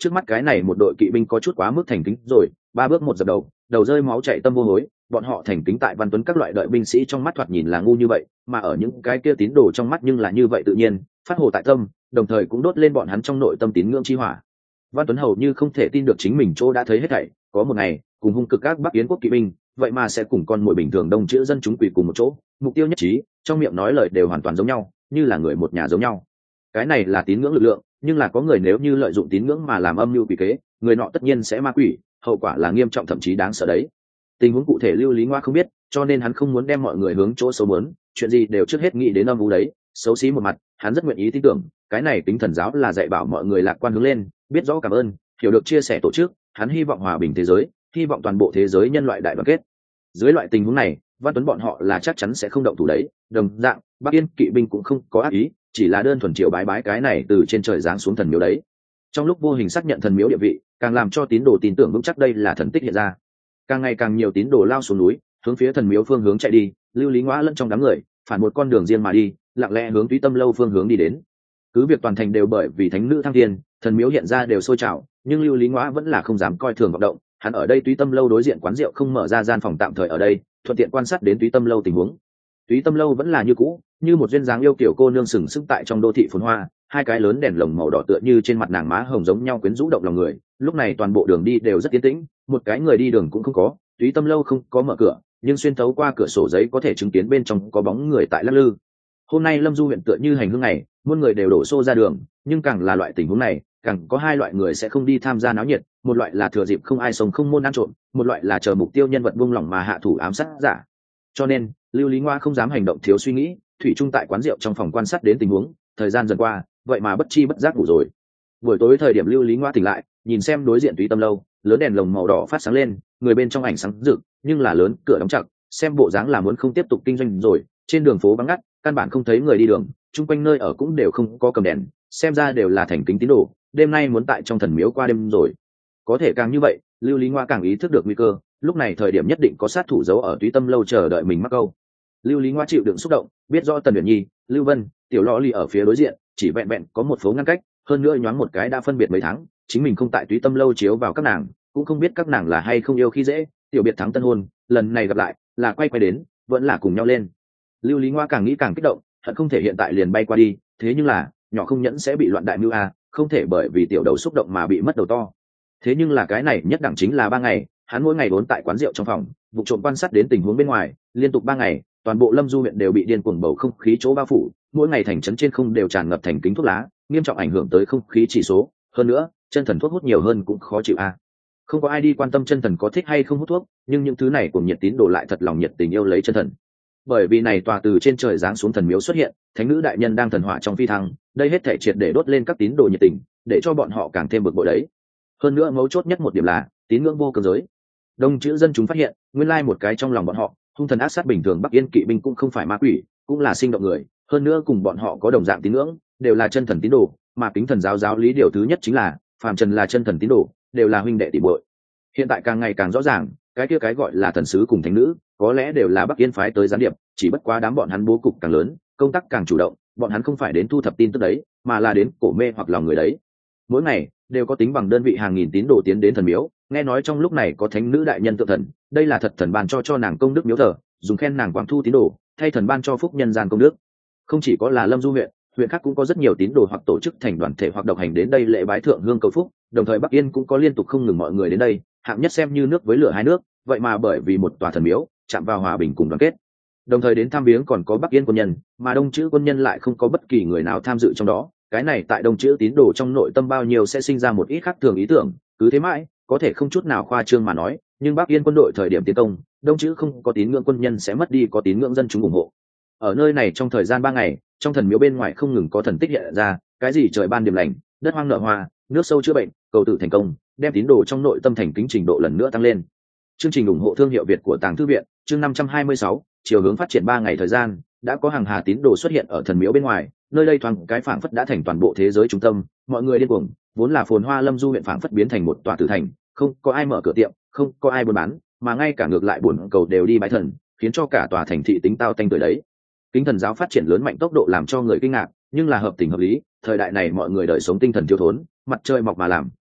trước mắt cái này một đội kỵ binh có chút quá mức thành kính rồi, 3 bước một dập đầu, đầu rơi máu chảy tâm vô hối. Bọn họ thành kính tại Văn Tuấn các loại đợi binh sĩ trong mắt thoạt nhìn là ngu như vậy, mà ở những cái kia tín đồ trong mắt nhưng là như vậy tự nhiên, phát hồ tại tâm, đồng thời cũng đốt lên bọn hắn trong nội tâm tín ngưỡng chi hỏa. Văn Tuấn hầu như không thể tin được chính mình chỗ đã thấy hết thảy, có một ngày, cùng hung cực các Bắc Yến quốc kỵ binh, vậy mà sẽ cùng con muỗi bình thường đông chữ dân chúng quỳ cùng một chỗ, mục tiêu nhất trí, trong miệng nói lời đều hoàn toàn giống nhau, như là người một nhà giống nhau. Cái này là tín ngưỡng lực lượng, nhưng là có người nếu như lợi dụng tín ngưỡng mà làm âm mưu quỷ kế, người nọ tất nhiên sẽ ma quỷ, hậu quả là nghiêm trọng thậm chí đáng sợ đấy. Tình huống cụ thể Lưu Lý Ngoa không biết, cho nên hắn không muốn đem mọi người hướng chỗ xấu muốn, chuyện gì đều trước hết nghĩ đến âm u đấy, xấu xí một mặt, hắn rất nguyện ý tin tưởng, cái này Tính Thần giáo là dạy bảo mọi người lạc quan hướng lên, biết rõ cảm ơn, hiểu được chia sẻ tổ chức, hắn hy vọng hòa bình thế giới, hy vọng toàn bộ thế giới nhân loại đại đoàn kết. Dưới loại tình huống này, Văn Tuấn bọn họ là chắc chắn sẽ không động thủ đấy, đồng dạng, Bắc Yên kỵ binh cũng không có ác ý, chỉ là đơn thuần triệu bái bái cái này từ trên trời giáng xuống thần miếu đấy. Trong lúc vô hình xác nhận thần miếu địa vị, càng làm cho tín đồ tin tưởng vững chắc đây là thần tích hiện ra. Càng ngày càng nhiều tín đồ lao xuống núi, hướng phía thần miếu phương hướng chạy đi, Lưu Lý Ngoa lẫn trong đám người, phản một con đường riêng mà đi, lặng lẽ hướng Túy Tâm lâu phương hướng đi đến. Cứ việc toàn thành đều bởi vì thánh nữ thăng thiên, thần miếu hiện ra đều sôi trào, nhưng Lưu Lý Ngoa vẫn là không dám coi thường vọng động, hắn ở đây Túy Tâm lâu đối diện quán rượu không mở ra gian phòng tạm thời ở đây, thuận tiện quan sát đến Túy Tâm lâu tình huống. Túy Tâm lâu vẫn là như cũ, như một duyên dáng yêu kiểu cô nương sừng sững tại trong đô thị phồn hoa, hai cái lớn đèn lồng màu đỏ tựa như trên mặt nàng má hồng giống nhau quyến rũ động lòng người. Lúc này toàn bộ đường đi đều rất yên tĩnh, một cái người đi đường cũng không có. Túy Tâm lâu không có mở cửa, nhưng xuyên thấu qua cửa sổ giấy có thể chứng kiến bên trong có bóng người tại lắc lư. Hôm nay Lâm Du huyện tựa như hành hương ngày, muôn người đều đổ xô ra đường, nhưng càng là loại tình huống này, càng có hai loại người sẽ không đi tham gia náo nhiệt, một loại là thừa dịp không ai sống không môn ăn trộm, một loại là chờ mục tiêu nhân vật buông lỏng mà hạ thủ ám sát giả. Cho nên, Lưu Lý Ngoa không dám hành động thiếu suy nghĩ, thủy chung tại quán rượu trong phòng quan sát đến tình huống, thời gian dần qua, vậy mà bất chi bất giác ngủ rồi. Buổi tối thời điểm Lưu Lý Ngoa tỉnh lại, nhìn xem đối diện Túy Tâm lâu, lớn đèn lồng màu đỏ phát sáng lên, người bên trong ảnh sáng rực, nhưng là lớn cửa đóng chặt, xem bộ dáng là muốn không tiếp tục kinh doanh rồi. Trên đường phố vắng ngắt, căn bản không thấy người đi đường, chung quanh nơi ở cũng đều không có cầm đèn, xem ra đều là thành kính tín đồ, đêm nay muốn tại trong thần miếu qua đêm rồi. Có thể càng như vậy, Lưu Lý Ngoa càng ý thức được nguy cơ, lúc này thời điểm nhất định có sát thủ giấu ở Túy Tâm lâu chờ đợi mình mắc câu. Lưu Lý Ngoa chịu đựng xúc động, biết rõ Tần Uyển Nhi, Lưu Vân, Tiểu Lọ Ly ở phía đối diện, chỉ vẹn vẹn có một phố ngăn cách, hơn nữa nhoáng một cái đã phân biệt mấy tháng, chính mình không tại Túy Tâm lâu chiếu vào các nàng, cũng không biết các nàng là hay không yêu khi dễ, tiểu biệt thắng tân hôn, lần này gặp lại, là quay đến, vẫn là cùng nhau lên. Lưu Lý Ngoa càng nghĩ càng kích động, hận không thể hiện tại liền bay qua đi, thế nhưng là, nhỏ không nhẫn sẽ bị loạn đại mưu a, không thể bởi vì tiểu đầu xúc động mà bị mất đầu to. Thế nhưng là cái này nhất đẳng chính là 3 ngày, hắn mỗi ngày vốn tại quán rượu trong phòng, vụ trộm quan sát đến tình huống bên ngoài, liên tục 3 ngày, toàn bộ Lâm Du huyện đều bị điên cuồng bầu không khí chỗ bao phủ, mỗi ngày thành trấn trên không đều tràn ngập thành kính thuốc lá, nghiêm trọng ảnh hưởng tới không khí chỉ số. Hơn nữa, chân thần thuốc hút nhiều hơn cũng khó chịu a. Không có ai đi quan tâm chân thần có thích hay không hút thuốc, nhưng những thứ này cùng nhiệt tín đồ lại thật lòng nhiệt tình yêu lấy chân thần. Bởi vì này tòa từ trên trời giáng xuống thần miếu xuất hiện, thánh nữ đại nhân đang thần hỏa trong phi thăng, đây hết thể triệt để đốt lên các tín đồ nhiệt tình, để cho bọn họ càng thêm bực bội đấy. Hơn nữa mấu chốt nhất một điểm là tín ngưỡng vô cớ giới. Đông chữ dân chúng phát hiện, nguyên lai một cái trong lòng bọn họ, hung thần ác sát bình thường Bắc Yên kỵ binh cũng không phải ma quỷ, cũng là sinh động người, hơn nữa cùng bọn họ có đồng dạng tín ngưỡng, đều là chân thần tín đồ, mà Kính Thần giáo giáo lý điều thứ nhất chính là, phàm trần là chân thần tín đồ, đều là huynh đệ tỷ muội. Hiện tại càng ngày càng rõ ràng, cái kia cái gọi là thần sứ cùng thánh nữ, có lẽ đều là Bắc Yên phái tới gián điệp, chỉ bất quá đám bọn hắn bố cục càng lớn, công tác càng chủ động, bọn hắn không phải đến thu thập tin tức đấy, mà là đến cổ mê hoặc lòng người đấy. Mỗi ngày đều có tính bằng đơn vị hàng nghìn tín đồ tiến đến thần miếu, nghe nói trong lúc này có thánh nữ đại nhân tượng thần, đây là thật thần ban cho nàng công đức miếu thờ, dùng khen nàng quảng thu tín đồ, thay thần ban cho phúc nhân gian công đức. Không chỉ có là Lâm Du huyện khác cũng có rất nhiều tín đồ hoặc tổ chức thành đoàn thể hoặc độc hành đến đây lễ bái thượng hương cầu phúc, đồng thời Bắc Yên cũng có liên tục không ngừng mọi người đến đây, hạng nhất xem như nước với lửa hai nước, vậy mà bởi vì một tòa thần miếu chạm vào hòa bình cùng đoàn kết. Đồng thời đến thăm viếng còn có Bắc Yên quân nhân, mà Đông chữ quân nhân lại không có bất kỳ người nào tham dự trong đó, cái này tại Đông chữ tín đồ trong nội tâm bao nhiêu sẽ sinh ra một ít khác thường ý tưởng, cứ thế mãi, có thể không chút nào khoa trương mà nói, nhưng Bắc Yên quân đội thời điểm tiến công, Đông chữ không có tín ngưỡng quân nhân sẽ mất đi có tín ngưỡng dân chúng ủng hộ. Ở nơi này trong thời gian 3 ngày, trong thần miếu bên ngoài không ngừng có thần tích hiện ra, cái gì trời ban điểm lành, đất hoang nở hoa, nước sâu chữa bệnh, cầu tử thành công, đem tín đồ trong nội tâm thành kính trình độ lần nữa tăng lên. Chương trình ủng hộ thương hiệu Việt của Tàng Thư viện, chương 526, chiều hướng phát triển 3 ngày thời gian, đã có hàng hà tín đồ xuất hiện ở thần miếu bên ngoài, nơi đây thoáng cái phảng phất đã thành toàn bộ thế giới trung tâm, mọi người điên cuồng, vốn là phồn hoa Lâm Du huyện phảng phất biến thành một tòa tử thành, không có ai mở cửa tiệm, không có ai buôn bán, mà ngay cả ngược lại buồn cầu đều đi bái thần, khiến cho cả tòa thành thị tính tao tanh tuổi đấy. Kính Thần giáo phát triển lớn mạnh tốc độ làm cho người kinh ngạc, nhưng là hợp tình hợp lý, thời đại này mọi người đời sống tinh thần thiếu thốn, mặt trời mọc mà làm,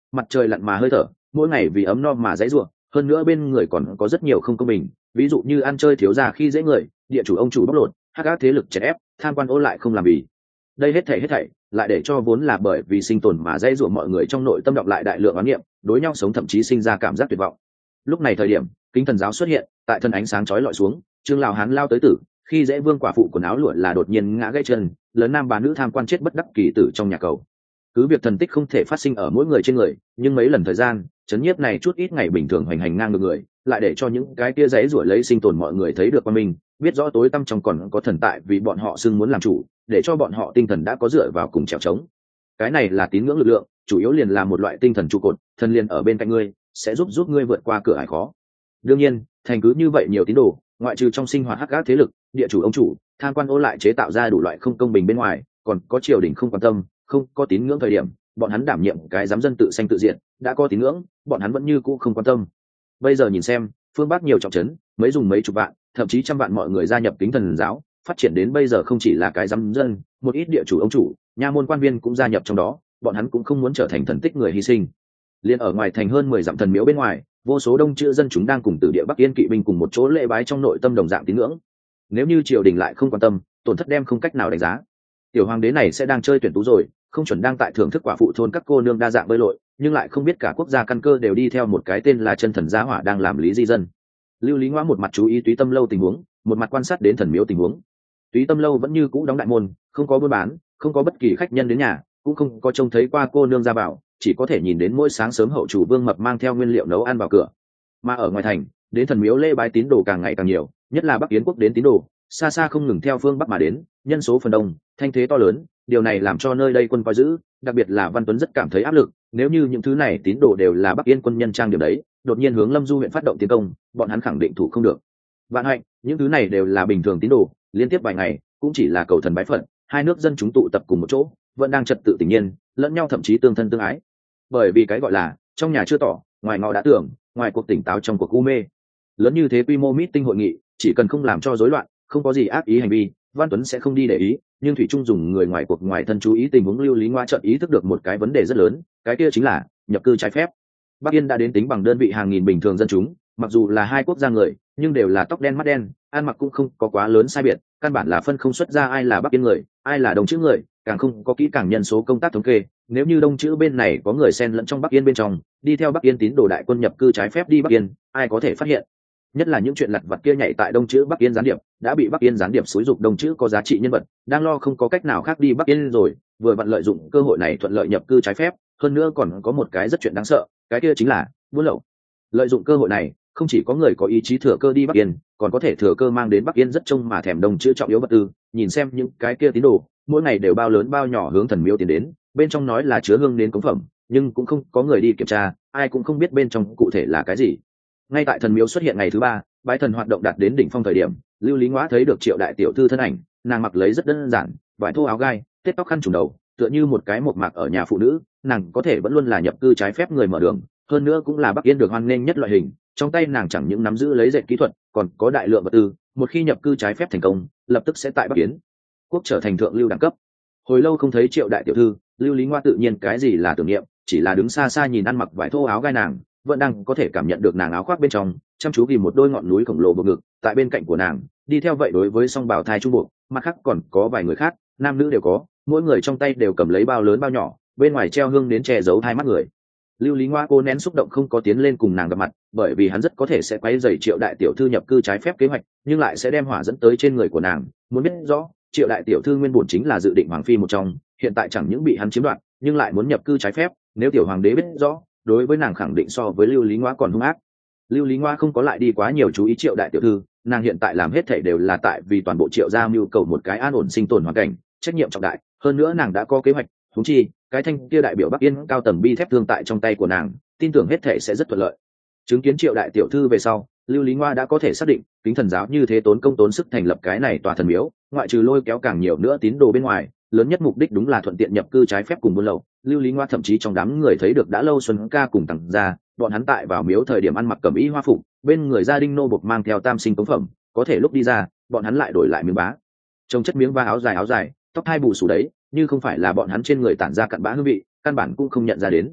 mặt trời lặn mà hơi thở, mỗi ngày vì ấm no mà dãy ruộng, hơn nữa bên người còn có rất nhiều không công bình, ví dụ như ăn chơi thiếu gia khi dễ người, địa chủ ông chủ bóc lột, hắc ác thế lực chèn ép, tham quan ô lại không làm vì. Đây hết thảy lại để cho vốn là bởi vì sinh tồn mà dãy ruộng mọi người trong nội tâm đọc lại đại lượng oán niệm, đối nhau sống thậm chí sinh ra cảm giác tuyệt vọng. Lúc này thời điểm, Kính Thần giáo xuất hiện, tại thân ánh sáng chói lọi xuống, Trương lão hán lao tới tử, khi dễ vương quả phụ quần áo lụa là đột nhiên ngã gãy chân, lớn nam bà nữ tham quan chết bất đắc kỳ tử trong nhà cầu. Cứ việc thần tích không thể phát sinh ở mỗi người trên người, nhưng mấy lần thời gian chấn nhiếp này chút ít ngày bình thường hoành hành ngang ngược người, lại để cho những cái kia giấy rủa lấy sinh tồn mọi người thấy được qua mình, biết rõ tối tăm trong còn có thần tại vì bọn họ xưng muốn làm chủ, để cho bọn họ tinh thần đã có dựa vào cùng trèo trống. Cái này là tín ngưỡng lực lượng, chủ yếu liền là một loại tinh thần trụ cột, thần liền ở bên cạnh ngươi, sẽ giúp ngươi vượt qua cửa ải khó. Đương nhiên, thành cứ như vậy nhiều tín đồ, ngoại trừ trong sinh hoạt hắc ác thế lực, địa chủ ông chủ, tham quan ô lại chế tạo ra đủ loại không công bình bên ngoài, còn có triều đình không quan tâm, không có tín ngưỡng thời điểm, bọn hắn đảm nhiệm cái giám dân tự sanh tự diện, đã có tín ngưỡng, bọn hắn vẫn như cũ không quan tâm. Bây giờ nhìn xem, phương Bắc nhiều trọng trấn, mấy dùng mấy chục vạn, thậm chí trăm vạn mọi người gia nhập Kính Thần giáo, phát triển đến bây giờ không chỉ là cái giám dân, một ít địa chủ ông chủ, nha môn quan viên cũng gia nhập trong đó, bọn hắn cũng không muốn trở thành thần tích người hy sinh. Liên ở ngoài thành hơn 10 dặm thần miếu bên ngoài, vô số đông chữ dân chúng đang cùng từ địa Bắc Yên kỵ binh cùng một chỗ lễ bái trong nội tâm đồng dạng tín ngưỡng. Nếu như triều đình lại không quan tâm, tổn thất đem không cách nào đánh giá. Tiểu hoàng đế này sẽ đang chơi tuyển tú rồi, không chuẩn đang tại thưởng thức quả phụ thôn các cô nương đa dạng bơi lội, nhưng lại không biết cả quốc gia căn cơ đều đi theo một cái tên là chân thần gia hỏa đang làm lý di dân. Lưu Lý Ngoã một mặt chú ý Túy Tâm lâu tình huống, một mặt quan sát đến thần miếu tình huống. Túy Tâm lâu vẫn như cũ đóng đại môn, không có buôn bán, không có bất kỳ khách nhân đến nhà, cũng không có trông thấy qua cô nương ra vào, chỉ có thể nhìn đến mỗi sáng sớm hậu chủ Vương Mập mang theo nguyên liệu nấu ăn vào cửa. Mà ở ngoài thành, đến thần miếu lễ bái tín đồ càng ngày càng nhiều, nhất là Bắc Yến quốc đến tín đồ, xa xa không ngừng theo phương Bắc mà đến, nhân số phần đông, thanh thế to lớn, điều này làm cho nơi đây quân coi giữ, đặc biệt là Văn Tuấn rất cảm thấy áp lực, nếu như những thứ này tín đồ đều là Bắc Yên quân nhân trang điểm đấy, đột nhiên hướng Lâm Du huyện phát động tiến công, bọn hắn khẳng định thủ không được. Vạn hạnh, những thứ này đều là bình thường tín đồ, liên tiếp vài ngày, cũng chỉ là cầu thần bái phận, hai nước dân chúng tụ tập cùng một chỗ, vẫn đang trật tự tự nhiên, lẫn nhau thậm chí tương thân tương ái. Bởi vì cái gọi là trong nhà chưa tỏ, ngoài ngõ đã tưởng, ngoài cuộc tỉnh táo trong cuộc u mê. Lớn như thế quy mô meeting hội nghị, chỉ cần không làm cho rối loạn, không có gì ác ý hành vi, Văn Tuấn sẽ không đi để ý, nhưng thủy trung dùng người ngoài cuộc ngoài thân chú ý tình huống Lưu Lý Ngoa chợt ý thức được một cái vấn đề rất lớn, cái kia chính là nhập cư trái phép. Bắc Yên đã đến tính bằng đơn vị hàng nghìn bình thường dân chúng, mặc dù là hai quốc gia người, nhưng đều là tóc đen mắt đen, ăn mặc cũng không có quá lớn sai biệt, căn bản là phân không xuất ra ai là Bắc Yên người, ai là Đông chữ người, càng không có kỹ càng nhân số công tác thống kê. Nếu như Đông chữ bên này có người xen lẫn trong Bắc Yên bên trong, đi theo Bắc Yên tín đồ đại quân nhập cư trái phép đi Bắc Yên, ai có thể phát hiện? Nhất là những chuyện lặt vặt kia nhảy tại Đông chữ Bắc Yên gián điệp, đã bị Bắc Yên gián điệp xúi dục Đông chữ có giá trị nhân vật, đang lo không có cách nào khác đi Bắc Yên rồi, vừa vặn lợi dụng cơ hội này thuận lợi nhập cư trái phép, hơn nữa còn có một cái rất chuyện đáng sợ, cái kia chính là buôn lậu. Lợi dụng cơ hội này, không chỉ có người có ý chí thừa cơ đi Bắc Yên, còn có thể thừa cơ mang đến Bắc Yên rất trông mà thèm Đông chữ trọng yếu vật tư, nhìn xem những cái kia tín đồ, mỗi ngày đều bao lớn bao nhỏ hướng thần miếu tiến đến, bên trong nói là chứa hương đến cống phẩm, nhưng cũng không có người đi kiểm tra, ai cũng không biết bên trong cụ thể là cái gì. Ngay tại thần miếu xuất hiện ngày thứ ba, bái thần hoạt động đạt đến đỉnh phong thời điểm, Lưu Lý Ngoã thấy được Triệu đại tiểu thư thân ảnh, nàng mặc lấy rất đơn giản, vải thô áo gai, tết tóc khăn trùm đầu, tựa như một cái mộc mạc ở nhà phụ nữ, nàng có thể vẫn luôn là nhập cư trái phép người mở đường, hơn nữa cũng là Bắc Yên được hoan nghênh nhất loại hình, trong tay nàng chẳng những nắm giữ lấy dệt kỹ thuật, còn có đại lượng vật tư, một khi nhập cư trái phép thành công, lập tức sẽ tại Bắc Yến quốc trở thành thượng lưu đẳng cấp. Hồi lâu không thấy Triệu đại tiểu thư, Lưu Lý Ngoa tự nhiên cái gì là tưởng niệm, chỉ là đứng xa xa nhìn ăn mặc vải thô áo gai nàng, vẫn đang có thể cảm nhận được nàng áo khoác bên trong chăm chú ghim một đôi ngọn núi khổng lồ bộ ngực, tại bên cạnh của nàng đi theo vậy đối với song bào thai trung buộc, mặt khác còn có vài người khác, nam nữ đều có, mỗi người trong tay đều cầm lấy bao lớn bao nhỏ, bên ngoài treo hương đến che giấu hai mắt người. Lưu Lý Ngoa cố nén xúc động không có tiến lên cùng nàng gặp mặt, bởi vì hắn rất có thể sẽ quấy rầy Triệu đại tiểu thư nhập cư trái phép kế hoạch, nhưng lại sẽ đem hỏa dẫn tới trên người của nàng. Muốn biết rõ, Triệu đại tiểu thư nguyên bổn chính là dự định hoàng phi một trong, hiện tại chẳng những bị hắn chiếm đoạt, nhưng lại muốn nhập cư trái phép, nếu tiểu hoàng đế biết rõ, đối với nàng khẳng định so với Lưu Lý Ngoa còn hung ác. Lưu Lý Ngoa không có lại đi quá nhiều chú ý Triệu đại tiểu thư, nàng hiện tại làm hết thảy đều là tại vì toàn bộ Triệu gia mưu cầu một cái an ổn sinh tồn hoàn cảnh, trách nhiệm trọng đại, hơn nữa nàng đã có kế hoạch, huống chi cái thanh kia đại biểu Bắc Yên cao tầng bi thép thương tại trong tay của nàng, tin tưởng hết thảy sẽ rất thuận lợi. Chứng kiến Triệu đại tiểu thư về sau, Lưu Lý Ngoa đã có thể xác định, Kính Thần giáo như thế tốn công tốn sức thành lập cái này tòa thần miếu, ngoại trừ lôi kéo càng nhiều nữa tín đồ bên ngoài, lớn nhất mục đích đúng là thuận tiện nhập cư trái phép cùng buôn lậu. Lưu Lý Ngoa thậm chí trong đám người thấy được đã lâu Xuân ca cùng Tằng gia, bọn hắn tại vào miếu thời điểm ăn mặc cẩm y hoa phục, bên người gia đình nô bộc mang theo tam sinh cống phẩm, có thể lúc đi ra, bọn hắn lại đổi lại miếng bá, trông chất miếng va áo dài, tóc hai bù xù đấy, như không phải là bọn hắn trên người tản ra cặn bã hương vị, căn bản cũng không nhận ra đến.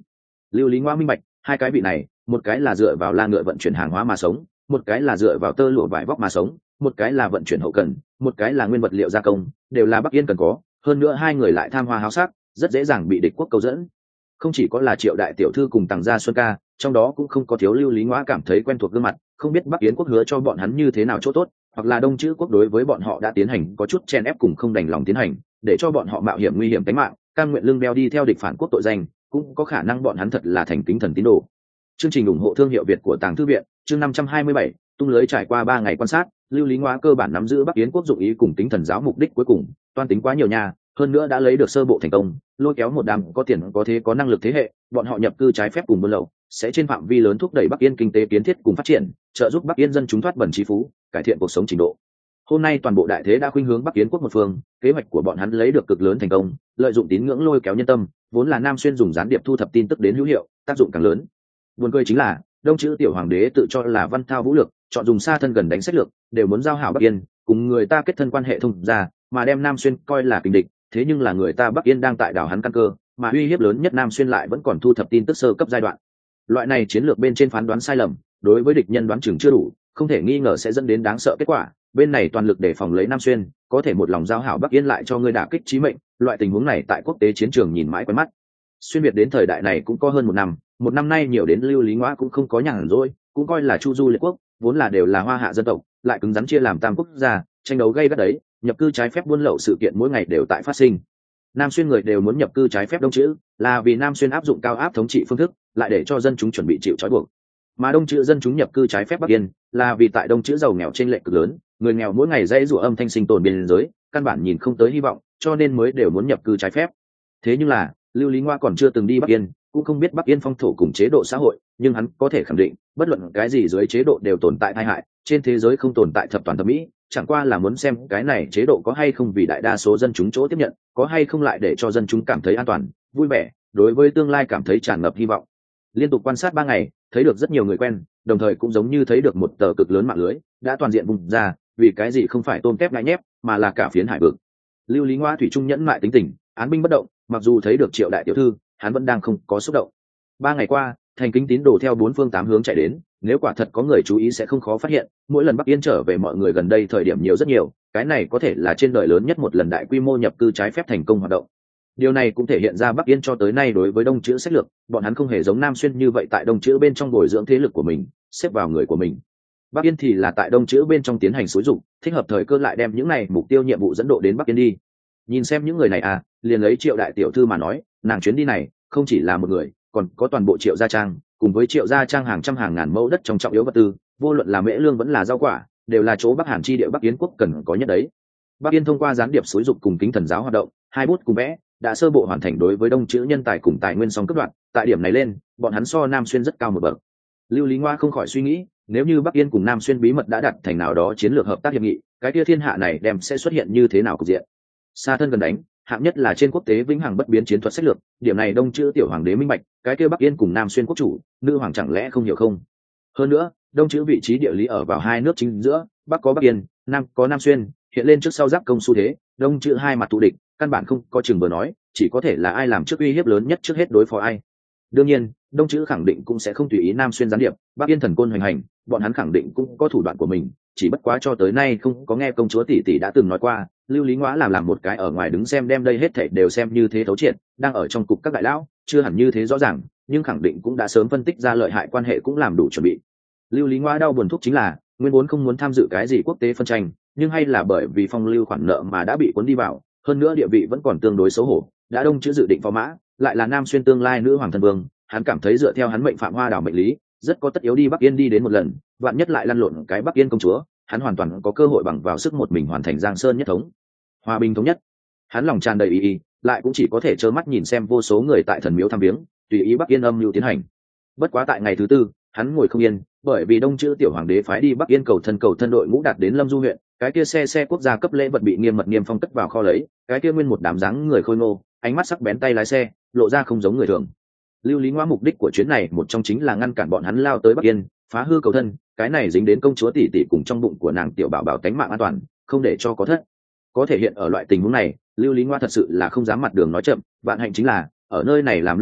Lưu Lý Ngoa minh bạch, hai cái vị này, một cái là dựa vào la ngựa vận chuyển hàng hóa mà sống, một cái là dựa vào tơ lụa vải vóc mà sống, một cái là vận chuyển hậu cần, một cái là nguyên vật liệu gia công, đều là Bắc Yên cần có, hơn nữa hai người lại tham hoa háo sắc, rất dễ dàng bị địch quốc câu dẫn. Không chỉ có là Triệu đại tiểu thư cùng Tằng gia Xuân ca, trong đó cũng không có thiếu Lưu Lý Ngoa cảm thấy quen thuộc gương mặt, không biết Bắc Yến quốc hứa cho bọn hắn như thế nào chỗ tốt, hoặc là Đông Chữ quốc đối với bọn họ đã tiến hành có chút chen ép cùng không đành lòng tiến hành, để cho bọn họ mạo hiểm nguy hiểm tính mạng, cam nguyện lưng đeo đi theo địch phản quốc tội danh, cũng có khả năng bọn hắn thật là thành kính thần tín đồ. Chương trình ủng hộ thương hiệu Việt của Tàng Thư viện, chương 527, tung lưới trải qua 3 ngày quan sát, Lưu Lý Ngoa cơ bản nắm giữ Bắc Yến quốc dụng ý cùng kính thần giáo mục đích cuối cùng, toan tính quá nhiều nhà, hơn nữa đã lấy được sơ bộ thành công, lôi kéo một đám có tiền có thế có năng lực thế hệ, bọn họ nhập cư trái phép cùng buôn lậu, sẽ trên phạm vi lớn thúc đẩy Bắc Yên kinh tế kiến thiết cùng phát triển, trợ giúp Bắc Yên dân chúng thoát bần trí phú, cải thiện cuộc sống trình độ. Hôm nay toàn bộ đại thế đã khuynh hướng Bắc Yến quốc một phương, kế hoạch của bọn hắn lấy được cực lớn thành công, lợi dụng tín ngưỡng lôi kéo nhân tâm, vốn là Nam Xuyên dùng gián điệp thu thập tin tức đến hữu hiệu, tác dụng càng lớn. Buồn cười chính là, Đông Chữ tiểu hoàng đế tự cho là văn thao vũ lược, chọn dùng xa thân gần đánh sách lược, đều muốn giao hảo Bắc Yên, cùng người ta kết thân quan hệ thông ra, mà đem Nam Xuyên coi là kình địch, thế nhưng là người ta Bắc Yên đang tại đảo hắn căn cơ, mà uy hiếp lớn nhất Nam Xuyên lại vẫn còn thu thập tin tức sơ cấp giai đoạn. Loại này chiến lược bên trên phán đoán sai lầm, đối với địch nhân đoán chừng chưa đủ, không thể nghi ngờ sẽ dẫn đến đáng sợ kết quả. Bên này toàn lực để phòng lấy Nam Xuyên, có thể một lòng giao hảo Bắc Yên lại cho ngươi đả kích chí mệnh, loại tình huống này tại quốc tế chiến trường nhìn mãi quen mắt. Xuyên Việt đến thời đại này cũng có hơn một năm nay nhiều đến Lưu Lý Ngoa cũng không có nhàn rỗi, cũng coi là chu du liệt quốc, vốn là đều là hoa hạ dân tộc, lại cứng rắn chia làm tam quốc gia, tranh đấu gay gắt đấy, nhập cư trái phép buôn lậu sự kiện mỗi ngày đều tại phát sinh. Nam Xuyên người đều muốn nhập cư trái phép Đông Chữ, là vì Nam Xuyên áp dụng cao áp thống trị phương thức, lại để cho dân chúng chuẩn bị chịu trói buộc. Mà Đông Chữ dân chúng nhập cư trái phép Bắc Yên, là vì tại Đông Chữ giàu nghèo trên lệch cực lớn, người nghèo mỗi ngày dãy rủa âm thanh sinh tồn biên giới, căn bản nhìn không tới hy vọng, cho nên mới đều muốn nhập cư trái phép. Thế nhưng là, Lưu Lý Ngoa còn chưa từng đi Bắc Yên, cũng không biết Bắc Yên phong thổ cùng chế độ xã hội, nhưng hắn có thể khẳng định, bất luận cái gì dưới chế độ đều tồn tại tai hại, trên thế giới không tồn tại thập toàn thập mỹ, chẳng qua là muốn xem cái này chế độ có hay không vì đại đa số dân chúng chỗ tiếp nhận, có hay không lại để cho dân chúng cảm thấy an toàn, vui vẻ, đối với tương lai cảm thấy tràn ngập hy vọng. Liên tục quan sát 3 ngày, thấy được rất nhiều người quen, đồng thời cũng giống như thấy được một tờ cực lớn mạng lưới đã toàn diện vùng ra, vì cái gì không phải tôm tép ngại nhép, mà là cả phiến hải vực. Lưu Lý Ngoa thủy chung nhẫn mại tính tình, án binh bất động, mặc dù thấy được Triệu đại tiểu thư, hắn vẫn đang không có xúc động. 3 ngày qua, thành kính tín đồ theo 4 phương 8 hướng chạy đến, nếu quả thật có người chú ý sẽ không khó phát hiện, mỗi lần Bắc Yên trở về mọi người gần đây thời điểm nhiều rất nhiều, cái này có thể là trên đời lớn nhất một lần đại quy mô nhập cư trái phép thành công hoạt động. Điều này cũng thể hiện ra Bắc Yên cho tới nay đối với Đông Chữ sách lược, bọn hắn không hề giống Nam Xuyên như vậy tại Đông Chữ bên trong bồi dưỡng thế lực của mình, xếp vào người của mình. Bắc Yên thì là tại Đông Chữ bên trong tiến hành xúi dục, thích hợp thời cơ lại đem những này mục tiêu nhiệm vụ dẫn độ đến Bắc Yên đi. Nhìn xem những người này à, liền lấy Triệu đại tiểu thư mà nói, nàng chuyến đi này không chỉ là một người, còn có toàn bộ Triệu gia trang, cùng với Triệu gia trang hàng trăm hàng ngàn mẫu đất trong trọng yếu vật tư, vô luận là mễ lương vẫn là rau quả, đều là chỗ Bắc Hàn chi địa Bắc Yến quốc cần có nhất đấy. Bắc Yên thông qua gián điệp xúi dục cùng kính thần giáo hoạt động, hai bút cùng vẽ đã sơ bộ hoàn thành đối với Đông Chữ nhân tài cùng tài nguyên song cấp đoạn, tại điểm này lên, bọn hắn so Nam Xuyên rất cao một bậc. Lưu Lý Ngoa không khỏi suy nghĩ, nếu như Bắc Yên cùng Nam Xuyên bí mật đã đặt thành nào đó chiến lược hợp tác hiệp nghị, cái kia thiên hạ này đem sẽ xuất hiện như thế nào cục diện. Xa thân gần đánh, hạng nhất là trên quốc tế vĩnh hằng bất biến chiến thuật sách lược, điểm này Đông Chữ tiểu hoàng đế minh bạch, cái kia Bắc Yên cùng Nam Xuyên quốc chủ, nữ hoàng chẳng lẽ không hiểu không? Hơn nữa, Đông Chữ vị trí địa lý ở vào hai nước chính giữa, Bắc có Bắc Yên, Nam có Nam Xuyên, hiện lên trước sau giáp công xu thế, Đông Chữ hai mặt thù địch, căn bản không có chừng bờ nói, chỉ có thể là ai làm trước uy hiếp lớn nhất trước hết đối phó ai. Đương nhiên, Đông Chữ khẳng định cũng sẽ không tùy ý Nam Xuyên gián điệp, Bắc Yên thần côn hoành hành, bọn hắn khẳng định cũng có thủ đoạn của mình, chỉ bất quá cho tới nay không có nghe công chúa tỷ tỷ đã từng nói qua, Lưu Lý Ngoa làm một cái ở ngoài đứng xem đem đây hết thảy đều xem như thế thấu triệt, đang ở trong cục các đại lão, chưa hẳn như thế rõ ràng, nhưng khẳng định cũng đã sớm phân tích ra lợi hại quan hệ cũng làm đủ chuẩn bị. Lưu Lý Ngoa đau buồn thúc chính là, nguyên vốn không muốn tham dự cái gì quốc tế phân tranh, nhưng hay là bởi vì phong lưu khoản nợ mà đã bị cuốn đi vào, hơn nữa địa vị vẫn còn tương đối xấu hổ, đã Đông Chữ dự định phó mã, lại là Nam Xuyên tương lai nữ hoàng thân vương, hắn cảm thấy dựa theo hắn mệnh phạm hoa đảo mệnh lý, rất có tất yếu đi Bắc Yên đi đến một lần, vạn nhất lại lăn lộn cái Bắc Yên công chúa, hắn hoàn toàn có cơ hội bằng vào sức một mình hoàn thành Giang Sơn nhất thống, hòa bình thống nhất. Hắn lòng tràn đầy ý, lại cũng chỉ có thể trơ mắt nhìn xem vô số người tại thần miếu thăm viếng, tùy ý Bắc Yên âm mưu tiến hành. Bất quá tại ngày thứ tư, hắn ngồi không yên, bởi vì Đông Chữ tiểu hoàng đế phái đi Bắc Yên cầu thân đội ngũ đạt đến Lâm Du huyện, cái kia xe quốc gia cấp lễ vật bị nghiêm mật niêm phong cất vào kho lấy, cái kia nguyên một đám dáng người khôi ngô, ánh mắt sắc bén tay lái xe, lộ ra không giống người thường. Lưu Lý Ngoa mục đích của chuyến này một trong chính là ngăn cản bọn hắn lao tới Bắc Yên, phá hư cầu thân, cái này dính đến công chúa tỷ tỷ cùng trong bụng của nàng tiểu bảo bảo tánh mạng an toàn, không để cho có thất. Có thể hiện ở loại tình huống này, Lưu Lý Ngoa thật sự là không dám mặt đường nói chậm, vạn hạnh chính là ở nơi này làm lúc miệng,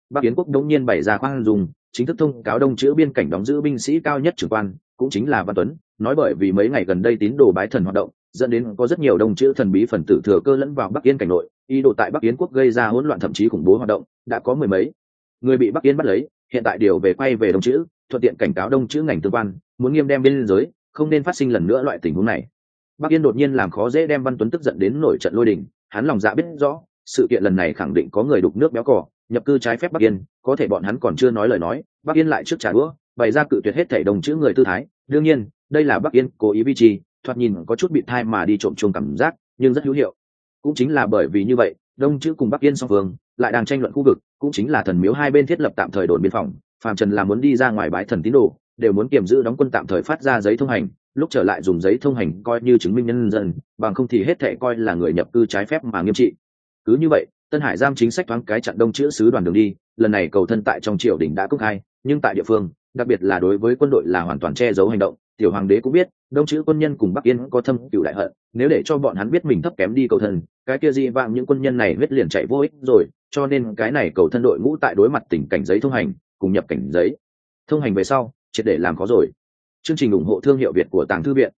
Bắc Yến quốc đống nhiên bày ra khoan dung, chính thức thông cáo đông chữ biên cảnh đóng giữ binh sĩ cao nhất trưởng quan, cũng chính là Văn Tuấn, nói bởi vì mấy ngày gần đây tín đồ bái thần hoạt động, dẫn đến có rất nhiều đông chữ thần bí phần tử thừa cơ lẫn vào Bắc Yên cảnh nội, ý đồ tại Bắc Yến quốc gây ra hỗn loạn thậm chí khủng bố hoạt động, đã có mười mấy người bị Bắc Yên bắt lấy, hiện tại điều về quay về đông chữ, thuận tiện cảnh cáo đông chữ ngành tương quan, muốn nghiêm đem biên giới, không nên phát sinh lần nữa loại tình huống này. Bắc Yên đột nhiên làm khó dễ đem Văn Tuấn tức giận đến nổi trận lôi đình, hắn lòng dạ biết rõ, sự kiện lần này khẳng định có người đục nước béo cò, nhập cư trái phép Bắc Yên, có thể bọn hắn còn chưa nói lời nói, Bắc Yên lại trước trả đũa, bày ra cự tuyệt hết thảy đồng chữ người tư thái. Đương nhiên, đây là Bắc Yên cố ý vi trì, thoạt nhìn có chút bị thai mà đi trộm chuông cảm giác, nhưng rất hữu hiệu. Cũng chính là bởi vì như vậy, đông chữ cùng Bắc Yên song phương lại đang tranh luận khu vực, cũng chính là thần miếu hai bên thiết lập tạm thời đồn biên phòng, phàm trần là muốn đi ra ngoài bái thần tín đồ, đều muốn kiểm giữ đóng quân tạm thời phát ra giấy thông hành, lúc trở lại dùng giấy thông hành coi như chứng minh nhân dân, bằng không thì hết thảy coi là người nhập cư trái phép mà nghiêm trị. Cứ như vậy, Tân Hải giam chính sách thoáng cái chặn đông chữ sứ đoàn đường đi, lần này cầu thân tại trong triều đình đã công khai, nhưng tại địa phương, đặc biệt là đối với quân đội là hoàn toàn che giấu hành động. Tiểu hoàng đế cũng biết, đông chữ quân nhân cùng Bắc Yên có thâm cửu đại hận, nếu để cho bọn hắn biết mình thấp kém đi cầu thân, cái kia gì vang những quân nhân này huyết liền chạy vô ích rồi, cho nên cái này cầu thân đội ngũ tại đối mặt tình cảnh giấy thông hành, cùng nhập cảnh giấy thông hành về sau, triệt để làm khó rồi. Chương trình ủng hộ thương hiệu Việt của Tàng Thư viện.